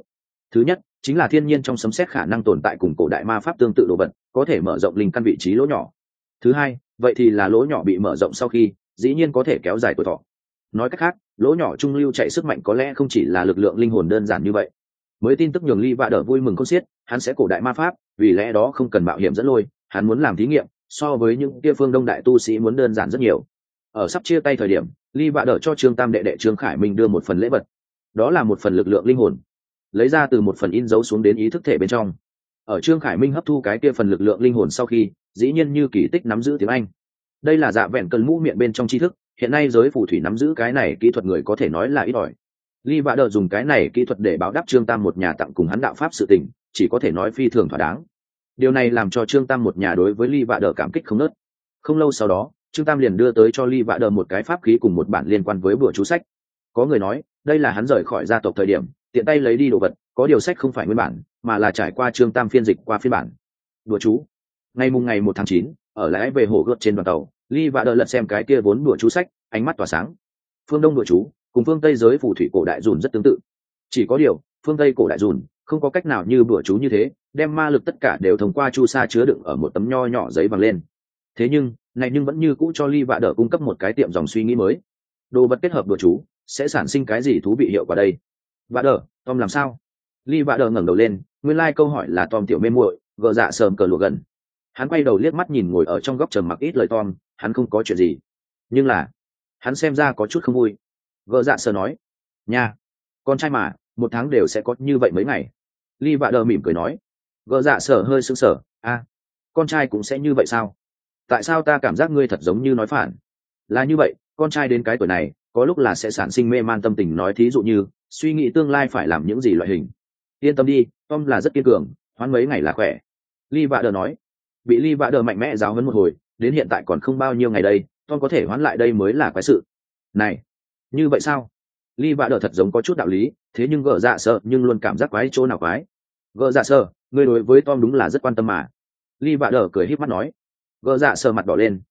Thứ nhất chính là thiên nhiên trong sấm sét khả năng tồn tại cùng cổ đại ma pháp tương tự đồ vật, có thể mở rộng linh căn vị trí lỗ nhỏ. Thứ hai, vậy thì là lỗ nhỏ bị mở rộng sau khi, dĩ nhiên có thể kéo dài tuổi thọ. Nói cách khác, lỗ nhỏ trung lưu chạy sức mạnh có lẽ không chỉ là lực lượng linh hồn đơn giản như vậy. Mới tin tức nhường Ly Vạ Đở vui mừng khôn xiết, hắn sẽ cổ đại ma pháp, vì lẽ đó không cần mạo hiểm dẫn lôi, hắn muốn làm thí nghiệm, so với những kia phương đông đại tu sĩ muốn đơn giản rất nhiều. Ở sắp chia tay thời điểm, Ly Vạ Đở cho Trương Tam đệ đệ Trương Khải Minh đưa một phần lễ vật, đó là một phần lực lượng linh hồn, lấy ra từ một phần in dấu xuống đến ý thức thể bên trong. Ở Trương Khải Minh hấp thu cái kia phần lực lượng linh hồn sau khi, dĩ nhiên như kỳ tích nắm giữ tiếng Anh. Đây là dạ vẹn cần mũ miệng bên trong tri thức, hiện nay giới phù thủy nắm giữ cái này kỹ thuật người có thể nói là ít ỏi. Ly Vạ Đở dùng cái này kỹ thuật để báo đáp Trương Tam một nhà tặng cùng hắn đạo pháp sự tình, chỉ có thể nói phi thường thỏa đáng. Điều này làm cho Trương Tam một nhà đối với Ly Vạ Đở cảm kích không nớt. Không lâu sau đó, Trương Tam liền đưa tới cho Ly Vạ Đở một cái pháp khí cùng một bản liên quan với bùa chú sách. Có người nói, đây là hắn rời khỏi gia tộc thời điểm, tiện tay lấy đi đồ vật, có điều sách không phải nguyên bản, mà là trải qua Trương Tam phiên dịch qua phiên bản. Đùa chú. Ngày 1 tháng 9, ở lái về hồ gợt trên đoàn tàu, Ly Vạ Đở lật xem cái kia vốn đùa chú sách, ánh mắt tỏa sáng. Phương Đông đùa chú cùng phương Tây giới phù thủy cổ đại dùn rất tương tự, chỉ có điều phương Tây cổ đại dùn không có cách nào như đùa chú như thế, đem ma lực tất cả đều thông qua chu sa chứa đựng ở một tấm nho nhỏ giấy vàng lên. Thế nhưng vẫn như cũ cho Ly Vạ Đở cung cấp một cái tiệm dòng suy nghĩ mới. Đồ vật kết hợp đùa chú sẽ sản sinh cái gì thú vị hiệu quả đây? Vạ Đở, Tom làm sao? Ly Vạ Đở ngẩng đầu lên, nguyên lai câu hỏi là Tom tiểu mê muội, gờ dạ sờm cờ lụa gần. Hắn quay đầu liếc mắt nhìn ngồi ở trong góc trầm mặc ít lời Tom, hắn không có chuyện gì, nhưng là hắn xem ra có chút không vui. Gờ dạ sờ nói, nha, con trai mà, 1 tháng đều sẽ có như vậy mấy ngày. Ly Vạ Đở mỉm cười nói. Gờ dạ sờ hơi sững sờ, con trai cũng sẽ như vậy sao? Tại sao ta cảm giác ngươi thật giống như nói phản? Là như vậy, con trai đến cái tuổi này có lúc là sẽ sản sinh mê man tâm tình, nói thí dụ như suy nghĩ tương lai phải làm những gì loại hình. Yên tâm đi, Tom là rất kiên cường, hoãn mấy ngày là khỏe. Ly Vạ Đở nói. Bị Ly Vạ Đở mạnh mẽ giáo huấn một hồi, đến hiện tại còn không bao nhiêu ngày đây, Tom có thể hoãn lại đây mới là quái sự. Này, như vậy sao? Ly Vạ Đở thật giống có chút đạo lý, thế nhưng gờ dạ sợ nhưng luôn cảm giác quái chỗ nào quái. Gờ dạ sợ, ngươi đối với Tom đúng là rất quan tâm mà. Ly Vạ Đở cười híp mắt nói. Gờ dạ sợ mặt đỏ lên,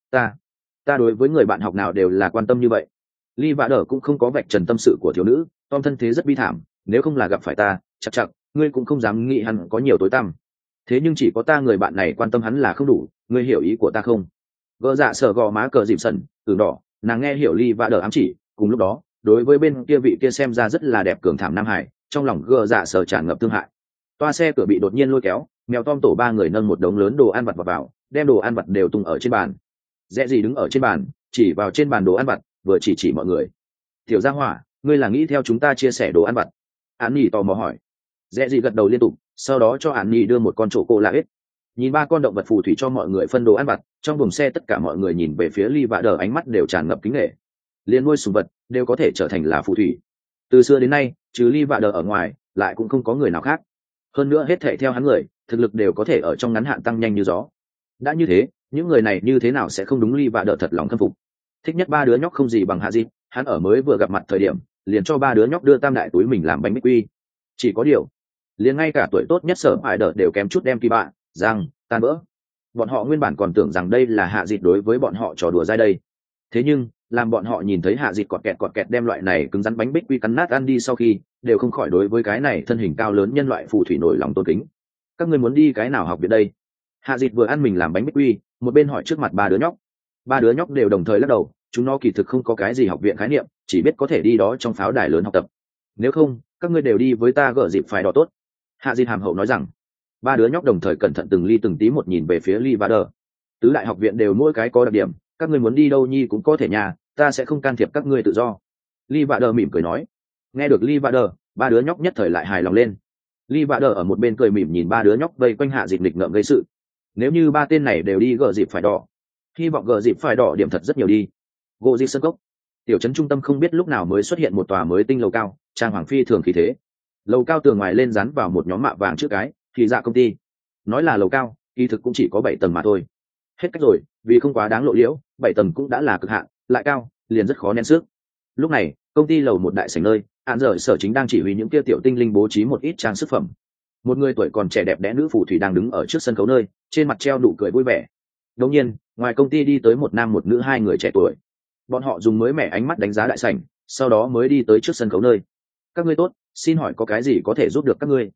ta đối với người bạn học nào đều là quan tâm như vậy. Ly Vạ Đở cũng không có vạch trần tâm sự của thiếu nữ, Tom thân thế rất bi thảm, nếu không là gặp phải ta, chắc ngươi cũng không dám nghĩ hắn có nhiều tối tăm. Thế nhưng chỉ có ta người bạn này quan tâm hắn là không đủ, ngươi hiểu ý của ta không? Gờ dạ sợ gò má cờ dìm sần, ửng đỏ, nàng nghe hiểu Ly Vạ Đở ám chỉ, cùng lúc đó, đối với bên kia vị kia xem ra rất là đẹp cường thảm nam hải, trong lòng gờ dạ sợ tràn ngập thương hại. Toa xe cửa bị đột nhiên lôi kéo, mèo Tom tổ 3 người nâng một đống lớn đồ ăn vặt vào, đem đồ ăn vặt đều tung ở trên bàn. Dẹ gì đứng ở trên bàn, chỉ vào trên bàn đồ ăn vặt, vừa chỉ mọi người. Tiểu Gia Hỏa, ngươi là nghĩ theo chúng ta chia sẻ đồ ăn vặt? Án Nhi tò mò hỏi. Dẹ gì gật đầu liên tục, sau đó cho Án Nhi đưa một con chổ cô lạ hết. Nhìn 3 con động vật phù thủy cho mọi người phân đồ ăn vặt, trong buồng xe tất cả mọi người nhìn về phía Ly Vạ Đở, ánh mắt đều tràn ngập kính nể. Liên nuôi sủng vật đều có thể trở thành là phù thủy. Từ xưa đến nay, trừ Ly Vạ Đở ở ngoài, lại cũng không có người nào khác. Hơn nữa hết thảy theo hắn người, thực lực đều có thể ở trong ngắn hạn tăng nhanh như gió. Đã như thế, những người này như thế nào sẽ không đúng Ly Vạ Đở thật lòng khâm phục. Thích nhất 3 đứa nhóc không gì bằng Hạ Dịp, hắn ở mới vừa gặp mặt thời điểm, liền cho 3 đứa nhóc đưa tam đại túi mình làm bánh bích quy. Chỉ có điều, liền ngay cả tuổi tốt nhất Sở Hải Đở đều kém chút đem kỳ bạ, rằng tan vỡ. Bọn họ nguyên bản còn tưởng rằng đây là Hạ Dịp đối với bọn họ trò đùa dai đây. Thế nhưng, làm bọn họ nhìn thấy Hạ Dịp cọt kẹt đem loại này cứng rắn bánh bích quy cắn nát ăn đi sau khi, đều không khỏi đối với cái này thân hình cao lớn nhân loại phù thủy nổi lòng tôn kính. Các ngươi muốn đi cái nào học viện đây? Hạ Dịp vừa ăn mình làm bánh bích quy, một bên hỏi trước mặt 3 đứa nhóc. 3 đứa nhóc đều đồng thời lắc đầu, chúng nó kỳ thực không có cái gì học viện khái niệm, chỉ biết có thể đi đó trong pháo đài lớn học tập. Nếu không, các ngươi đều đi với ta gỡ dịp phải đỏ tốt. Hạ Dịp hàm hậu nói rằng. 3 đứa nhóc đồng thời cẩn thận từng ly từng tí một nhìn về phía Ly Vạ Đở. Tứ đại học viện đều mỗi cái có đặc điểm, các ngươi muốn đi đâu nhi cũng có thể nhà, ta sẽ không can thiệp các ngươi tự do. Ly Vạ Đở mỉm cười nói. Nghe được Ly Vạ Đở, 3 đứa nhóc nhất thời lại hài lòng lên. Ly Vạ Đở ở một bên cười mỉm nhìn 3 đứa nhóc vây quanh Hạ Dịp nghịch ngợm gây sự. Nếu như 3 tên này đều đi gỡ dịp phải đỏ, hy vọng gỡ dịp phải đỏ điểm thật rất nhiều đi. Gỗ dịp sân cốc, tiểu trấn trung tâm không biết lúc nào mới xuất hiện một tòa mới tinh lầu cao, trang hoàng phi thường khí thế. Lầu cao tường ngoài lên dán vào một nhóm mạ vàng trước cái, thì dạ công ty. Nói là lầu cao, kỳ thực cũng chỉ có 7 tầng mà thôi. Hết cách rồi, vì không quá đáng lộ liễu, 7 tầng cũng đã là cực hạn, lại cao, liền rất khó nén sức. Lúc này, công ty lầu một đại sảnh nơi, Án Dở Sở chính đang chỉ huy những kia tiểu tinh linh bố trí một ít trang sức phẩm. Một người tuổi còn trẻ đẹp đẽ nữ phù thủy đang đứng ở trước sân khấu nơi, trên mặt treo nụ cười vui vẻ. Đột nhiên, ngoài công ty đi tới một nam một nữ 2 người trẻ tuổi. Bọn họ dùng mới mẻ ánh mắt đánh giá đại sảnh, sau đó mới đi tới trước sân khấu nơi. Các ngươi tốt, xin hỏi có cái gì có thể giúp được các ngươi?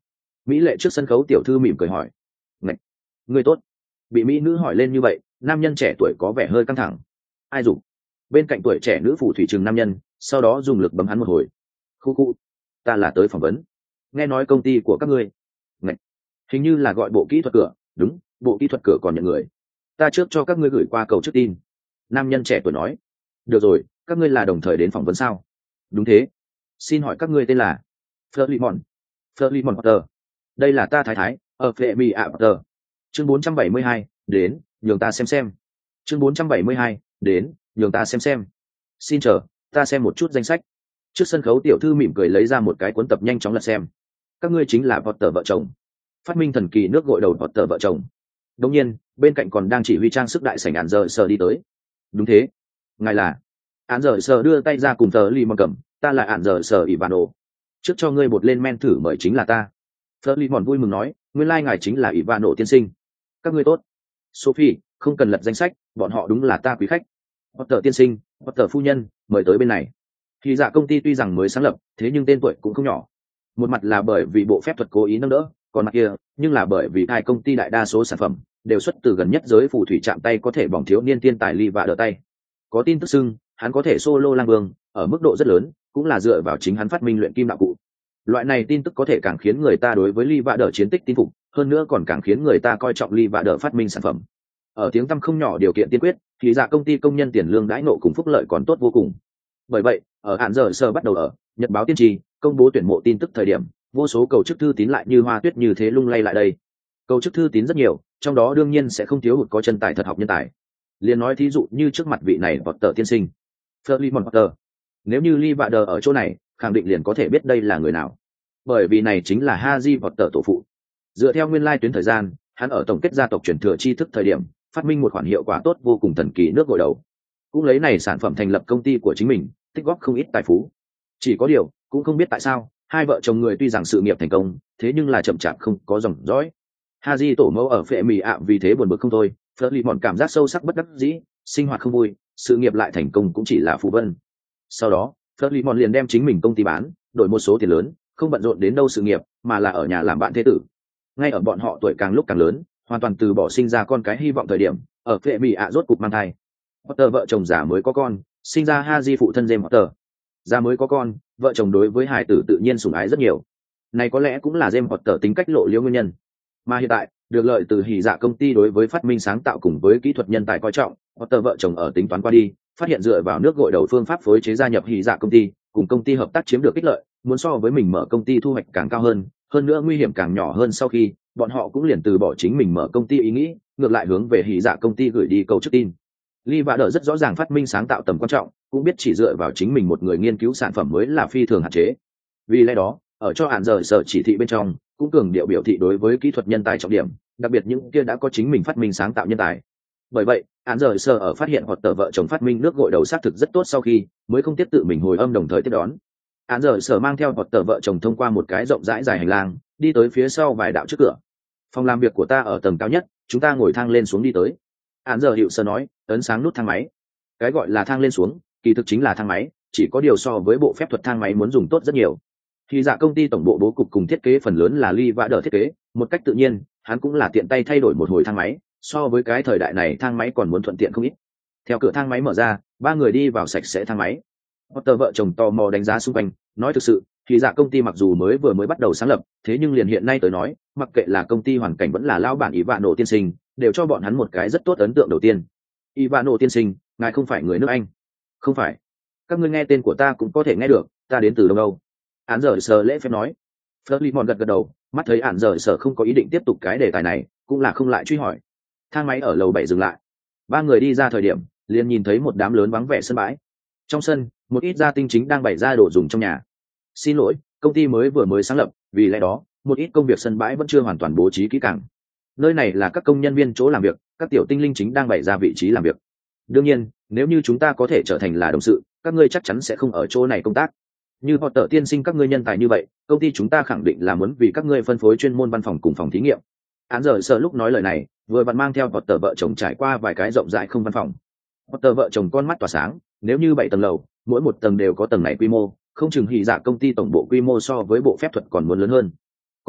mỹ lệ trước sân khấu tiểu thư mỉm cười hỏi. Ngạch, người tốt. Bị mỹ nữ hỏi lên như vậy, nam nhân trẻ tuổi có vẻ hơi căng thẳng. Ai dùng? Bên cạnh tuổi trẻ nữ phù thủy trừng nam nhân, sau đó dùng lực bấm hắn một hồi. Khu khu, ta là tới phỏng vấn. Nghe nói công ty của các ngươi. Ngạch, hình như là gọi bộ kỹ thuật cửa. Đúng, bộ kỹ thuật cửa còn nhận người. Ta trước cho các ngươi gửi qua cầu trước tin. Nam nhân trẻ tuổi nói. Được rồi, các ngươi là đồng thời đến phỏng vấn sao? Đúng thế. Xin hỏi các ngươi tên là? Flerlimon. Flerlimon Potter. Đây là ta thái thái, ở phệ mì ạ Potter. Chương 472, đến, nhường ta xem. Chương 472, đến, nhường ta xem. Xin chờ, ta xem một chút danh sách. Trước sân khấu tiểu thư mỉm cười lấy ra một cái cuốn tập nhanh chóng lật xem. Các ngươi chính là Potter vợ chồng. Phát minh thần kỳ nước gội đầu Potter vợ chồng. Đương nhiên, bên cạnh còn đang chỉ huy trang sức đại sảnh Án Giờ Sở đi tới. Đúng thế. Ngài là? Án Giờ Sở đưa tay ra cùng tờ Limon cầm, ta là Án Giờ Sở Ivano. Trước cho ngươi bột lên men thử mời chính là ta. Tờ Limon vui mừng nói, nguyên lai ngài chính là Ivano tiên sinh. Các ngươi tốt. Sophie, không cần lật danh sách, bọn họ đúng là ta quý khách. Potter tiên sinh, Potter phu nhân, mời tới bên này. Thì dạ công ty tuy rằng mới sáng lập, thế nhưng tên tuổi cũng không nhỏ. Một mặt là bởi vì bộ phép thuật cố ý nâng đỡ, còn mặt kia, nhưng là bởi vì hai công ty đại đa số sản phẩm đều xuất từ gần nhất giới phù thủy chạm tay có thể bỏng thiếu niên tiên tài ly và đỡ tay. Có tin tức xưng, hắn có thể solo lang vương, ở mức độ rất lớn, cũng là dựa vào chính hắn phát minh luyện kim đạo cụ. Loại này tin tức có thể càng khiến người ta đối với ly và đỡ chiến tích tin phục, hơn nữa còn càng khiến người ta coi trọng ly và đỡ phát minh sản phẩm. Ở tiếng tăm không nhỏ điều kiện tiên quyết, thì dạ công ty công nhân tiền lương đãi nộ cùng phúc lợi còn tốt vô cùng. Bởi vậy, ở Án Giờ Sở bắt đầu ở Nhật báo tiên tri công bố tuyển mộ tin tức thời điểm, vô số cầu chức thư tín lại như hoa tuyết như thế lung lay lại đây. Cầu chức thư tín rất nhiều, trong đó đương nhiên sẽ không thiếu hụt có chân tài thật học nhân tài. Liên nói thí dụ như trước mặt vị này Potter tiên sinh, Flerlimon Potter. Nếu như Lee Vader ở chỗ này, khẳng định liền có thể biết đây là người nào. Bởi vì này chính là Harry Potter tổ phụ. Dựa theo nguyên lai tuyến thời gian, hắn ở tổng kết gia tộc truyền thừa tri thức thời điểm, phát minh một khoản hiệu quả tốt vô cùng thần kỳ nước gội đầu. Cũng lấy này sản phẩm thành lập công ty của chính mình, tích góp không ít tài phú. Chỉ có điều, cũng không biết tại sao, hai vợ chồng người tuy rằng sự nghiệp thành công, thế nhưng là chậm chạp không có dòng dõi. Haji tổ mẫu ở phệ mì ạ vì thế buồn bực không thôi, Flerlimon cảm giác sâu sắc bất đắc dĩ, sinh hoạt không vui, sự nghiệp lại thành công cũng chỉ là phù vân. Sau đó, Flerlimon liền đem chính mình công ty bán, đổi một số tiền lớn, không bận rộn đến đâu sự nghiệp, mà là ở nhà làm bạn thế tử. Ngay ở bọn họ tuổi càng lúc càng lớn, hoàn toàn từ bỏ sinh ra con cái hy vọng thời điểm, ở phệ mì ạ rốt cục mang thai. Potter vợ chồng già mới có con, sinh ra Haji phụ thân James Potter. Già mới có con, vợ chồng đối với hài tử tự nhiên sủng ái rất nhiều. Này có lẽ cũng là James Potter tính cách lộ liễu nguyên nhân. Mà hiện tại, được lợi từ hỉ dạ công ty đối với phát minh sáng tạo cùng với kỹ thuật nhân tài coi trọng, Potter vợ chồng ở tính toán qua đi, phát hiện dựa vào nước gội đầu phương pháp phối chế gia nhập hỉ dạ công ty, cùng công ty hợp tác chiếm được ích lợi, muốn so với mình mở công ty thu hoạch càng cao hơn nữa nguy hiểm càng nhỏ hơn. Sau khi, bọn họ cũng liền từ bỏ chính mình mở công ty ý nghĩ, ngược lại hướng về hỉ dạ công ty gửi đi câu trước tin. Lee và đỡ rất rõ ràng phát minh sáng tạo tầm quan trọng, cũng biết chỉ dựa vào chính mình một người nghiên cứu sản phẩm mới là phi thường hạn chế. Vì lẽ đó, ở cho Án Giờ Sở chỉ thị bên trong, cũng cường điệu biểu thị đối với kỹ thuật nhân tài trọng điểm, đặc biệt những kia đã có chính mình phát minh sáng tạo nhân tài. Bởi vậy, Án Giờ Sở ở phát hiện hoặc tờ vợ chồng phát minh nước gội đầu xác thực rất tốt sau khi, mới không tiếp tự mình hồi âm đồng thời tiếp đón. Án Giờ Sở mang theo hoặc tờ vợ chồng thông qua một cái rộng rãi dài hành lang, đi tới phía sau vài đạo trước cửa. Phòng làm việc của ta ở tầng cao nhất, chúng ta ngồi thang lên xuống đi tới. Án Giờ Hiệu Sơ nói, ấn sáng nút thang máy. Cái gọi là thang lên xuống, kỳ thực chính là thang máy, chỉ có điều so với bộ phép thuật thang máy muốn dùng tốt rất nhiều. Thì dạ công ty tổng bộ bố cục cùng thiết kế phần lớn là Lee và đỡ thiết kế, một cách tự nhiên, hắn cũng là tiện tay thay đổi một hồi thang máy, so với cái thời đại này thang máy còn muốn thuận tiện không ít. Theo cửa thang máy mở ra, ba người đi vào sạch sẽ thang máy. Potter vợ chồng tò mò đánh giá xung quanh, nói thực sự, thì dạ công ty mặc dù vừa mới bắt đầu sáng lập, thế nhưng liền hiện nay tới nói, mặc kệ là công ty hoàn cảnh vẫn là lão bản Ivano tiên sinh, đều cho bọn hắn một cái rất tốt ấn tượng đầu tiên. Ivano tiên sinh, ngài không phải người nước Anh? Không phải. Các ngươi nghe tên của ta cũng có thể nghe được, ta đến từ Đông Âu. Án Giờ Sở lễ phép nói. Flerlimon gật đầu, mắt thấy Án Giờ Sở không có ý định tiếp tục cái đề tài này, cũng là không lại truy hỏi. Thang máy ở lầu 7 dừng lại. Ba người đi ra thời điểm, liền nhìn thấy một đám lớn vắng vẻ sân bãi. Trong sân, một ít gia tinh chính đang bày ra đồ dùng trong nhà. Xin lỗi, công ty vừa mới sáng lập, vì lẽ đó, một ít công việc sân bãi vẫn chưa hoàn toàn bố trí kỹ càng. Nơi này là các công nhân viên chỗ làm việc, các tiểu tinh linh chính đang bày ra vị trí làm việc. Đương nhiên, nếu như chúng ta có thể trở thành là đồng sự, các ngươi chắc chắn sẽ không ở chỗ này công tác. Như họ tự tiên sinh các ngươi nhân tài như vậy, công ty chúng ta khẳng định là muốn vì các ngươi phân phối chuyên môn văn phòng cùng phòng thí nghiệm. Án Giờ Sở lúc nói lời này, vừa vặn mang theo Potter vợ chồng trải qua vài cái rộng rãi không văn phòng. Potter vợ chồng con mắt tỏa sáng, nếu như 7 tầng lầu, mỗi một tầng đều có tầng này quy mô, không chừng hỉ dạ công ty tổng bộ quy mô so với bộ phép thuật còn muốn lớn hơn. Có điều,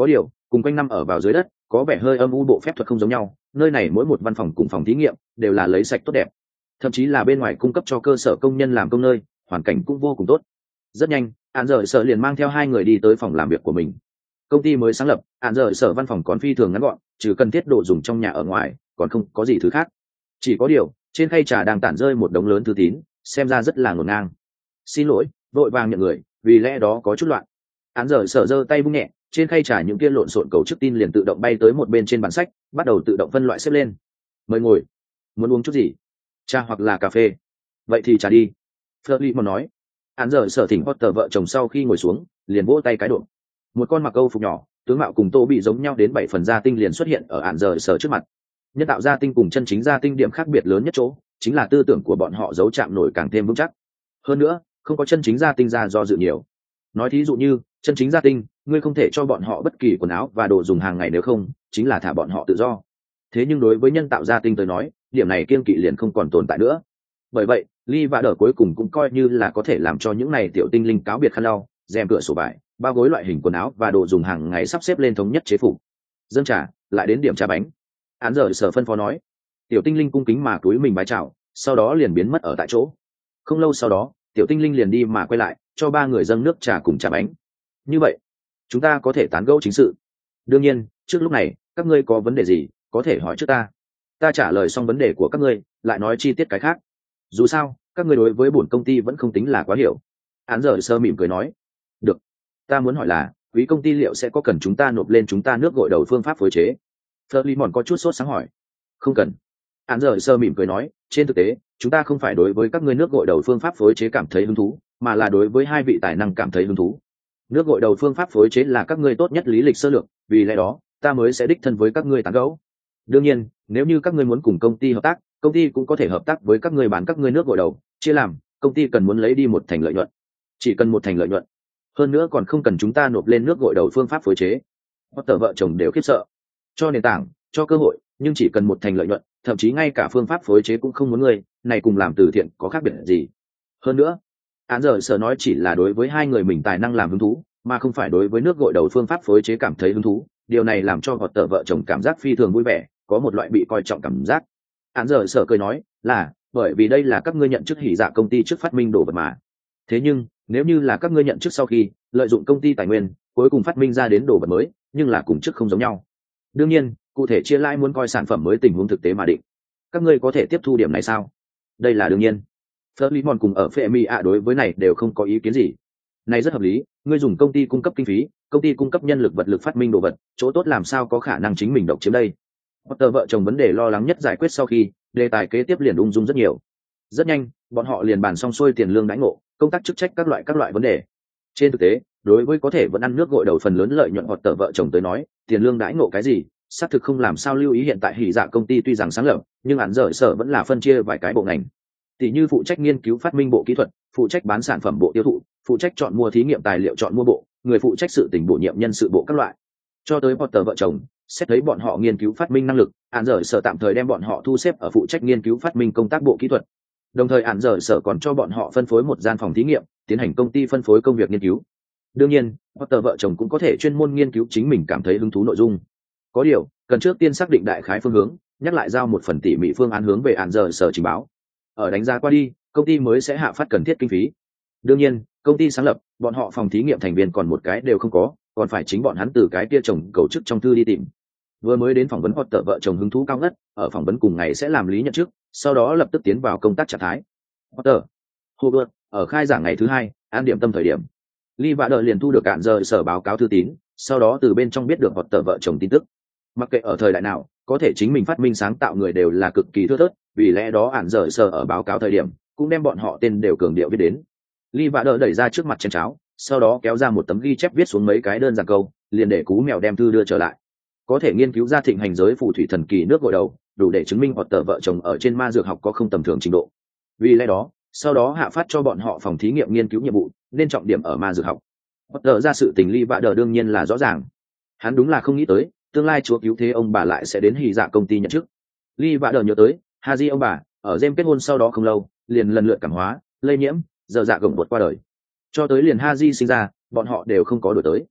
cùng quanh năm ở vào dưới đất có vẻ hơi âm u bộ phép thuật không giống nhau, nơi này mỗi một văn phòng cùng phòng thí nghiệm đều là lấy sạch tốt đẹp, thậm chí là bên ngoài cung cấp cho cơ sở công nhân làm công nơi, hoàn cảnh cũng vô cùng tốt. Rất nhanh Án Dở Sở liền mang theo hai người đi tới phòng làm việc của mình. Công ty mới sáng lập, Án Dở Sở văn phòng còn phi thường ngắn gọn, trừ cần thiết đồ dùng trong nhà ở ngoài còn không có gì thứ khác. Chỉ có điều trên khay trà đang tản rơi một đống lớn thư tín, xem ra rất là ngổn ngang. Xin lỗi, vội vàng nhận người, vì lẽ đó có chút loạn. Án Dở Sở giơ tay vung nhẹ, trên khay trà những kia lộn xộn cấu chức tin liền tự động bay tới một bên trên bàn sách, bắt đầu tự động phân loại xếp lên. Mời ngồi. Muốn uống chút gì? Trà hoặc là cà phê? Vậy thì trà đi. Fleur mà nói. Án Dở Sở thỉnh Potter vợ chồng sau khi ngồi xuống liền vỗ tay cái độ. Một con mặc âu phục nhỏ, tướng mạo cùng Tô bị giống nhau đến 7 phần gia tinh liền xuất hiện ở Án Dở Sở trước mặt. Nhân tạo gia tinh cùng chân chính gia tinh điểm khác biệt lớn nhất chỗ chính là tư tưởng của bọn họ giấu chạm nổi càng thêm vững chắc. Hơn nữa không có chân chính gia tinh ra do dự nhiều. Nói thí dụ như chân chính gia tinh, ngươi không thể cho bọn họ bất kỳ quần áo và đồ dùng hàng ngày, nếu không chính là thả bọn họ tự do. Thế nhưng đối với nhân tạo gia tinh tới nói, điểm này kiêng kỵ liền không còn tồn tại nữa. Bởi vậy Ly và Đờ cuối cùng cũng coi như là có thể làm cho những này tiểu tinh linh cáo biệt khăn lau, rèm cửa sổ vải, bao gối loại hình quần áo và đồ dùng hàng ngày sắp xếp lên thống nhất chế phục. Dâng trà, lại đến điểm trà bánh. Án Dở Sở phân phó nói. Tiểu tinh linh cung kính mà cúi mình bái chào, sau đó liền biến mất ở tại chỗ. Không lâu sau đó tiểu tinh linh liền đi mà quay lại, cho ba người dâng nước trà cùng trà bánh. Như vậy chúng ta có thể tán gẫu chính sự. Đương nhiên trước lúc này các ngươi có vấn đề gì có thể hỏi trước ta trả lời xong vấn đề của các ngươi lại nói chi tiết cái khác. Dù sao các ngươi đối với bổn công ty vẫn không tính là quá hiểu. Án Dở Sơ mỉm cười nói. Được, ta muốn hỏi là quý công ty liệu sẽ có cần chúng ta nộp lên chúng ta nước gội đầu phương pháp phối chế? Flerlimont có chút sốt sáng hỏi. Không cần. Án Dở Sơ mỉm cười nói, trên thực tế chúng ta không phải đối với các ngươi nước gội đầu phương pháp phối chế cảm thấy hứng thú, mà là đối với hai vị tài năng cảm thấy hứng thú. Nước gội đầu phương pháp phối chế là các ngươi tốt nhất lý lịch sơ lược, vì lẽ đó ta mới sẽ đích thân với các ngươi tán gẫu. Đương nhiên nếu như các ngươi muốn cùng công ty hợp tác, công ty cũng có thể hợp tác với các ngươi bán các ngươi nước gội đầu, chia làm, công ty cần muốn lấy đi một thành lợi nhuận. Chỉ cần một thành lợi nhuận, hơn nữa còn không cần chúng ta nộp lên nước gội đầu phương pháp phối chế. Potter vợ chồng đều khiếp sợ. Cho nền tảng, cho cơ hội, nhưng chỉ cần một thành lợi nhuận, thậm chí ngay cả phương pháp phối chế cũng không muốn ngươi, này cùng làm từ thiện có khác biệt gì? Hơn nữa Án Dở Sở nói chỉ là đối với hai người mình tài năng làm hứng thú, mà không phải đối với nước gội đầu phương pháp phối chế cảm thấy hứng thú. Điều này làm cho Potter vợ chồng cảm giác phi thường vui vẻ, có một loại bị coi trọng cảm giác. Án Dở Sở cười nói là bởi vì đây là các ngươi nhận chức hỉ dạ công ty trước phát minh đồ vật mà. Thế nhưng nếu như là các ngươi nhận chức sau khi lợi dụng công ty tài nguyên cuối cùng phát minh ra đến đồ vật mới, nhưng là cùng chức không giống nhau. Đương nhiên cụ thể chia lãi muốn coi sản phẩm mới tình huống thực tế mà định. Các ngươi có thể tiếp thu điểm này sao? Đây là đương nhiên. Flerlimont cùng ở Femia đối với này đều không có ý kiến gì. Này rất hợp lý, ngươi dùng công ty cung cấp kinh phí, công ty cung cấp nhân lực vật lực phát minh đồ vật, chỗ tốt làm sao có khả năng chính mình độc chiếm đây. Potter vợ chồng vấn đề lo lắng nhất giải quyết sau khi, đề tài kế tiếp liền ung dung rất nhiều. Rất nhanh bọn họ liền bàn xong xuôi tiền lương đãi ngộ, công tác chức trách các loại vấn đề. Trên thực tế đối với có thể vẫn ăn nước gội đầu phần lớn lợi nhuận Potter vợ chồng tới nói, tiền lương đãi ngộ cái gì xác thực không làm sao lưu ý. Hiện tại hỉ dạ công ty tuy rằng sáng lập, nhưng Án Dở Sở vẫn là phân chia vài cái bộ ngành, tỷ như phụ trách nghiên cứu phát minh bộ kỹ thuật, phụ trách bán sản phẩm bộ tiêu thụ, phụ trách chọn mua thí nghiệm tài liệu chọn mua bộ, người phụ trách sự tình bổ nhiệm nhân sự bộ các loại. Cho tới Potter vợ chồng xét thấy bọn họ nghiên cứu phát minh năng lực, Án Dở Sở tạm thời đem bọn họ thu xếp ở phụ trách nghiên cứu phát minh công tác bộ kỹ thuật. Đồng thời Án Dở Sở còn cho bọn họ phân phối một gian phòng thí nghiệm, tiến hành công ty phân phối công việc nghiên cứu. Đương nhiên Potter vợ chồng cũng có thể chuyên môn nghiên cứu chính mình cảm thấy hứng thú nội dung. Có điều cần trước tiên xác định đại khái phương hướng, nhắc lại giao một phần tỉ mỉ phương án hướng về Án Dở Sở trình báo. Ở đánh giá qua đi, công ty mới sẽ hạ phát cần thiết kinh phí. Đương nhiên công ty sáng lập, bọn họ phòng thí nghiệm thành viên còn một cái đều không có, còn phải chính bọn hắn từ cái kia chồng cầu chức trong thư đi tìm. Vừa mới đến phỏng vấn Potter vợ chồng hứng thú cao ngất, ở phỏng vấn cùng ngày sẽ làm lý nhận chức, sau đó lập tức tiến vào công tác trạng thái. Potter, Hogwarts, ở khai giảng ngày thứ hai, an điểm tâm thời điểm, Lee và đợi liền thu được Án Dở Sở báo cáo thư tín, sau đó từ bên trong biết được Potter vợ chồng tin tức. Mặc kệ ở thời đại nào, có thể chính mình phát minh sáng tạo người đều là cực kỳ thưa thớt, vì lẽ đó Án Dở Sở ở báo cáo thời điểm cũng đem bọn họ tên đều cường điệu viết đến. Lee và đợi đẩy ra trước mặt chén cháo, sau đó kéo ra một tấm ghi chép viết xuống mấy cái đơn giản câu, liền để cú mèo đem thư đưa trở lại. Có thể nghiên cứu ra thịnh hành giới phù thủy thần kỳ nước gội đầu, đủ để chứng minh Potter vợ chồng ở trên ma dược học có không tầm thường trình độ. Vì lẽ đó sau đó hạ phát cho bọn họ phòng thí nghiệm nghiên cứu nhiệm vụ, nên trọng điểm ở ma dược học. Potter ra sự tình Lee và đợi đương nhiên là rõ ràng. Hắn đúng là không nghĩ tới tương lai chúa cứu thế ông bà lại sẽ đến hỉ dạ công ty nhận chức. Lee và đợi nhớ tới Haji ông bà ở James kết hôn sau đó không lâu liền lần lượt cảm hóa, lây nhiễm, giờ dạ gồng bột qua đời. Cho tới liền Haji sinh ra, bọn họ đều không có đổi tới.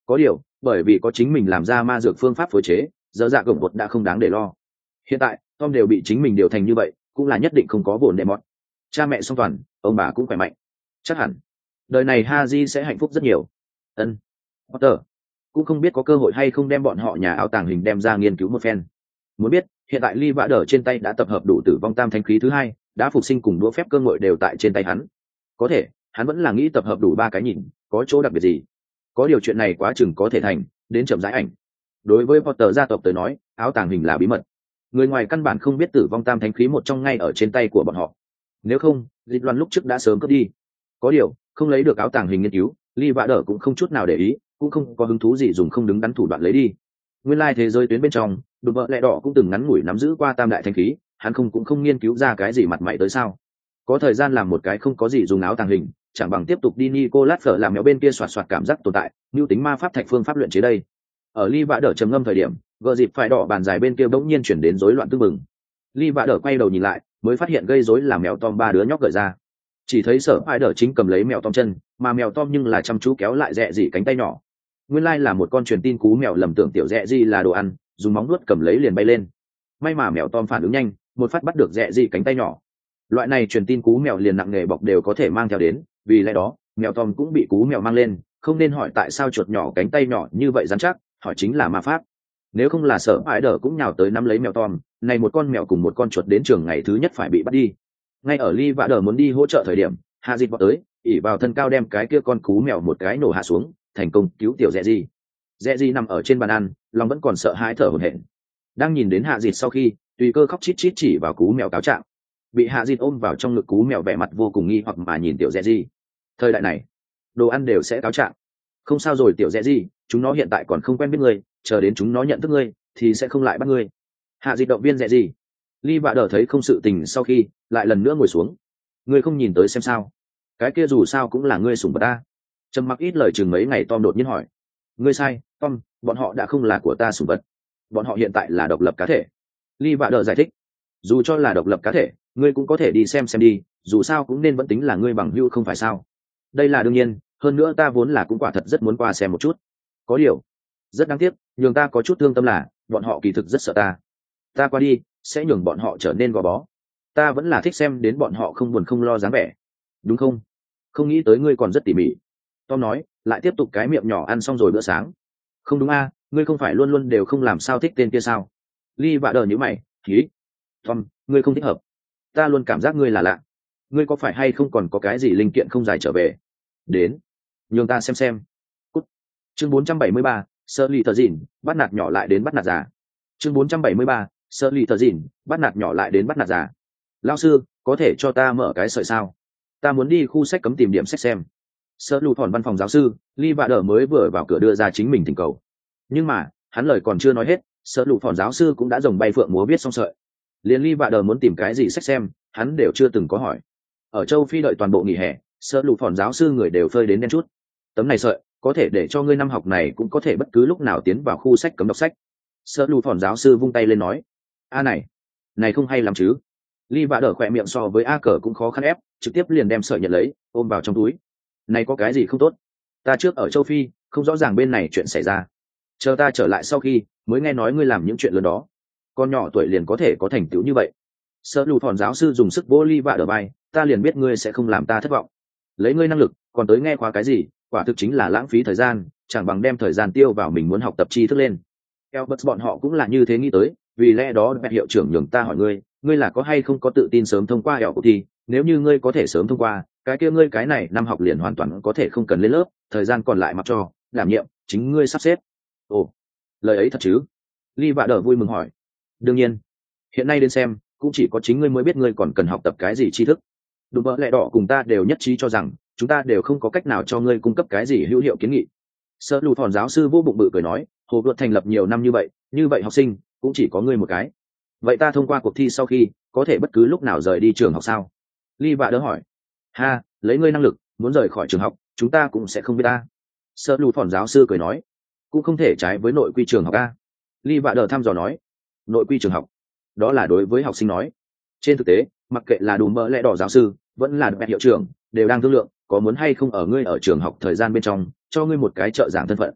Có điều bởi vì có chính mình làm ra ma dược phương pháp phối chế, giờ dạ gồng bột đã không đáng để lo. Hiện tại Tom đều bị chính mình điều thành như vậy, cũng là nhất định không có vốn đệ mọt. Cha mẹ song toàn, ông bà cũng khỏe mạnh, chắc hẳn đời này Haji sẽ hạnh phúc rất nhiều. Ân, Potter cũng không biết có cơ hội hay không đem bọn họ nhà áo tàng hình đem ra nghiên cứu một phen. Muốn biết hiện tại Lee Vã Đờ trên tay đã tập hợp đủ tử vong tam thánh khí thứ hai, đã phục sinh cùng đũa phép cơ ngội đều tại trên tay hắn. Có thể hắn vẫn là nghĩ tập hợp đủ ba cái nhìn, có chỗ đặc biệt gì. Có điều chuyện này quá chừng có thể thành, đến chậm rãi ảnh. Đối với Potter gia tộc tới nói, áo tàng hình là bí mật, người ngoài căn bản không biết tử vong tam thánh khí một trong ngay ở trên tay của bọn họ. Nếu không dịch loan lúc trước đã sớm cướp đi. Có điều không lấy được áo tàng hình nghiên cứu, Lee Vã Đờ cũng không chút nào để ý, cũng không có hứng thú gì dùng không đứng đắn thủ đoạn lấy đi. Nguyên lai thế giới tuyến bên trong, đùm bợ lẹ đỏ cũng từng ngắn ngủi nắm giữ qua tam đại thanh khí, hắn cũng không nghiên cứu ra cái gì mặt mày tới sao. Có thời gian làm một cái không có gì dùng áo tàng hình, chẳng bằng tiếp tục đi Nicolas Fleur làm méo bên kia soạt soạt cảm giác tồn tại, mưu tính ma pháp thạch phương pháp luyện chế đây. Ở Lee Vã Đờ trầm ngâm thời điểm, gợ dịp phải đỏ bàn dài bên kia bỗng nhiên chuyển đến rối loạn tương mừng. Lee Vã Đờ quay đầu nhìn lại, mới phát hiện gây rối là mèo Tom ba đứa nhóc gợi ra. Chỉ thấy Sở Ai Đờ chính cầm lấy mèo Tom chân, mà mèo Tom nhưng là chăm chú kéo lại Rẹ Dị cánh tay nhỏ. Nguyên lai là một con truyền tin cú mèo lầm tưởng tiểu Rẹ Dị là đồ ăn, dùng móng vuốt cầm lấy liền bay lên. May mà mèo Tom phản ứng nhanh, một phát bắt được Rẹ Dị cánh tay nhỏ. Loại này truyền tin cú mèo liền nặng nghề bọc đều có thể mang theo đến, vì lẽ đó mèo Tom cũng bị cú mèo mang lên, không nên hỏi tại sao chuột nhỏ cánh tay nhỏ như vậy rắn chắc, hỏi chính là ma pháp. Nếu không là Sở Ai Đờ cũng nhào tới nắm lấy mèo Tom, này một con mèo cùng một con chuột đến trường ngày thứ nhất phải bị bắt đi. Ngay ở Lee Vã Đờ muốn đi hỗ trợ thời điểm, Hạ Dịch vọt tới, ỉ vào thân cao đem cái kia con cú mèo một cái nổ hạ xuống, thành công cứu tiểu Rẹ Dị. Rẹ Dị nằm ở trên bàn ăn, lòng vẫn còn sợ hãi thở hổn hển. Đang nhìn đến Hạ Dịch sau khi, tùy cơ khóc chít chít chỉ vào cú mèo cáo trạng. Bị Hạ Dịch ôm vào trong ngực cú mèo vẻ mặt vô cùng nghi hoặc mà nhìn tiểu Rẹ Dị. Thời đại này, đồ ăn đều sẽ cáo trạng. Không sao rồi tiểu Rẹ Dị, chúng nó hiện tại còn không quen biết ngươi, chờ đến chúng nó nhận thức ngươi, thì sẽ không lại bắt ngươi. Hạ Dịch động viên Rẹ Dị. Lee Vã Đờ thấy không sự tình sau khi, lại lần nữa ngồi xuống. Ngươi không nhìn tới xem sao? Cái kia dù sao cũng là ngươi sủng vật ta. Trầm mặc ít lời chừng mấy ngày, Tom đột nhiên hỏi. Ngươi sai, Tom, bọn họ đã không là của ta sủng vật. Bọn họ hiện tại là độc lập cá thể. Lee Vã Đờ giải thích. Dù cho là độc lập cá thể, ngươi cũng có thể đi xem đi, dù sao cũng nên vẫn tính là ngươi bằng hữu không phải sao? Đây là đương nhiên, hơn nữa ta vốn là cũng quả thật rất muốn qua xem một chút. Có điều, rất đáng tiếc, nhường ta có chút thương tâm là, bọn họ kỳ thực rất sợ ta. Ta qua đi, sẽ nhường bọn họ trở nên gò bó. Ta vẫn là thích xem đến bọn họ không buồn không lo dáng vẻ. Đúng không? Không nghĩ tới ngươi còn rất tỉ mỉ. Tom nói, lại tiếp tục cái miệng nhỏ ăn xong rồi bữa sáng. Không đúng a, ngươi không phải luôn luôn đều không làm sao thích tên kia sao? Lee Vã Đờ nhíu mày, khí. Tom, ngươi không thích hợp. Ta luôn cảm giác ngươi là lạ. Ngươi có phải hay không còn có cái gì linh kiện không giải trở về? Đến, nhường ta xem. Cút. Chương 473, Sơ Lì Thờ Dìn, bắt nạt nhỏ lại đến bắt nạt già. Chương 473, Sơ Lì Thờ Dìn, bắt nạt nhỏ lại đến bắt nạt già. Lão sư, có thể cho ta mở cái sợi sao? Ta muốn đi khu sách cấm tìm điểm sách xem. Sơ Lù Thòn văn phòng giáo sư, Lee Vã Đờ mới vừa vào cửa đưa ra chính mình thỉnh cầu. Nhưng mà, hắn lời còn chưa nói hết, Sơ Lù Thòn giáo sư cũng đã rồng bay phượng múa viết xong sợi. Liên Lee Vã Đờ muốn tìm cái gì sách xem, hắn đều chưa từng có hỏi. Ở châu Phi đợi toàn bộ nghỉ hè, Sơ Lù Thòn giáo sư người đều phơi đến đen chút. Tấm này sợi, có thể để cho ngươi năm học này cũng có thể bất cứ lúc nào tiến vào khu sách cấm đọc sách. Sơ Lù Thòn giáo sư vung tay lên nói, a này không hay lắm chứ? Lee Vã Đờ khỏe miệng so với A Cờ cũng khó khăn ép, trực tiếp liền đem sợi nhận lấy, ôm vào trong túi. Này có cái gì không tốt? Ta trước ở châu Phi, không rõ ràng bên này chuyện xảy ra. Chờ ta trở lại sau khi, mới nghe nói ngươi làm những chuyện lớn đó. Con nhỏ tuổi liền có thể có thành tựu như vậy. Sơ Lù Thòn giáo sư dùng sức vỗ Lee Vã Đờ vai, ta liền biết ngươi sẽ không làm ta thất vọng. Lấy ngươi năng lực, còn tới nghe khóa cái gì, quả thực chính là lãng phí thời gian, chẳng bằng đem thời gian tiêu vào mình muốn học tập tri thức lên. Albert bọn họ cũng là như thế nghĩ tới, vì lẽ đó bạch hiệu trưởng nhường ta hỏi ngươi là có hay không có tự tin sớm thông qua ẻo cuộc thi? Nếu như ngươi có thể sớm thông qua, cái kia ngươi cái này năm học liền hoàn toàn có thể không cần lên lớp, thời gian còn lại mặc cho đảm nhiệm chính ngươi sắp xếp. Ồ, lời ấy thật chứ? Lee Vã Đờ vui mừng hỏi. Đương nhiên, hiện nay đến xem, cũng chỉ có chính ngươi mới biết ngươi còn cần học tập cái gì tri thức. Đùm bợ lẹ đỏ cùng ta đều nhất trí cho rằng chúng ta đều không có cách nào cho ngươi cung cấp cái gì hữu hiệu kiến nghị. Sơ Lù Thòn giáo sư vô bụng bự cười nói, hồ luật thành lập nhiều năm như vậy học sinh cũng chỉ có ngươi một cái. Vậy ta thông qua cuộc thi sau khi có thể bất cứ lúc nào rời đi trường học sao? Lee Vã Đờ hỏi. Ha, lấy ngươi năng lực muốn rời khỏi trường học, chúng ta cũng sẽ không biết ta. Sơ Lù Thòn giáo sư cười nói, cũng không thể trái với nội quy trường học a. Lee Vã Đờ thăm dò nói, nội quy trường học, đó là đối với học sinh nói. Trên thực tế, mặc kệ là đùm bợ lẹ đỏ giáo sư vẫn là bạch hiệu trưởng, đều đang thương lượng có muốn hay không ở ngươi ở trường học thời gian bên trong cho ngươi một cái trợ giảng thân phận.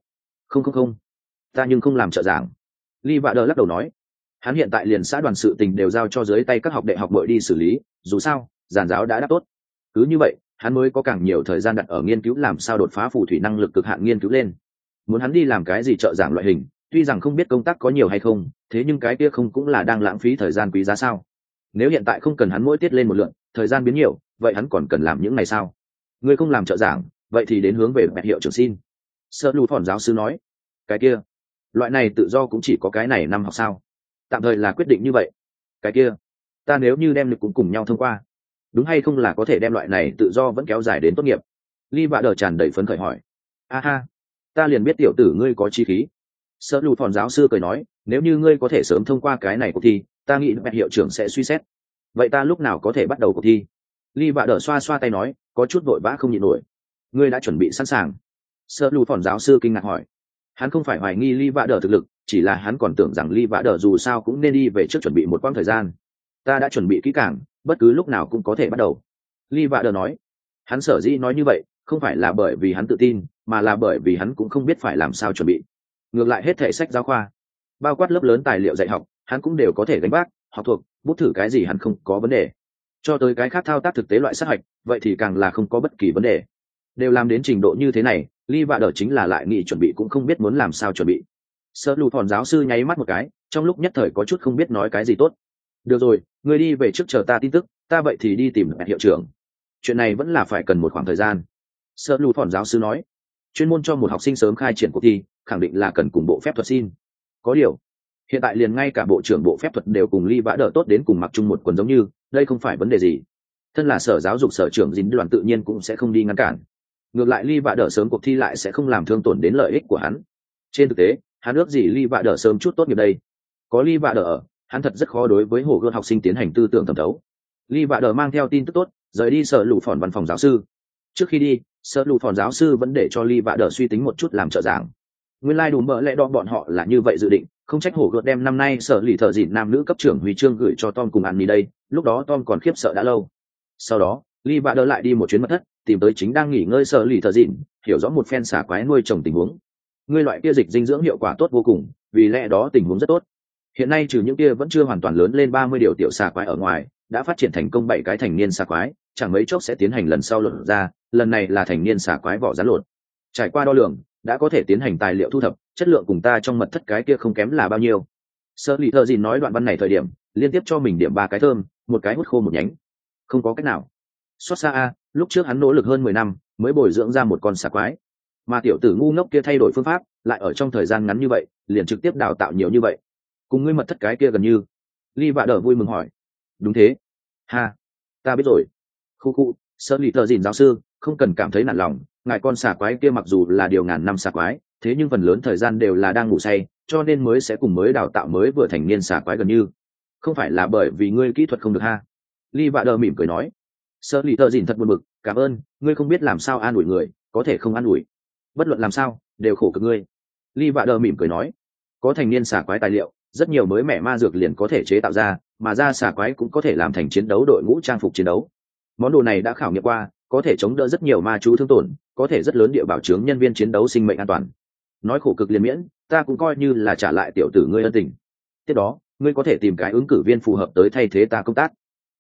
Không không không, ta nhưng không làm trợ giảng. Lee Vạ Đờ lắc đầu nói, hắn hiện tại liền xã đoàn sự tình đều giao cho dưới tay các học đệ học bội đi xử lý, dù sao giàn giáo đã đáp tốt. Cứ như vậy hắn mới có càng nhiều thời gian đặt ở nghiên cứu làm sao đột phá phù thủy năng lực cực hạn nghiên cứu lên. Muốn hắn đi làm cái gì trợ giảng loại hình, tuy rằng không biết công tác có nhiều hay không, thế nhưng cái kia không cũng là đang lãng phí thời gian quý giá sao? Nếu hiện tại không cần hắn mỗi tiết lên một lượt, thời gian biến nhiều, vậy hắn còn cần làm những này sao? Ngươi không làm trợ giảng, vậy thì đến hướng về bẹt hiệu trưởng xin. Sơ lù phòn giáo sư nói, cái kia, loại này tự do cũng chỉ có cái này năm học sao? Tạm thời là quyết định như vậy. Cái kia, ta nếu như đem lực cũng cùng nhau thông qua, đúng hay không là có thể đem loại này tự do vẫn kéo dài đến tốt nghiệp? Lee Vạ Đờ tràn đầy phấn khởi hỏi. A ha, ta liền biết tiểu tử ngươi có chi khí. Sơ lù phòn giáo sư cười nói, nếu như ngươi có thể sớm thông qua cái này cuộc thi, ta nghĩ bẹt hiệu trưởng sẽ suy xét. Vậy ta lúc nào có thể bắt đầu cuộc thi? Lee Vạ Đờ xoa xoa tay nói, có chút vội vã không nhịn nổi. Ngươi đã chuẩn bị sẵn sàng? Sơ lù phòn giáo sư kinh ngạc hỏi. Hắn không phải hoài nghi Lee Vạ Đờ thực lực, chỉ là hắn còn tưởng rằng Lee Vạ Đờ dù sao cũng nên đi về trước chuẩn bị một quãng thời gian. Ta đã chuẩn bị kỹ càng, bất cứ lúc nào cũng có thể bắt đầu. Lee Vạ Đờ nói. Hắn sở dĩ nói như vậy, không phải là bởi vì hắn tự tin, mà là bởi vì hắn cũng không biết phải làm sao chuẩn bị. Ngược lại hết thể sách giáo khoa, bao quát lớp lớn tài liệu dạy học, hắn cũng đều có thể gánh vác, học thuộc, bút thử cái gì hắn không có vấn đề. Cho tới cái khác thao tác thực tế loại sát hạch, vậy thì càng là không có bất kỳ vấn đề. Đều làm đến trình độ như thế này, Lee Vạ Đờ chính là lại nghĩ chuẩn bị cũng không biết muốn làm sao chuẩn bị. Sơ lù phòn giáo sư nháy mắt một cái, trong lúc nhất thời có chút không biết nói cái gì tốt. Được rồi, ngươi đi về trước chờ ta tin tức, ta vậy thì đi tìm hiệu trưởng. Chuyện này vẫn là phải cần một khoảng thời gian. Sơ lù phòn giáo sư nói, chuyên môn cho một học sinh sớm khai triển cuộc thi, khẳng định là cần cùng bộ phép thuật xin. Có điều, hiện tại liền ngay cả bộ trưởng bộ phép thuật đều cùng Lee Vạ Đờ tốt đến cùng mặc chung một quần giống như, đây không phải vấn đề gì. Thân là sở giáo dục sở trưởng dính đoàn tự nhiên cũng sẽ không đi ngăn cản. Ngược lại Lee Vạ Đờ sớm cuộc thi lại sẽ không làm thương tổn đến lợi ích của hắn. Trên thực tế, hắn ước gì Lee Vạ Đờ sớm chút tốt nghiệp đây. Có Lee Vạ Đờ ở, hắn thật rất khó đối với hồ gươm học sinh tiến hành tư tưởng thẩm thấu. Lee Vạ Đờ mang theo tin tức tốt, rời đi sở lù phòn văn phòng giáo sư. Trước khi đi, sở lù phòn giáo sư vẫn để cho Lee Vạ Đờ suy tính một chút làm trợ giảng. Nguyên lai đùm bợ lẽ đo bọn họ là như vậy dự định, không trách hổ gợt đem năm nay sở lì thợ dịn nam nữ cấp trưởng huy chương gửi cho Tom cùng ăn đi đây, lúc đó Tom còn khiếp sợ đã lâu. Sau đó, Lee Vạ Đờ lại đi một chuyến mật thất, tìm tới chính đang nghỉ ngơi sở lì thợ dịn, hiểu rõ một phen xà quái nuôi trồng tình huống. Ngươi loại kia dịch dinh dưỡng hiệu quả tốt vô cùng, vì lẽ đó tình huống rất tốt. Hiện nay trừ những kia vẫn chưa hoàn toàn lớn lên 30 điều tiểu xà quái ở ngoài, đã phát triển thành công 7 cái thành niên xà quái, chẳng mấy chốc sẽ tiến hành lần sau lột ra, lần này là thành niên xà quái vỏ rắn lột. Trải qua đo lường, đã có thể tiến hành tài liệu thu thập, chất lượng cùng ta trong mật thất cái kia không kém là bao nhiêu. Sơ lì thợ dìn nói đoạn văn này thời điểm, liên tiếp cho mình điểm 3 cái thơm, một cái hút khô một nhánh. Không có cách nào. Xót xa a, lúc trước hắn nỗ lực hơn 10 năm, mới bồi dưỡng ra một con xà quái. Mà tiểu tử ngu ngốc kia thay đổi phương pháp, lại ở trong thời gian ngắn như vậy, liền trực tiếp đào tạo nhiều như vậy. Cùng ngươi mật thất cái kia gần như. Lee Vạ Đờ vui mừng hỏi. Đúng thế. Ha, ta biết rồi. Khu khu, sơ lì thợ dìn giáo sư, không cần cảm thấy nản lòng, ngài con xà quái kia mặc dù là điều ngàn năm xà quái, thế nhưng phần lớn thời gian đều là đang ngủ say, cho nên mới sẽ cùng mới đào tạo mới vừa thành niên xà quái gần như. Không phải là bởi vì ngươi kỹ thuật không được ha? Lee Vạ Đờ mỉm cười nói. Sơ lì thợ dìn thật buồn bực, cảm ơn, ngươi không biết làm sao an ủi người, có thể không an ủi. Bất luận làm sao, đều khổ cực ngươi. Lee Vạ Đờ mỉm cười nói. Có thành niên xà quái tài liệu, rất nhiều mới mẻ ma dược liền có thể chế tạo ra, mà ra xà quái cũng có thể làm thành chiến đấu đội ngũ trang phục chiến đấu. Món đồ này đã khảo nghiệm qua, có thể chống đỡ rất nhiều ma chú thương tổn, có thể rất lớn địa bảo chứng nhân viên chiến đấu sinh mệnh an toàn. Nói khổ cực liền miễn, ta cũng coi như là trả lại tiểu tử ngươi ân tình. Tiếp đó, ngươi có thể tìm cái ứng cử viên phù hợp tới thay thế ta công tác.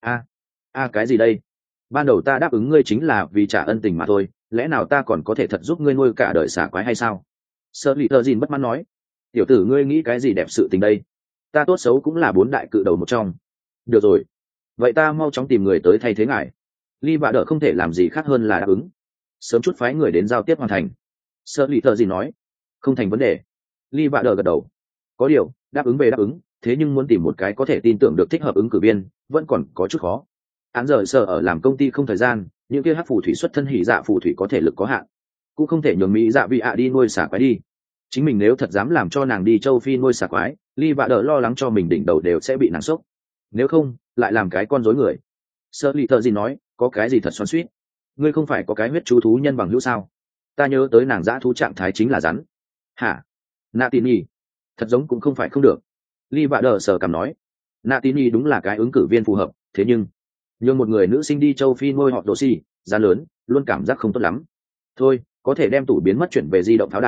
Cái gì đây? Ban đầu ta đáp ứng ngươi chính là vì trả ân tình mà thôi, lẽ nào ta còn có thể thật giúp ngươi nuôi cả đời xà quái hay sao? Sơ lì thợ dìn bất mãn nói. Tiểu tử ngươi nghĩ cái gì đẹp sự tình đây? Ta tốt xấu cũng là 4 đại cự đầu một trong. Được rồi, vậy ta mau chóng tìm người tới thay thế ngài. Lee Vạ Đờ không thể làm gì khác hơn là đáp ứng, sớm chút phái người đến giao tiếp hoàn thành. Sơ lì thợ gì nói, không thành vấn đề. Lee Vạ Đờ gật đầu. Có điều, đáp ứng về đáp ứng, thế nhưng muốn tìm một cái có thể tin tưởng được thích hợp ứng cử viên vẫn còn có chút khó. Án giờ sở ở làm công ty không thời gian, những kia hắc phù thủy xuất thân hỉ dạ phù thủy có thể lực có hạn, cũng không thể nhường mỹ dạ vị ạ đi nuôi xả quái đi. Chính mình nếu thật dám làm cho nàng đi châu Phi nuôi xả quái, Lee Vạ Đờ lo lắng cho mình đỉnh đầu đều sẽ bị nàng sốc. Nếu không, lại làm cái con rối người. Sơ lì thợ gì nói, có cái gì thật xoắn xuýt? Ngươi không phải có cái huyết chú thú nhân bằng hữu sao? Ta nhớ tới nàng dã thú trạng thái chính là rắn. Hả? Nạ tin nhi, thật giống cũng không phải không được. Lee Vạ Đờ sờ cằm nói, Nạ tin nhi đúng là cái ứng cử viên phù hợp, thế nhưng nhường một người nữ sinh đi châu Phi nuôi họ đồ xì, giá lớn, luôn cảm giác không tốt lắm. Thôi, có thể đem tủ biến mất chuyển về di động pháo đài,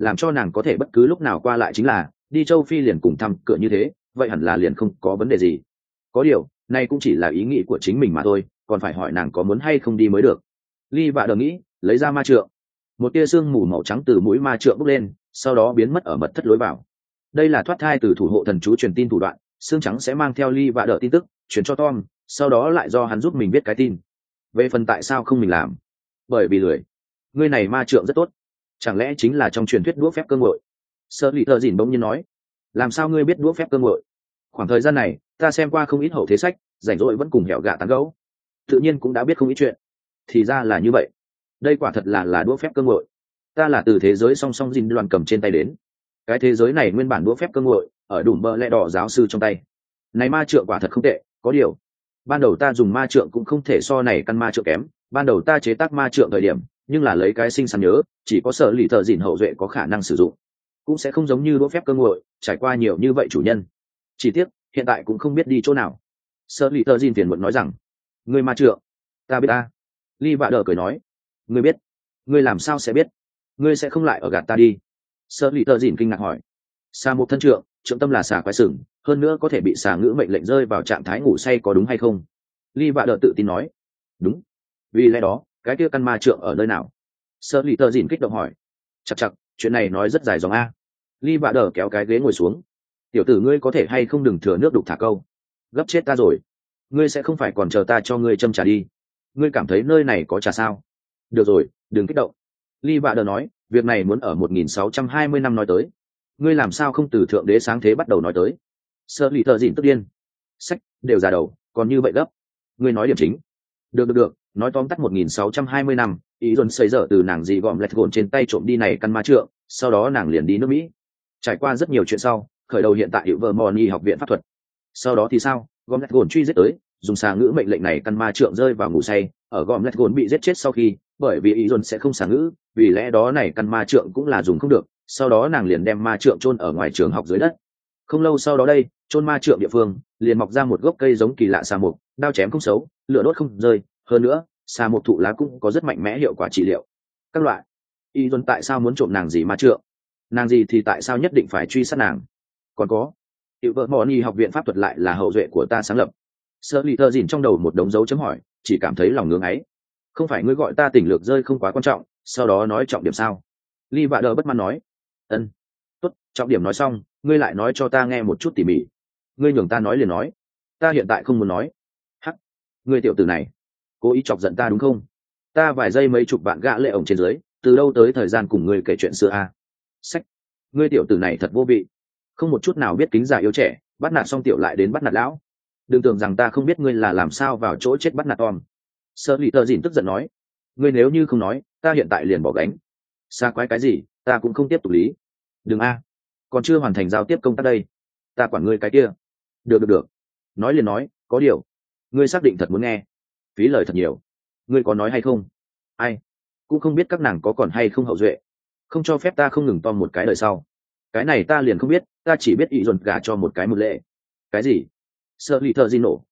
làm cho nàng có thể bất cứ lúc nào qua lại chính là đi châu Phi liền cùng thăm cửa như thế, vậy hẳn là liền không có vấn đề gì. Có điều nay cũng chỉ là ý nghĩ của chính mình mà thôi, còn phải hỏi nàng có muốn hay không đi mới được. Ly Vạ Đờ nghĩ, lấy ra ma trượng, một tia sương mù màu trắng từ mũi ma trượng bốc lên, sau đó biến mất ở mật thất lối vào. Đây là thoát thai từ thủ hộ thần chú truyền tin thủ đoạn, xương trắng sẽ mang theo Ly Vạ Đờ tin tức truyền cho Tom, sau đó lại do hắn giúp mình viết cái tin. Về phần tại sao không mình làm, bởi vì lười. Ngươi này ma trượng rất tốt, chẳng lẽ chính là trong truyền thuyết đũa phép cơ ngội? Sơ lì thợ dìn bỗng nhiên nói. Làm sao ngươi biết đũa phép cơ ngội? Khoảng thời gian này ta xem qua không ít hậu thế sách, rảnh rỗi vẫn cùng hẹo gạ tán gẫu, tự nhiên cũng đã biết không ít chuyện. Thì ra là như vậy, đây quả thật là đũa phép cơ ngội. Ta là từ thế giới song song dinh đoàn cầm trên tay đến. Cái thế giới này nguyên bản đũa phép cơ ngội ở đủ bờ lẽ đỏ giáo sư trong tay. Này ma trượng quả thật không tệ, có điều ban đầu ta dùng ma trượng cũng không thể so này căn ma trượng kém. Ban đầu ta chế tác ma trượng thời điểm nhưng là lấy cái sinh sản nhớ, chỉ có sở lì thợ dìn hậu duệ có khả năng sử dụng, cũng sẽ không giống như đũa phép cơ ngội trải qua nhiều như vậy chủ nhân. Chỉ tiếc hiện tại cũng không biết đi chỗ nào. Sở lì thợ dìn phiền muộn nói rằng, người ma trượng ta biết ta. Ly Vạ Đờ cười nói, ngươi biết? Ngươi làm sao sẽ biết? Ngươi sẽ không lại ở gạt ta đi? Sở lì thợ dìn kinh ngạc hỏi. Xà một thân trượng, trượng tâm là xà quái sừng, hơn nữa có thể bị xà ngữ mệnh lệnh rơi vào trạng thái ngủ say, có đúng hay không? Ly Vạ Đờ tự tin nói, đúng. Vì lẽ đó cái kia căn ma trượng ở nơi nào? Sở lì thợ dìn kích động hỏi. Chặt, chuyện này nói rất dài dòng a. Ly Vạ Đờ kéo cái ghế ngồi xuống. Tiểu tử ngươi có thể hay không đừng thừa nước đục thả câu, gấp chết ta rồi. Ngươi sẽ không phải còn chờ ta cho ngươi châm trà đi? Ngươi cảm thấy nơi này có trà sao? Được rồi, đừng kích động. Ly Vạ Đờ nói, việc này muốn ở 1620 năm nói tới. Ngươi làm sao không từ thượng đế sáng thế bắt đầu nói tới? Sở lì thợ dìn tức điên. Sách đều già đầu, còn như vậy gấp. Ngươi nói điểm chính. Được, nói tóm tắt 1620 năm, ý dồn xây dở từ nàng gì gọm lẹt gồn trên tay trộm đi này căn ma trượng, sau đó nàng liền đi nước Mỹ. Trải qua rất nhiều chuyện sau, khởi đầu hiện tại hiệu Vermont học viện pháp thuật. Sau đó thì sao? Gọm lẹt gồn truy giết tới, dùng xà ngữ mệnh lệnh này căn ma trượng rơi vào ngủ say. Ở gọm lẹt gồn bị giết chết sau khi, bởi vì ý dồn sẽ không xà ngữ, vì lẽ đó này căn ma trượng cũng là dùng không được. Sau đó nàng liền đem ma trượng chôn ở ngoài trường học dưới đất. Không lâu sau đó đây, chôn ma trượng địa phương liền mọc ra một gốc cây giống kỳ lạ xà mục, đao chém không xấu, lửa đốt không rơi. Hơn nữa xà mục thụ lá cũng có rất mạnh mẽ hiệu quả trị liệu các loại. Y Duân tại sao muốn trộm nàng gì ma trượng? Nàng gì thì tại sao nhất định phải truy sát nàng? Còn có, hiệu vợ mò ni học viện pháp thuật lại là hậu duệ của ta sáng lập. Sơ lì thơ dìn trong đầu một đống dấu chấm hỏi, chỉ cảm thấy lòng ngưỡng ấy. Không phải ngươi gọi ta tỉnh lược rơi không quá quan trọng, sau đó nói trọng điểm sao? Ly Vạ Đờ bất mãn nói. Ân, tốt, trọng điểm nói xong, ngươi lại nói cho ta nghe một chút tỉ mỉ. Ngươi nhường ta nói liền nói, ta hiện tại không muốn nói. Hắc, ngươi tiểu tử này cố ý chọc giận ta đúng không? Ta vài giây mấy chục bạn gã lệ ổng trên dưới, từ đâu tới thời gian cùng ngươi kể chuyện xưa a? Sách, ngươi tiểu tử này thật vô vị, không một chút nào biết kính già yêu trẻ, bắt nạt xong tiểu lại đến bắt nạt lão. Đừng tưởng rằng ta không biết ngươi là làm sao vào chỗ chết bắt nạt Tom. Sơ lì tờ dìn tức giận nói, ngươi nếu như không nói, ta hiện tại liền bỏ gánh. Xa quái cái gì, ta cũng không tiếp tục lý. Đừng a, còn chưa hoàn thành giao tiếp công tác đây, ta quản ngươi cái kia. Được, nói liền nói, có điều ngươi xác định thật muốn nghe? Phí lời thật nhiều. Ngươi có nói hay không? Ai cũng không biết các nàng có còn hay không hậu duệ, không cho phép ta không ngừng Tom một cái đời sau. Cái này ta liền không biết, ta chỉ biết ý dồn gả cho một cái một lệ. Cái gì? Sợ lì thợ gì nổ,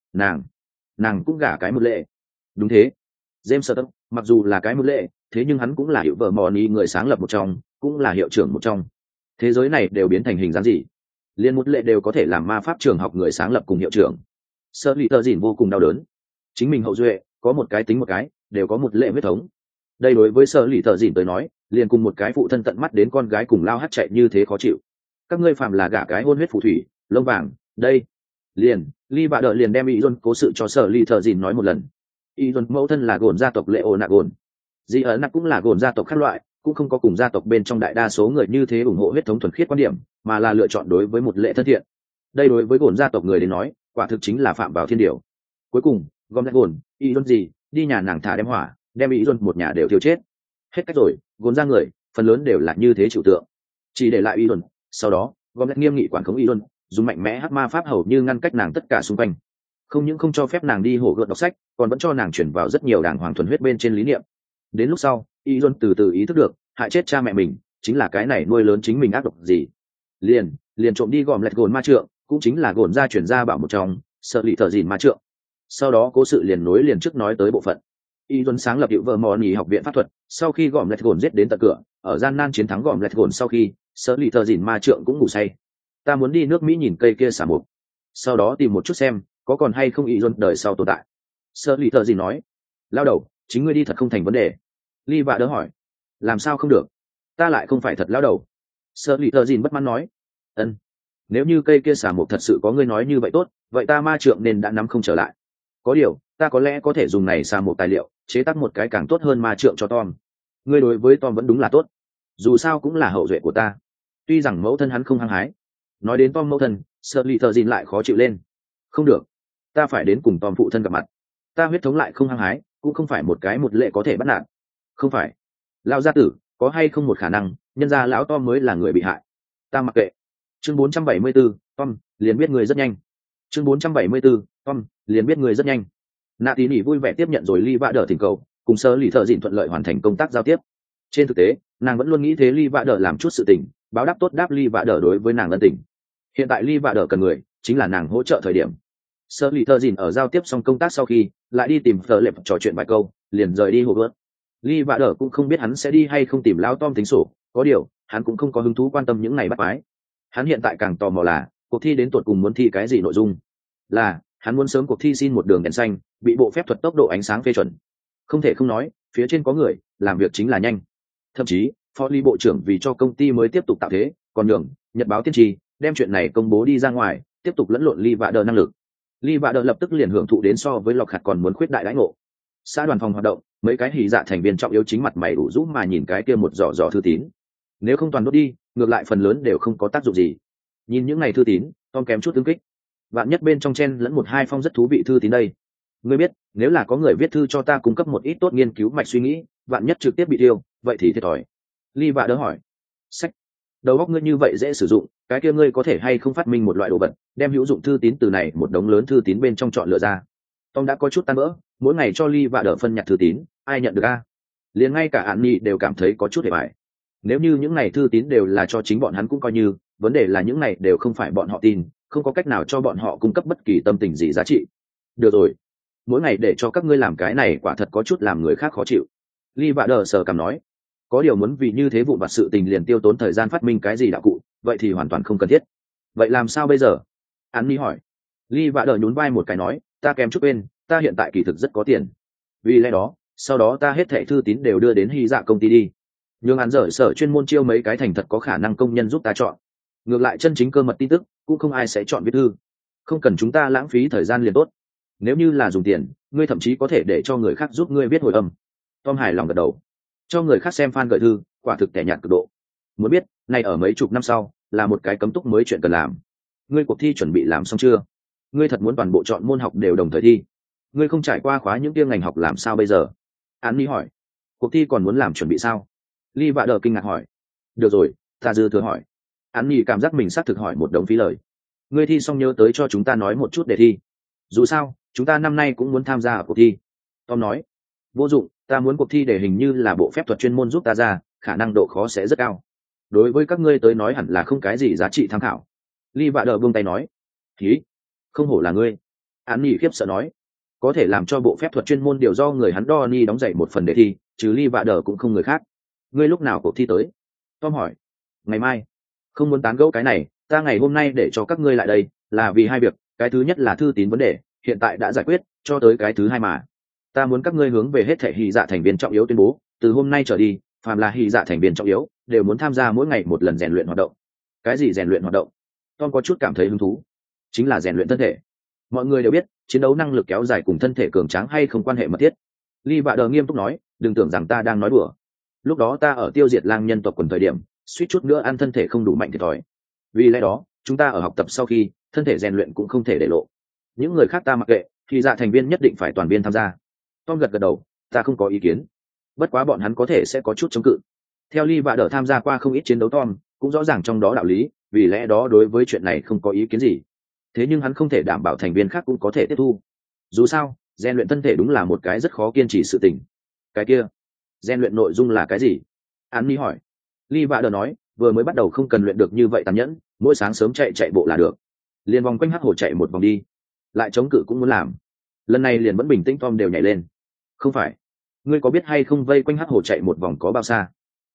nàng cũng gả cái một lệ? Đúng thế, James Sutton mặc dù là cái một lệ, thế nhưng hắn cũng là hiệu vợ mò ni người sáng lập một trong, cũng là hiệu trưởng một trong. Thế giới này đều biến thành hình dáng gì, liên một lệ đều có thể làm ma pháp trường học người sáng lập cùng hiệu trưởng. Sợ lì thợ dìn vô cùng đau đớn, chính mình hậu duệ có một cái tính một cái, đều có một lệ huyết thống. Đây đối với Sở lì thợ dìn tới nói, liền cùng một cái phụ thân tận mắt đến con gái cùng lao hát chạy như thế khó chịu. Các ngươi phạm là gả cái hôn huyết phù thủy lông vàng đây. Liền Ly Vạ Đờ liền đem ý Duân cố sự cho Sở lì thợ dìn nói một lần. Ý Duân mẫu thân là gồn gia tộc lệ ổ nạc gồn, dì ở nạc cũng là gồn gia tộc khác loại, cũng không có cùng gia tộc bên trong đại đa số người như thế ủng hộ huyết thống thuần khiết quan điểm, mà là lựa chọn đối với một lệ thân thiện. Đây đối với gồn gia tộc người đến nói, quả thực chính là phạm vào thiên điều. Cuối cùng gom lại gồn ý Duân gì đi nhà nàng thả đem hỏa, đem ý Duân một nhà đều thiêu chết. Hết cách rồi, gồn ra người phần lớn đều là như thế chịu tượng, chỉ để lại ý Duân. Sau đó gom lại nghiêm nghị quản khống ý Duân, dùng mạnh mẽ hắc ma pháp hầu như ngăn cách nàng tất cả xung quanh, không những không cho phép nàng đi hổ gợt đọc sách, còn vẫn cho nàng chuyển vào rất nhiều đàng hoàng thuần huyết bên trên lý niệm. Đến lúc sau ý Duân từ từ ý thức được hại chết cha mẹ mình chính là cái này nuôi lớn chính mình ác độc gì, liền trộm đi gom lẹt gồn ma trượng, cũng chính là gồn ra chuyển ra bảo một trong Sợ lì thợ dìn ma trượng. Sau đó cố sự liền nối liền trước nói tới bộ phận. Y Duân sáng lập hiệu vợ mò nhì học viện pháp thuật, sau khi gom lẹt gồn giết đến tận cửa, ở gian nan chiến thắng gọn lẹt gồn sau khi sở lì thợ dìn ma trượng cũng ngủ say. Ta muốn đi nước Mỹ nhìn cây kia xả mục, sau đó tìm một chút xem có còn hay không ý dồn đời sau tồn tại. Sở lì thợ dìn nói. Lao đầu, chính ngươi đi thật không thành vấn đề. Ly vạ đỡ hỏi. Làm sao không được? Ta lại không phải thật lao đầu. Sở lì thợ dìn bất mãn nói. Ân, nếu như cây kia xả mục thật sự có ngươi nói như vậy tốt, vậy ta ma trượng nên đã nắm không trở lại. Có điều, ta có lẽ có thể dùng này xả mục tài liệu chế tác một cái càng tốt hơn ma trượng cho Tom. Ngươi đối với Tom vẫn đúng là tốt, dù sao cũng là hậu duệ của ta. Tuy rằng mẫu thân hắn không hăng hái. Nói đến Tom mẫu thân, sợ lì thợ dìn lại khó chịu lên. Không được, ta phải đến cùng Tom phụ thân gặp mặt. Ta huyết thống lại không hăng hái, cũng không phải một cái một lệ có thể bắt nạt. Không phải. Lão gia tử, có hay không một khả năng nhân ra lão Tom mới là người bị hại? Ta mặc kệ. Chương 474, Tom liền biết người rất nhanh. Chương 474, Tom liền biết người rất nhanh. Nạ Tí Nỉ vui vẻ tiếp nhận rồi Ly Vạ Đờ thỉnh cầu, cùng sơ lì thợ dìn thuận lợi hoàn thành công tác giao tiếp. Trên thực tế, nàng vẫn luôn nghĩ thế Ly Vạ Đờ làm chút sự tình, báo đáp tốt đáp Ly Vạ Đờ đối với nàng ân tình. Hiện tại Ly Vạ Đờ cần người, chính là nàng hỗ trợ thời điểm. Sơ lì thợ dìn ở giao tiếp xong công tác sau khi, lại đi tìm Phở Lệp trò chuyện vài câu, liền rời đi hồ vớt. Ly Vạ Đờ cũng không biết hắn sẽ đi hay không tìm lão Tom tính sổ, có điều, hắn cũng không có hứng thú quan tâm những này bắt quái. Hắn hiện tại càng tò mò là cuộc thi đến tột cùng muốn thi cái gì nội dung. Là hắn muốn sớm cuộc thi xin một đường đèn xanh, bị bộ phép thuật tốc độ ánh sáng phê chuẩn. Không thể không nói, phía trên có người làm việc chính là nhanh. Thậm chí phó lý bộ trưởng vì cho công ty mới tiếp tục tạo thế, còn nhường nhật báo tiên tri đem chuyện này công bố đi ra ngoài, tiếp tục lẫn lộn Ly Vạ Đờ năng lực. Ly Vạ Đờ lập tức liền hưởng thụ đến so với lọc hạt còn muốn khuyết đại đãi ngộ. Xã đoàn phòng hoạt động, mấy cái hỉ dạ thành viên trọng yếu chính mặt mày đủ rũ mà nhìn cái kia một giỏ thư tín. Nếu không toàn đốt đi, ngược lại phần lớn đều không có tác dụng gì. Nhìn những ngày thư tín, Tom kém chút ứng kích. Vạn nhất bên trong chen lẫn một hai phong rất thú vị thư tín đây. Ngươi biết, nếu là có người viết thư cho ta cung cấp một ít tốt nghiên cứu mạch suy nghĩ, vạn nhất trực tiếp bị tiêu, vậy thì thiệt thòi. Ly Vạ Đỡ hỏi. Sách, đầu óc ngươi như vậy dễ sử dụng, cái kia ngươi có thể hay không phát minh một loại đồ vật, đem hữu dụng thư tín từ này một đống lớn thư tín bên trong chọn lựa ra. Tom đã có chút tan vỡ, mỗi ngày cho Ly Vạ Đỡ phân nhặt thư tín, ai nhận được a? Liền ngay cả An Nhi đều cảm thấy có chút hề bại. Nếu như những này thư tín đều là cho chính bọn hắn cũng coi như, vấn đề là những này đều không phải bọn họ tin, không có cách nào cho bọn họ cung cấp bất kỳ tâm tình gì giá trị. Được rồi, mỗi ngày để cho các ngươi làm cái này quả thật có chút làm người khác khó chịu. Ly Vạ Đờ sờ cằm nói, có điều muốn vì như thế vụn vặt sự tình liền tiêu tốn thời gian phát minh cái gì đạo cụ, vậy thì hoàn toàn không cần thiết. Vậy làm sao bây giờ? An Nhi hỏi. Ly Vạ Đờ nhún vai một cái nói, ta kém chút quên, ta hiện tại kỳ thực rất có tiền. Vì lẽ đó, sau đó ta hết thẻ thư tín đều đưa đến hy dạ công ty đi. Nhưng hắn dở sở chuyên môn chiêu mấy cái thành thật có khả năng công nhân giúp ta chọn. Ngược lại chân chính cơ mật tin tức, cũng không ai sẽ chọn viết thư. Không cần chúng ta lãng phí thời gian liền tốt. Nếu như là dùng tiền, ngươi thậm chí có thể để cho người khác giúp ngươi viết hồi âm. Tom hài lòng gật đầu. Cho người khác xem fan gửi thư, quả thực tẻ nhạt cực độ. Muốn biết, này ở mấy chục năm sau, là một cái cấm túc mới chuyện cần làm. Ngươi cuộc thi chuẩn bị làm xong chưa? Ngươi thật muốn toàn bộ chọn môn học đều đồng thời thi? Ngươi không trải qua khóa những kia ngành học làm sao bây giờ? An Nhi hỏi. Cuộc thi còn muốn làm chuẩn bị sao? Ly Vạ Đờ kinh ngạc hỏi. Được rồi, ta dư thừa hỏi. An Nhi cảm giác mình xác thực hỏi một đống phí lời. Ngươi thi xong nhớ tới cho chúng ta nói một chút để thi. Dù sao, chúng ta năm nay cũng muốn tham gia ở cuộc thi. Tom nói. Vô dụng, ta muốn cuộc thi để hình như là bộ phép thuật chuyên môn giúp ta ra, khả năng độ khó sẽ rất cao. Đối với các ngươi tới nói hẳn là không cái gì giá trị tham khảo. Ly Vạ Đờ buông tay nói. Thí, không hổ là ngươi. An Nhi khiếp sợ nói. Có thể làm cho bộ phép thuật chuyên môn điều do người hắn Donnie đóng dạy một phần đề thi, trừ Ly Vạ Đờ cũng không người khác. Ngươi lúc nào cuộc thi tới? Tom hỏi. Ngày mai. Không muốn tán gẫu cái này, ta ngày hôm nay để cho các ngươi lại đây là vì hai việc. Cái thứ nhất là thư tín vấn đề, hiện tại đã giải quyết, cho tới cái thứ hai mà ta muốn các ngươi hướng về hết thể hy dạ thành viên trọng yếu tuyên bố, từ hôm nay trở đi, phàm là hy dạ thành viên trọng yếu đều muốn tham gia mỗi ngày một lần rèn luyện hoạt động. Cái gì rèn luyện hoạt động? Tom có chút cảm thấy hứng thú. Chính là rèn luyện thân thể. Mọi người đều biết, chiến đấu năng lực kéo dài cùng thân thể cường tráng hay không quan hệ mật thiết. Ly Vạ Đờ nghiêm túc nói, đừng tưởng rằng ta đang nói đùa. Lúc đó ta ở tiêu diệt lang nhân tộc quần thời điểm, suýt chút nữa ăn thân thể không đủ mạnh thiệt thòi. Vì lẽ đó, chúng ta ở học tập sau khi, thân thể rèn luyện cũng không thể để lộ. Những người khác ta mặc kệ, thì dạ thành viên nhất định phải toàn viên tham gia. Tom gật gật đầu, ta không có ý kiến. Bất quá bọn hắn có thể sẽ có chút chống cự. Theo Ly Vạ Đờ tham gia qua không ít chiến đấu, Tom cũng rõ ràng trong đó đạo lý, vì lẽ đó đối với chuyện này không có ý kiến gì. Thế nhưng hắn không thể đảm bảo thành viên khác cũng có thể tiếp thu. Dù sao, rèn luyện thân thể đúng là một cái rất khó kiên trì sự tình. Cái kia, rèn luyện nội dung là cái gì? An Nhi hỏi. Ly Vạ Đờ nói, vừa mới bắt đầu không cần luyện được như vậy tàn nhẫn, mỗi sáng sớm chạy bộ là được. Liền vòng quanh hắc hồ chạy một vòng đi. Lại chống cự cũng muốn làm. Lần này liền vẫn bình tĩnh, Tom đều nhảy lên. Không phải, ngươi có biết hay không vây quanh hắc hồ chạy một vòng có bao xa?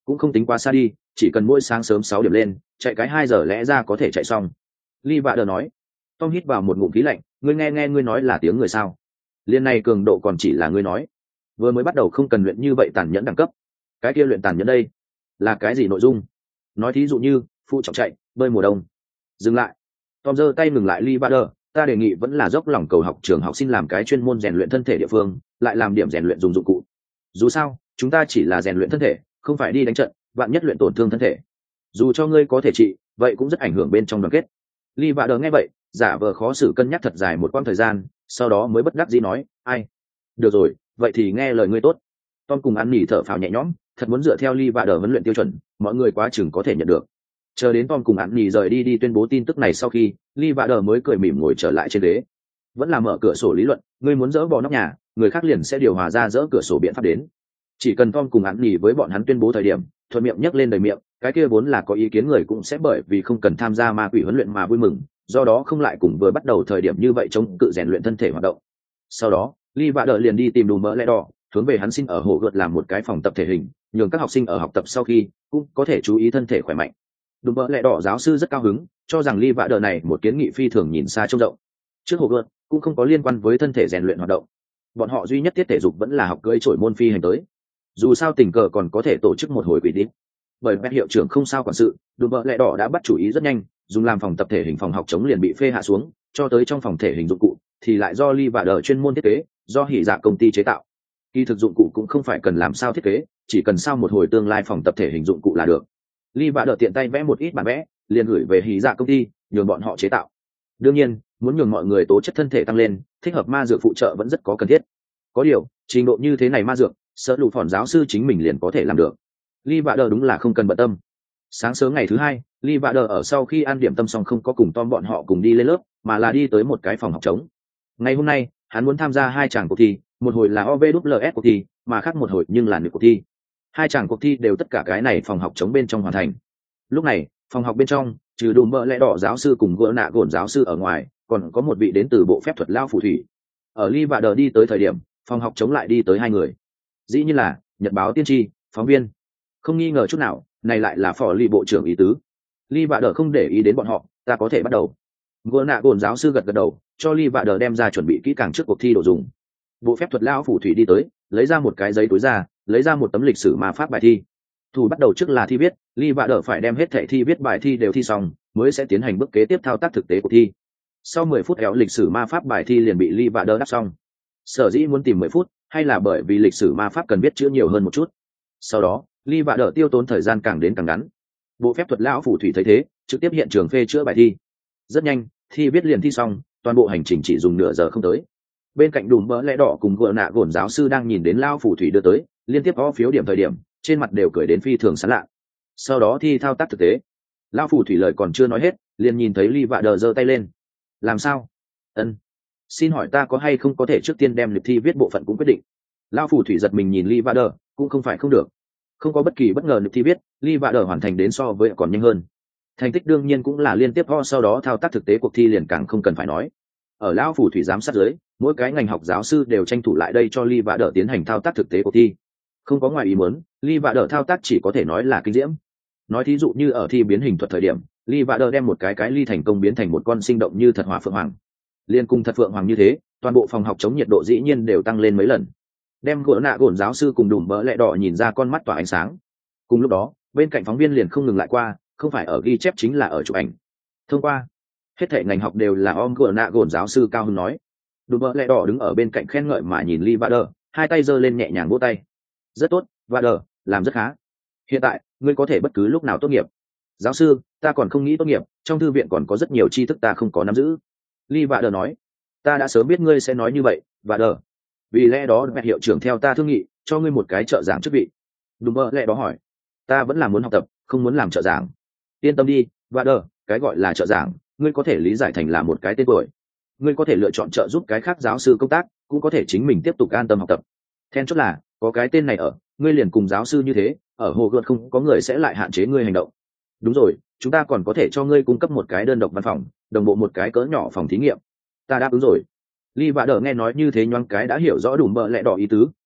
cũng không tính quá xa đi, chỉ cần mỗi sáng sớm 6 điểm lên chạy cái 2 giờ lẽ ra có thể chạy xong. Lee Vạ Đờ nói. Tom hít vào một ngụm khí lạnh, ngươi nghe ngươi nói là tiếng người sao? Liên này cường độ còn chỉ là ngươi nói, vừa mới bắt đầu không cần luyện như vậy tàn nhẫn đẳng cấp. Cái kia luyện tàn nhẫn đây là cái gì nội dung? Nói thí dụ như phụ trọng chạy, bơi mùa đông. Dừng lại. Tom giơ tay ngừng lại Lee Vạ Đờ, ta đề nghị vẫn là dốc lòng cầu học trường học xin làm cái chuyên môn rèn luyện thân thể địa phương, lại làm điểm rèn luyện dùng dụng cụ. Dù sao chúng ta chỉ là rèn luyện thân thể, không phải đi đánh trận, vạn nhất luyện tổn thương thân thể, dù cho ngươi có thể trị, vậy cũng rất ảnh hưởng bên trong đoàn kết. Lee Vạ Đờ nghe vậy giả vờ khó xử cân nhắc thật dài một quãng thời gian, sau đó mới bất đắc dĩ nói, ai, được rồi, vậy thì nghe lời ngươi tốt. Tom cùng ăn nỉ thở phào nhẹ nhõm, thật muốn dựa theo Lee Vạ Đờ huấn luyện tiêu chuẩn, mọi người quá chừng có thể nhận được. Chờ đến Tom cùng ăn nỉ rời đi tuyên bố tin tức này sau khi, Lee Vạ Đờ mới cười mỉm ngồi trở lại trên ghế. Vẫn là mở cửa sổ lý luận, ngươi muốn dỡ bỏ nóc nhà, người khác liền sẽ điều hòa ra dỡ cửa sổ biện pháp đến. Chỉ cần Tom cùng ăn nỉ với bọn hắn tuyên bố thời điểm, thuận miệng nhấc lên đầy miệng, cái kia vốn là có ý kiến người cũng sẽ bởi vì không cần tham gia ma quỷ huấn luyện mà vui mừng, do đó không lại cùng vừa bắt đầu thời điểm như vậy chống cự rèn luyện thân thể hoạt động. Sau đó Lee Vạ Đờ liền đi tìm Đùm Bỡ Lẽ Đỏ, hướng về hắn xin ở hồ gợt làm một cái phòng tập thể hình, nhường các học sinh ở học tập sau khi cũng có thể chú ý thân thể khỏe mạnh. Đùm Bỡ Lẽ Đỏ giáo sư rất cao hứng, cho rằng Lee Vạ Đờ này một kiến nghị phi thường nhìn xa trông rộng. Trước hồ gợt cũng không có liên quan với thân thể rèn luyện hoạt động, bọn họ duy nhất tiết thể dục vẫn là học cưỡi trổi môn phi hành tới. Dù sao tình cờ còn có thể tổ chức một hồi quỷ đi. Bởi Pet hiệu trưởng không sao quản sự, Đùm Bỡ Lẽ Đỏ đã bắt chủ ý rất nhanh, dùng làm phòng tập thể hình phòng học chống liền bị phê hạ xuống, cho tới trong phòng thể hình dụng cụ thì lại do Lee Vạ Đờ chuyên môn thiết kế, do hỉ dạ công ty chế tạo. Kỳ thực dụng cụ cũng không phải cần làm sao thiết kế, chỉ cần sao một hồi tương lai phòng tập thể hình dụng cụ là được. Lee Vạ Đờ tiện tay vẽ một ít bản vẽ, liền gửi về hỉ dạ công ty, nhường bọn họ chế tạo. Đương nhiên, muốn nhường mọi người tố chất thân thể tăng lên, thích hợp ma dược phụ trợ vẫn rất có cần thiết. Có điều, trình độ như thế này ma dược, sợ lụ phòn giáo sư chính mình liền có thể làm được. Lee Vạ Đờ đúng là không cần bận tâm. Sáng sớm ngày thứ hai, Lee Vạ Đờ ở sau khi ăn điểm tâm xong không có cùng Tom bọn họ cùng đi lên lớp, mà là đi tới một cái phòng học trống. Ngày hôm nay, hắn muốn tham gia 2 tràng cuộc thi, một hồi là OVSS cuộc thi, mà khác một hồi nhưng là nữ cuộc thi. 2 tràng cuộc thi đều tất cả cái này phòng học trống bên trong hoàn thành. Lúc này, phòng học bên trong, trừ Đùm Bỡ Lẽ Đỏ giáo sư cùng Gỡ Nạ Gồn giáo sư ở ngoài, còn có một vị đến từ bộ phép thuật lao phù thủy. Ở Lee Vạ Đờ đi tới thời điểm, phòng học trống lại đi tới 2 người. Dĩ nhiên là Nhật báo tiên tri, phóng viên. Không nghi ngờ chút nào, này lại là phò Lee bộ trưởng ý tứ. Lee Vạ Đờ không để ý đến bọn họ, ta có thể bắt đầu. Gỡ Nạ Gồn giáo sư gật gật đầu, cho Lee Vạ Đờ đem ra chuẩn bị kỹ càng trước cuộc thi đồ dùng. Bộ phép thuật lao phù thủy đi tới, lấy ra một cái giấy túi ra, lấy ra một tấm lịch sử ma pháp bài thi. Thủ bắt đầu trước là thi viết, Lee Vạ Đờ phải đem hết thảy thi viết bài thi đều thi xong, mới sẽ tiến hành bước kế tiếp thao tác thực tế cuộc thi. Sau 10 phút kéo lịch sử ma pháp bài thi liền bị Lee Vạ Đờ đáp xong. Sở dĩ muốn tìm 10 phút, hay là bởi vì lịch sử ma pháp cần viết chữ nhiều hơn một chút. Sau đó, Lee Vạ Đờ tiêu tốn thời gian càng đến càng ngắn. Bộ phép thuật lão phù thủy thấy thế, trực tiếp hiện trường phê chữa bài thi. Rất nhanh, thi viết liền thi xong, toàn bộ hành trình chỉ dùng nửa giờ không tới. Bên cạnh Đùm Bỡ Lẽ Đỏ cùng Gỡ Nạ Gồn giáo sư đang nhìn đến lão phù thủy đưa tới, liên tiếp có phiếu điểm thời điểm, trên mặt đều cười đến phi thường sán lạ. Sau đó thi thao tác thực tế. Lão phù thủy lời còn chưa nói hết, liền nhìn thấy Lee Vạ Đờ giơ tay lên. Làm sao? Ân, xin hỏi ta có hay không có thể trước tiên đem lịch thi viết bộ phận cũng quyết định. Lão phù thủy giật mình nhìn Lee Vạ Đờ, cũng không phải không được. Không có bất kỳ bất ngờ lịch thi viết, Lee Vạ Đờ hoàn thành đến so với còn nhanh hơn. Thành tích đương nhiên cũng là liên tiếp ho, sau đó thao tác thực tế cuộc thi liền càng không cần phải nói. Ở lão phù thủy giám sát dưới, mỗi cái ngành học giáo sư đều tranh thủ lại đây cho Lee Vạ Đờ tiến hành thao tác thực tế cuộc thi. Không có ngoài ý muốn, Lee Vạ Đờ thao tác chỉ có thể nói là kinh diễm. Nói thí dụ như ở thi biến hình thuật thời điểm, Lee Vạ Đờ đem một cái ly thành công biến thành một con sinh động như thật hỏa phượng hoàng. Liên cùng thật phượng hoàng như thế, toàn bộ phòng học chống nhiệt độ dĩ nhiên đều tăng lên mấy lần. Đem Gỡ Nạ Gồn giáo sư cùng Đùm Bỡ Lẽ Đỏ nhìn ra con mắt tỏa ánh sáng. Cùng lúc đó, bên cạnh phóng viên liền không ngừng lại qua, không phải ở ghi chép chính là ở chụp ảnh. Thông qua, hết thảy ngành học đều là Gỡ Nạ Gồn giáo sư cao hứng nói. Đùm Bỡ Lẽ Đỏ đứng ở bên cạnh khen ngợi mà nhìn Lee Vạ Đờ, hai tay giơ lên nhẹ nhàng vỗ tay. Rất tốt, Vạ Đờ, làm rất khá. Hiện tại, ngươi có thể bất cứ lúc nào tốt nghiệp. Giáo sư, ta còn không nghĩ tốt nghiệp, trong thư viện còn có rất nhiều tri thức ta không có nắm giữ. Lee Vạ Đờ nói. Ta đã sớm biết ngươi sẽ nói như vậy, Vạ Đờ. Vì lẽ đó mẹ hiệu trưởng theo ta thương nghị, cho ngươi một cái trợ giảng chức vị. Đùm Bỡ Lẽ Đó hỏi. Ta vẫn là muốn học tập, không muốn làm trợ giảng. Yên tâm đi, Vạ Đờ, cái gọi là trợ giảng, ngươi có thể lý giải thành là một cái tên tuổi. Ngươi có thể lựa chọn trợ giúp cái khác giáo sư công tác, cũng có thể chính mình tiếp tục an tâm học tập. Then chốt là, có cái tên này ở, ngươi liền cùng giáo sư như thế, ở hồ gợt không có người sẽ lại hạn chế ngươi hành động. Đúng rồi, chúng ta còn có thể cho ngươi cung cấp một cái đơn độc văn phòng, đồng bộ một cái cỡ nhỏ phòng thí nghiệm. Ta đáp ứng rồi. Lee Vạ Đờ nghe nói như thế nhoáng cái đã hiểu rõ Đùm Bỡ Lẽ Đỏ ý tứ,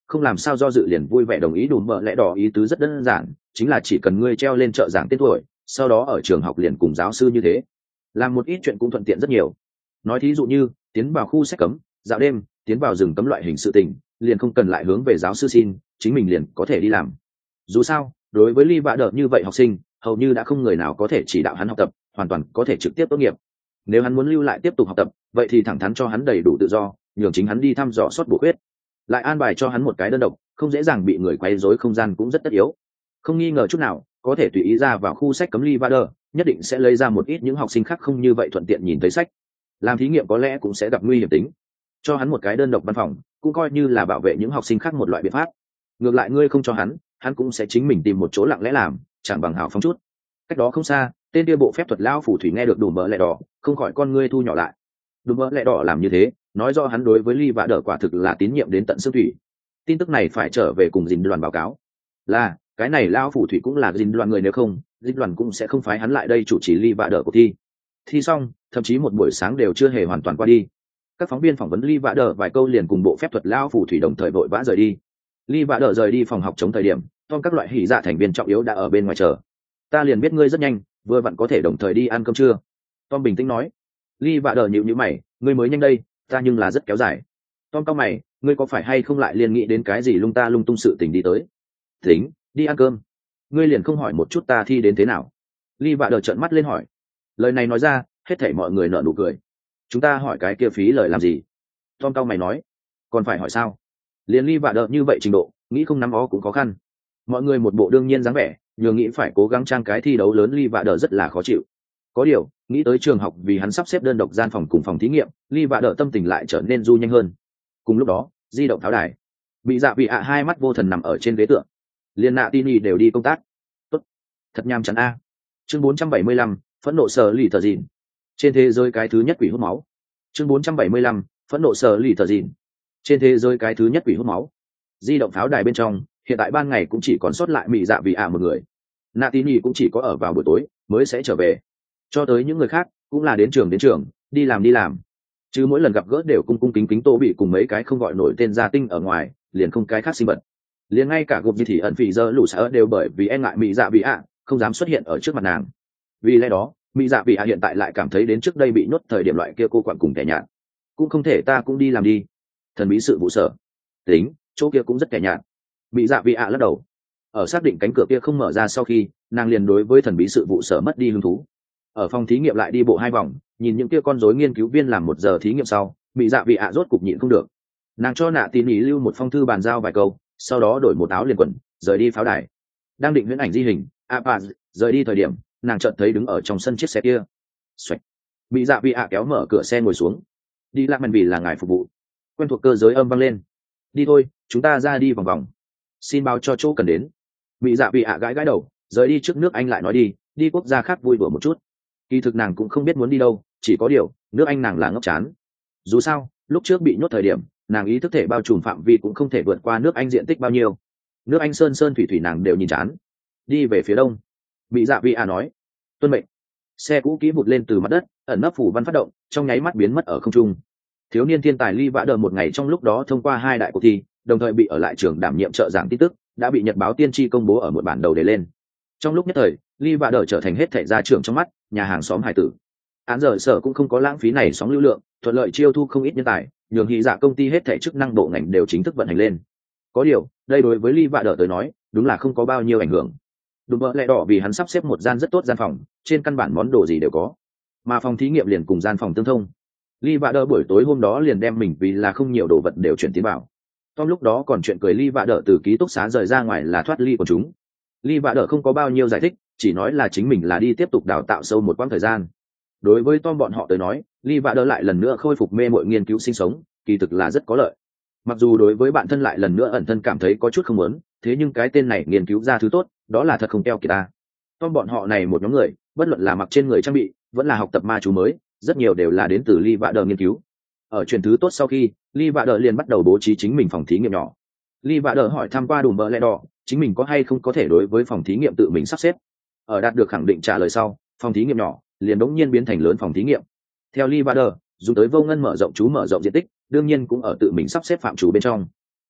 không làm sao do dự liền vui vẻ đồng ý. Đùm bợ lẽ đỏ ý tứ rất đơn giản, chính là chỉ cần ngươi treo lên trợ giảng tên tuổi, sau đó ở trường học liền cùng giáo sư như thế, làm một ít chuyện cũng thuận tiện rất nhiều. Nói thí dụ như tiến vào khu sách cấm, dạo đêm, tiến vào rừng cấm loại hình sự tình, liền không cần lại hướng về giáo sư xin, chính mình liền có thể đi làm. Dù sao đối với Lee Vạ Đờ như vậy học sinh hầu như đã không người nào có thể chỉ đạo hắn học tập, hoàn toàn có thể trực tiếp tốt nghiệp. Nếu hắn muốn lưu lại tiếp tục học tập, vậy thì thẳng thắn cho hắn đầy đủ tự do, nhường chính hắn đi thăm dò sót bổ khuyết, lại an bài cho hắn một cái đơn độc không dễ dàng bị người quấy rối không gian cũng rất tất yếu. Không nghi ngờ chút nào, có thể tùy ý ra vào khu sách cấm Lee Vạ Đờ nhất định sẽ lấy ra một ít những học sinh khác không như vậy thuận tiện nhìn thấy sách, làm thí nghiệm có lẽ cũng sẽ gặp nguy hiểm tính. Cho hắn một cái đơn độc văn phòng cũng coi như là bảo vệ những học sinh khác một loại biện pháp. Ngược lại ngươi không cho hắn cũng sẽ chính mình tìm một chỗ lặng lẽ làm, chẳng bằng hào phóng chút. Cách đó không xa, tên kia bộ phép thuật lão phù thủy nghe được Đùm bợ lẹ đỏ, không khỏi con ngươi thu nhỏ lại. Đùm bợ lẹ đỏ làm như thế nói do hắn đối với Lee Vạ Đờ quả thực là tín nhiệm đến tận xương thủy. Tin tức này phải trở về cùng dình đoàn báo cáo. Là cái này lão phù thủy cũng là dình đoàn người, nếu không dình đoàn cũng sẽ không phái hắn lại đây chủ trì Lee Vạ Đờ cuộc thi. Thi xong thậm chí một buổi sáng đều chưa hề hoàn toàn qua đi, các phóng viên phỏng vấn Lee Vạ Đờ vài câu liền cùng bộ phép thuật lão phù thủy đồng thời vội vã rời đi. Lee Vạ Đờ rời đi phòng học chống thời điểm, Tom các loại hỉ dạ thành viên trọng yếu đã ở bên ngoài chờ. Ta liền biết ngươi rất nhanh, vừa vặn có thể đồng thời đi ăn cơm trưa. Tom bình tĩnh nói. Lee Vạ Đờ nhíu nhíu mày, ngươi mới nhanh đây, ta nhưng là rất kéo dài. Tom cau mày, ngươi có phải hay không lại liền nghĩ đến cái gì lung ta lung tung sự tình đi tới? Tính, đi ăn cơm. Ngươi liền không hỏi một chút ta thi đến thế nào? Lee Vạ Đờ trợn mắt lên hỏi. Lời này nói ra, hết thảy mọi người nở nụ cười. Chúng ta hỏi cái kia phí lời làm gì? Tom cau mày nói. Còn phải hỏi sao? Liền Lee Vạ Đờ như vậy trình độ, nghĩ không nắm ó cũng khó khăn. Mọi người một bộ đương nhiên dáng vẻ, nhường nghĩ phải cố gắng trang cái thi đấu lớn Lee Vạ Đờ rất là khó chịu. Có điều nghĩ tới trường học vì hắn sắp xếp đơn độc gian phòng cùng phòng thí nghiệm, Lee Vạ Đờ tâm tình lại trở nên du nhanh hơn. Cùng lúc đó di động tháo đài, bị dạ bị ạ hai mắt vô thần nằm ở trên ghế tượng. Liên nạ Tini đều đi công tác. Tốt, thật nham chán a. Chương 475, phẫn nộ sở lì tờ dìn. Trên thế giới cái thứ nhất quỷ hút máu. Chương 475, phẫn nộ sở lì tờ dìn. Trên thế giới cái thứ nhất quỷ hút máu. Di động pháo đài bên trong, hiện tại ban ngày cũng chỉ còn sót lại mị dạ vì ạ một người. Natini cũng chỉ có ở vào buổi tối mới sẽ trở về. Cho tới những người khác cũng là đến trường, đi làm. Chứ mỗi lần gặp gỡ đều cung cung kính kính Tô bị cùng mấy cái không gọi nổi tên gia tinh ở ngoài, liền không cái khác sinh vật. Liền ngay cả gục gì thì ẩn phì giờ lũ sở đều bởi vì e ngại mị dạ vì ạ, không dám xuất hiện ở trước mặt nàng. Vì lẽ đó mị dạ vì ạ hiện tại lại cảm thấy đến trước đây bị nhốt thời điểm loại kia cô quặn cùng kẻ nhạt. Cũng không thể ta cũng đi làm đi. Thần bí sự vụ sở. Tính, chỗ kia cũng rất kẻ nhạt. Mị dạ vì ạ lắc đầu. Ở xác định cánh cửa kia không mở ra sau khi, nàng liền đối với thần bí sự vụ sở mất đi hứng thú. Ở phòng thí nghiệm lại đi bộ 2 vòng, nhìn những kia con rối nghiên cứu viên làm 1 giờ thí nghiệm sau, mị dạ vì ạ rốt cục nhịn không được. Nàng cho nạ tin ý lưu một phong thư bàn giao vài câu, sau đó đổi một áo liền quần, rời đi pháo đài. Đang định huyễn ảnh di hình, rời đi thời điểm, nàng chợt thấy đứng ở trong sân chiếc xe kia. Xoạch. Mị dạ vì ạ kéo mở cửa xe ngồi xuống. Đi lạc mần vì là ngài phục vụ. Quen thuộc cơ giới âm vang lên. Đi thôi, chúng ta ra đi vòng vòng. Xin báo cho chỗ cần đến. Mị dạ vì ạ gãi gãi đầu, rời đi trước nước Anh lại nói đi quốc gia khác vui đùa một chút. Kỳ thực nàng cũng không biết muốn đi đâu, chỉ có điều nước Anh nàng là ngốc chán. Dù sao lúc trước bị nhốt thời điểm, nàng ý thức thể bao trùm phạm vi cũng không thể vượt qua nước Anh diện tích bao nhiêu. Nước Anh sơn thủy nàng đều nhìn chán. Đi về phía đông. Mị dạ vì ạ nói. Tuân mệnh. Xe cũ kỹ vụt lên từ mặt đất, ẩn nấp phủ văn phát động, trong nháy mắt biến mất ở không trung. Thiếu niên thiên tài Lee Vạ Đờ một ngày trong lúc đó thông qua 2 đại cuộc thi, đồng thời bị ở lại trường đảm nhiệm trợ giảng tin tức, đã bị nhật báo tiên tri công bố ở một bản đầu đề lên. Trong lúc nhất thời, Lee Vạ Đờ trở thành hết thảy gia trưởng trong mắt nhà hàng xóm hải tử. Án giờ sở cũng không có lãng phí này sóng lưu lượng, thuận lợi chiêu thu không ít nhân tài, nhường hy dạ công ty hết thảy chức năng bộ ngành đều chính thức vận hành lên. Có điều đây đối với Lee Vạ Đờ tới nói đúng là không có bao nhiêu ảnh hưởng. Đùm bợ lẹ đỏ vì hắn sắp xếp một gian rất tốt gian phòng, trên căn bản món đồ gì đều có, mà phòng thí nghiệm liền cùng gian phòng tương thông. Lee Vạ Đờ buổi tối hôm đó liền đem mình vì là không nhiều đồ vật đều chuyển tiến vào. Tom lúc đó còn chuyện cười Lee Vạ Đờ từ ký túc xá rời ra ngoài là thoát ly của chúng. Lee Vạ Đờ không có bao nhiêu giải thích, chỉ nói là chính mình là đi tiếp tục đào tạo sâu một quãng thời gian. Đối với Tom bọn họ tới nói, Lee Vạ Đờ lại lần nữa khôi phục mê mội nghiên cứu sinh sống, kỳ thực là rất có lợi. Mặc dù đối với bạn thân lại lần nữa ẩn thân cảm thấy có chút không muốn, thế nhưng cái tên này nghiên cứu ra thứ tốt, đó là thật không teo kìa ta. Tom bọn họ này một nhóm người, bất luận là mặc trên người trang bị, vẫn là học tập ma chú mới, rất nhiều đều là đến từ Lee Vạ Đờ nghiên cứu. Ở truyền thứ tốt sau khi, Lee Vạ Đờ liền bắt đầu bố trí chính mình phòng thí nghiệm nhỏ. Lee Vạ Đờ hỏi thăm qua Đùm bợ lẹ đỏ, chính mình có hay không có thể đối với phòng thí nghiệm tự mình sắp xếp. Ở đạt được khẳng định trả lời sau, phòng thí nghiệm nhỏ liền đống nhiên biến thành lớn phòng thí nghiệm. Theo Lee Vạ Đờ, dùng tới vô ngân mở rộng chú mở rộng diện tích, đương nhiên cũng ở tự mình sắp xếp phạm trù bên trong.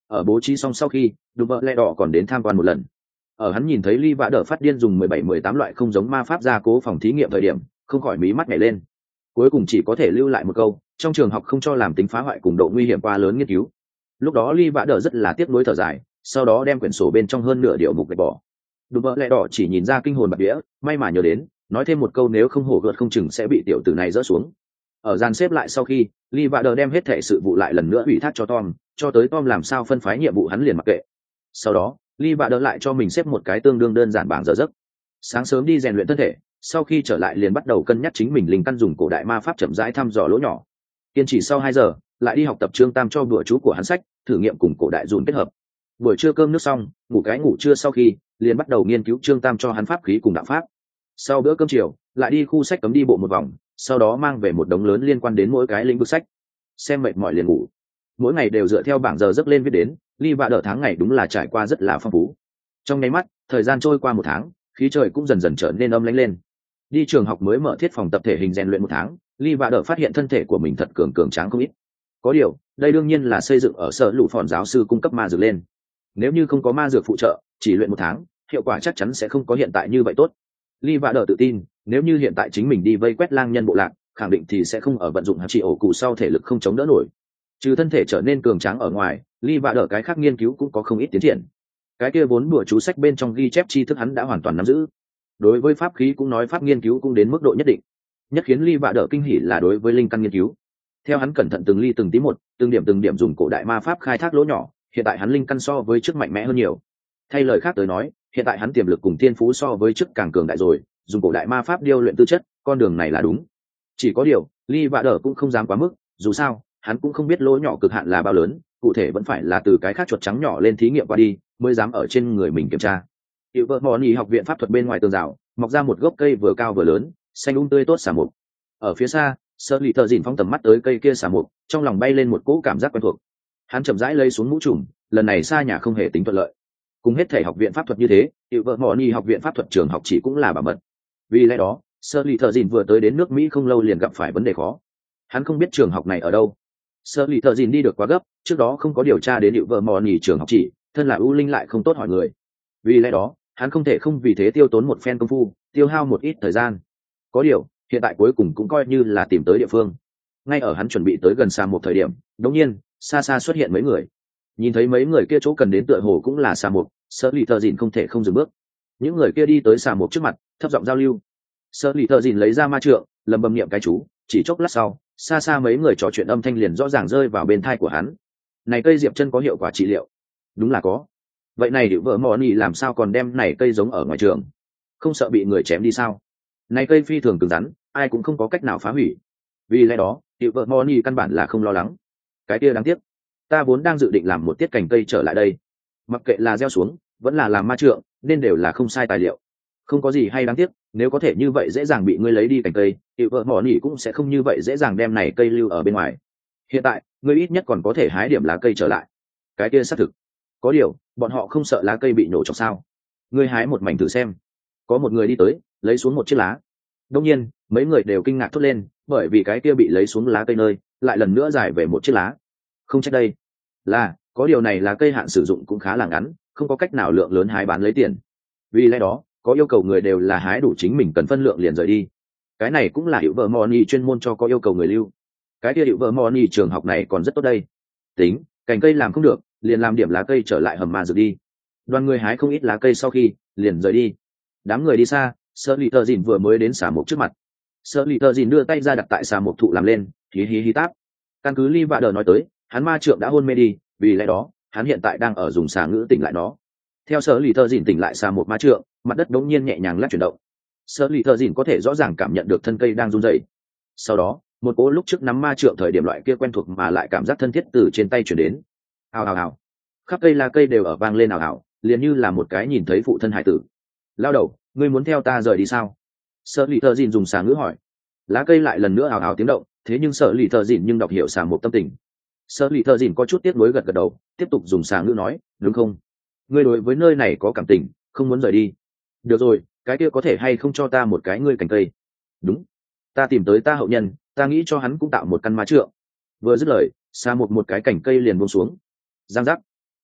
Ở bố trí xong sau khi, đùm bợ lẹ đỏ còn đến tham quan một lần. Ở hắn nhìn thấy Ly Vã Đở phát điên dùng 17-18 loại không giống ma pháp gia cố phòng thí nghiệm thời điểm, không khỏi mí mắt nhảy lên. Cuối cùng chỉ có thể lưu lại một câu, trong trường học không cho làm tính phá hoại cùng độ nguy hiểm quá lớn nghiên cứu. Lúc đó Ly Vã Đở rất là tiếc nuối thở dài, sau đó đem quyển sổ bên trong hơn nửa điều mục gạch bỏ. Đùm bợ lẹ đỏ chỉ nhìn ra kinh hồn bạt vía, may mà nhớ đến, nói thêm một câu nếu không hổ gợt không chừng sẽ bị tiểu tử này rỡ xuống. Ở dàn xếp lại sau khi, Lee Vã Đờ đem hết thể sự vụ lại lần nữa ủy thác cho Tom, cho tới Tom làm sao phân phái nhiệm vụ hắn liền mặc kệ. Sau đó, Lee Vã Đờ lại cho mình xếp một cái tương đương đơn giản bảng giờ giấc. Sáng sớm đi rèn luyện thân thể, sau khi trở lại liền bắt đầu cân nhắc chính mình linh căn dùng cổ đại ma pháp chậm rãi thăm dò lỗ nhỏ. Kiên trì sau 2 giờ, lại đi học tập chương tam cho bữa chú của hắn sách, thử nghiệm cùng cổ đại dùn kết hợp. Buổi trưa cơm nước xong, ngủ trưa sau khi, liền bắt đầu nghiên cứu chương tam cho hắn pháp khí cùng đạo pháp. Sau bữa cơm chiều, lại đi khu sách cấm đi bộ một vòng, sau đó mang về một đống lớn liên quan đến mỗi cái lĩnh vực sách. Xem mệt mỏi liền ngủ. Mỗi ngày đều dựa theo bảng giờ giấc lên viết đến, Ly Vã Đờ tháng ngày đúng là trải qua rất là phong phú. Trong nháy mắt, thời gian trôi qua 1 tháng, khí trời cũng dần dần trở nên âm lãnh lên. Đi trường học mới mở thiết phòng tập thể hình rèn luyện 1 tháng, Ly Vã Đờ phát hiện thân thể của mình thật cường tráng không ít. Có điều, đây đương nhiên là xây dựng ở sở lũ phòn giáo sư cung cấp ma dược lên. Nếu như không có ma dược phụ trợ, chỉ luyện 1 tháng, hiệu quả chắc chắn sẽ không có hiện tại như vậy tốt. Ly Vã Đờ tự tin, nếu như hiện tại chính mình đi vây quét lang nhân bộ lạc, khẳng định thì sẽ không ở vận dụng hạt trị ổ cụ sau thể lực không chống đỡ nổi. Trừ thân thể trở nên cường tráng ở ngoài, Ly Vã Đờ cái khác nghiên cứu cũng có không ít tiến triển. Cái kia vốn bùa chú sách bên trong ghi chép tri thức hắn đã hoàn toàn nắm giữ. Đối với pháp khí cũng nói pháp nghiên cứu cũng đến mức độ nhất định. Nhất khiến Ly Vã Đờ kinh hỉ là đối với linh căn nghiên cứu. Theo hắn cẩn thận từng ly từng tí một, từng điểm dùng cổ đại ma pháp khai thác lỗ nhỏ, hiện tại hắn linh căn so với trước mạnh mẽ hơn nhiều. Thay lời khác tới nói, hiện tại hắn tiềm lực cùng thiên phú so với trước càng cường đại rồi, dùng cổ đại ma pháp điêu luyện tư chất, con đường này là đúng. Chỉ có điều, Ly Vã Đờ cũng không dám quá mức, dù sao, hắn cũng không biết lỗ nhỏ cực hạn là bao lớn, cụ thể vẫn phải là từ cái khác chuột trắng nhỏ lên thí nghiệm qua đi, mới dám ở trên người mình kiểm tra. Hiệu vợ mò nhì học viện pháp thuật bên ngoài tường rào, mọc ra một gốc cây vừa cao vừa lớn, xanh tươi tốt xà mục. Ở phía xa, Sơ Lì Tờ Dìn phóng tầm mắt tới cây kia xà mục, trong lòng bay lên một cỗ cảm giác quen thuộc. Hắn chậm rãi lấy xuống mũ trùm, lần này xa nhà không hề tính thuận lợi. Cùng hết thể học viện pháp thuật như thế, hiệu vợ mò nhì học viện pháp thuật trường học chỉ cũng là bảo mật. Vì lẽ đó, Sơ Lì Thợ Dìn vừa tới đến nước Mỹ không lâu liền gặp phải vấn đề khó. Hắn không biết trường học này ở đâu. Sơ Lì Thợ Dìn đi được quá gấp, trước đó không có điều tra đến hiệu vợ mò nhì trường học chỉ, thân là ưu linh lại không tốt hỏi người. Vì lẽ đó, hắn không thể không vì thế tiêu tốn một phen công phu, tiêu hao một ít thời gian. Có điều, hiện tại cuối cùng cũng coi như là tìm tới địa phương. Ngay ở hắn chuẩn bị tới gần xa một thời điểm, đột nhiên, xa xa xuất hiện mấy người. Nhìn thấy mấy người kia chỗ cần đến tựa hồ cũng là xà mục, Sơ Lì Thợ Dìn không thể không dừng bước. Những người kia đi tới xà mục trước mặt, thấp giọng giao lưu. Sơ Lì Thợ Dìn lấy ra ma trượng, lầm bầm niệm cái chú, chỉ chốc lát sau, xa xa mấy người trò chuyện âm thanh liền rõ ràng rơi vào bên tai của hắn. Này cây diệp chân có hiệu quả trị liệu? Đúng là có. Vậy này điệu vợ mò nỉ làm sao còn đem này cây giống ở ngoài trường? Không sợ bị người chém đi sao? Này cây phi thường cứng rắn, ai cũng không có cách nào phá hủy. Vì lẽ đó, điệu vợ mò nỉ căn bản là không lo lắng. Cái kia đáng tiếc, ta vốn đang dự định làm một tiết cành cây trở lại đây. Mặc kệ là gieo xuống, vẫn là làm ma trượng, nên đều là không sai tài liệu. Không có gì hay đáng tiếc, nếu có thể như vậy dễ dàng bị ngươi lấy đi cành cây, hiệu vợ mỏ nỉ cũng sẽ không như vậy dễ dàng đem này cây lưu ở bên ngoài. Hiện tại, ngươi ít nhất còn có thể hái điểm lá cây trở lại. Cái kia xác thực. Có điều, bọn họ không sợ lá cây bị nổ trong sao? Ngươi hái một mảnh thử xem. Có một người đi tới, lấy xuống một chiếc lá. Đương nhiên, mấy người đều kinh ngạc thốt lên, bởi vì cái kia bị lấy xuống lá cây nơi, lại lần nữa dài về một chiếc lá. Không trách đây. Là, có điều này lá cây hạn sử dụng cũng khá là ngắn, không có cách nào lượng lớn hái bán lấy tiền. Vì lẽ đó, có yêu cầu người đều là hái đủ chính mình cần phân lượng liền rời đi. Cái này cũng là hiệu vợ money chuyên môn cho có yêu cầu người lưu. Cái kia hiệu vợ money trường học này còn rất tốt đây. Tính, cành cây làm không được, liền làm điểm lá cây trở lại hầm ma dược đi. Đoàn người hái không ít lá cây sau khi, liền rời đi. Đám người đi xa, Sơ Lì Tờ Dìn vừa mới đến xà mục trước mặt. Sơ Lì Tờ Dìn đưa tay ra đặt tại xà mục thụ làm lên, hí táp. Căn cứ Ly Vạ Đờ nói tới, hắn ma trượng đã hôn mê đi, vì lẽ đó, hắn hiện tại đang ở dùng xà ngữ tỉnh lại nó. Theo Sơ Lì Tờ Dìn tỉnh lại xà mục ma trượng, mặt đất đống nhiên nhẹ nhàng lắc chuyển động. Sơ Lì Tờ Dìn có thể rõ ràng cảm nhận được thân cây đang run rẩy. Sau đó, một cỗ lúc trước nắm ma trượng thời điểm loại kia quen thuộc mà lại cảm giác thân thiết từ trên tay chuyển đến. Hào hào hào, khắp cây lá cây đều ở vang lên hào hào, liền như là một cái nhìn thấy phụ thân hải tử. Lao đầu, ngươi muốn theo ta rời đi sao? Sơ Lì Tờ Dìn dùng xà ngữ hỏi. Lá cây lại lần nữa hào hào tiếng động, thế nhưng Sơ Lì Tờ Dìn nhưng đọc hiểu xà mục tâm tình. Sơ Lì Tờ Dìn có chút tiếc nuối gật gật đầu, tiếp tục dùng xà ngữ nói, đúng không? Ngươi đối với nơi này có cảm tình, không muốn rời đi. Được rồi, cái kia có thể hay không cho ta một cái ngươi cành cây? Đúng, ta tìm tới ta hậu nhân, ta nghĩ cho hắn cũng tạo một căn ma trượng. Vừa dứt lời, xa một cái cành cây liền buông xuống. Giang giác,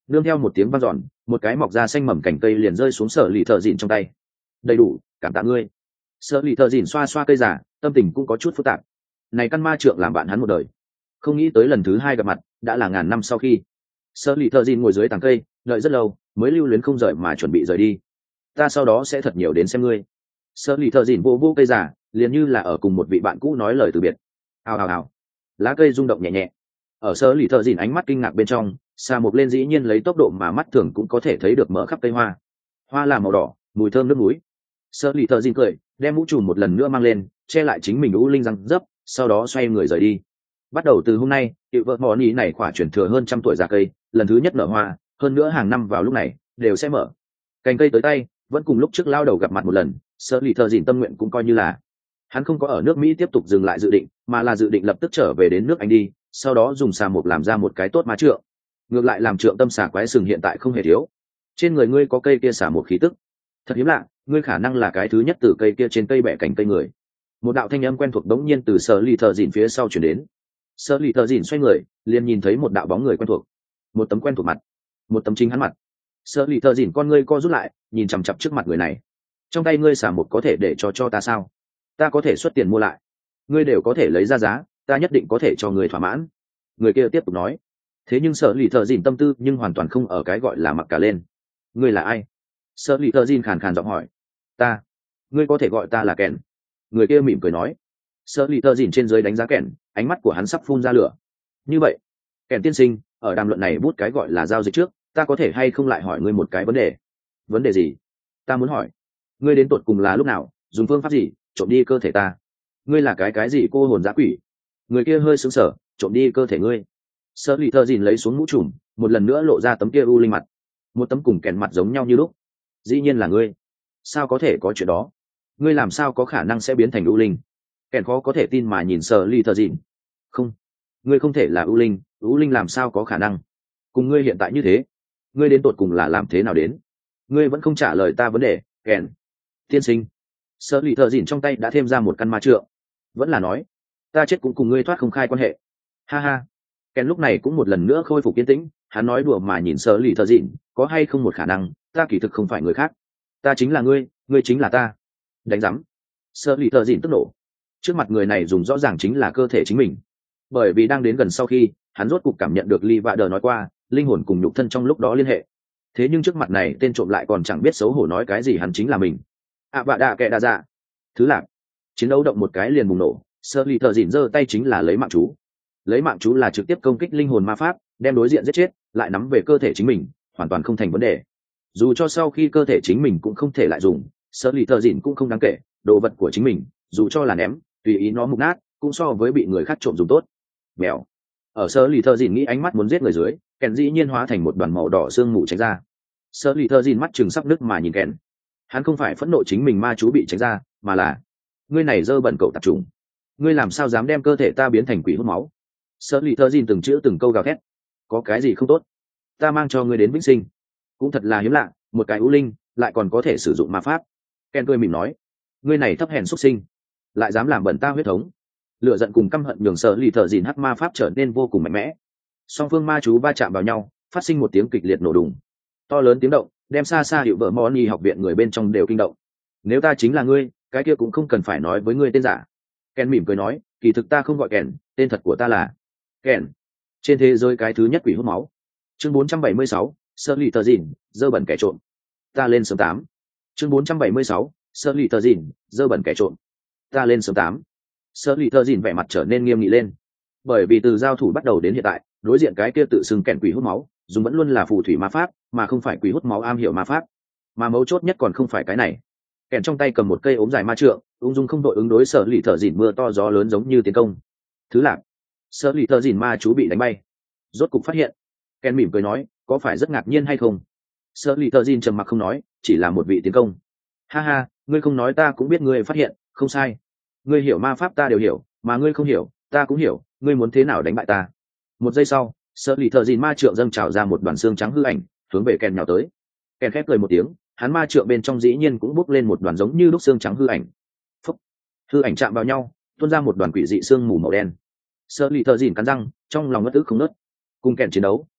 nương theo một tiếng vang dọn, một cái mọc ra xanh mầm cành cây liền rơi xuống Sở Lì Thợ Dìn trong tay. Đầy đủ, cảm tạ ngươi. Sở Lì Thợ Dìn xoa xoa cây giả, tâm tình cũng có chút phức tạp. Này căn ma trượng làm bạn hắn một đời, không nghĩ tới lần thứ hai gặp mặt đã là ngàn năm sau khi. Sở Lì Thợ Dìn ngồi dưới tàng cây đợi rất lâu mới lưu luyến không rời mà chuẩn bị rời đi. Ta sau đó sẽ thật nhiều đến xem ngươi. Sở Lì Thợ Dìn vô vô cây giả, liền như là ở cùng một vị bạn cũ nói lời từ biệt. Ào ào ào, lá cây rung động nhẹ nhẹ. Ở Sở Lì Thợ Dìn ánh mắt kinh ngạc bên trong, xà mục lên dĩ nhiên lấy tốc độ mà mắt thường cũng có thể thấy được mở khắp cây hoa. Hoa là màu đỏ, mùi thơm nước núi. Sở Lì Thợ Dìn cười, đem mũ trùm một lần nữa mang lên, che lại chính mình u linh răng dấp, sau đó xoay người rời đi. Bắt đầu từ hôm nay, hiệu vợ mỏ nỉ này khỏa chuyển thừa hơn trăm tuổi già cây, lần thứ nhất nở hoa, hơn nữa hàng năm vào lúc này đều sẽ mở. Cành cây tới tay, vẫn cùng lúc trước lao đầu gặp mặt một lần, Sở Lì Thợ Dìn tâm nguyện cũng coi như là. Hắn không có ở nước Mỹ tiếp tục dừng lại dự định, mà là dự định lập tức trở về đến nước Anh đi, sau đó dùng xà mục làm ra một cái tốt má trượng. Ngược lại làm trượng tâm xà quái sừng hiện tại không hề thiếu. Trên người ngươi có cây kia xà mục khí tức, thật hiếm lạ, ngươi khả năng là cái thứ nhất từ cây kia trên cây bẻ cành cây người. Một đạo thanh âm quen thuộc đống nhiên từ Sở Lì Thợ Dìn phía sau chuyển đến. Sở Lì Thợ Dìn xoay người, liền nhìn thấy một đạo bóng người quen thuộc, một tấm quen thuộc mặt, một tấm chính hắn mặt. Sở Lì Thợ Dìn con ngươi co rút lại, nhìn chằm chằm trước mặt người này. Trong tay ngươi xà mục có thể để cho ta sao? Ta có thể xuất tiền mua lại, ngươi đều có thể lấy ra giá, ta nhất định có thể cho ngươi thỏa mãn. Người kia tiếp tục nói. Thế nhưng Sở Lì Thợ Dìn tâm tư nhưng hoàn toàn không ở cái gọi là mặc cả lên. Ngươi là ai? Sở Lì Thợ Dìn khàn khàn giọng hỏi. Ta, ngươi có thể gọi ta là Kèn. Người kia mỉm cười nói. Sở Lì Thợ Dìn trên dưới đánh giá Kèn, ánh mắt của hắn sắp phun ra lửa. Như vậy, Kèn tiên sinh, ở đàm luận này bút cái gọi là giao dịch trước, ta có thể hay không lại hỏi ngươi một cái vấn đề? Vấn đề gì? Ta muốn hỏi, ngươi đến tột cùng là lúc nào, dùng phương pháp gì trộm đi cơ thể ta? Ngươi là cái gì cô hồn dã quỷ? Người kia hơi sững sờ, trộm đi cơ thể ngươi? Sở Lì Thợ Dìn lấy xuống mũ trùm, một lần nữa lộ ra tấm kia u linh mặt, một tấm cùng Kèn mặt giống nhau như lúc. Dĩ nhiên là ngươi. Sao có thể có chuyện đó? Ngươi làm sao có khả năng sẽ biến thành u linh? Kèn khó có thể tin mà nhìn Sở Lì Thợ Dìn. Không, ngươi không thể là u linh làm sao có khả năng? Cùng ngươi hiện tại như thế, ngươi đến tột cùng là làm thế nào đến? Ngươi vẫn không trả lời ta vấn đề, Kèn tiên sinh. Sở Lì Thợ Dìn trong tay đã thêm ra một căn ma trượng, vẫn là nói, ta chết cũng cùng ngươi thoát không khai quan hệ. Ha ha. Kèn lúc này cũng một lần nữa khôi phục yên tĩnh, hắn nói đùa mà nhìn Sở Lì Thợ Dìn, có hay không một khả năng, ta kỳ thực không phải người khác, ta chính là ngươi, ngươi chính là ta. Đánh rắm. Sở Lì Thợ Dìn tức nổ. Trước mặt người này dùng rõ ràng chính là cơ thể chính mình, bởi vì đang đến gần sau khi hắn rốt cục cảm nhận được Ly Vạ Đờ nói qua linh hồn cùng nhục thân trong lúc đó liên hệ. Thế nhưng trước mặt này tên trộm lại còn chẳng biết xấu hổ nói cái gì hắn chính là mình. Vạ đạ kệ đa dạ. Thứ lạc. Chiến đấu động một cái liền bùng nổ. Sở Lì Thợ Dìn giơ tay chính là lấy mạng chú. Lấy mạng chú là trực tiếp công kích linh hồn ma pháp, đem đối diện giết chết, lại nắm về cơ thể chính mình, hoàn toàn không thành vấn đề. Dù cho sau khi cơ thể chính mình cũng không thể lại dùng, Sở Lì Thợ Dìn cũng không đáng kể, đồ vật của chính mình, dù cho là ném, tùy ý nó mục nát, cũng so với bị người khác trộm dùng tốt. Mèo. Ở Sở Lì Thợ Dìn nghĩ ánh mắt muốn giết người dưới, Kèn dĩ nhiên hóa thành một đoàn màu đỏ sương mù tránh ra. Sở Lì Thợ Dìn mắt trừng sắp nứt mà nhìn Kèn. Hắn không phải phẫn nộ chính mình ma chú bị tránh ra, mà là ngươi này dơ bẩn cậu tạp trùng, ngươi làm sao dám đem cơ thể ta biến thành quỷ hút máu? Sở Lì Thợ Dìn từng chữ từng câu gào thét. Có cái gì không tốt? Ta mang cho ngươi đến vĩnh sinh. Cũng thật là hiếm lạ, một cái ưu linh lại còn có thể sử dụng ma pháp. Ken cười mỉm nói, ngươi này thấp hèn xuất sinh, lại dám làm bẩn ta huyết thống. Lửa giận cùng căm hận nhường Sở Lì Thợ Dìn hắc ma pháp trở nên vô cùng mạnh mẽ. Song phương ma chú va chạm vào nhau, phát sinh một tiếng kịch liệt nổ đùng. To lớn tiếng động, đem xa xa hiệu vợ Moni học viện người bên trong đều kinh động. Nếu ta chính là ngươi, cái kia cũng không cần phải nói với ngươi tên giả. Ken mỉm cười nói, kỳ thực ta không gọi Ken, tên thật của ta là Ken. Trên thế giới cái thứ nhất quỷ hút máu. Chương 476, Sở Lì Thợ Dìn, dơ bẩn kẻ trộm. Ta lên sớm 8. Chương 476, Sở Lì Thợ Dìn, dơ bẩn kẻ trộm. Ta lên sớm 8. Sở Lì Thợ Dìn vẻ mặt trở nên nghiêm nghị lên, bởi vì từ giao thủ bắt đầu đến hiện tại, đối diện cái kia tự xưng Kèn quỷ hút máu, dùng vẫn luôn là phù thủy ma pháp, mà không phải quỷ hút máu am hiểu ma pháp. Mà mấu chốt nhất còn không phải cái này. Kèn trong tay cầm một cây ốm dài ma trượng, ung dung không đội ứng đối Sở Lì Thợ Dìn mưa to gió lớn giống như tiến công. Thứ lạc. Sở Lì Thợ Dìn ma chú bị đánh bay. Rốt cục phát hiện. Ken mỉm cười nói, có phải rất ngạc nhiên hay không? Sở Lì Thợ Dìn trầm mặc không nói, chỉ là một vị tiến công. Ha ha, ngươi không nói ta cũng biết ngươi phát hiện, không sai. Ngươi hiểu ma pháp ta đều hiểu, mà ngươi không hiểu, ta cũng hiểu, ngươi muốn thế nào đánh bại ta? Một giây sau, Sở Lì Thợ Dìn ma trượng dâng trào ra một đoàn xương trắng hư ảnh, hướng về Ken nhào tới. Ken khép cười một tiếng, hắn ma trượng bên trong dĩ nhiên cũng bốc lên một đoàn giống như đúc xương trắng hư ảnh. Phúc. Hư ảnh chạm vào nhau, tuôn ra một đoàn quỷ dị xương mù màu đen. Sở Lì Thợ Dìn cắn răng, trong lòng ngất ức không ngớt. Cùng Ken chiến đấu,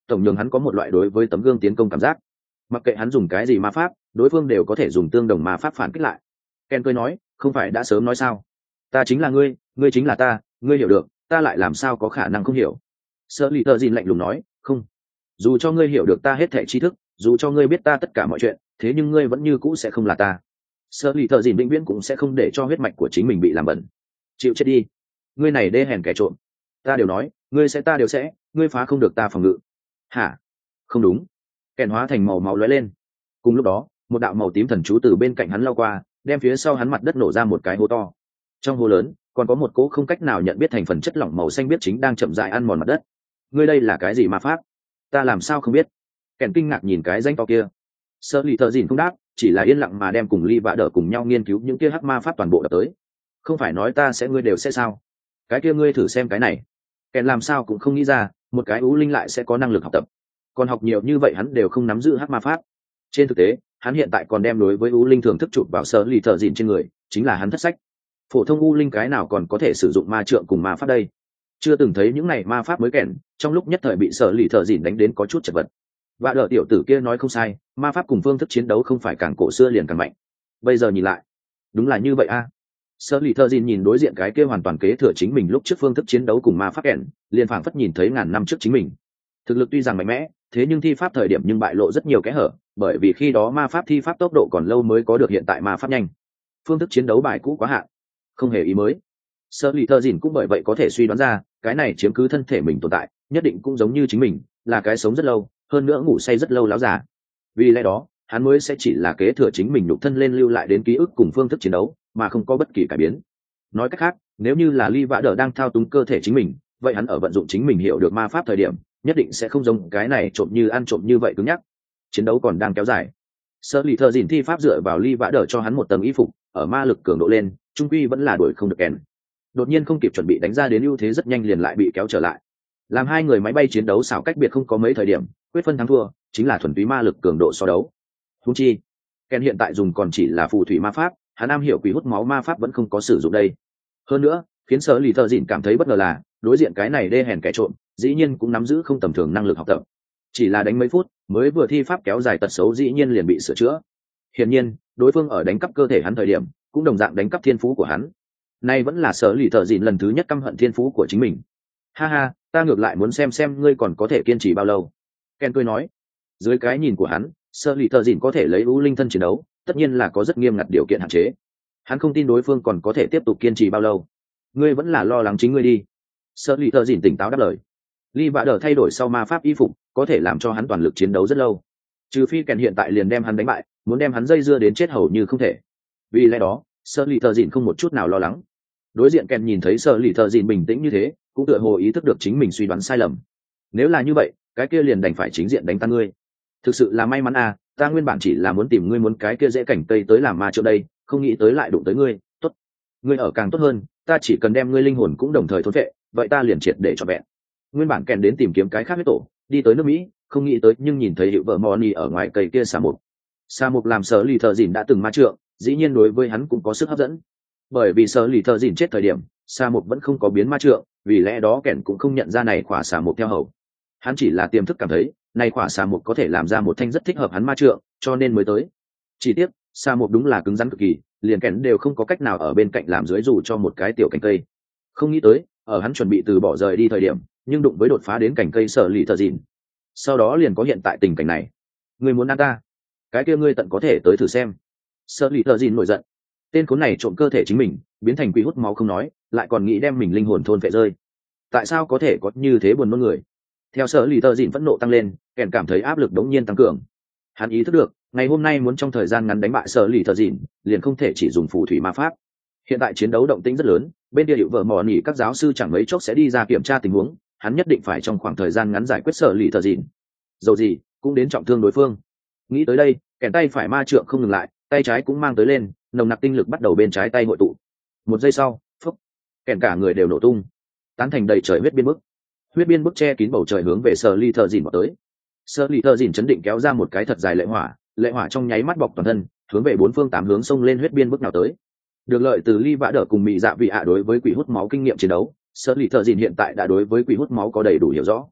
tổng nhường hắn có một loại đối với tấm gương tiến công cảm giác. Mặc kệ hắn dùng cái gì ma pháp, đối phương đều có thể dùng tương đồng ma pháp phản kích lại. Ken cười nói, không phải đã sớm nói sao, ta chính là ngươi, ngươi chính là ta, ngươi hiểu được, ta lại làm sao có khả năng không hiểu. Sở lì thợ dìn lạnh lùng nói, không, dù cho ngươi hiểu được ta hết thảy tri thức, dù cho ngươi biết ta tất cả mọi chuyện, thế nhưng ngươi vẫn như cũ sẽ không là ta. Sở lì thợ dìn vĩnh viễn cũng sẽ không để cho huyết mạch của chính mình bị làm bẩn. Chịu chết đi, ngươi này đê hèn kẻ trộm. Ta đều nói, ngươi sẽ ta đều sẽ, ngươi phá không được ta phòng ngự. Hả? Không đúng. Kèn hóa thành màu máu lóe lên. Cùng lúc đó, một đạo màu tím thần chú từ bên cạnh hắn lao qua, đem phía sau hắn mặt đất nổ ra một cái hố to. Trong hố lớn còn có một cỗ không cách nào nhận biết thành phần chất lỏng màu xanh biếc chính đang chậm rãi ăn mòn mặt đất. Ngươi đây là cái gì ma pháp? Ta làm sao không biết? Kèn kinh ngạc nhìn cái danh to kia. Sở lì thợ dìn không đáp, chỉ là yên lặng mà đem cùng Ly Vạ Đỡ cùng nhau nghiên cứu những kia hắc ma pháp toàn bộ đập tới. Không phải nói ta sẽ ngươi đều sẽ sao? Cái kia ngươi thử xem cái này. Kèn làm sao cũng không nghĩ ra, một cái ú linh lại sẽ có năng lực học tập. Còn học nhiều như vậy hắn đều không nắm giữ hắc ma pháp. Trên thực tế, hắn hiện tại còn đem đối với ú linh thường thức chụp vào sở lì thợ dìn trên người, chính là hắn thất sách. Phổ thông u linh cái nào còn có thể sử dụng ma trượng cùng ma pháp đây? Chưa từng thấy những này ma pháp mới Kèn, trong lúc nhất thời bị sở lì thợ dìn đánh đến có chút chật vật. Và đỡ tiểu tử kia nói không sai, ma pháp cùng phương thức chiến đấu không phải càng cổ xưa liền càng mạnh. Bây giờ nhìn lại, đúng là như vậy a. Sở lì thợ dìn nhìn đối diện cái kia hoàn toàn kế thừa chính mình lúc trước phương thức chiến đấu cùng ma pháp Kèn, liền phảng phất nhìn thấy ngàn năm trước chính mình. Thực lực tuy rằng mạnh mẽ, thế nhưng thi pháp thời điểm nhưng bại lộ rất nhiều kẽ hở, bởi vì khi đó ma pháp thi pháp tốc độ còn lâu mới có được hiện tại ma pháp nhanh. Phương thức chiến đấu bài cũ quá hạn, không hề ý mới. Sở lì thợ dìn cũng bởi vậy có thể suy đoán ra, cái này chiếm cứ thân thể mình tồn tại, nhất định cũng giống như chính mình, là cái sống rất lâu, hơn nữa ngủ say rất lâu láo già. Vì lẽ đó, hắn mới sẽ chỉ là kế thừa chính mình nhục thân lên lưu lại đến ký ức cùng phương thức chiến đấu, mà không có bất kỳ cải biến. Nói cách khác, nếu như là Ly Vạ Đỡ đang thao túng cơ thể chính mình, vậy hắn ở vận dụng chính mình hiểu được ma pháp thời điểm, nhất định sẽ không giống cái này trộm như ăn trộm như vậy cứng nhắc. Chiến đấu còn đang kéo dài. Sở lì thợ dìn thi pháp dựa vào Ly Vạ Đỡ cho hắn một tầng y phục, ở ma lực cường độ lên, trung quy vẫn là đuổi không được Kèn. Đột nhiên không kịp chuẩn bị đánh ra đến ưu thế rất nhanh liền lại bị kéo trở lại. Làm hai người máy bay chiến đấu xảo cách biệt không có mấy thời điểm, quyết phân thắng thua chính là thuần túy ma lực cường độ so đấu. Huống chi, Ken hiện tại dùng còn chỉ là phù thủy ma pháp, hắn am hiểu quỷ hút máu ma pháp vẫn không có sử dụng đây. Hơn nữa, khiến Sở lì thợ dìn cảm thấy bất ngờ là, đối diện cái này đê hèn kẻ trộm, dĩ nhiên cũng nắm giữ không tầm thường năng lực học tập. Chỉ là đánh mấy phút, mới vừa thi pháp kéo dài tật xấu dĩ nhiên liền bị sửa chữa. Hiển nhiên, đối phương ở đánh cắp cơ thể hắn thời điểm, cũng đồng dạng đánh cắp thiên phú của hắn. Nay vẫn là Sở lì thợ dìn lần thứ nhất căm hận thiên phú của chính mình. Ha ha, ta ngược lại muốn xem ngươi còn có thể kiên trì bao lâu. Ken cười nói. Dưới cái nhìn của hắn, Sở lì thợ dìn có thể lấy ưu linh thân chiến đấu, tất nhiên là có rất nghiêm ngặt điều kiện hạn chế. Hắn không tin đối phương còn có thể tiếp tục kiên trì bao lâu. Ngươi vẫn là lo lắng chính ngươi đi. Sở lì thợ dìn tỉnh táo đáp lời. Ly Vạ Đỡ thay đổi sau ma pháp y phục, có thể làm cho hắn toàn lực chiến đấu rất lâu. Trừ phi Ken hiện tại liền đem hắn đánh bại, muốn đem hắn dây dưa đến chết hầu như không thể. Vì lẽ đó, Sở lì thợ dìn không một chút nào lo lắng. Đối diện Ken nhìn thấy Sở lì thợ dìn bình tĩnh như thế, cũng tựa hồ ý thức được chính mình suy đoán sai lầm. Nếu là như vậy, cái kia liền đành phải chính diện đánh tan ngươi. Thực sự là may mắn à, ta nguyên bản chỉ là muốn tìm ngươi muốn cái kia dễ cảnh tây tới làm ma chỗ đây, không nghĩ tới lại đụng tới ngươi. Tốt, ngươi ở càng tốt hơn, ta chỉ cần đem ngươi linh hồn cũng đồng thời thôn vệ, vậy ta liền triệt để cho vẹn. Nguyên bản Ken đến tìm kiếm cái khác huyết tổ, đi tới nước Mỹ, không nghĩ tới nhưng nhìn thấy hiệu vợ Moni ở ngoài cây kia xà mục. Xà mục làm Sở lì thợ dìn đã từng ma trượng, dĩ nhiên đối với hắn cũng có sức hấp dẫn. Bởi vì Sở lì thợ dìn chết thời điểm, xà mục vẫn không có biến ma trượng, vì lẽ đó Kẻn cũng không nhận ra này khỏa xà mục theo hầu. Hắn chỉ là tiềm thức cảm thấy này khỏa xà mục có thể làm ra một thanh rất thích hợp hắn ma trượng, cho nên mới tới. Chỉ tiếc xà mục đúng là cứng rắn cực kỳ, liền Kẻn đều không có cách nào ở bên cạnh làm dưới dù cho một cái tiểu cành cây. Không nghĩ tới ở hắn chuẩn bị từ bỏ rời đi thời điểm, nhưng đụng với đột phá đến cành cây Sở lì thợ dìn. Sau đó liền có hiện tại tình cảnh này. Ngươi muốn ăn ta, cái kia ngươi tận có thể tới thử xem. Sở lì thợ dìn nổi giận, tên khốn này trộm cơ thể chính mình, biến thành quỷ hút máu không nói, lại còn nghĩ đem mình linh hồn thôn phệ rơi. Tại sao có thể có như thế buồn nôn người? Theo Sở lì thợ dìn phẫn nộ tăng lên, Kẻn cảm thấy áp lực đống nhiên tăng cường. Hắn ý thức được ngày hôm nay muốn trong thời gian ngắn đánh bại Sở lì thợ dìn, liền không thể chỉ dùng phù thủy ma pháp. Hiện tại chiến đấu động tĩnh rất lớn, bên địa hiệu vợ mò nỉ các giáo sư chẳng mấy chốc sẽ đi ra kiểm tra tình huống, hắn nhất định phải trong khoảng thời gian ngắn giải quyết Sở lì thợ dìn. Dầu gì cũng đến trọng thương đối phương. Nghĩ tới đây, Kẻn tay phải ma trượng không ngừng lại, tay trái cũng mang tới lên, nồng nặc tinh lực bắt đầu bên trái tay hội tụ. Một giây sau, phốc, Kẻn cả người đều nổ tung, tán thành đầy trời huyết biên bức. Huyết biên bức che kín bầu trời hướng về Sở lì thợ dìn vào tới. Sở lì thợ dìn chấn định kéo ra một cái thật dài lệ hỏa trong nháy mắt bọc toàn thân, hướng về bốn phương tám hướng xông lên huyết biên bức nào tới. Được lợi từ Ly Vạ Đỡ cùng Mị Dạ Vị ạ đối với quỷ hút máu kinh nghiệm chiến đấu, Sở lì thợ dìn hiện tại đã đối với quỷ hút máu có đầy đủ hiểu rõ.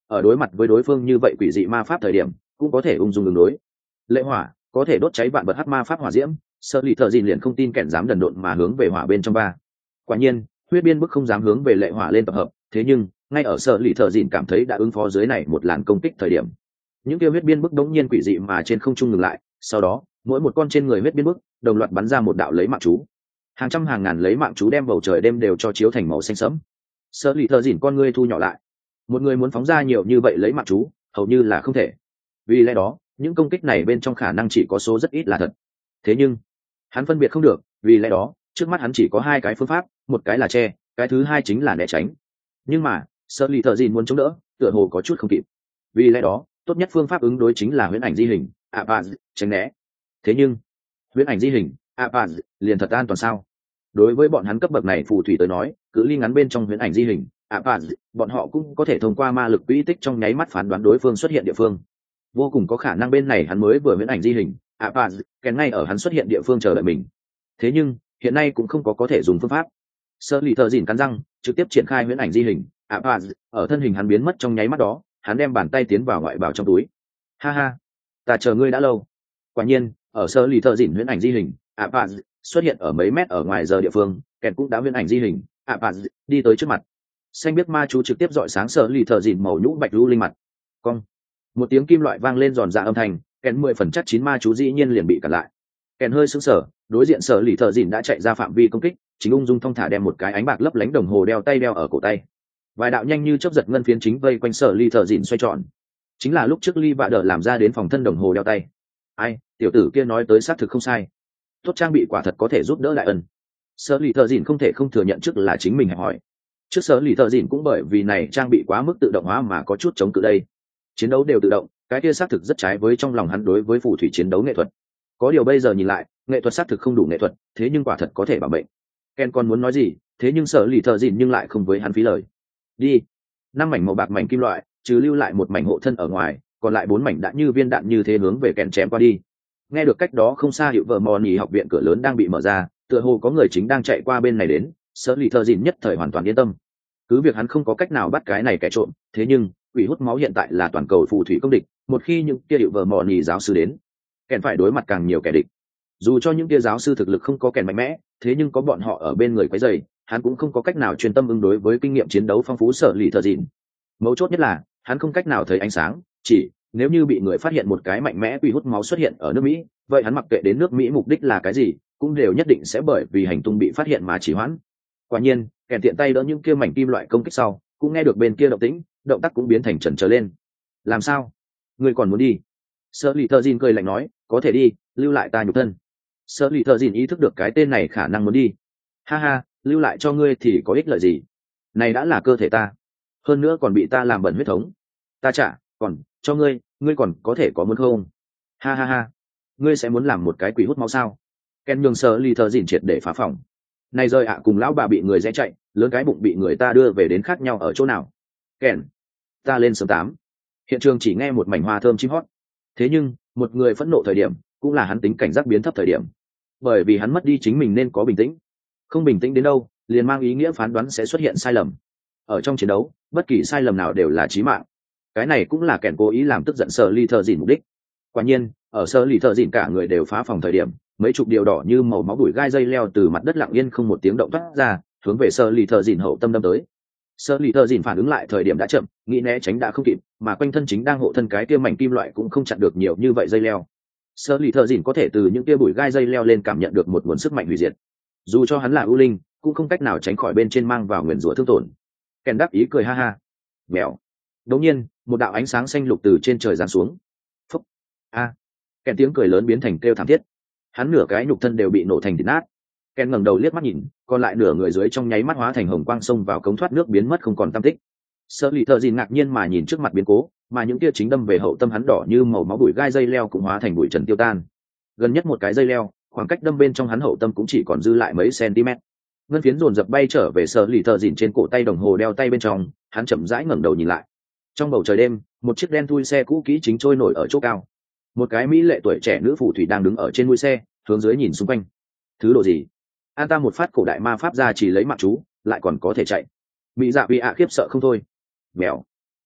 ở đối mặt với đối phương như vậy quỷ dị ma pháp thời điểm cũng có thể ung dung đường đối. Lệ hỏa có thể đốt cháy vạn bật hắc ma pháp hỏa diễm, sợ lì thợ dìn liền không tin kẻn dám đần độn mà hướng về hỏa bên trong ba. Quả nhiên huyết biên bức không dám hướng về lệ hỏa lên tập hợp, thế nhưng ngay ở sợ lì thợ dìn cảm thấy đã ứng phó dưới này một làn công kích thời điểm, những tiêu huyết biên bức đống nhiên quỷ dị mà trên không trung ngừng lại, sau đó mỗi một con trên người huyết biên bức đồng loạt bắn ra một đạo lấy mạng chú. Hàng trăm hàng ngàn lấy mạng chú đem bầu trời đêm đều cho chiếu thành màu xanh sẫm. Sợ lì thợ dìn con ngươi thu nhỏ lại, một người muốn phóng ra nhiều như vậy lấy mạng chú hầu như là không thể, vì lẽ đó những công kích này bên trong khả năng chỉ có số rất ít là thật. Thế nhưng hắn phân biệt không được, vì lẽ đó trước mắt hắn chỉ có hai cái phương pháp, một cái là che, cái thứ hai chính là né tránh. Nhưng mà sợ lì thợ dìn muốn chống đỡ tựa hồ có chút không kịp, vì lẽ đó tốt nhất phương pháp ứng đối chính là huyễn ảnh di hình apaz tránh né. Thế nhưng huyễn ảnh di hình apaz liền thật an toàn sao? Đối với bọn hắn cấp bậc này phù thủy tới nói, cự ly ngắn bên trong huyễn ảnh di hình apaz bọn họ cũng có thể thông qua ma lực quỹ tích trong nháy mắt phán đoán đối phương xuất hiện địa phương. Vô cùng có khả năng bên này hắn mới vừa huyễn ảnh di hình apaz kèn ngay ở hắn xuất hiện địa phương chờ đợi mình. Thế nhưng hiện nay cũng không có thể dùng phương pháp. Sợ lì thợ dìn cắn răng trực tiếp triển khai huyễn ảnh di hình apaz, ở thân hình hắn biến mất trong nháy mắt đó hắn đem bàn tay tiến vào ngoại bảo trong túi. Ha ha, ta chờ ngươi đã lâu. Quả nhiên ở sợ lì thợ dìn huyễn ảnh di hình apaz xuất hiện ở mấy mét ở ngoài giờ địa phương, kèn cũng đã huyễn ảnh di hình apaz đi tới trước mặt. Xanh biết ma chú trực tiếp dọi sáng sợ lì thợ dìn màu nhũ bạch lưu linh mặt. Cong, một tiếng kim loại vang lên giòn dạ âm thanh, kèn 10% chắc chín ma chú dĩ nhiên liền bị cản lại. Kèn hơi sững sờ, đối diện sợ lì thợ dìn đã chạy ra phạm vi công kích, chính ung dung thong thả đem một cái ánh bạc lấp lánh đồng hồ đeo tay đeo ở cổ tay. Vài đạo nhanh như chớp giật ngân phiến chính vây quanh sợ lì thợ dìn xoay tròn, chính là lúc trước ly vạ đỡ làm ra đến phòng thân đồng hồ đeo tay. Ai, tiểu tử kia nói tới xác thực không sai, tốt trang bị quả thật có thể giúp đỡ đại ân. Sợ lì thợ dìn không thể không thừa nhận trước là chính mình hẹp hỏi. Trước sợ lì thợ dìn cũng bởi vì này trang bị quá mức tự động hóa mà có chút chống cự đây. Chiến đấu đều tự động, cái kia xác thực rất trái với trong lòng hắn đối với phù thủy chiến đấu nghệ thuật. Có điều bây giờ nhìn lại, nghệ thuật xác thực không đủ nghệ thuật, thế nhưng quả thật có thể bảo mệnh. Ken còn muốn nói gì, thế nhưng sợ lì thợ dìn nhưng lại không với hắn phí lời. Đi. 5 mảnh màu bạc mảnh kim loại, trừ lưu lại một mảnh hộ thân ở ngoài, còn lại 4 mảnh đã như viên đạn như thế hướng về Ken chém qua đi. Nghe được cách đó không xa hiệu vợ mò nhì học viện cửa lớn đang bị mở ra, tựa hồ có người chính đang chạy qua bên này đến, sợ lì thợ dìn nhất thời hoàn toàn yên tâm. Cứ việc hắn không có cách nào bắt cái này kẻ trộm, thế nhưng quỷ hút máu hiện tại là toàn cầu phù thủy công địch, một khi những kia hiệu vợ mò nhì giáo sư đến, Ken phải đối mặt càng nhiều kẻ địch. Dù cho những kia giáo sư thực lực không có Ken mạnh mẽ, thế nhưng có bọn họ ở bên người quấy rầy, hắn cũng không có cách nào chuyên tâm ứng đối với kinh nghiệm chiến đấu phong phú sợ lì thợ dìn. Mấu chốt nhất là hắn không cách nào thấy ánh sáng, chỉ nếu như bị người phát hiện một cái mạnh mẽ quỷ hút máu xuất hiện ở nước Mỹ, vậy hắn mặc kệ đến nước Mỹ mục đích là cái gì, cũng đều nhất định sẽ bởi vì hành tung bị phát hiện mà chỉ hoãn. Quả nhiên, Ken tiện tay đỡ những kia mảnh kim loại công kích sau, cũng nghe được bên kia động tĩnh, động tác cũng biến thành chần chờ lên. Làm sao? Ngươi còn muốn đi? Sợ lì thợ dìn cười lạnh nói, có thể đi, lưu lại ta nhục thân. Sợ lì thợ dìn ý thức được cái tên này khả năng muốn đi. Ha ha, lưu lại cho ngươi thì có ích lợi gì? Này đã là cơ thể ta, hơn nữa còn bị ta làm bẩn huyết thống. Ta trả, còn cho ngươi, ngươi còn có thể có muốn không? Ha ha ha, ngươi sẽ muốn làm một cái quỷ hút máu sao? Ken nhường sợ lì thợ dìn triệt để phá phòng. Này rơi ạ, cùng lão bà bị người rẽ chạy, lớn cái bụng bị người ta đưa về đến khác nhau ở chỗ nào? Ken, ta lên sớm 8. Hiện trường chỉ nghe một mảnh hoa thơm chim hót. Thế nhưng một người phẫn nộ thời điểm cũng là hắn tính cảnh giác biến thấp thời điểm, bởi vì hắn mất đi chính mình nên có bình tĩnh. Không bình tĩnh đến đâu liền mang ý nghĩa phán đoán sẽ xuất hiện sai lầm. Ở trong chiến đấu bất kỳ sai lầm nào đều là chí mạng. Cái này cũng là kẻn cố ý làm tức giận sợ lì thợ dìn mục đích. Quả nhiên ở sợ lì thợ dìn cả người đều phá phòng thời điểm, mấy chục điều đỏ như màu máu đuổi gai dây leo từ mặt đất lặng yên không một tiếng động thoát ra, hướng về sợ lì thợ dìn hậu tâm đâm tới. Sợ lì thợ dìn phản ứng lại thời điểm đã chậm, nghĩ né tránh đã không kịp, mà quanh thân chính đang hộ thân cái kia mảnh kim loại cũng không chặn được nhiều như vậy dây leo. Sợ lì thợ dìn có thể từ những kia bụi gai dây leo lên cảm nhận được một nguồn sức mạnh hủy diệt. Dù cho hắn là ưu linh, cũng không cách nào tránh khỏi bên trên mang vào nguyền rủa thương tổn. Ken đáp ý cười ha ha. Mèo. Đột nhiên, một đạo ánh sáng xanh lục từ trên trời giáng xuống. Phúc. A. Ken tiếng cười lớn biến thành kêu thảm thiết. Hắn nửa cái nhục thân đều bị nổ thành thịt nát. Ken ngẩng đầu liếc mắt nhìn, còn lại nửa người dưới trong nháy mắt hóa thành hồng quang xông vào cống thoát nước biến mất không còn tăm tích. Sợ lì thợ dìn ngạc nhiên mà nhìn trước mặt biến cố, mà những kia chính đâm về hậu tâm hắn đỏ như màu máu bụi gai dây leo cũng hóa thành bụi trần tiêu tan. Gần nhất một cái dây leo, khoảng cách đâm bên trong hắn hậu tâm cũng chỉ còn dư lại mấy cm. Ngân phiến dồn dập bay trở về sợ lì thợ dìn trên cổ tay đồng hồ đeo tay bên trong, hắn chậm rãi ngẩng đầu nhìn lại. Trong bầu trời đêm, một chiếc đen thui xe cũ kỹ chính trôi nổi ở chỗ cao. Một cái mỹ lệ tuổi trẻ nữ phù thủy đang đứng ở trên mũi xe, hướng dưới nhìn xung quanh. Thứ độ gì? An ta một phát cổ đại ma pháp ra chỉ lấy mạng chú, lại còn có thể chạy. Mỹ dạ vì ạ khiếp sợ không thôi. Mèo.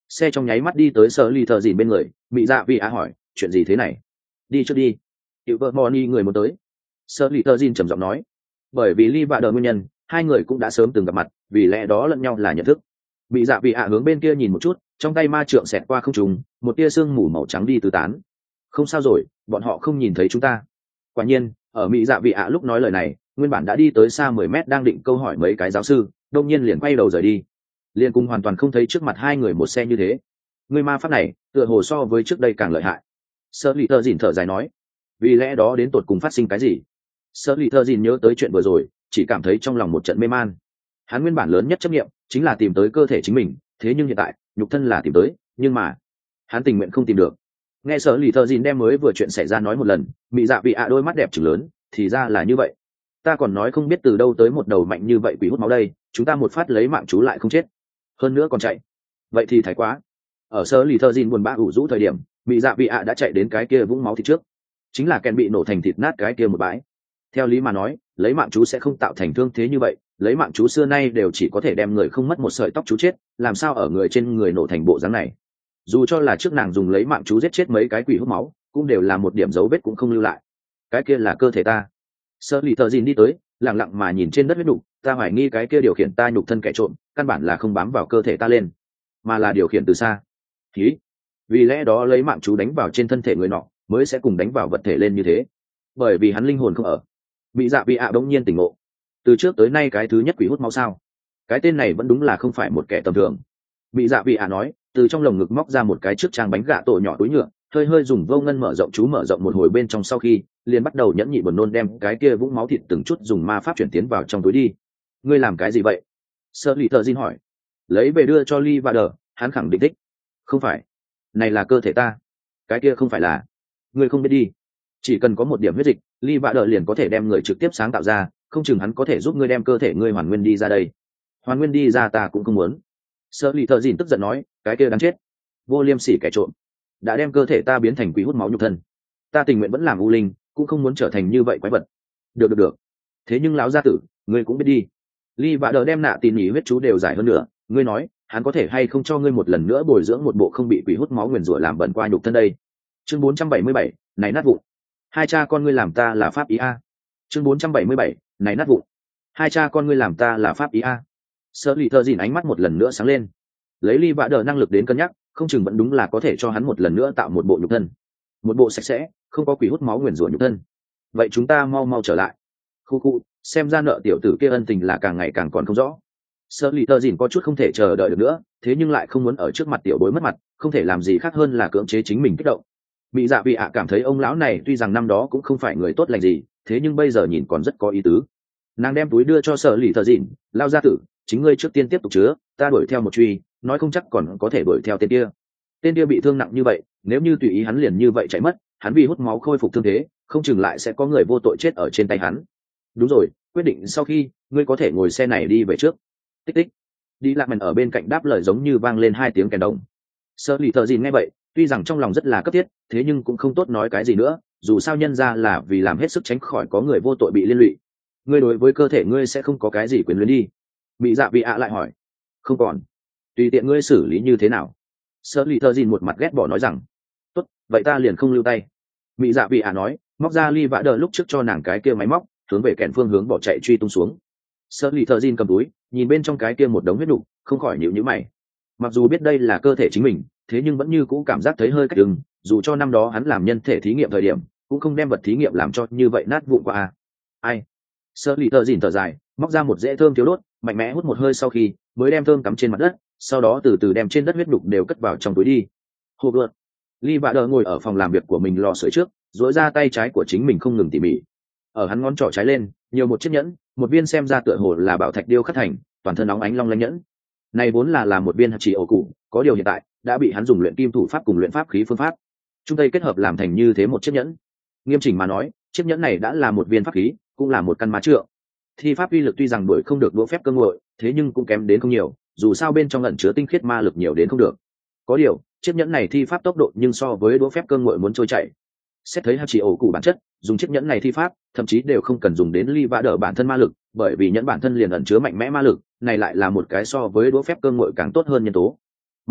Xe trong nháy mắt đi tới sở lì thợ dìn bên người, mỹ dạ vị ạ hỏi chuyện gì thế này. Đi trước đi, hiệu vợ moni người muốn tới. Sở lì thợ dìn trầm giọng nói. Bởi vì ly vạ đờ nguyên nhân, hai người cũng đã sớm từng gặp mặt, vì lẽ đó lẫn nhau là nhận thức. Mỹ dạ vị ạ hướng bên kia nhìn một chút, trong tay ma trượng xẹt qua không trung, một tia sương mù màu trắng đi tứ tán. Không sao rồi, bọn họ không nhìn thấy chúng ta. Quả nhiên, ở Mỹ dạ vị ạ lúc nói lời này, nguyên bản đã đi tới xa 10 mét đang định câu hỏi mấy cái giáo sư, đông nhiên liền quay đầu rời đi. Liên cùng hoàn toàn không thấy trước mặt hai người một xe như thế. Người ma pháp này, tựa hồ so với trước đây càng lợi hại. Sơ lì tơ dìn thở dài nói. Vì lẽ đó đến tột cùng phát sinh cái gì? Sơ lì thơ dìn nhớ tới chuyện vừa rồi, chỉ cảm thấy trong lòng một trận mê man. Hắn nguyên bản lớn nhất chấp nghiệm chính là tìm tới cơ thể chính mình, thế nhưng hiện tại nhục thân là tìm tới, nhưng mà hắn tình nguyện không tìm được. Nghe Sơ lì thơ dìn đem mới vừa chuyện xảy ra nói một lần, Mỹ dạ vị ạ đôi mắt đẹp trừng lớn, thì ra là như vậy. Ta còn nói không biết từ đâu tới một đầu mạnh như vậy quỷ hút máu đây, chúng ta một phát lấy mạng chú lại không chết, hơn nữa còn chạy, vậy thì thái quá. Ở Sơ lì thơ dìn buồn bã ủ rũ thời điểm, Mỹ dạ vị ạ đã chạy đến cái kia vũng máu thịt trước, chính là Ken bị nổ thành thịt nát cái kia một bãi. Theo lý mà nói, lấy mạng chú sẽ không tạo thành thương thế như vậy, lấy mạng chú xưa nay đều chỉ có thể đem người không mất một sợi tóc chú chết, làm sao ở người trên người nổ thành bộ dáng này. Dù cho là trước nàng dùng lấy mạng chú giết chết mấy cái quỷ hút máu, cũng đều là một điểm dấu vết cũng không lưu lại. Cái kia là cơ thể ta. Sơ lì thợ dìn đi tới, lặng lặng mà nhìn trên đất huyết đục, ta hoài nghi cái kia điều khiển ta nhục thân kẻ trộm, căn bản là không bám vào cơ thể ta lên, mà là điều khiển từ xa. Khí. Vì lẽ đó lấy mạng chú đánh vào trên thân thể người nọ, mới sẽ cùng đánh vào vật thể lên như thế. Bởi vì hắn linh hồn không ở. Mỹ dạ vị ạ bỗng nhiên tỉnh ngộ. Từ trước tới nay cái thứ nhất quỷ hút máu sao? Cái tên này vẫn đúng là không phải một kẻ tầm thường. Mỹ dạ vị ạ nói, từ trong lồng ngực móc ra một cái chiếc trang bánh gạ tổ nhỏ túi nhựa, hơi hơi dùng vô ngân mở rộng chú mở rộng một hồi bên trong, sau khi liền bắt đầu nhẫn nhị buồn nôn đem cái kia vũng máu thịt từng chút dùng ma pháp chuyển tiến vào trong túi đi. Ngươi làm cái gì vậy? Sơ lì thợ Jin hỏi. Lấy về đưa cho Ly và Đờ, hắn khẳng định thích. Không phải, này là cơ thể ta. Cái kia không phải là. Ngươi không biết đi. Chỉ cần có một điểm huyết dịch, Ly vạ đợi liền có thể đem người trực tiếp sáng tạo ra, không chừng hắn có thể giúp ngươi đem cơ thể ngươi hoàn nguyên đi ra đây. Hoàn nguyên đi ra ta cũng không muốn. Sơ lì thợ dìn tức giận nói, cái kia đáng chết, vô liêm sỉ kẻ trộm, đã đem cơ thể ta biến thành quỷ hút máu nhục thân, ta tình nguyện vẫn làm u linh, cũng không muốn trở thành như vậy quái vật. Được, thế nhưng lão gia tử, ngươi cũng biết đi. Ly vạ đợi đem nạ tỉ nhỉ huyết chú đều giải hơn nữa, ngươi nói hắn có thể hay không cho ngươi một lần nữa bồi dưỡng một bộ không bị quỷ hút máu nguyền rủa làm bẩn qua nhục thân đây. Chương 477, này nát vụn. Hai cha con ngươi làm ta là pháp ý a. Chương 477, này nát vụn. Hai cha con ngươi làm ta là pháp ý a. Sơ lì thợ dìn ánh mắt một lần nữa sáng lên. Lấy Ly vạ đờ năng lực đến cân nhắc, không chừng vẫn đúng là có thể cho hắn một lần nữa tạo một bộ nhục thân, một bộ sạch sẽ, không có quỷ hút máu nguyền rủa nhục thân. Vậy chúng ta mau trở lại. Khu, xem ra nợ tiểu tử kia ân tình là càng ngày càng còn không rõ. Sơ lì thợ dìn có chút không thể chờ đợi được nữa, thế nhưng lại không muốn ở trước mặt tiểu bối mất mặt, không thể làm gì khác hơn là cưỡng chế chính mình kích động. Mỹ dạ vị ạ cảm thấy ông lão này tuy rằng năm đó cũng không phải người tốt lành gì, thế nhưng bây giờ nhìn còn rất có ý tứ. Nàng đem túi đưa cho Sở lì thợ dìn, lao gia tử, chính ngươi trước tiên tiếp tục chứa, ta đuổi theo một truy, nói không chắc còn có thể đuổi theo tên kia bị thương nặng như vậy, nếu như tùy ý hắn liền như vậy chạy mất, hắn vì hút máu khôi phục thương thế, không chừng lại sẽ có người vô tội chết ở trên tay hắn. Đúng rồi, quyết định sau khi ngươi có thể ngồi xe này đi về trước. Tích tích. Đi lạc mần ở bên cạnh đáp lời giống như vang lên 2 tiếng kèn đồng. Sở lì thợ dìn nghe vậy, tuy rằng trong lòng rất là cấp thiết, thế nhưng cũng không tốt nói cái gì nữa, dù sao nhân ra là vì làm hết sức tránh khỏi có người vô tội bị liên lụy. Ngươi đối với cơ thể ngươi sẽ không có cái gì quyền luyến đi. Mỹ dạ vị ạ lại hỏi. Không còn, tùy tiện ngươi xử lý như thế nào. Sở lì thợ dìn một mặt ghét bỏ nói rằng. Tốt, vậy ta liền không lưu tay. Mỹ dạ vị ạ nói, móc ra Ly vạ đờ lúc trước cho nàng cái kia máy móc, hướng về kèn phương hướng bỏ chạy truy tung xuống. Sở lì thợ dìn cầm túi, nhìn bên trong cái kia một đống huyết nục, không khỏi nhíu mày. Mặc dù biết đây là cơ thể chính mình, thế nhưng vẫn như cũ cảm giác thấy hơi cách đường, dù cho năm đó hắn làm nhân thể thí nghiệm thời điểm cũng không đem vật thí nghiệm làm cho như vậy nát vụn qua. Ai? Sơ lì thợ dìn thở dài, móc ra một rễ thơm thiếu đốt, mạnh mẽ hút một hơi sau khi mới đem thơm cắm trên mặt đất, sau đó từ từ đem trên đất huyết đục đều cất vào trong túi đi. Hộp lượt. Ly vạ đờ ngồi ở phòng làm việc của mình lò sưởi trước, duỗi ra tay trái của chính mình không ngừng tỉ mỉ. Ở hắn ngón trỏ trái lên nhiều một chiếc nhẫn, một viên xem ra tựa hồ là bảo thạch điêu khắc thành, toàn thân óng ánh long lanh nhẫn. Này vốn là một viên hạt chỉ ổ cụ, có điều hiện tại đã bị hắn dùng luyện kim thủ pháp cùng luyện pháp khí phương pháp trung tây kết hợp làm thành như thế một chiếc nhẫn. Nghiêm chỉnh mà nói, chiếc nhẫn này đã là một viên pháp khí, cũng là một căn má trượng. Thi pháp uy lực tuy rằng đuổi không được đũa phép cơ ngội, thế nhưng cũng kém đến không nhiều, dù sao bên trong ẩn chứa tinh khiết ma lực nhiều đến không được. Có điều, chiếc nhẫn này thi pháp tốc độ nhưng so với đũa phép cơ ngội muốn trôi chảy. Xét thấy hạt chỉ ổ cụ bản chất, dùng chiếc nhẫn này thi pháp, thậm chí đều không cần dùng đến Ly vạ đỡ bản thân ma lực, bởi vì nhẫn bản thân liền ẩn chứa mạnh mẽ ma lực, này lại là một cái so với đũa phép cơ ngội càng tốt hơn nhân tố. Mặt khác,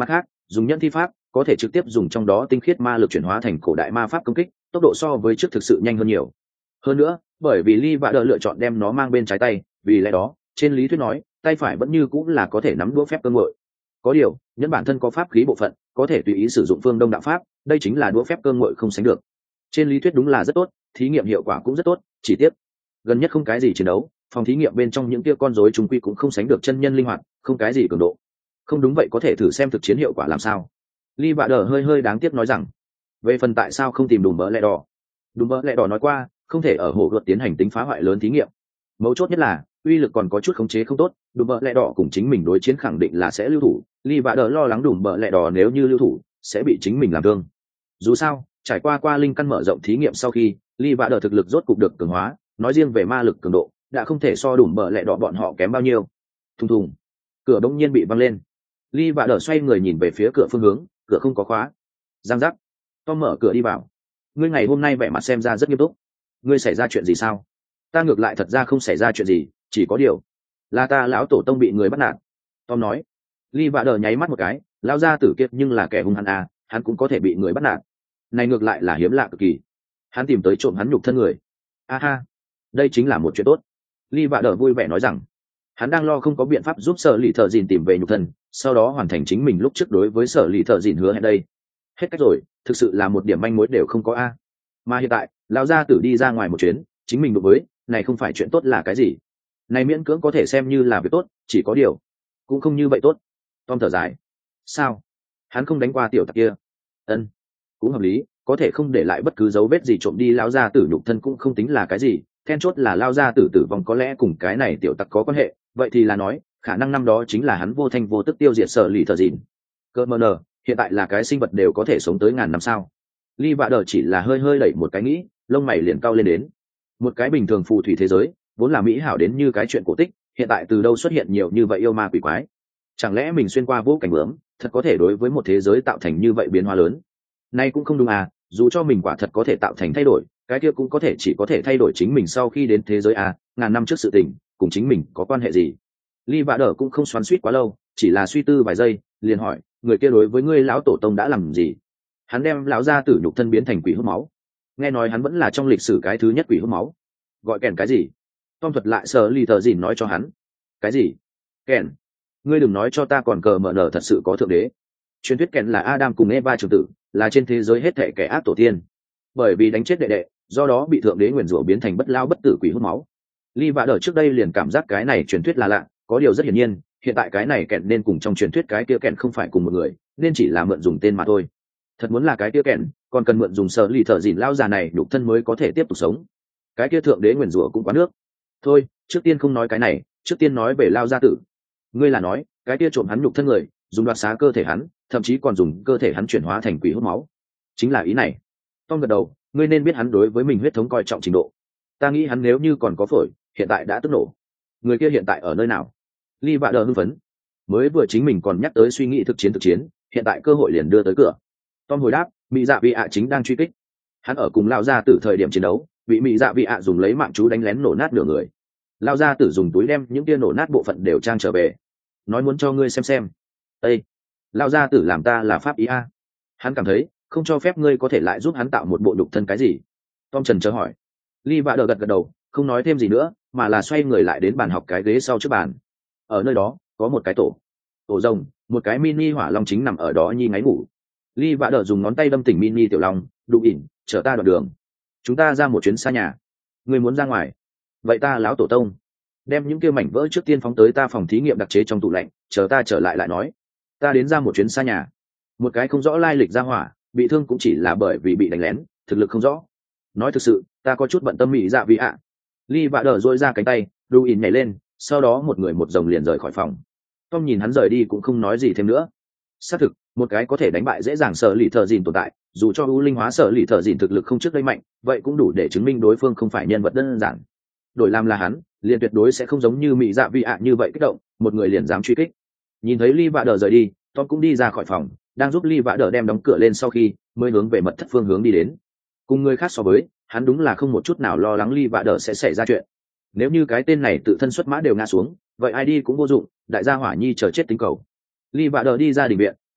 dùng nhân thi pháp có thể trực tiếp dùng trong đó tinh khiết ma lực chuyển hóa thành cổ đại ma pháp công kích, tốc độ so với trước thực sự nhanh hơn nhiều. Hơn nữa, bởi vì Lee Vạ Đờ lựa chọn đem nó mang bên trái tay, vì lẽ đó, trên lý thuyết nói, tay phải vẫn như cũng là có thể nắm đũa phép cơ ngội. Có điều, nhân bản thân có pháp khí bộ phận, có thể tùy ý sử dụng phương Đông đạo pháp, đây chính là đũa phép cơ ngội không sánh được. Trên lý thuyết đúng là rất tốt, thí nghiệm hiệu quả cũng rất tốt, chỉ tiếc gần nhất không cái gì chiến đấu, phòng thí nghiệm bên trong những kia con rối trung quy cũng không sánh được chân nhân linh hoạt, không cái gì cường độ. Không đúng vậy có thể thử xem thực chiến hiệu quả làm sao. Lee Vạ Đờ hơi đáng tiếc nói rằng, về phần tại sao không tìm Đùm Bỡ Lẹ Đỏ, Đùm Bỡ Lẹ Đỏ nói qua, không thể ở hồ gợt tiến hành tính phá hoại lớn thí nghiệm. Mấu chốt nhất là uy lực còn có chút khống chế không tốt, Đùm Bỡ Lẹ Đỏ cùng chính mình đối chiến khẳng định là sẽ lưu thủ. Lee Vạ Đờ lo lắng Đùm Bỡ Lẹ Đỏ nếu như lưu thủ sẽ bị chính mình làm thương. Dù sao, trải qua linh căn mở rộng thí nghiệm sau khi Lee Vạ Đờ thực lực rốt cục được cường hóa, nói riêng về ma lực cường độ đã không thể so Đùm Bỡ Lẹ Đỏ bọn họ kém bao nhiêu. Thùng thùng, cửa bỗng nhiên bị văng lên. Lee Vạ Đờ xoay người nhìn về phía cửa phương hướng, cửa không có khóa. Giang giác, Tom mở cửa đi vào. Ngươi ngày hôm nay vẻ mặt xem ra rất nghiêm túc. Ngươi xảy ra chuyện gì sao? Ta ngược lại thật ra không xảy ra chuyện gì, chỉ có điều là ta lão tổ tông bị người bắt nạt. Tom nói. Lee Vạ Đờ nháy mắt một cái, lão gia tử kiệt nhưng là kẻ hung hăng à, hắn cũng có thể bị người bắt nạt. Này ngược lại là hiếm lạ cực kỳ. Hắn tìm tới trộm hắn nhục thân người. Ha, đây chính là một chuyện tốt. Lee Vạ Đờ vui vẻ nói rằng, hắn đang lo không có biện pháp giúp Sở Lì Thợ Dìn tìm về nhục thân, sau đó hoàn thành chính mình lúc trước đối với Sở Lì Thợ Dìn hứa hẹn đây. Hết cách rồi, thực sự là một điểm manh mối đều không có a. Mà hiện tại, lão gia tử đi ra ngoài một chuyến, chính mình đối với, này không phải chuyện tốt là cái gì? Này miễn cưỡng có thể xem như là việc tốt, chỉ có điều, cũng không như vậy tốt. Tom thở dài. Sao? Hắn không đánh qua tiểu tặc kia? Ân, cũng hợp lý, có thể không để lại bất cứ dấu vết gì trộm đi lão gia tử nhục thân cũng không tính là cái gì, then chốt là lão gia tử tử vong có lẽ cùng cái này tiểu tặc có quan hệ, vậy thì là nói, khả năng năm đó chính là hắn vô thanh vô tức tiêu diệt Sở Lì Thợ Dìn. Cơ mờ nờ, hiện tại là cái sinh vật đều có thể sống tới ngàn năm sao? Lee Vạ Đờ chỉ là hơi đẩy một cái nghĩ, lông mày liền cau lên đến. Một cái bình thường phù thủy thế giới, vốn là mỹ hảo đến như cái chuyện cổ tích, hiện tại từ đâu xuất hiện nhiều như vậy yêu ma quỷ quái? Chẳng lẽ mình xuyên qua vô cảnh bướm, thật có thể đối với một thế giới tạo thành như vậy biến hóa lớn? Nay cũng không đúng à, dù cho mình quả thật có thể tạo thành thay đổi, cái kia cũng có thể chỉ có thể thay đổi chính mình sau khi đến thế giới à, ngàn năm trước sự tình, cùng chính mình có quan hệ gì? Lee Vạ Đờ cũng không xoắn xuýt quá lâu, chỉ là suy tư vài giây, liền hỏi, người kia đối với ngươi lão tổ tông đã làm gì? Hắn đem lão gia tử nhục thân biến thành quỷ hút máu. Nghe nói hắn vẫn là trong lịch sử cái thứ nhất quỷ hút máu. Gọi kèn cái gì? Tom thuật lại Sở Lì Thợ Dìn nói cho hắn. Cái gì? Kèn? Ngươi đừng nói cho ta còn cờ mở nở thật sự có thượng đế. Truyền thuyết kèn là Adam cùng Eva trưởng tử, là trên thế giới hết thảy kẻ ác tổ tiên. Bởi vì đánh chết đệ đệ, do đó bị thượng đế nguyền rủa biến thành bất lao bất tử quỷ hút máu. Lee Vạ Đờ trước đây liền cảm giác cái này truyền thuyết là lạ, có điều rất hiển nhiên, hiện tại cái này kèn nên cùng trong truyền thuyết cái kia kèn không phải cùng một người, nên chỉ là mượn dùng tên mà thôi. Thật muốn là cái kia kèn, còn cần mượn dùng Sở Lì Thợ Dìn lao già này nhục thân mới có thể tiếp tục sống. Cái kia thượng đế nguyền rủa cũng quá nước. Thôi, trước tiên không nói cái này, trước tiên nói về lao gia tử. Ngươi là nói, cái kia trộm hắn nhục thân người, dùng đoạt xá cơ thể hắn, thậm chí còn dùng cơ thể hắn chuyển hóa thành quỷ hút máu. Chính là ý này. Tom gật đầu, ngươi nên biết hắn đối với mình huyết thống coi trọng trình độ. Ta nghĩ hắn nếu như còn có phổi, hiện tại đã tức nổ. Người kia hiện tại ở nơi nào? Lee Vạ Đờ hưng phấn. Mới vừa chính mình còn nhắc tới suy nghĩ thực chiến, hiện tại cơ hội liền đưa tới cửa. Tom hồi đáp, Mỹ Dạ Vị ạ chính đang truy kích. Hắn ở cùng lão gia tử thời điểm chiến đấu, bị Mỹ Dạ Vị ạ dùng lấy mạng chú đánh lén nổ nát nửa người. Lão gia tử dùng túi đem những kia nổ nát bộ phận đều trang trở về, nói muốn cho ngươi xem. Ê, lão gia tử làm ta là pháp ý a? Hắn cảm thấy không cho phép ngươi có thể lại giúp hắn tạo một bộ nhục thân cái gì? Tom trần chờ hỏi. Lee Vạ Đờ gật đầu, không nói thêm gì nữa, mà là xoay người lại đến bàn học cái ghế sau trước bàn. Ở nơi đó có một cái tổ rồng, một cái mini hỏa long chính nằm ở đó nhi ngáy ngủ. Lee Vạ Đờ dùng ngón tay đâm tỉnh mini tiểu long, đụng ỉn, chở ta đoạn đường. Chúng ta ra một chuyến xa nhà. Ngươi muốn ra ngoài? Vậy ta lão tổ tông đem những kia mảnh vỡ trước tiên phóng tới ta phòng thí nghiệm đặc chế trong tủ lạnh, chờ ta trở lại nói. Ta đến ra một chuyến xa nhà. Một cái không rõ lai lịch ra hỏa, bị thương cũng chỉ là bởi vì bị đánh lén, thực lực không rõ. Nói thực sự, ta có chút bận tâm Mỹ Dạ Vị ạ. Lee Vạ Đờ dỗi ra cánh tay, đu ỉn nhảy lên, sau đó một người một rồng liền rời khỏi phòng. Tom nhìn hắn rời đi cũng không nói gì thêm nữa. Xác thực, một cái có thể đánh bại dễ dàng Sở Lì Thợ Dìn tồn tại, dù cho ưu linh hóa Sở Lì Thợ Dìn thực lực không trước đây mạnh, vậy cũng đủ để chứng minh đối phương không phải nhân vật đơn giản. Đổi làm là hắn, liền tuyệt đối sẽ không giống như Mỹ Dạ Vị ạ như vậy kích động, một người liền dám truy kích. Nhìn thấy Lee Vạ Đờ rời đi, Tom cũng đi ra khỏi phòng, đang giúp Lee Vạ Đờ đem đóng cửa lên sau khi mới hướng về mật thất phương hướng đi đến. Cùng người khác so với, hắn đúng là không một chút nào lo lắng Lee Vạ Đờ sẽ xảy ra chuyện. Nếu như cái tên này tự thân xuất mã đều ngã xuống, vậy ai đi cũng vô dụng, đại gia hỏa nhi chờ chết tính cầu. Lee Vạ Đờ đi ra đình viện,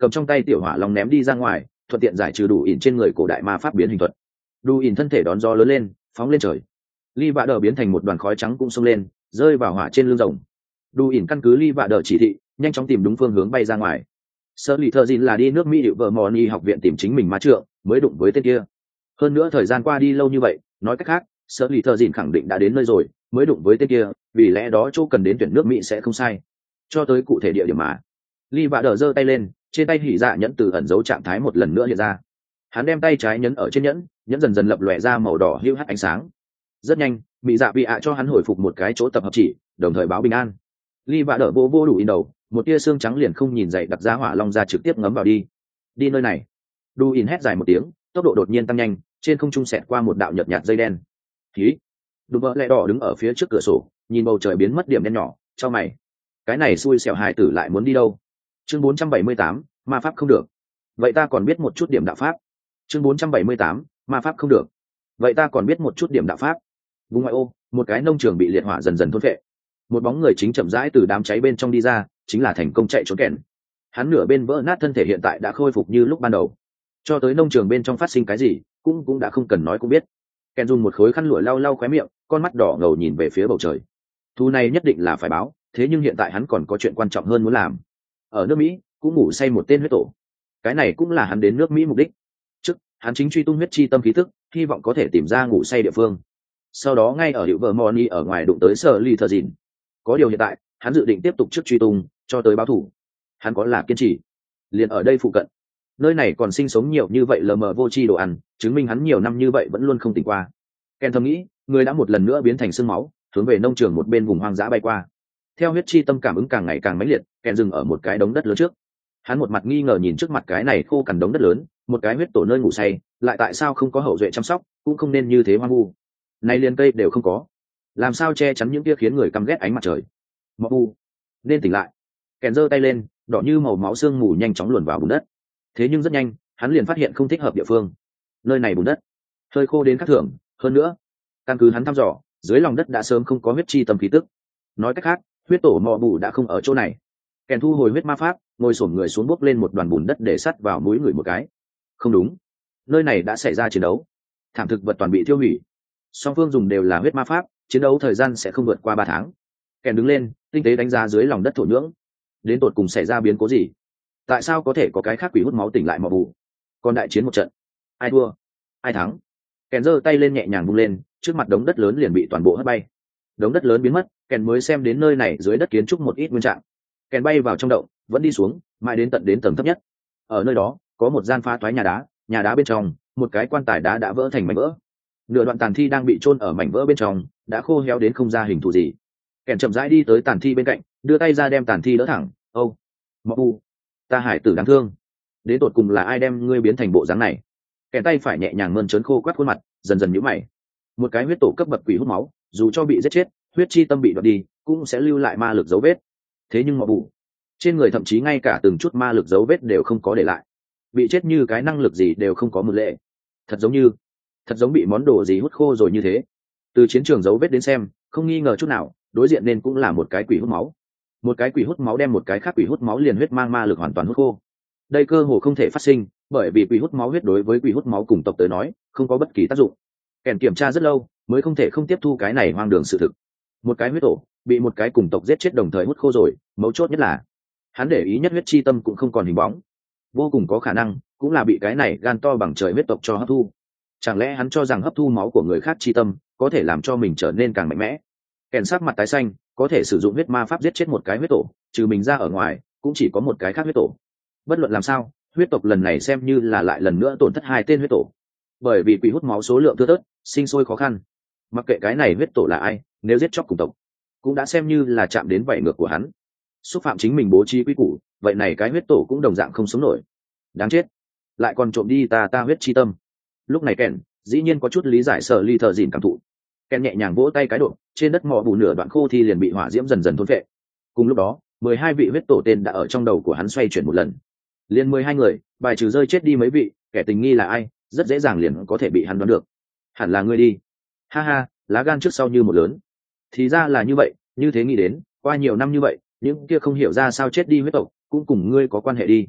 cầm trong tay tiểu hỏa long ném đi ra ngoài, thuận tiện giải trừ đủ ỉn trên người cổ đại ma pháp biến hình thuật. Đủ ỉn thân thể đón gió lớn lên, phóng lên trời. Ly Vạ Đờ biến thành một đoàn khói trắng cũng xông lên, rơi vào hỏa trên lưng rồng. Đủ ỉn căn cứ Ly Vạ Đờ chỉ thị, nhanh chóng tìm đúng phương hướng bay ra ngoài. Sở Lì Thợ Dìn là đi nước Mỹ điệu vợ mòn y học viện tìm chính mình ma trượng, mới đụng với tên kia. Hơn nữa thời gian qua đi lâu như vậy, nói cách khác, Sở Lì Thợ Dìn khẳng định đã đến nơi rồi, mới đụng với tên kia, vì lẽ đó chỗ cần đến tuyển nước Mỹ sẽ không sai. Cho tới cụ thể địa điểm mà. Ly Vạ Đờ giơ tay lên, trên tay hỉ dạ nhẫn từ ẩn dấu trạng thái một lần nữa hiện ra. Hắn đem tay trái nhấn ở trên nhẫn, nhẫn dần dần lập lòe ra màu đỏ hưu hắt ánh sáng. Rất nhanh, mỹ dạ bị ạ cho hắn hồi phục một cái chỗ tập hợp chỉ, đồng thời báo bình an. Ly Vạ Đờ vô đủ in đầu, một tia xương trắng liền không nhìn dậy đặt ra hỏa long ra trực tiếp ngấm vào đi. Đi nơi này. Đu in hét dài một tiếng, tốc độ đột nhiên tăng nhanh, trên không trung xẹt qua một đạo nhợt nhạt dây đen. Khí. Đùm bợ lẹ đỏ đứng ở phía trước cửa sổ, nhìn bầu trời biến mất điểm đen nhỏ, cho mày. Cái này xui xẻo hài tử lại muốn đi đâu? Chương 478, ma pháp không được. Vậy ta còn biết một chút điểm đạo pháp. Chương 478, ma pháp không được. Vậy ta còn biết một chút điểm đạo pháp. Vùng ngoại ô, một cái nông trường bị liệt hỏa dần dần thôn phệ. Một bóng người chính chậm rãi từ đám cháy bên trong đi ra, chính là thành công chạy trốn kèn. Hắn nửa bên vỡ nát thân thể hiện tại đã khôi phục như lúc ban đầu. Cho tới nông trường bên trong phát sinh cái gì, cũng đã không cần nói cũng biết. Kèn dùng một khối khăn lụa lau lau khóe miệng, con mắt đỏ ngầu nhìn về phía bầu trời. Thu này nhất định là phải báo, thế nhưng hiện tại hắn còn có chuyện quan trọng hơn muốn làm. Ở nước Mỹ cũng ngủ say một tên huyết tổ, cái này cũng là hắn đến nước Mỹ mục đích. Trước hắn chính truy tung huyết chi tâm khí tức, hy vọng có thể tìm ra ngủ say địa phương. Sau đó ngay ở hiệu vợ Moni ở ngoài đụng tới Sở Ly Thợ Dìn. Có điều hiện tại hắn dự định tiếp tục trước truy tung cho tới báo thủ. Hắn có là kiên trì. Liền ở đây phụ cận, nơi này còn sinh sống nhiều như vậy lờ mờ vô tri đồ ăn, chứng minh hắn nhiều năm như vậy vẫn luôn không tỉnh qua. Ken thầm nghĩ, người đã một lần nữa biến thành xương máu, hướng về nông trường một bên vùng hoang dã bay qua. Theo huyết chi tâm cảm ứng càng ngày càng mãnh liệt, Ken dừng ở một cái đống đất lớn trước. Hắn một mặt nghi ngờ nhìn trước mặt cái này khô cằn đống đất lớn, một cái huyết tổ nơi ngủ say, lại tại sao không có hậu duệ chăm sóc, cũng không nên như thế hoang vu. Này liền cây đều không có, làm sao che chắn những kia khiến người căm ghét ánh mặt trời. Mọ u, nên tỉnh lại. Ken giơ tay lên, đỏ như màu máu xương mù nhanh chóng luồn vào bùn đất. Thế nhưng rất nhanh, hắn liền phát hiện không thích hợp địa phương. Nơi này bùn đất hơi khô đến khác thường, hơn nữa, căn cứ hắn thăm dò, dưới lòng đất đã sớm không có huyết chi tâm khí tức. Nói cách khác, huyết tổ mọ bù đã không ở chỗ này. Kèn thu hồi huyết ma pháp, ngồi xổm người xuống bốc lên một đoàn bùn đất để sắt vào mũi người một cái. Không đúng, nơi này đã xảy ra chiến đấu, thảm thực vật toàn bị tiêu hủy. Song phương dùng đều là huyết ma pháp, chiến đấu thời gian sẽ không vượt qua 3 tháng. Kèn đứng lên, tinh tế đánh giá dưới lòng đất thổ nhưỡng. Đến tột cùng xảy ra biến cố gì? Tại sao có thể có cái khác quỷ hút máu tỉnh lại mọ bù? Còn đại chiến một trận, ai thua ai thắng? Kèn giơ tay lên nhẹ nhàng vung lên, trước mặt đống đất lớn liền bị toàn bộ hất bay. Đống đất lớn biến mất, Kèn mới xem đến nơi này dưới đất kiến trúc một ít nguyên trạng. Kèn bay vào trong động, vẫn đi xuống, mãi đến tận đến tầng thấp nhất. Ở nơi đó có một gian phá toái nhà đá bên trong một cái quan tài đá đã vỡ thành mảnh vỡ. Nửa đoạn tàn thi đang bị chôn ở mảnh vỡ bên trong, đã khô héo đến không ra hình thù gì. Kèn chậm rãi đi tới tàn thi bên cạnh, đưa tay ra đem tàn thi đỡ thẳng. Âu, mọ u, ta hải tử đáng thương, đến tột cùng là ai đem ngươi biến thành bộ dáng này? Kèn tay phải nhẹ nhàng mơn trớn khô quắt khuôn mặt, dần dần nhíu mày. Một cái huyết tổ cấp bậc quỷ hút máu, dù cho bị giết chết, huyết chi tâm bị đoạt đi, cũng sẽ lưu lại ma lực dấu vết. Thế nhưng mọ bù, trên người thậm chí ngay cả từng chút ma lực dấu vết đều không có để lại, bị chết như cái năng lực gì đều không có một lệ. Thật giống bị món đồ gì hút khô rồi như thế. Từ chiến trường dấu vết đến xem, không nghi ngờ chút nào, đối diện nên cũng là một cái quỷ hút máu. Một cái quỷ hút máu đem một cái khác quỷ hút máu liền huyết mang ma lực hoàn toàn hút khô. Đây cơ hồ không thể phát sinh, bởi vì quỷ hút máu huyết đối với quỷ hút máu cùng tộc tới nói không có bất kỳ tác dụng. Kèn kiểm tra rất lâu mới không thể không tiếp thu cái này hoang đường sự thực. Một cái huyết tổ bị một cái cùng tộc giết chết đồng thời hút khô rồi, mấu chốt nhất là hắn để ý nhất huyết chi tâm cũng không còn hình bóng, vô cùng có khả năng cũng là bị cái này gan to bằng trời huyết tộc cho hấp thu. Chẳng lẽ hắn cho rằng hấp thu máu của người khác chi tâm có thể làm cho mình trở nên càng mạnh mẽ? Kèn sắc mặt tái xanh, có thể sử dụng huyết ma pháp giết chết một cái huyết tổ, trừ mình ra ở ngoài cũng chỉ có một cái khác huyết tổ. Bất luận làm sao, huyết tộc lần này xem như là lại lần nữa tổn thất 2 tên huyết tổ, bởi vì quỷ hút máu số lượng thưa thớt, sinh sôi khó khăn. Mặc kệ cái này huyết tổ là ai, nếu giết chóc cùng tộc cũng đã xem như là chạm đến vảy ngược của hắn, xúc phạm chính mình bố trí quy củ, vậy này cái huyết tổ cũng đồng dạng không sống nổi. Đáng chết, lại còn trộm đi ta huyết chi tâm. Lúc này Kèn dĩ nhiên có chút lý giải Sở Ly Thợ Dìn cảm thụ. Kèn nhẹ nhàng vỗ tay cái độ, trên đất mỏ bù nửa đoạn khô thì liền bị hỏa diễm dần dần thôn phệ. Cùng lúc đó 12 vị huyết tổ tên đã ở trong đầu của hắn xoay chuyển một lần. Liên 12 người, bài trừ rơi chết đi mấy vị, kẻ tình nghi là ai, rất dễ dàng liền có thể bị hắn đoán được. Hẳn là ngươi đi. Ha ha, lá gan trước sau như một lớn. Thì ra là như vậy, như thế nghĩ đến, qua nhiều năm như vậy, những kia không hiểu ra sao chết đi huyết tộc cũng cùng ngươi có quan hệ đi.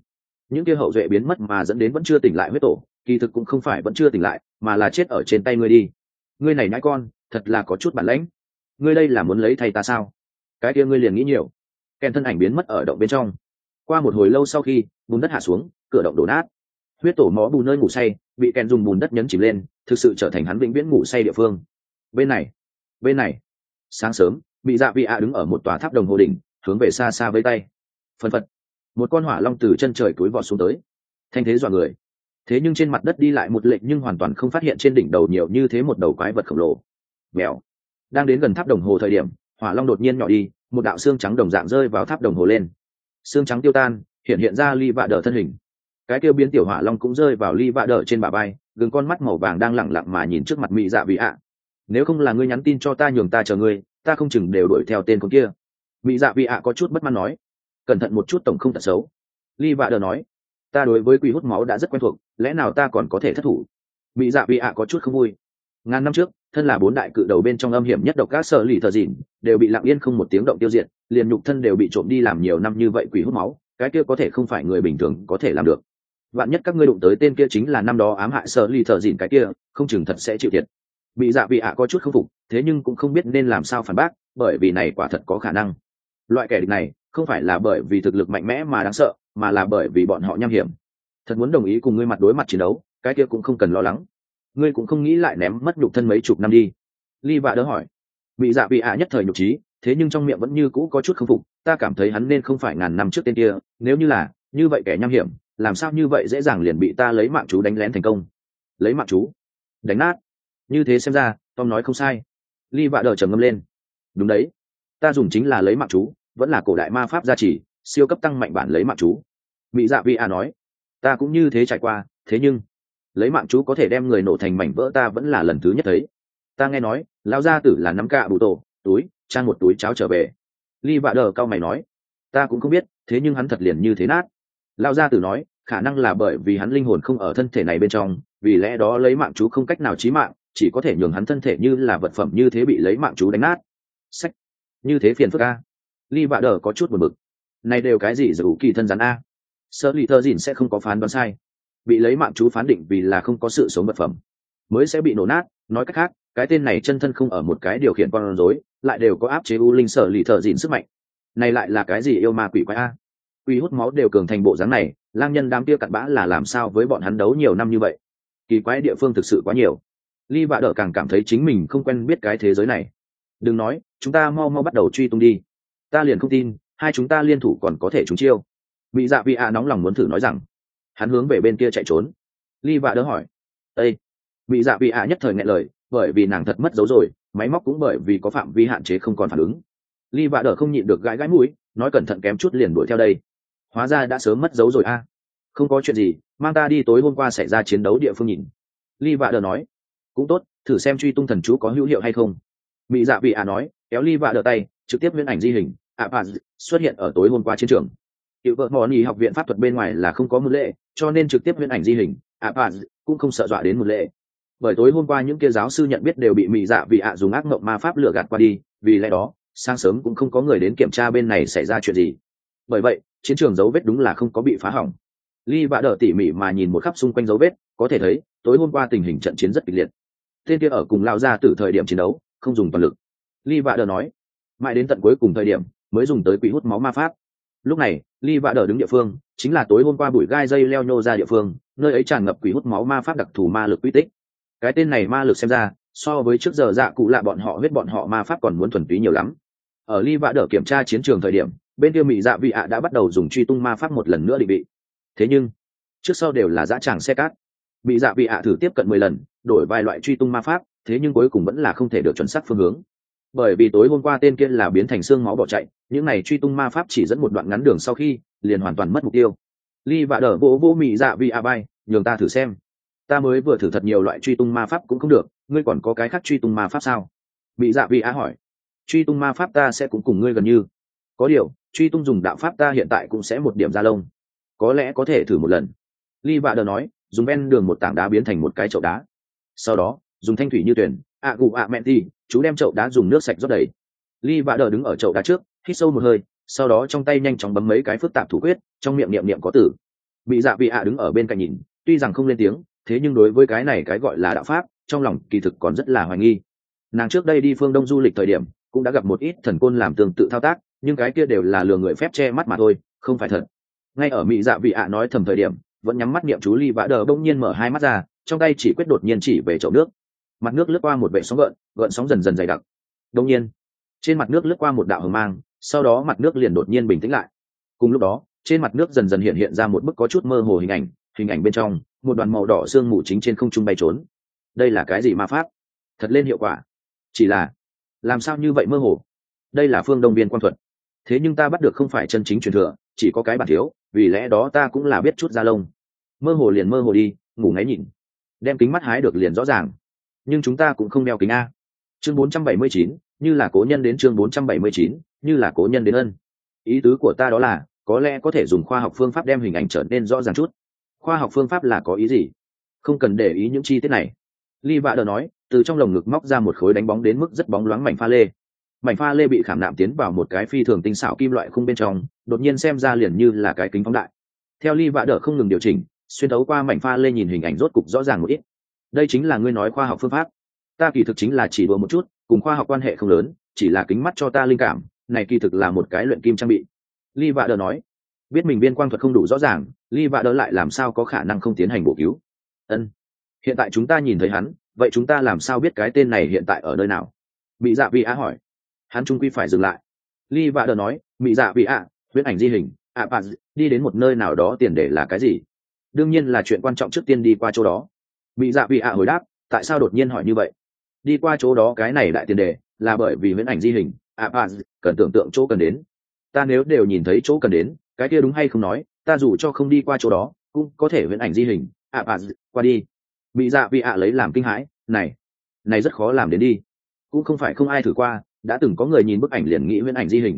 những kia hậu duệ biến mất mà dẫn đến vẫn chưa tỉnh lại huyết tổ kỳ thực cũng không phải vẫn chưa tỉnh lại mà là chết ở trên tay ngươi đi. Ngươi này nhãi con thật là có chút bản lãnh. Ngươi đây là muốn lấy thay ta sao? Cái kia ngươi liền nghĩ nhiều. Ken thân ảnh biến mất ở động bên trong. Qua một hồi lâu sau khi bùn đất hạ xuống, cửa động đổ nát. Huyết tổ mó bùn nơi ngủ say bị Ken dùng bùn đất nhấn chìm lên, thực sự trở thành hắn vĩnh viễn ngủ say địa phương. Bên này. Sáng sớm, Mị Dạ Vị ạ đứng ở một tòa tháp đồng hồ đỉnh, hướng về xa xa với tay. Phân phật, một con hỏa long từ chân trời túi vọt xuống tới, thanh thế dọa người. Thế nhưng trên mặt đất đi lại một lệnh nhưng hoàn toàn không phát hiện trên đỉnh đầu nhiều như thế một đầu quái vật khổng lồ. Mèo. Đang đến gần tháp đồng hồ thời điểm, hỏa long đột nhiên nhỏ đi, một đạo xương trắng đồng dạng rơi vào tháp đồng hồ lên. Xương trắng tiêu tan, hiện ra Ly Vạ Đờ thân hình. Cái kêu biến tiểu hỏa long cũng rơi vào Ly Vạ Đờ trên bả vai, gừng con mắt màu vàng đang lẳng lặng mà nhìn trước mặt Mị Dạ Vị ạ. Nếu không là ngươi nhắn tin cho ta nhường ta chờ ngươi, ta không chừng đều đuổi theo tên con kia. Mị Dạ Vị ạ có chút bất mãn nói. Cẩn thận một chút tổng không tật xấu. Ly Vạ Đờ nói. Ta đối với quỷ hút máu đã rất quen thuộc, lẽ nào ta còn có thể thất thủ? Mị Dạ Vị ạ có chút không vui. Ngàn năm trước, thân là 4 đại cự đầu bên trong âm hiểm nhất độc các sở lì thờ dịn đều bị lặng yên không một tiếng động tiêu diệt, liền nhục thân đều bị trộm đi làm nhiều năm như vậy quỷ hút máu, cái kia có thể không phải người bình thường có thể làm được. Vạn nhất các ngươi đụng tới tên kia chính là năm đó ám hại sở lì thờ dịn cái kia, không chừng thật sẽ chịu thiệt. Mị Dạ Vị ạ có chút không phục, thế nhưng cũng không biết nên làm sao phản bác, bởi vì này quả thật có khả năng. Loại kẻ địch này không phải là bởi vì thực lực mạnh mẽ mà đáng sợ, mà là bởi vì bọn họ nham hiểm. Thật muốn đồng ý cùng ngươi mặt đối mặt chiến đấu, cái kia cũng không cần lo lắng. Ngươi cũng không nghĩ lại ném mất nhục thân mấy chục năm đi. Ly Vạ Đỡ hỏi. Mị Dạ Vị ạ nhất thời nhục trí, thế nhưng trong miệng vẫn như cũ có chút không phục. Ta cảm thấy hắn nên không phải ngàn năm trước tên kia, nếu như là như vậy kẻ nham hiểm, làm sao như vậy dễ dàng liền bị ta lấy mạng chú đánh lén thành công. Lấy mạng chú đánh nát? Như thế xem ra Tom nói không sai. Ly Vạ Đỡ trầm ngâm lên. Đúng đấy, ta dùng chính là lấy mạng chú, vẫn là cổ đại ma pháp gia trì, siêu cấp tăng mạnh bản lấy mạng chú. Mị Dạ Vị ạ nói. Ta cũng như thế trải qua, thế nhưng lấy mạng chú có thể đem người nổ thành mảnh vỡ ta vẫn là lần thứ nhất thấy. Ta nghe nói lão gia tử là nắm cạ bụ tổ túi trang một túi cháo trở về. Ly Vạ Đờ cao mày nói. Ta cũng không biết, thế nhưng hắn thật liền như thế nát. Lão gia tử nói khả năng là bởi vì hắn linh hồn không ở thân thể này bên trong, vì lẽ đó lấy mạng chú không cách nào chí mạng, chỉ có thể nhường hắn thân thể như là vật phẩm như thế bị lấy mạng chú đánh nát. Sách, như thế phiền phức a. Ly Vạ Đờ có chút buồn bực. Này đều cái gì dù kỳ thân rắn a. Sơ lì thơ dìn sẽ không có phán đoán sai, bị lấy mạng chú phán định vì là không có sự sống vật phẩm mới sẽ bị nổ nát. Nói cách khác, cái tên này chân thân không ở một cái điều khiển con rối, lại đều có áp chế u linh sở lì thợ dịn sức mạnh. Này lại là cái gì yêu ma quỷ quái a? Quỷ hút máu đều cường thành bộ dáng này, lang nhân đám kia cặn bã là làm sao với bọn hắn đấu nhiều năm như vậy? Kỳ quái địa phương thực sự quá nhiều. Ly Vạ Đỡ càng cảm thấy chính mình không quen biết cái thế giới này. Đừng nói, chúng ta mau bắt đầu truy tung đi. Ta liền không tin hai chúng ta liên thủ còn có thể trúng chiêu. Mị Dạ Vị ạ nóng lòng muốn thử nói rằng. Hắn hướng về bên kia chạy trốn. Ly Vạ Đỡ hỏi. Ê! Mị Dạ Vị ạ nhất thời nghẹn lời, bởi vì nàng thật mất dấu rồi, máy móc cũng bởi vì có phạm vi hạn chế không còn phản ứng. Ly Vạ Đỡ không nhịn được gãi mũi, nói cẩn thận kém chút liền đuổi theo đây. Hóa ra đã sớm mất dấu rồi a. Không có chuyện gì, mang ta đi tối hôm qua xảy ra chiến đấu địa phương nhìn. Ly Vạ Đỡ nói. Cũng tốt, thử xem truy tung thần chú có hữu hiệu hay không. Mị Dạ Vị ạ nói, kéo Ly Vạ Đỡ tay, trực tiếp huyễn ảnh di hình xuất hiện ở tối hôm qua chiến trường. Hiệu vợ mòn ý học viện pháp thuật bên ngoài là không có một lệ, cho nên trực tiếp huyễn ảnh di hình cũng không sợ dọa đến một lệ. Bởi tối hôm qua những kia giáo sư nhận biết đều bị Mị Dạ Vị ạ dùng ác mộng ma pháp lừa gạt qua đi, vì lẽ đó sáng sớm cũng không có người đến kiểm tra bên này xảy ra chuyện gì. Bởi vậy chiến trường dấu vết đúng là không có bị phá hỏng. Ly Vạ Đỡ tỉ mỉ mà nhìn một khắp xung quanh dấu vết, có thể thấy tối hôm qua tình hình trận chiến rất kịch liệt. Tên kia ở cùng lao ra từ thời điểm chiến đấu không dùng toàn lực. Ly Vạ Đỡ nói, mãi đến tận cuối cùng thời điểm mới dùng tới quỷ hút máu ma pháp. Lúc này Ly Vạ Đỡ đứng địa phương chính là tối hôm qua bụi gai dây leo nhô ra địa phương, nơi ấy tràn ngập quỷ hút máu ma pháp đặc thù ma lực uy tích. Cái tên này ma lực xem ra so với trước giờ dạ cụ lạ bọn họ huyết bọn họ ma pháp còn muốn thuần túy nhiều lắm. Ở Ly Vạ Đỡ kiểm tra chiến trường thời điểm, bên kia Mị Dạ Vị ạ đã bắt đầu dùng truy tung ma pháp một lần nữa định vị. Thế nhưng trước sau đều là dã tràng xe cát. Mị Dạ Vị ạ thử tiếp cận 10 lần, đổi vài loại truy tung ma pháp, thế nhưng cuối cùng vẫn là không thể được chuẩn xác phương hướng. Bởi vì tối hôm qua tên kia là biến thành xương máu bỏ chạy, những này truy tung ma pháp chỉ dẫn một đoạn ngắn đường sau khi liền hoàn toàn mất mục tiêu. Ly Vạ Đỡ vô Mị Dạ Vị ạ bay, nhường ta thử xem. Ta mới vừa thử thật nhiều loại truy tung ma pháp cũng không được, ngươi còn có cái khác truy tung ma pháp sao? Mị Dạ Vị ạ hỏi. Truy tung ma pháp ta sẽ cũng cùng ngươi gần như. Có điều truy tung dùng đạo pháp ta hiện tại cũng sẽ một điểm ra lông, có lẽ có thể thử một lần. Ly Vạ Đỡ nói, dùng ven đường một tảng đá biến thành một cái chậu đá, sau đó dùng thanh thủy như tuyển mẹn thì chú đem chậu đá dùng nước sạch rót đầy. Ly Vạ Đỡ đứng ở chậu đá trước, hít sâu một hơi, sau đó trong tay nhanh chóng bấm mấy cái phức tạp thủ quyết, trong miệng niệm có tử. Bị dạ vị ạ đứng ở bên cạnh nhìn, tuy rằng không lên tiếng, thế nhưng đối với cái này cái gọi là đạo pháp, trong lòng kỳ thực còn rất là hoài nghi. Nàng trước đây đi phương Đông du lịch thời điểm, cũng đã gặp một ít thần côn làm tương tự thao tác, nhưng cái kia đều là lừa người phép che mắt mà thôi, không phải thật. Ngay ở mỹ dạ vị ạ nói thầm thời điểm, vẫn nhắm mắt niệm chú Ly Vã Đờ bỗng nhiên mở hai mắt ra, trong tay chỉ quyết đột nhiên chỉ về chậu nước. Mặt nước lướt qua một vệt sóng gợn, gợn sóng dần dần dày đặc. Đột nhiên, trên mặt nước lướt qua một đạo hồng mang, sau đó mặt nước liền đột nhiên bình tĩnh lại. Cùng lúc đó, trên mặt nước dần dần hiện hiện ra một bức có chút mơ hồ hình ảnh bên trong, một đoàn màu đỏ sương mù chính trên không trung bay trốn. Đây là cái gì ma pháp? Thật lên hiệu quả. Chỉ là, làm sao như vậy mơ hồ? Đây là phương Đông Biên Quan thuật. Thế nhưng ta bắt được không phải chân chính truyền thừa, chỉ có cái bản thiếu, vì lẽ đó ta cũng là biết chút da lông. Mơ hồ liền mơ hồ đi, ngủ ngáy nhìn. Đem kính mắt hái được liền rõ ràng. Nhưng chúng ta cũng không đeo kính a. Chương 479, như là cố nhân đến chương 479, như là cố nhân đến ân. Ý tứ của ta đó là, có lẽ có thể dùng khoa học phương pháp đem hình ảnh trở nên rõ ràng chút. Khoa học phương pháp là có ý gì? Không cần để ý những chi tiết này. Ly Vạ Đờ nói, từ trong lồng ngực móc ra một khối đánh bóng đến mức rất bóng loáng mảnh pha lê. Mảnh pha lê bị khảm nạm tiến vào một cái phi thường tinh xảo kim loại khung bên trong, đột nhiên xem ra liền như là cái kính phóng đại. Theo Ly Vạ Đờ không ngừng điều chỉnh, xuyên thấu qua mảnh pha lê nhìn hình ảnh rốt cục rõ ràng một ít. Đây chính là ngươi nói khoa học phương pháp. Ta kỳ thực chính là chỉ đùa một chút, cùng khoa học quan hệ không lớn, chỉ là kính mắt cho ta linh cảm, này kỳ thực là một cái luyện kim trang bị. Ly Vạ Đờ nói, biết mình biên quang thuật không đủ rõ ràng, Ly Vạ Đờ lại làm sao có khả năng không tiến hành bổ cứu. Ân, hiện tại chúng ta nhìn thấy hắn, vậy chúng ta làm sao biết cái tên này hiện tại ở nơi nào? Bị dạ vị á hỏi. Hắn trung quy phải dừng lại. Ly Vạ Đờ nói, bị dạ vị ạ, huyễn ảnh di hình, đi đến một nơi nào đó tiền để là cái gì? Đương nhiên là chuyện quan trọng trước tiên đi qua chỗ đó. Bị dạ vị ạ hồi đáp, tại sao đột nhiên hỏi như vậy? Đi qua chỗ đó cái này đại tiền đề, là bởi vì huyễn ảnh di hình, cần tưởng tượng chỗ cần đến. Ta nếu đều nhìn thấy chỗ cần đến, cái kia đúng hay không nói, ta dù cho không đi qua chỗ đó, cũng có thể huyễn ảnh di hình, qua đi. Bị dạ vị ạ lấy làm kinh hãi, này rất khó làm đến đi. Cũng không phải không ai thử qua, đã từng có người nhìn bức ảnh liền nghĩ huyễn ảnh di hình,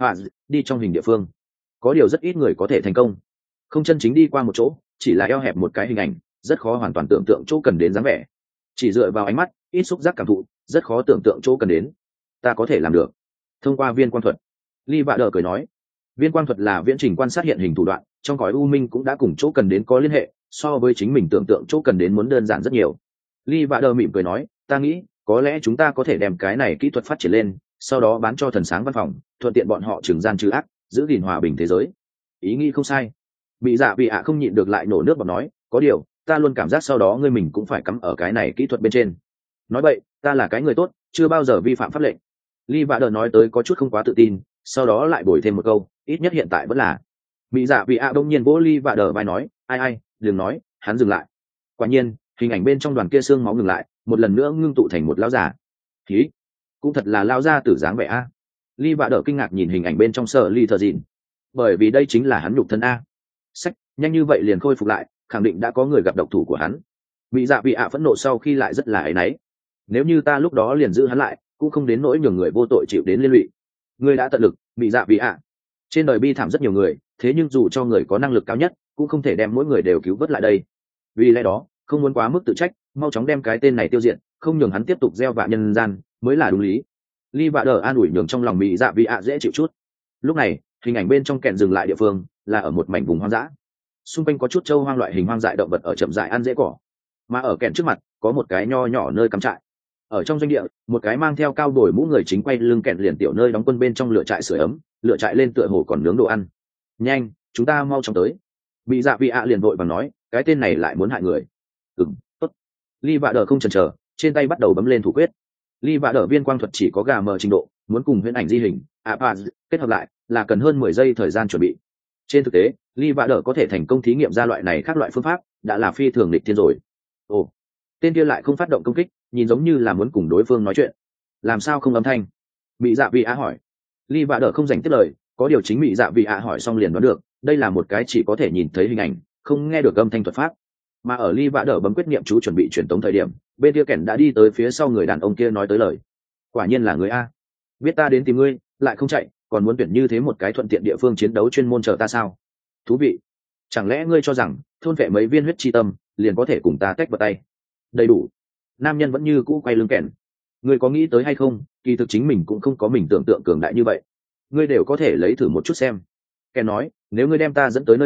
đi trong hình địa phương. Có điều rất ít người có thể thành công. Không chân chính đi qua một chỗ, chỉ là eo hẹp một cái hình ảnh, rất khó hoàn toàn tưởng tượng chỗ cần đến dáng vẻ. Chỉ dựa vào ánh mắt, ít xúc giác cảm thụ, rất khó tưởng tượng chỗ cần đến. Ta có thể làm được. Thông qua viên quang thuật. Ly Vạ Đờ cười nói, viên quang thuật là viễn trình quan sát hiện hình thủ đoạn, trong cõi u minh cũng đã cùng chỗ cần đến có liên hệ, so với chính mình tưởng tượng chỗ cần đến muốn đơn giản rất nhiều. Ly Vạ Đờ mỉm cười nói, ta nghĩ có lẽ chúng ta có thể đem cái này kỹ thuật phát triển lên, sau đó bán cho thần sáng văn phòng, thuận tiện bọn họ trừng gian trừ ác, giữ gìn hòa bình thế giới. Ý nghĩ không sai. Bị dạ vị ạ không nhịn được lại nổ nước bọt nói, có điều ta luôn cảm giác sau đó ngươi mình cũng phải cắm ở cái này kỹ thuật bên trên. Nói vậy ta là cái người tốt, chưa bao giờ vi phạm pháp lệnh. Ly Vạ Đờ nói tới có chút không quá tự tin, sau đó lại bồi thêm một câu, ít nhất hiện tại vẫn là. Bị dạ vị ạ đông nhiên vỗ Ly Vạ Đờ vai nói, ai đừng nói. Hắn dừng lại. Quả nhiên hình ảnh bên trong đoàn kia xương máu ngừng lại, một lần nữa ngưng tụ thành một lão già. Khí, cũng thật là lao ra tử dáng vẻ a. Ly Vạ Đờ kinh ngạc nhìn hình ảnh bên trong Sở Ly Thờ Dịn, bởi vì đây chính là hắn nhục thân a. Sách, nhanh như vậy liền khôi phục lại, khẳng định đã có người gặp độc thủ của hắn. Bị dạ vị ạ phẫn nộ sau khi lại rất là áy náy. Nếu như ta lúc đó liền giữ hắn lại, cũng không đến nỗi nhường người vô tội chịu đến liên lụy. Ngươi đã tận lực, bị dạ vị ạ. Trên đời bi thảm rất nhiều người, thế nhưng dù cho người có năng lực cao nhất, cũng không thể đem mỗi người đều cứu vớt lại đây. Vì lẽ đó, không muốn quá mức tự trách, mau chóng đem cái tên này tiêu diệt, không nhường hắn tiếp tục gieo vạ nhân gian, mới là đúng lý. Ly Vạ Đờ an ủi nhường trong lòng bị dạ vị ạ dễ chịu chút. Lúc này, hình ảnh bên trong kẹn dừng lại địa phương, là ở một mảnh vùng hoang dã. Xung quanh có chút châu hoang loại hình hoang dại động vật ở chậm rãi ăn rễ cỏ, mà ở kẹn trước mặt có một cái nho nhỏ nơi cắm trại. Ở trong doanh địa, một cái mang theo cao bồi mũ người chính quay lưng kẹn liền tiểu nơi đóng quân bên trong lửa trại sưởi ấm, lửa trại lên tựa hồ còn nướng đồ ăn. Nhanh, chúng ta mau chóng tới. Bị dạ vị ạ liền vội vàng nói, cái tên này lại muốn hại người. Tốt. Ly Vạ Đờ không chần chờ, trên tay bắt đầu bấm lên thủ quyết. Ly Vạ Đờ viên quang thuật chỉ có gà mờ trình độ, muốn cùng huyễn ảnh di hình, kết hợp lại là cần hơn 10 giây thời gian chuẩn bị. Trên thực tế, Ly Vạ Đờ có thể thành công thí nghiệm ra loại này khác loại phương pháp, đã là phi thường nghịch thiên rồi. Ồ, tên kia lại không phát động công kích, nhìn giống như là muốn cùng đối phương nói chuyện. Làm sao không âm thanh? Bị dạ vị ạ hỏi. Ly Vạ Đờ không dành tiếp lời, có điều chính bị dạ vị ạ hỏi xong liền đoán được, đây là một cái chỉ có thể nhìn thấy hình ảnh, không nghe được âm thanh thuật pháp. Mà ở Ly Vạ Đờ bấm quyết niệm chú chuẩn bị truyền tống thời điểm, bên kia kẻn đã đi tới phía sau người đàn ông kia nói tới lời. Quả nhiên là người a, biết ta đến tìm ngươi, lại không chạy, còn muốn tuyển như thế một cái thuận tiện địa phương chiến đấu chuyên môn chờ ta sao? Thú vị. Chẳng lẽ ngươi cho rằng thôn vệ mấy viên huyết chi tâm liền có thể cùng ta tách vào tay? Đầy đủ. Nam nhân vẫn như cũ quay lưng kẻn. Ngươi có nghĩ tới hay không, kỳ thực chính mình cũng không có mình tưởng tượng cường đại như vậy. Ngươi đều có thể lấy thử một chút xem. Kẻn nói, nếu ngươi đem ta dẫn tới nơi này,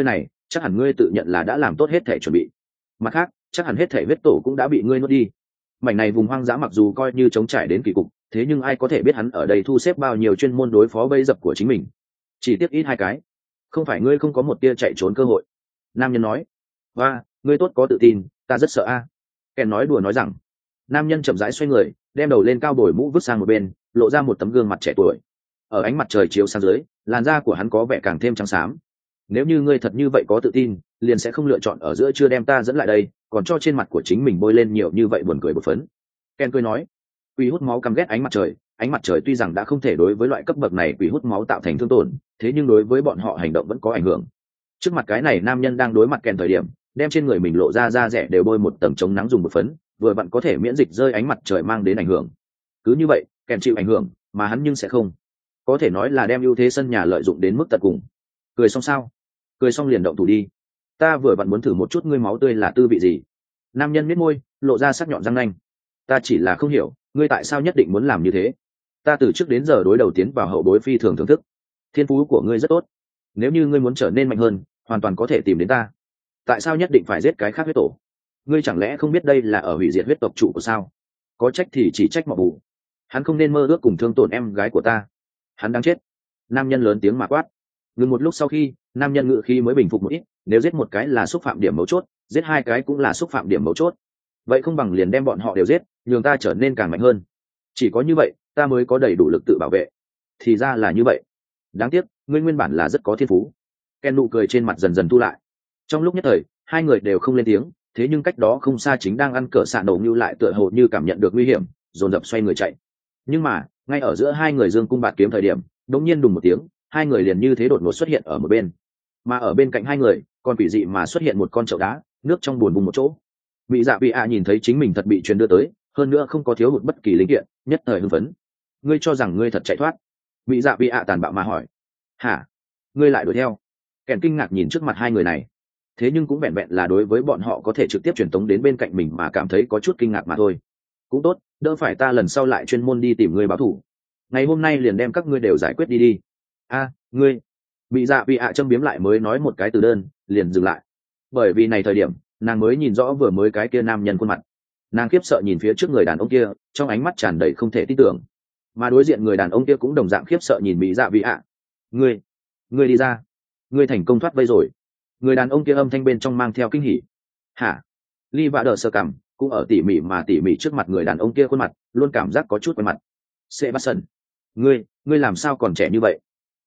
chắc hẳn ngươi tự nhận là đã làm tốt hết thể chuẩn bị. Mặt khác, chắc hẳn hết thể huyết tổ cũng đã bị ngươi nuốt đi. Mảnh này vùng hoang dã mặc dù coi như trống trải đến kỳ cục, thế nhưng ai có thể biết hắn ở đây thu xếp bao nhiêu chuyên môn đối phó bẫy dập của chính mình. Chỉ tiếc ít hai cái. Không phải ngươi không có một tia chạy trốn cơ hội. Nam nhân nói. Và, ngươi tốt có tự tin, ta rất sợ a. Ken nói đùa nói rằng. Nam nhân chậm rãi xoay người, đem đầu lên cao bồi mũ vứt sang một bên, lộ ra một tấm gương mặt trẻ tuổi. Ở ánh mặt trời chiếu sang dưới, làn da của hắn có vẻ càng thêm trắng xám. Nếu như ngươi thật như vậy có tự tin, liền sẽ không lựa chọn ở giữa trưa đem ta dẫn lại đây, còn cho trên mặt của chính mình bôi lên nhiều như vậy buồn cười bột phấn. Ken cười nói. Quỷ hút máu căm ghét ánh mặt trời tuy rằng đã không thể đối với loại cấp bậc này quỷ hút máu tạo thành thương tổn, thế nhưng đối với bọn họ hành động vẫn có ảnh hưởng. Trước mặt cái này nam nhân đang đối mặt Ken thời điểm, đem trên người mình lộ ra da rẻ đều bôi một tầng chống nắng dùng bột phấn, vừa vặn có thể miễn dịch rơi ánh mặt trời mang đến ảnh hưởng. Cứ như vậy, Ken chịu ảnh hưởng, mà hắn nhưng sẽ không. Có thể nói là đem ưu thế sân nhà lợi dụng đến mức tận cùng. Cười xong sao? Cười xong liền động thủ đi. Ta vừa vặn muốn thử một chút ngươi máu tươi là tư vị gì. Nam nhân nhếch môi, lộ ra sắc nhọn răng nanh. Ta chỉ là không hiểu, ngươi tại sao nhất định muốn làm như thế. Ta từ trước đến giờ đối đầu tiến vào hậu bối phi thường thưởng thức. Thiên phú của ngươi rất tốt. Nếu như ngươi muốn trở nên mạnh hơn, hoàn toàn có thể tìm đến ta. Tại sao nhất định phải giết cái khác huyết tổ? Ngươi chẳng lẽ không biết đây là ở hủy diệt huyết tộc chủ của sao? Có trách thì chỉ trách mọ bù. Hắn không nên mơ ước cùng thương tổn em gái của ta. Hắn đang chết. Nam nhân lớn tiếng mà quát. Ngừng một lúc sau khi, nam nhân ngự khí mới bình phục một ít. Nếu giết một cái là xúc phạm điểm mấu chốt, giết hai cái cũng là xúc phạm điểm mấu chốt. Vậy không bằng liền đem bọn họ đều giết, nhường ta trở nên càng mạnh hơn. Chỉ có như vậy, ta mới có đầy đủ lực tự bảo vệ. Thì ra là như vậy. Đáng tiếc, ngươi nguyên bản là rất có thiên phú. Ken nụ cười trên mặt dần dần thu lại. Trong lúc nhất thời, hai người đều không lên tiếng, thế nhưng cách đó không xa chính đang ăn cỡ xạ nổ như lại tựa hồ như cảm nhận được nguy hiểm, dồn dập xoay người chạy. Nhưng mà, ngay ở giữa hai người dương cung bạt kiếm thời điểm, đột nhiên đùng một tiếng, hai người liền như thế đột ngột xuất hiện ở một bên. Mà ở bên cạnh hai người, còn quỷ dị mà xuất hiện một con chậu đá, nước trong buồn vùng một chỗ. Mỹ Dạ Vị ạ nhìn thấy chính mình thật bị truyền đưa tới, hơn nữa không có thiếu hụt bất kỳ linh kiện, nhất thời hưng phấn. Ngươi cho rằng ngươi thật chạy thoát? Mỹ Dạ Vị ạ tàn bạo mà hỏi. Hả? Ngươi lại đuổi theo? Kèn kinh ngạc nhìn trước mặt hai người này. Thế nhưng cũng vẹn vẹn là đối với bọn họ có thể trực tiếp truyền tống đến bên cạnh mình mà cảm thấy có chút kinh ngạc mà thôi. Cũng tốt, đỡ phải ta lần sau lại chuyên môn đi tìm ngươi báo thù. Ngày hôm nay liền đem các ngươi đều giải quyết đi đi. A, ngươi. Mỹ Dạ Vị ạ châm biếm lại mới nói một cái từ đơn, liền dừng lại. Bởi vì này thời điểm, nàng mới nhìn rõ vừa mới cái kia nam nhân khuôn mặt. Nàng khiếp sợ nhìn phía trước người đàn ông kia, trong ánh mắt tràn đầy không thể tin tưởng. Mà đối diện người đàn ông kia cũng đồng dạng khiếp sợ nhìn Mỹ Dạ Vị ạ. Ngươi đi ra. Ngươi thành công thoát vây rồi. Người đàn ông kia âm thanh bên trong mang theo kinh hỉ. Hả? Ly Vạ Đờ sơ cằm, cũng ở tỉ mỉ trước mặt người đàn ông kia khuôn mặt, luôn cảm giác có chút quen mặt. Sebastian, ngươi làm sao còn trẻ như vậy?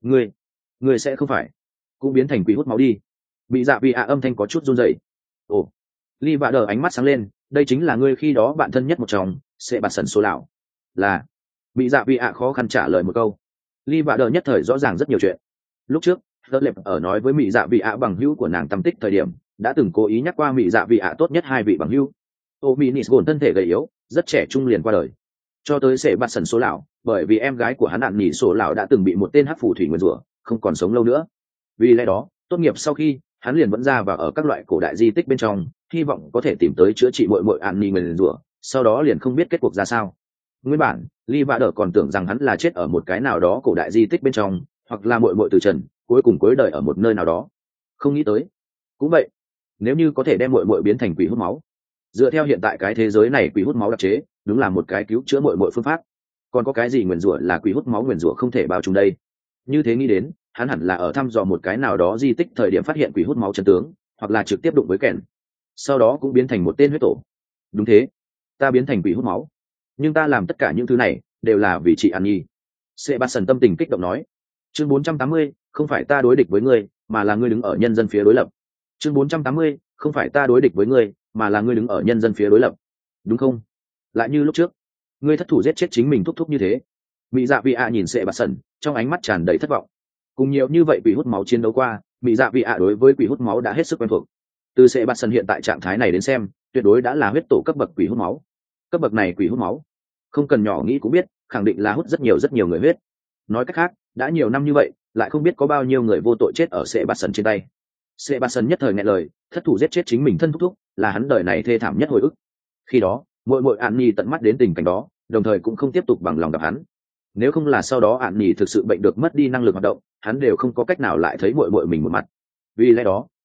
Ngươi sẽ không phải cũng biến thành quỷ hút máu đi? Bị Dạ Vị ạ âm thanh có chút run rẩy. Ồ. Ly Vạ Đờ ánh mắt sáng lên, đây chính là ngươi khi đó bạn thân nhất một trong, Sebastian số lão. Là. Bị Dạ Vị ạ khó khăn trả lời một câu. Ly Vạ Đờ nhất thời rõ ràng rất nhiều chuyện. Lúc trước, Đỡ Lệp ở nói với Mỹ Dạ Vị ạ bằng hữu của nàng tâm tích thời điểm, đã từng cố ý nhắc qua Mỹ Dạ Vị ạ tốt nhất hai vị bằng hữu. Ô Mỹ Nị Gồn thân thể gầy yếu, rất trẻ trung liền qua đời. Cho tới Sebastian số lão, bởi vì em gái của hắn Ạn Nị số lão đã từng bị một tên hắc phù thủy nguyền rủa, không còn sống lâu nữa. Vì lẽ đó, tốt nghiệp sau khi, hắn liền vẫn ra và ở các loại cổ đại di tích bên trong, hy vọng có thể tìm tới chữa trị muội Ạn Nị nguyền rủa, sau đó liền không biết kết cuộc ra sao. Nguyên bản, Ly Vạ Đờ còn tưởng rằng hắn là chết ở một cái nào đó cổ đại di tích bên trong, hoặc là muội từ trần, cuối cùng cuối đời ở một nơi nào đó. Không nghĩ tới. Cũng vậy, nếu như có thể đem muội biến thành quỷ hút máu, dựa theo hiện tại cái thế giới này quỷ hút máu đặc chế, đúng là một cái cứu chữa muội phương pháp. Còn có cái gì nguyền rủa là quỷ hút máu nguyền rủa không thể bao trùm đây? Như thế nghĩ đến, hắn hẳn là ở thăm dò một cái nào đó di tích thời điểm phát hiện quỷ hút máu chân tướng, hoặc là trực tiếp đụng với kẻn, sau đó cũng biến thành một tên huyết tổ. Đúng thế, ta biến thành quỷ hút máu, nhưng ta làm tất cả những thứ này đều là vì chị An Nhi. Sebastian tâm tình kích động nói. Chương 480, không phải ta đối địch với ngươi, mà là ngươi đứng ở nhân dân phía đối lập. Chương 480, không phải ta đối địch với ngươi, mà là ngươi đứng ở nhân dân phía đối lập. Đúng không? Lại như lúc trước, ngươi thất thủ giết chết chính mình thúc như thế. Mỹ Dạ Vị ạ nhìn Sebastian, trong ánh mắt tràn đầy thất vọng. Cùng nhiều như vậy quỷ hút máu chiến đấu qua, Mỹ Dạ Vị ạ đối với quỷ hút máu đã hết sức quen thuộc. Từ Sebastian hiện tại trạng thái này đến xem, tuyệt đối đã là huyết tổ cấp bậc quỷ hút máu. Cấp bậc này quỷ hút máu, không cần nhỏ nghĩ cũng biết, khẳng định là hút rất nhiều người huyết. Nói cách khác, đã nhiều năm như vậy, lại không biết có bao nhiêu người vô tội chết ở Sebastian trên tay. Sebastian nhất thời nghẹn lời, thất thủ giết chết chính mình thân thúc, là hắn đời này thê thảm nhất hồi ức. Khi đó, muội An Nhi tận mắt đến tình cảnh đó, đồng thời cũng không tiếp tục bằng lòng gặp hắn. Nếu không là sau đó An Nhi thực sự bệnh được mất đi năng lực hoạt động, hắn đều không có cách nào lại thấy muội mình một mặt. Vì lẽ đó,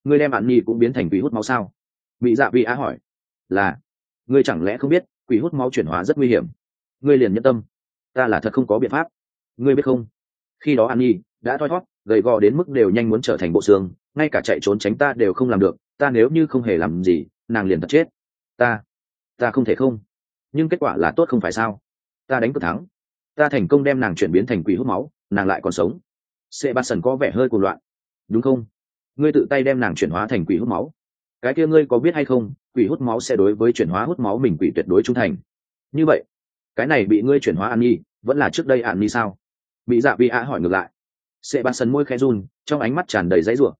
ngươi đem ạn nhi cũng biến thành quỷ hút máu sao? Mỹ dạ vị á hỏi. Là, ngươi chẳng lẽ không biết quỷ hút máu chuyển hóa rất nguy hiểm? Ngươi liền nhẫn tâm, ta là thật không có biện pháp. Ngươi biết không, khi đó ạn nhi đã thoi thót gầy gò đến mức đều nhanh muốn trở thành bộ xương, ngay cả chạy trốn tránh ta đều không làm được. Ta nếu như không hề làm gì, nàng liền thật chết. Ta không thể không, nhưng kết quả là tốt không phải sao? Ta đánh cược thắng, ta thành công đem nàng chuyển biến thành quỷ hút máu, nàng lại còn sống. Sebastian có vẻ hơi cuồng loạn. Đúng không? Ngươi tự tay đem nàng chuyển hóa thành quỷ hút máu. Cái kia ngươi có biết hay không, quỷ hút máu sẽ đối với chuyển hóa hút máu mình quỷ tuyệt đối trung thành. Như vậy, cái này bị ngươi chuyển hóa An Nhi, vẫn là trước đây An Nhi sao? Bị Dạ Vi Á hỏi ngược lại. Sebastian môi khẽ run, trong ánh mắt tràn đầy giãy giụa.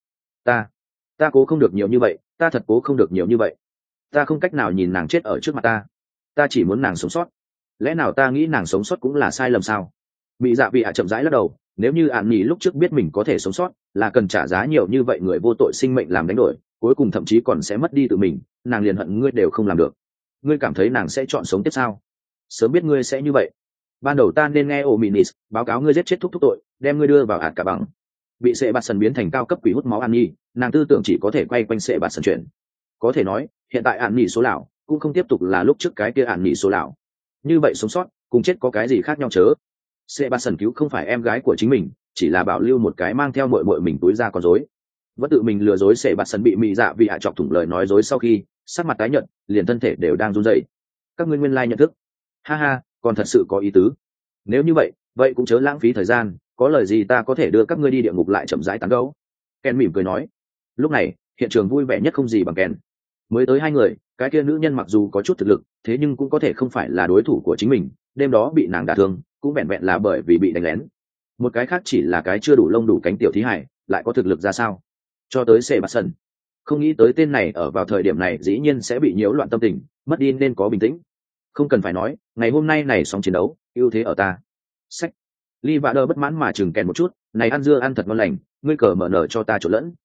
Ta cố không được nhiều như vậy, ta thật cố không được nhiều như vậy. Ta không cách nào nhìn nàng chết ở trước mặt ta chỉ muốn nàng sống sót. Lẽ nào ta nghĩ nàng sống sót cũng là sai lầm sao? Bị Dạ Vi Á chậm rãi lắc đầu. Nếu như An Nhi lúc trước biết mình có thể sống sót, là cần trả giá nhiều như vậy người vô tội sinh mệnh làm đánh đổi, cuối cùng thậm chí còn sẽ mất đi tự mình, nàng liền hận ngươi đều không làm được. Ngươi cảm thấy nàng sẽ chọn sống tiếp sao? Sớm biết ngươi sẽ như vậy, ban đầu ta nên nghe Ominis báo cáo ngươi giết chết thúc tội, đem ngươi đưa vào hạt cả bằng. Bị sệ bạt sần biến thành cao cấp quỷ hút máu An Nhi, nàng tư tưởng chỉ có thể quay quanh sệ bạt sần chuyện. Có thể nói, hiện tại An Nhi số lão cũng không tiếp tục là lúc trước cái kia An Nhi số lão. Như vậy sống sót cùng chết có cái gì khác nhau chớ? Sệ bạt sần cứu không phải em gái của chính mình, chỉ là bảo lưu một cái mang theo muội muội mình túi ra con rối. Vẫn tự mình lừa dối sệ bạt sần bị Mỹ Dạ Vi Á chọc thủng lời nói dối sau khi sắc mặt tái nhợt, liền thân thể đều đang run rẩy. Các ngươi nguyên lai nhận thức. Ha ha, còn thật sự có ý tứ. Nếu như vậy cũng chớ lãng phí thời gian, có lời gì ta có thể đưa các ngươi đi địa ngục lại chậm rãi tán gẫu. Ken mỉm cười nói. Lúc này hiện trường vui vẻ nhất không gì bằng Ken. Mới tới hai người, cái kia nữ nhân mặc dù có chút thực lực, thế nhưng cũng có thể không phải là đối thủ của chính mình, đêm đó bị nàng đả thương cũng vẹn vẹn là bởi vì bị đánh lén. Một cái khác chỉ là cái chưa đủ lông đủ cánh tiểu thí hải, lại có thực lực ra sao? Cho tới Sebastian, không nghĩ tới tên này ở vào thời điểm này dĩ nhiên sẽ bị nhiễu loạn tâm tình, mất đi nên có bình tĩnh. Không cần phải nói, ngày hôm nay này sóng chiến đấu ưu thế ở ta. Sách. Ly Vạ Đơ bất mãn mà chừng Kèn một chút, này ăn dưa ăn thật ngon lành, ngươi cờ mở nở cho ta trộn lẫn.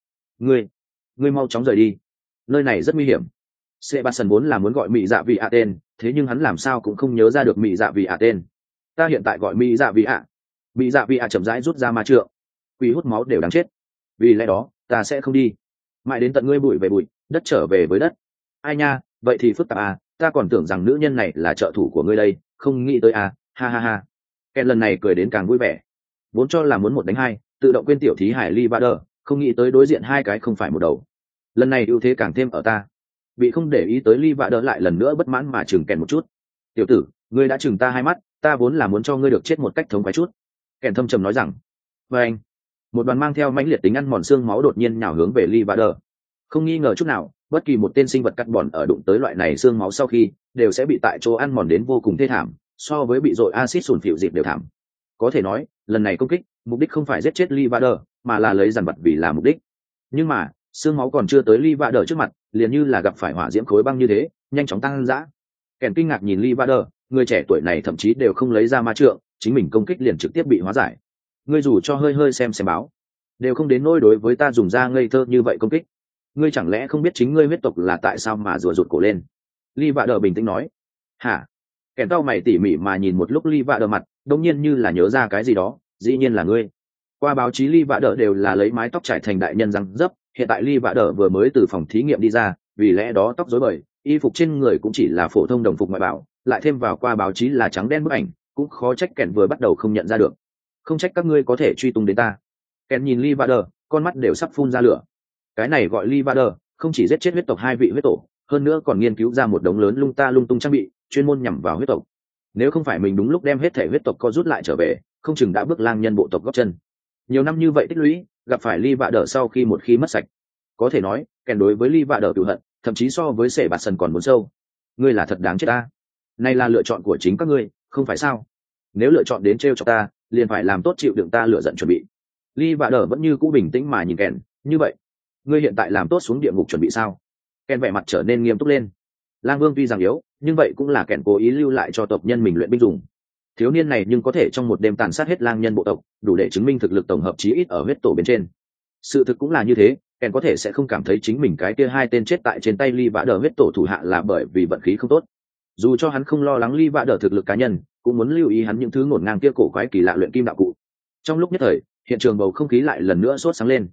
Ngươi mau chóng rời đi, nơi này rất nguy hiểm. Sebastian vốn là muốn gọi Mỹ Dạ Vị Ạ tên, thế nhưng hắn làm sao cũng không nhớ ra được Mỹ Dạ Vị Ạ tên. Ta hiện tại gọi Mỹ Dạ Vị Ạ. Mỹ Dạ Vị Ạ chậm rãi rút ra ma trượng. Quỷ hút máu đều đáng chết. Vì lẽ đó, ta sẽ không đi. Mãi đến tận ngươi bụi về bụi, đất trở về với đất. Ai nha, vậy thì phức tạp à, ta còn tưởng rằng nữ nhân này là trợ thủ của ngươi đây, không nghĩ tới à, ha ha ha. Ken lần này cười đến càng vui vẻ. Vốn cho là muốn một đánh hai, tự động quên tiểu thí hải Ly Vader, không nghĩ tới đối diện hai cái không phải một đầu. Lần này ưu thế càng thêm ở ta. Bị không để ý tới Ly Vader lại lần nữa bất mãn mà chừng Ken một chút. Tiểu tử, ngươi đã chừng ta hai mắt, ta vốn là muốn cho ngươi được chết một cách thống khoái chút. Ken thâm trầm nói rằng. Và anh, một đoàn mang theo mãnh liệt tính ăn mòn xương máu đột nhiên nhào hướng về Ly Vader. Không nghi ngờ chút nào, bất kỳ một tên sinh vật cắt bòn ở đụng tới loại này xương máu sau khi đều sẽ bị tại chỗ ăn mòn đến vô cùng thê thảm, so với bị dội axit sùn phịu dịp đều thảm. Có thể nói, lần này công kích, mục đích không phải giết chết Lee Vader, mà là lấy dàn vật vì là mục đích. Nhưng mà, xương máu còn chưa tới Lee Vader trước mặt, liền như là gặp phải hỏa diễm khối băng như thế, nhanh chóng tăng dã. Kèn kinh ngạc nhìn Lee Vader, người trẻ tuổi này thậm chí đều không lấy ra ma trượng, chính mình công kích liền trực tiếp bị hóa giải. Ngươi dù cho hơi hơi xem báo, đều không đến nỗi đối với ta dùng ra ngây thơ như vậy công kích. Ngươi chẳng lẽ không biết chính ngươi huyết tộc là tại sao mà rùa rụt cổ lên? Ly Vạ Đờ bình tĩnh nói. Hả? Kèn tao mày tỉ mỉ mà nhìn một lúc Ly Vạ Đờ mặt, đông nhiên như là nhớ ra cái gì đó, dĩ nhiên là ngươi. Qua báo chí Ly Vạ Đờ đều là lấy mái tóc trải thành đại nhân răng dấp, hiện tại Ly Vạ Đờ vừa mới từ phòng thí nghiệm đi ra, vì lẽ đó tóc rối bời, y phục trên người cũng chỉ là phổ thông đồng phục ngoại bảo, lại thêm vào qua báo chí là trắng đen bức ảnh, cũng khó trách Kèn vừa bắt đầu không nhận ra được. Không trách các ngươi có thể truy tung đến ta. Kèn nhìn Ly Vạ Đờ, con mắt đều sắp phun ra lửa. Cái này gọi Lee Vader, không chỉ giết chết huyết tộc hai vị huyết tổ, hơn nữa còn nghiên cứu ra một đống lớn lung tung trang bị, chuyên môn nhằm vào huyết tộc. Nếu không phải mình đúng lúc đem hết thể huyết tộc co rút lại trở về, không chừng đã bước lang nhân bộ tộc góp chân. Nhiều năm như vậy tích lũy, gặp phải Lee Vader sau khi một khi mất sạch, có thể nói, kèn đối với Lee Vader cừu hận, thậm chí so với Sệ Bạt Sần còn muốn sâu. Ngươi là thật đáng chết ta. Này là lựa chọn của chính các ngươi, không phải sao? Nếu lựa chọn đến trêu chọc ta, liền phải làm tốt chịu đựng ta lựa giận chuẩn bị. Lee Vader vẫn như cũ bình tĩnh mà nhìn kèn, như vậy ngươi hiện tại làm tốt xuống địa ngục chuẩn bị sao? Ken vẻ mặt trở nên nghiêm túc lên. Lang Vương tuy rằng yếu, nhưng vậy cũng là kẻn cố ý lưu lại cho tộc nhân mình luyện binh dùng. Thiếu niên này nhưng có thể trong một đêm tàn sát hết lang nhân bộ tộc, đủ để chứng minh thực lực tổng hợp chí ít ở huyết tổ bên trên. Sự thực cũng là như thế, kẻn có thể sẽ không cảm thấy chính mình cái kia hai tên chết tại trên tay Ly Vã Đờ huyết tổ thủ hạ là bởi vì vận khí không tốt. Dù cho hắn không lo lắng Ly Vã Đờ thực lực cá nhân, cũng muốn lưu ý hắn những thứ ngổn ngang kia cổ quái kỳ lạ luyện kim đạo cụ. Trong lúc nhất thời, hiện trường bầu không khí lại lần nữa sốt sáng lên.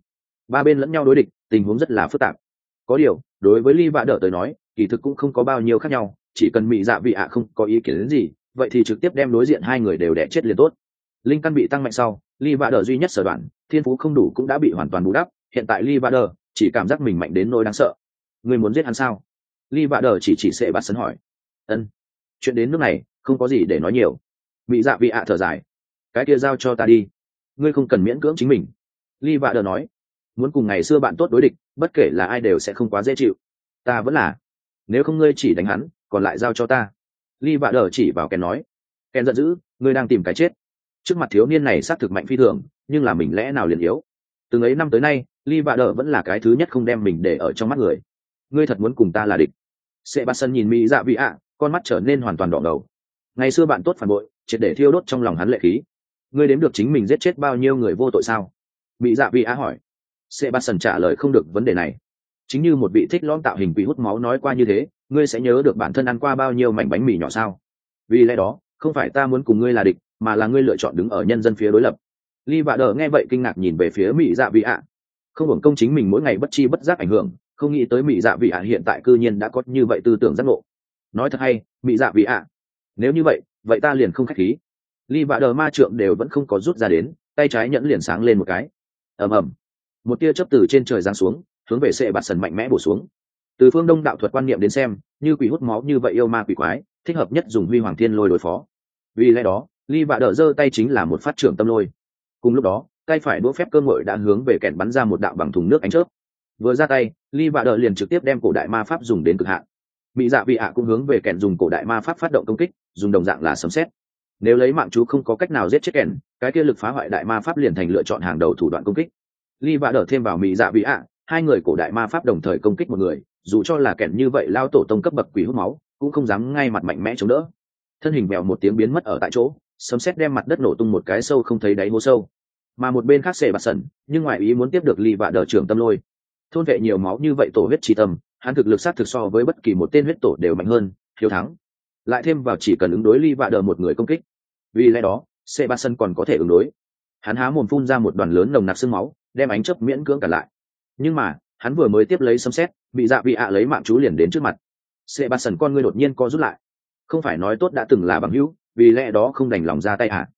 ba bên lẫn nhau đối địch, tình huống rất là phức tạp. Có điều đối với Ly Vạ Đỡ tới nói kỳ thực cũng không có bao nhiêu khác nhau, chỉ cần Mị Dạ Vị ạ không có ý kiến đến gì vậy thì trực tiếp đem đối diện hai người đều đẻ chết liền tốt. Linh căn bị tăng mạnh sau, Ly Vạ Đỡ duy nhất sở đoạn thiên phú không đủ cũng đã bị hoàn toàn bù đắp, hiện tại Ly Vạ Đỡ chỉ cảm giác mình mạnh đến nỗi đáng sợ. Ngươi muốn giết hắn sao? Ly Vạ Đỡ chỉ sẽ bắt sấn hỏi. Ân, chuyện đến nước này không có gì để nói nhiều. Mị Dạ Vị ạ thở dài. Cái kia giao cho ta đi, ngươi không cần miễn cưỡng chính mình. Ly Vạ Đỡ nói. Muốn cùng ngày xưa bạn tốt đối địch, bất kể là ai đều sẽ không quá dễ chịu. Ta vẫn là, nếu không ngươi chỉ đánh hắn, còn lại giao cho ta. Ly Vạ Đỡ chỉ vào Ken nói. Ken giận dữ, ngươi đang tìm cái chết. Trước mặt thiếu niên này xác thực mạnh phi thường, nhưng là mình lẽ nào liền yếu? Từng ấy năm tới nay, Ly Vạ Đỡ vẫn là cái thứ nhất không đem mình để ở trong mắt người. Ngươi thật muốn cùng ta là địch? Sebastian nhìn Mỹ Dạ Vị ạ, con mắt trở nên hoàn toàn đỏ ngầu. Ngày xưa bạn tốt phản bội, triệt để thiêu đốt trong lòng hắn lệ khí. Ngươi đếm được chính mình giết chết bao nhiêu người vô tội sao? Mỹ Dạ Vị ạ hỏi. Sebastian trả lời không được vấn đề này. Chính như một vị thích lõm tạo hình quỷ hút máu nói qua như thế, ngươi sẽ nhớ được bản thân ăn qua bao nhiêu mảnh bánh mì nhỏ sao? Vì lẽ đó, không phải ta muốn cùng ngươi là địch, mà là ngươi lựa chọn đứng ở nhân dân phía đối lập. Ly Vạ Đỡ nghe vậy kinh ngạc nhìn về phía Mỹ Dạ Vị ạ. Không hưởng công chính mình mỗi ngày bất chi bất giác ảnh hưởng, không nghĩ tới Mỹ Dạ Vị ạ hiện tại cư nhiên đã có như vậy tư tưởng giác ngộ. Nói thật hay, Mỹ Dạ Vị ạ. Nếu như vậy ta liền không khách khí. Ly Vạ Đỡ ma trượng đều vẫn không có rút ra đến, tay trái nhẫn liền sáng lên một cái. Ầm ầm, một tia chớp từ trên trời giáng xuống, hướng về Sệ Bạt Sần mạnh mẽ bổ xuống. Từ phương Đông đạo thuật quan niệm đến xem, như quỷ hút máu như vậy yêu ma quỷ quái, thích hợp nhất dùng Huy Hoàng Thiên Lôi đối phó. Vì lẽ đó, Ly Vạ Đỡ giơ tay chính là một phát trưởng tâm lôi. Cùng lúc đó, tay phải đũa phép cơ ngội đã hướng về Kèn bắn ra một đạo bằng thùng nước ánh chớp. Vừa ra tay, Ly Vạ Đỡ liền trực tiếp đem cổ đại ma pháp dùng đến cực hạn. Mỹ Dạ Vị ạ cũng hướng về Kèn dùng cổ đại ma pháp phát động công kích, dùng đồng dạng là sấm sét. Nếu lấy mạng chú không có cách nào giết chết Kèn, cái kia lực phá hoại đại ma pháp liền thành lựa chọn hàng đầu thủ đoạn công kích. Ly Vạ Đỡ thêm vào Mỹ Dạ Vị ạ, hai người cổ đại ma pháp đồng thời công kích một người, dù cho là Kèn như vậy lao tổ tông cấp bậc quỷ hút máu, cũng không dám ngay mặt mạnh mẽ chống đỡ. Thân hình mèo một tiếng biến mất ở tại chỗ, sấm sét đem mặt đất nổ tung một cái sâu không thấy đáy hố sâu. Mà một bên khác Sệ Bạt Sần, nhưng ngoại ý muốn tiếp được Ly Vạ Đỡ trưởng tâm lôi. Thôn vệ nhiều máu như vậy tổ huyết chi tâm, hắn thực lực sát thực so với bất kỳ một tên huyết tổ đều mạnh hơn, hiếu thắng. Lại thêm vào chỉ cần ứng đối Ly Vạ Đỡ một người công kích. Vì lẽ đó, Sệ Bạt Sần còn có thể ứng đối. Hắn há mồm phun ra một đoàn lớn nồng nặc sương máu, đem ánh chớp miễn cưỡng cản lại. Nhưng mà, hắn vừa mới tiếp lấy sấm sét, bị Dạ Vị ạ lấy mạng chú liền đến trước mặt. Sệ Bạt Sần con ngươi đột nhiên co rút lại. Không phải nói tốt đã từng là bằng hữu, vì lẽ đó không đành lòng ra tay à?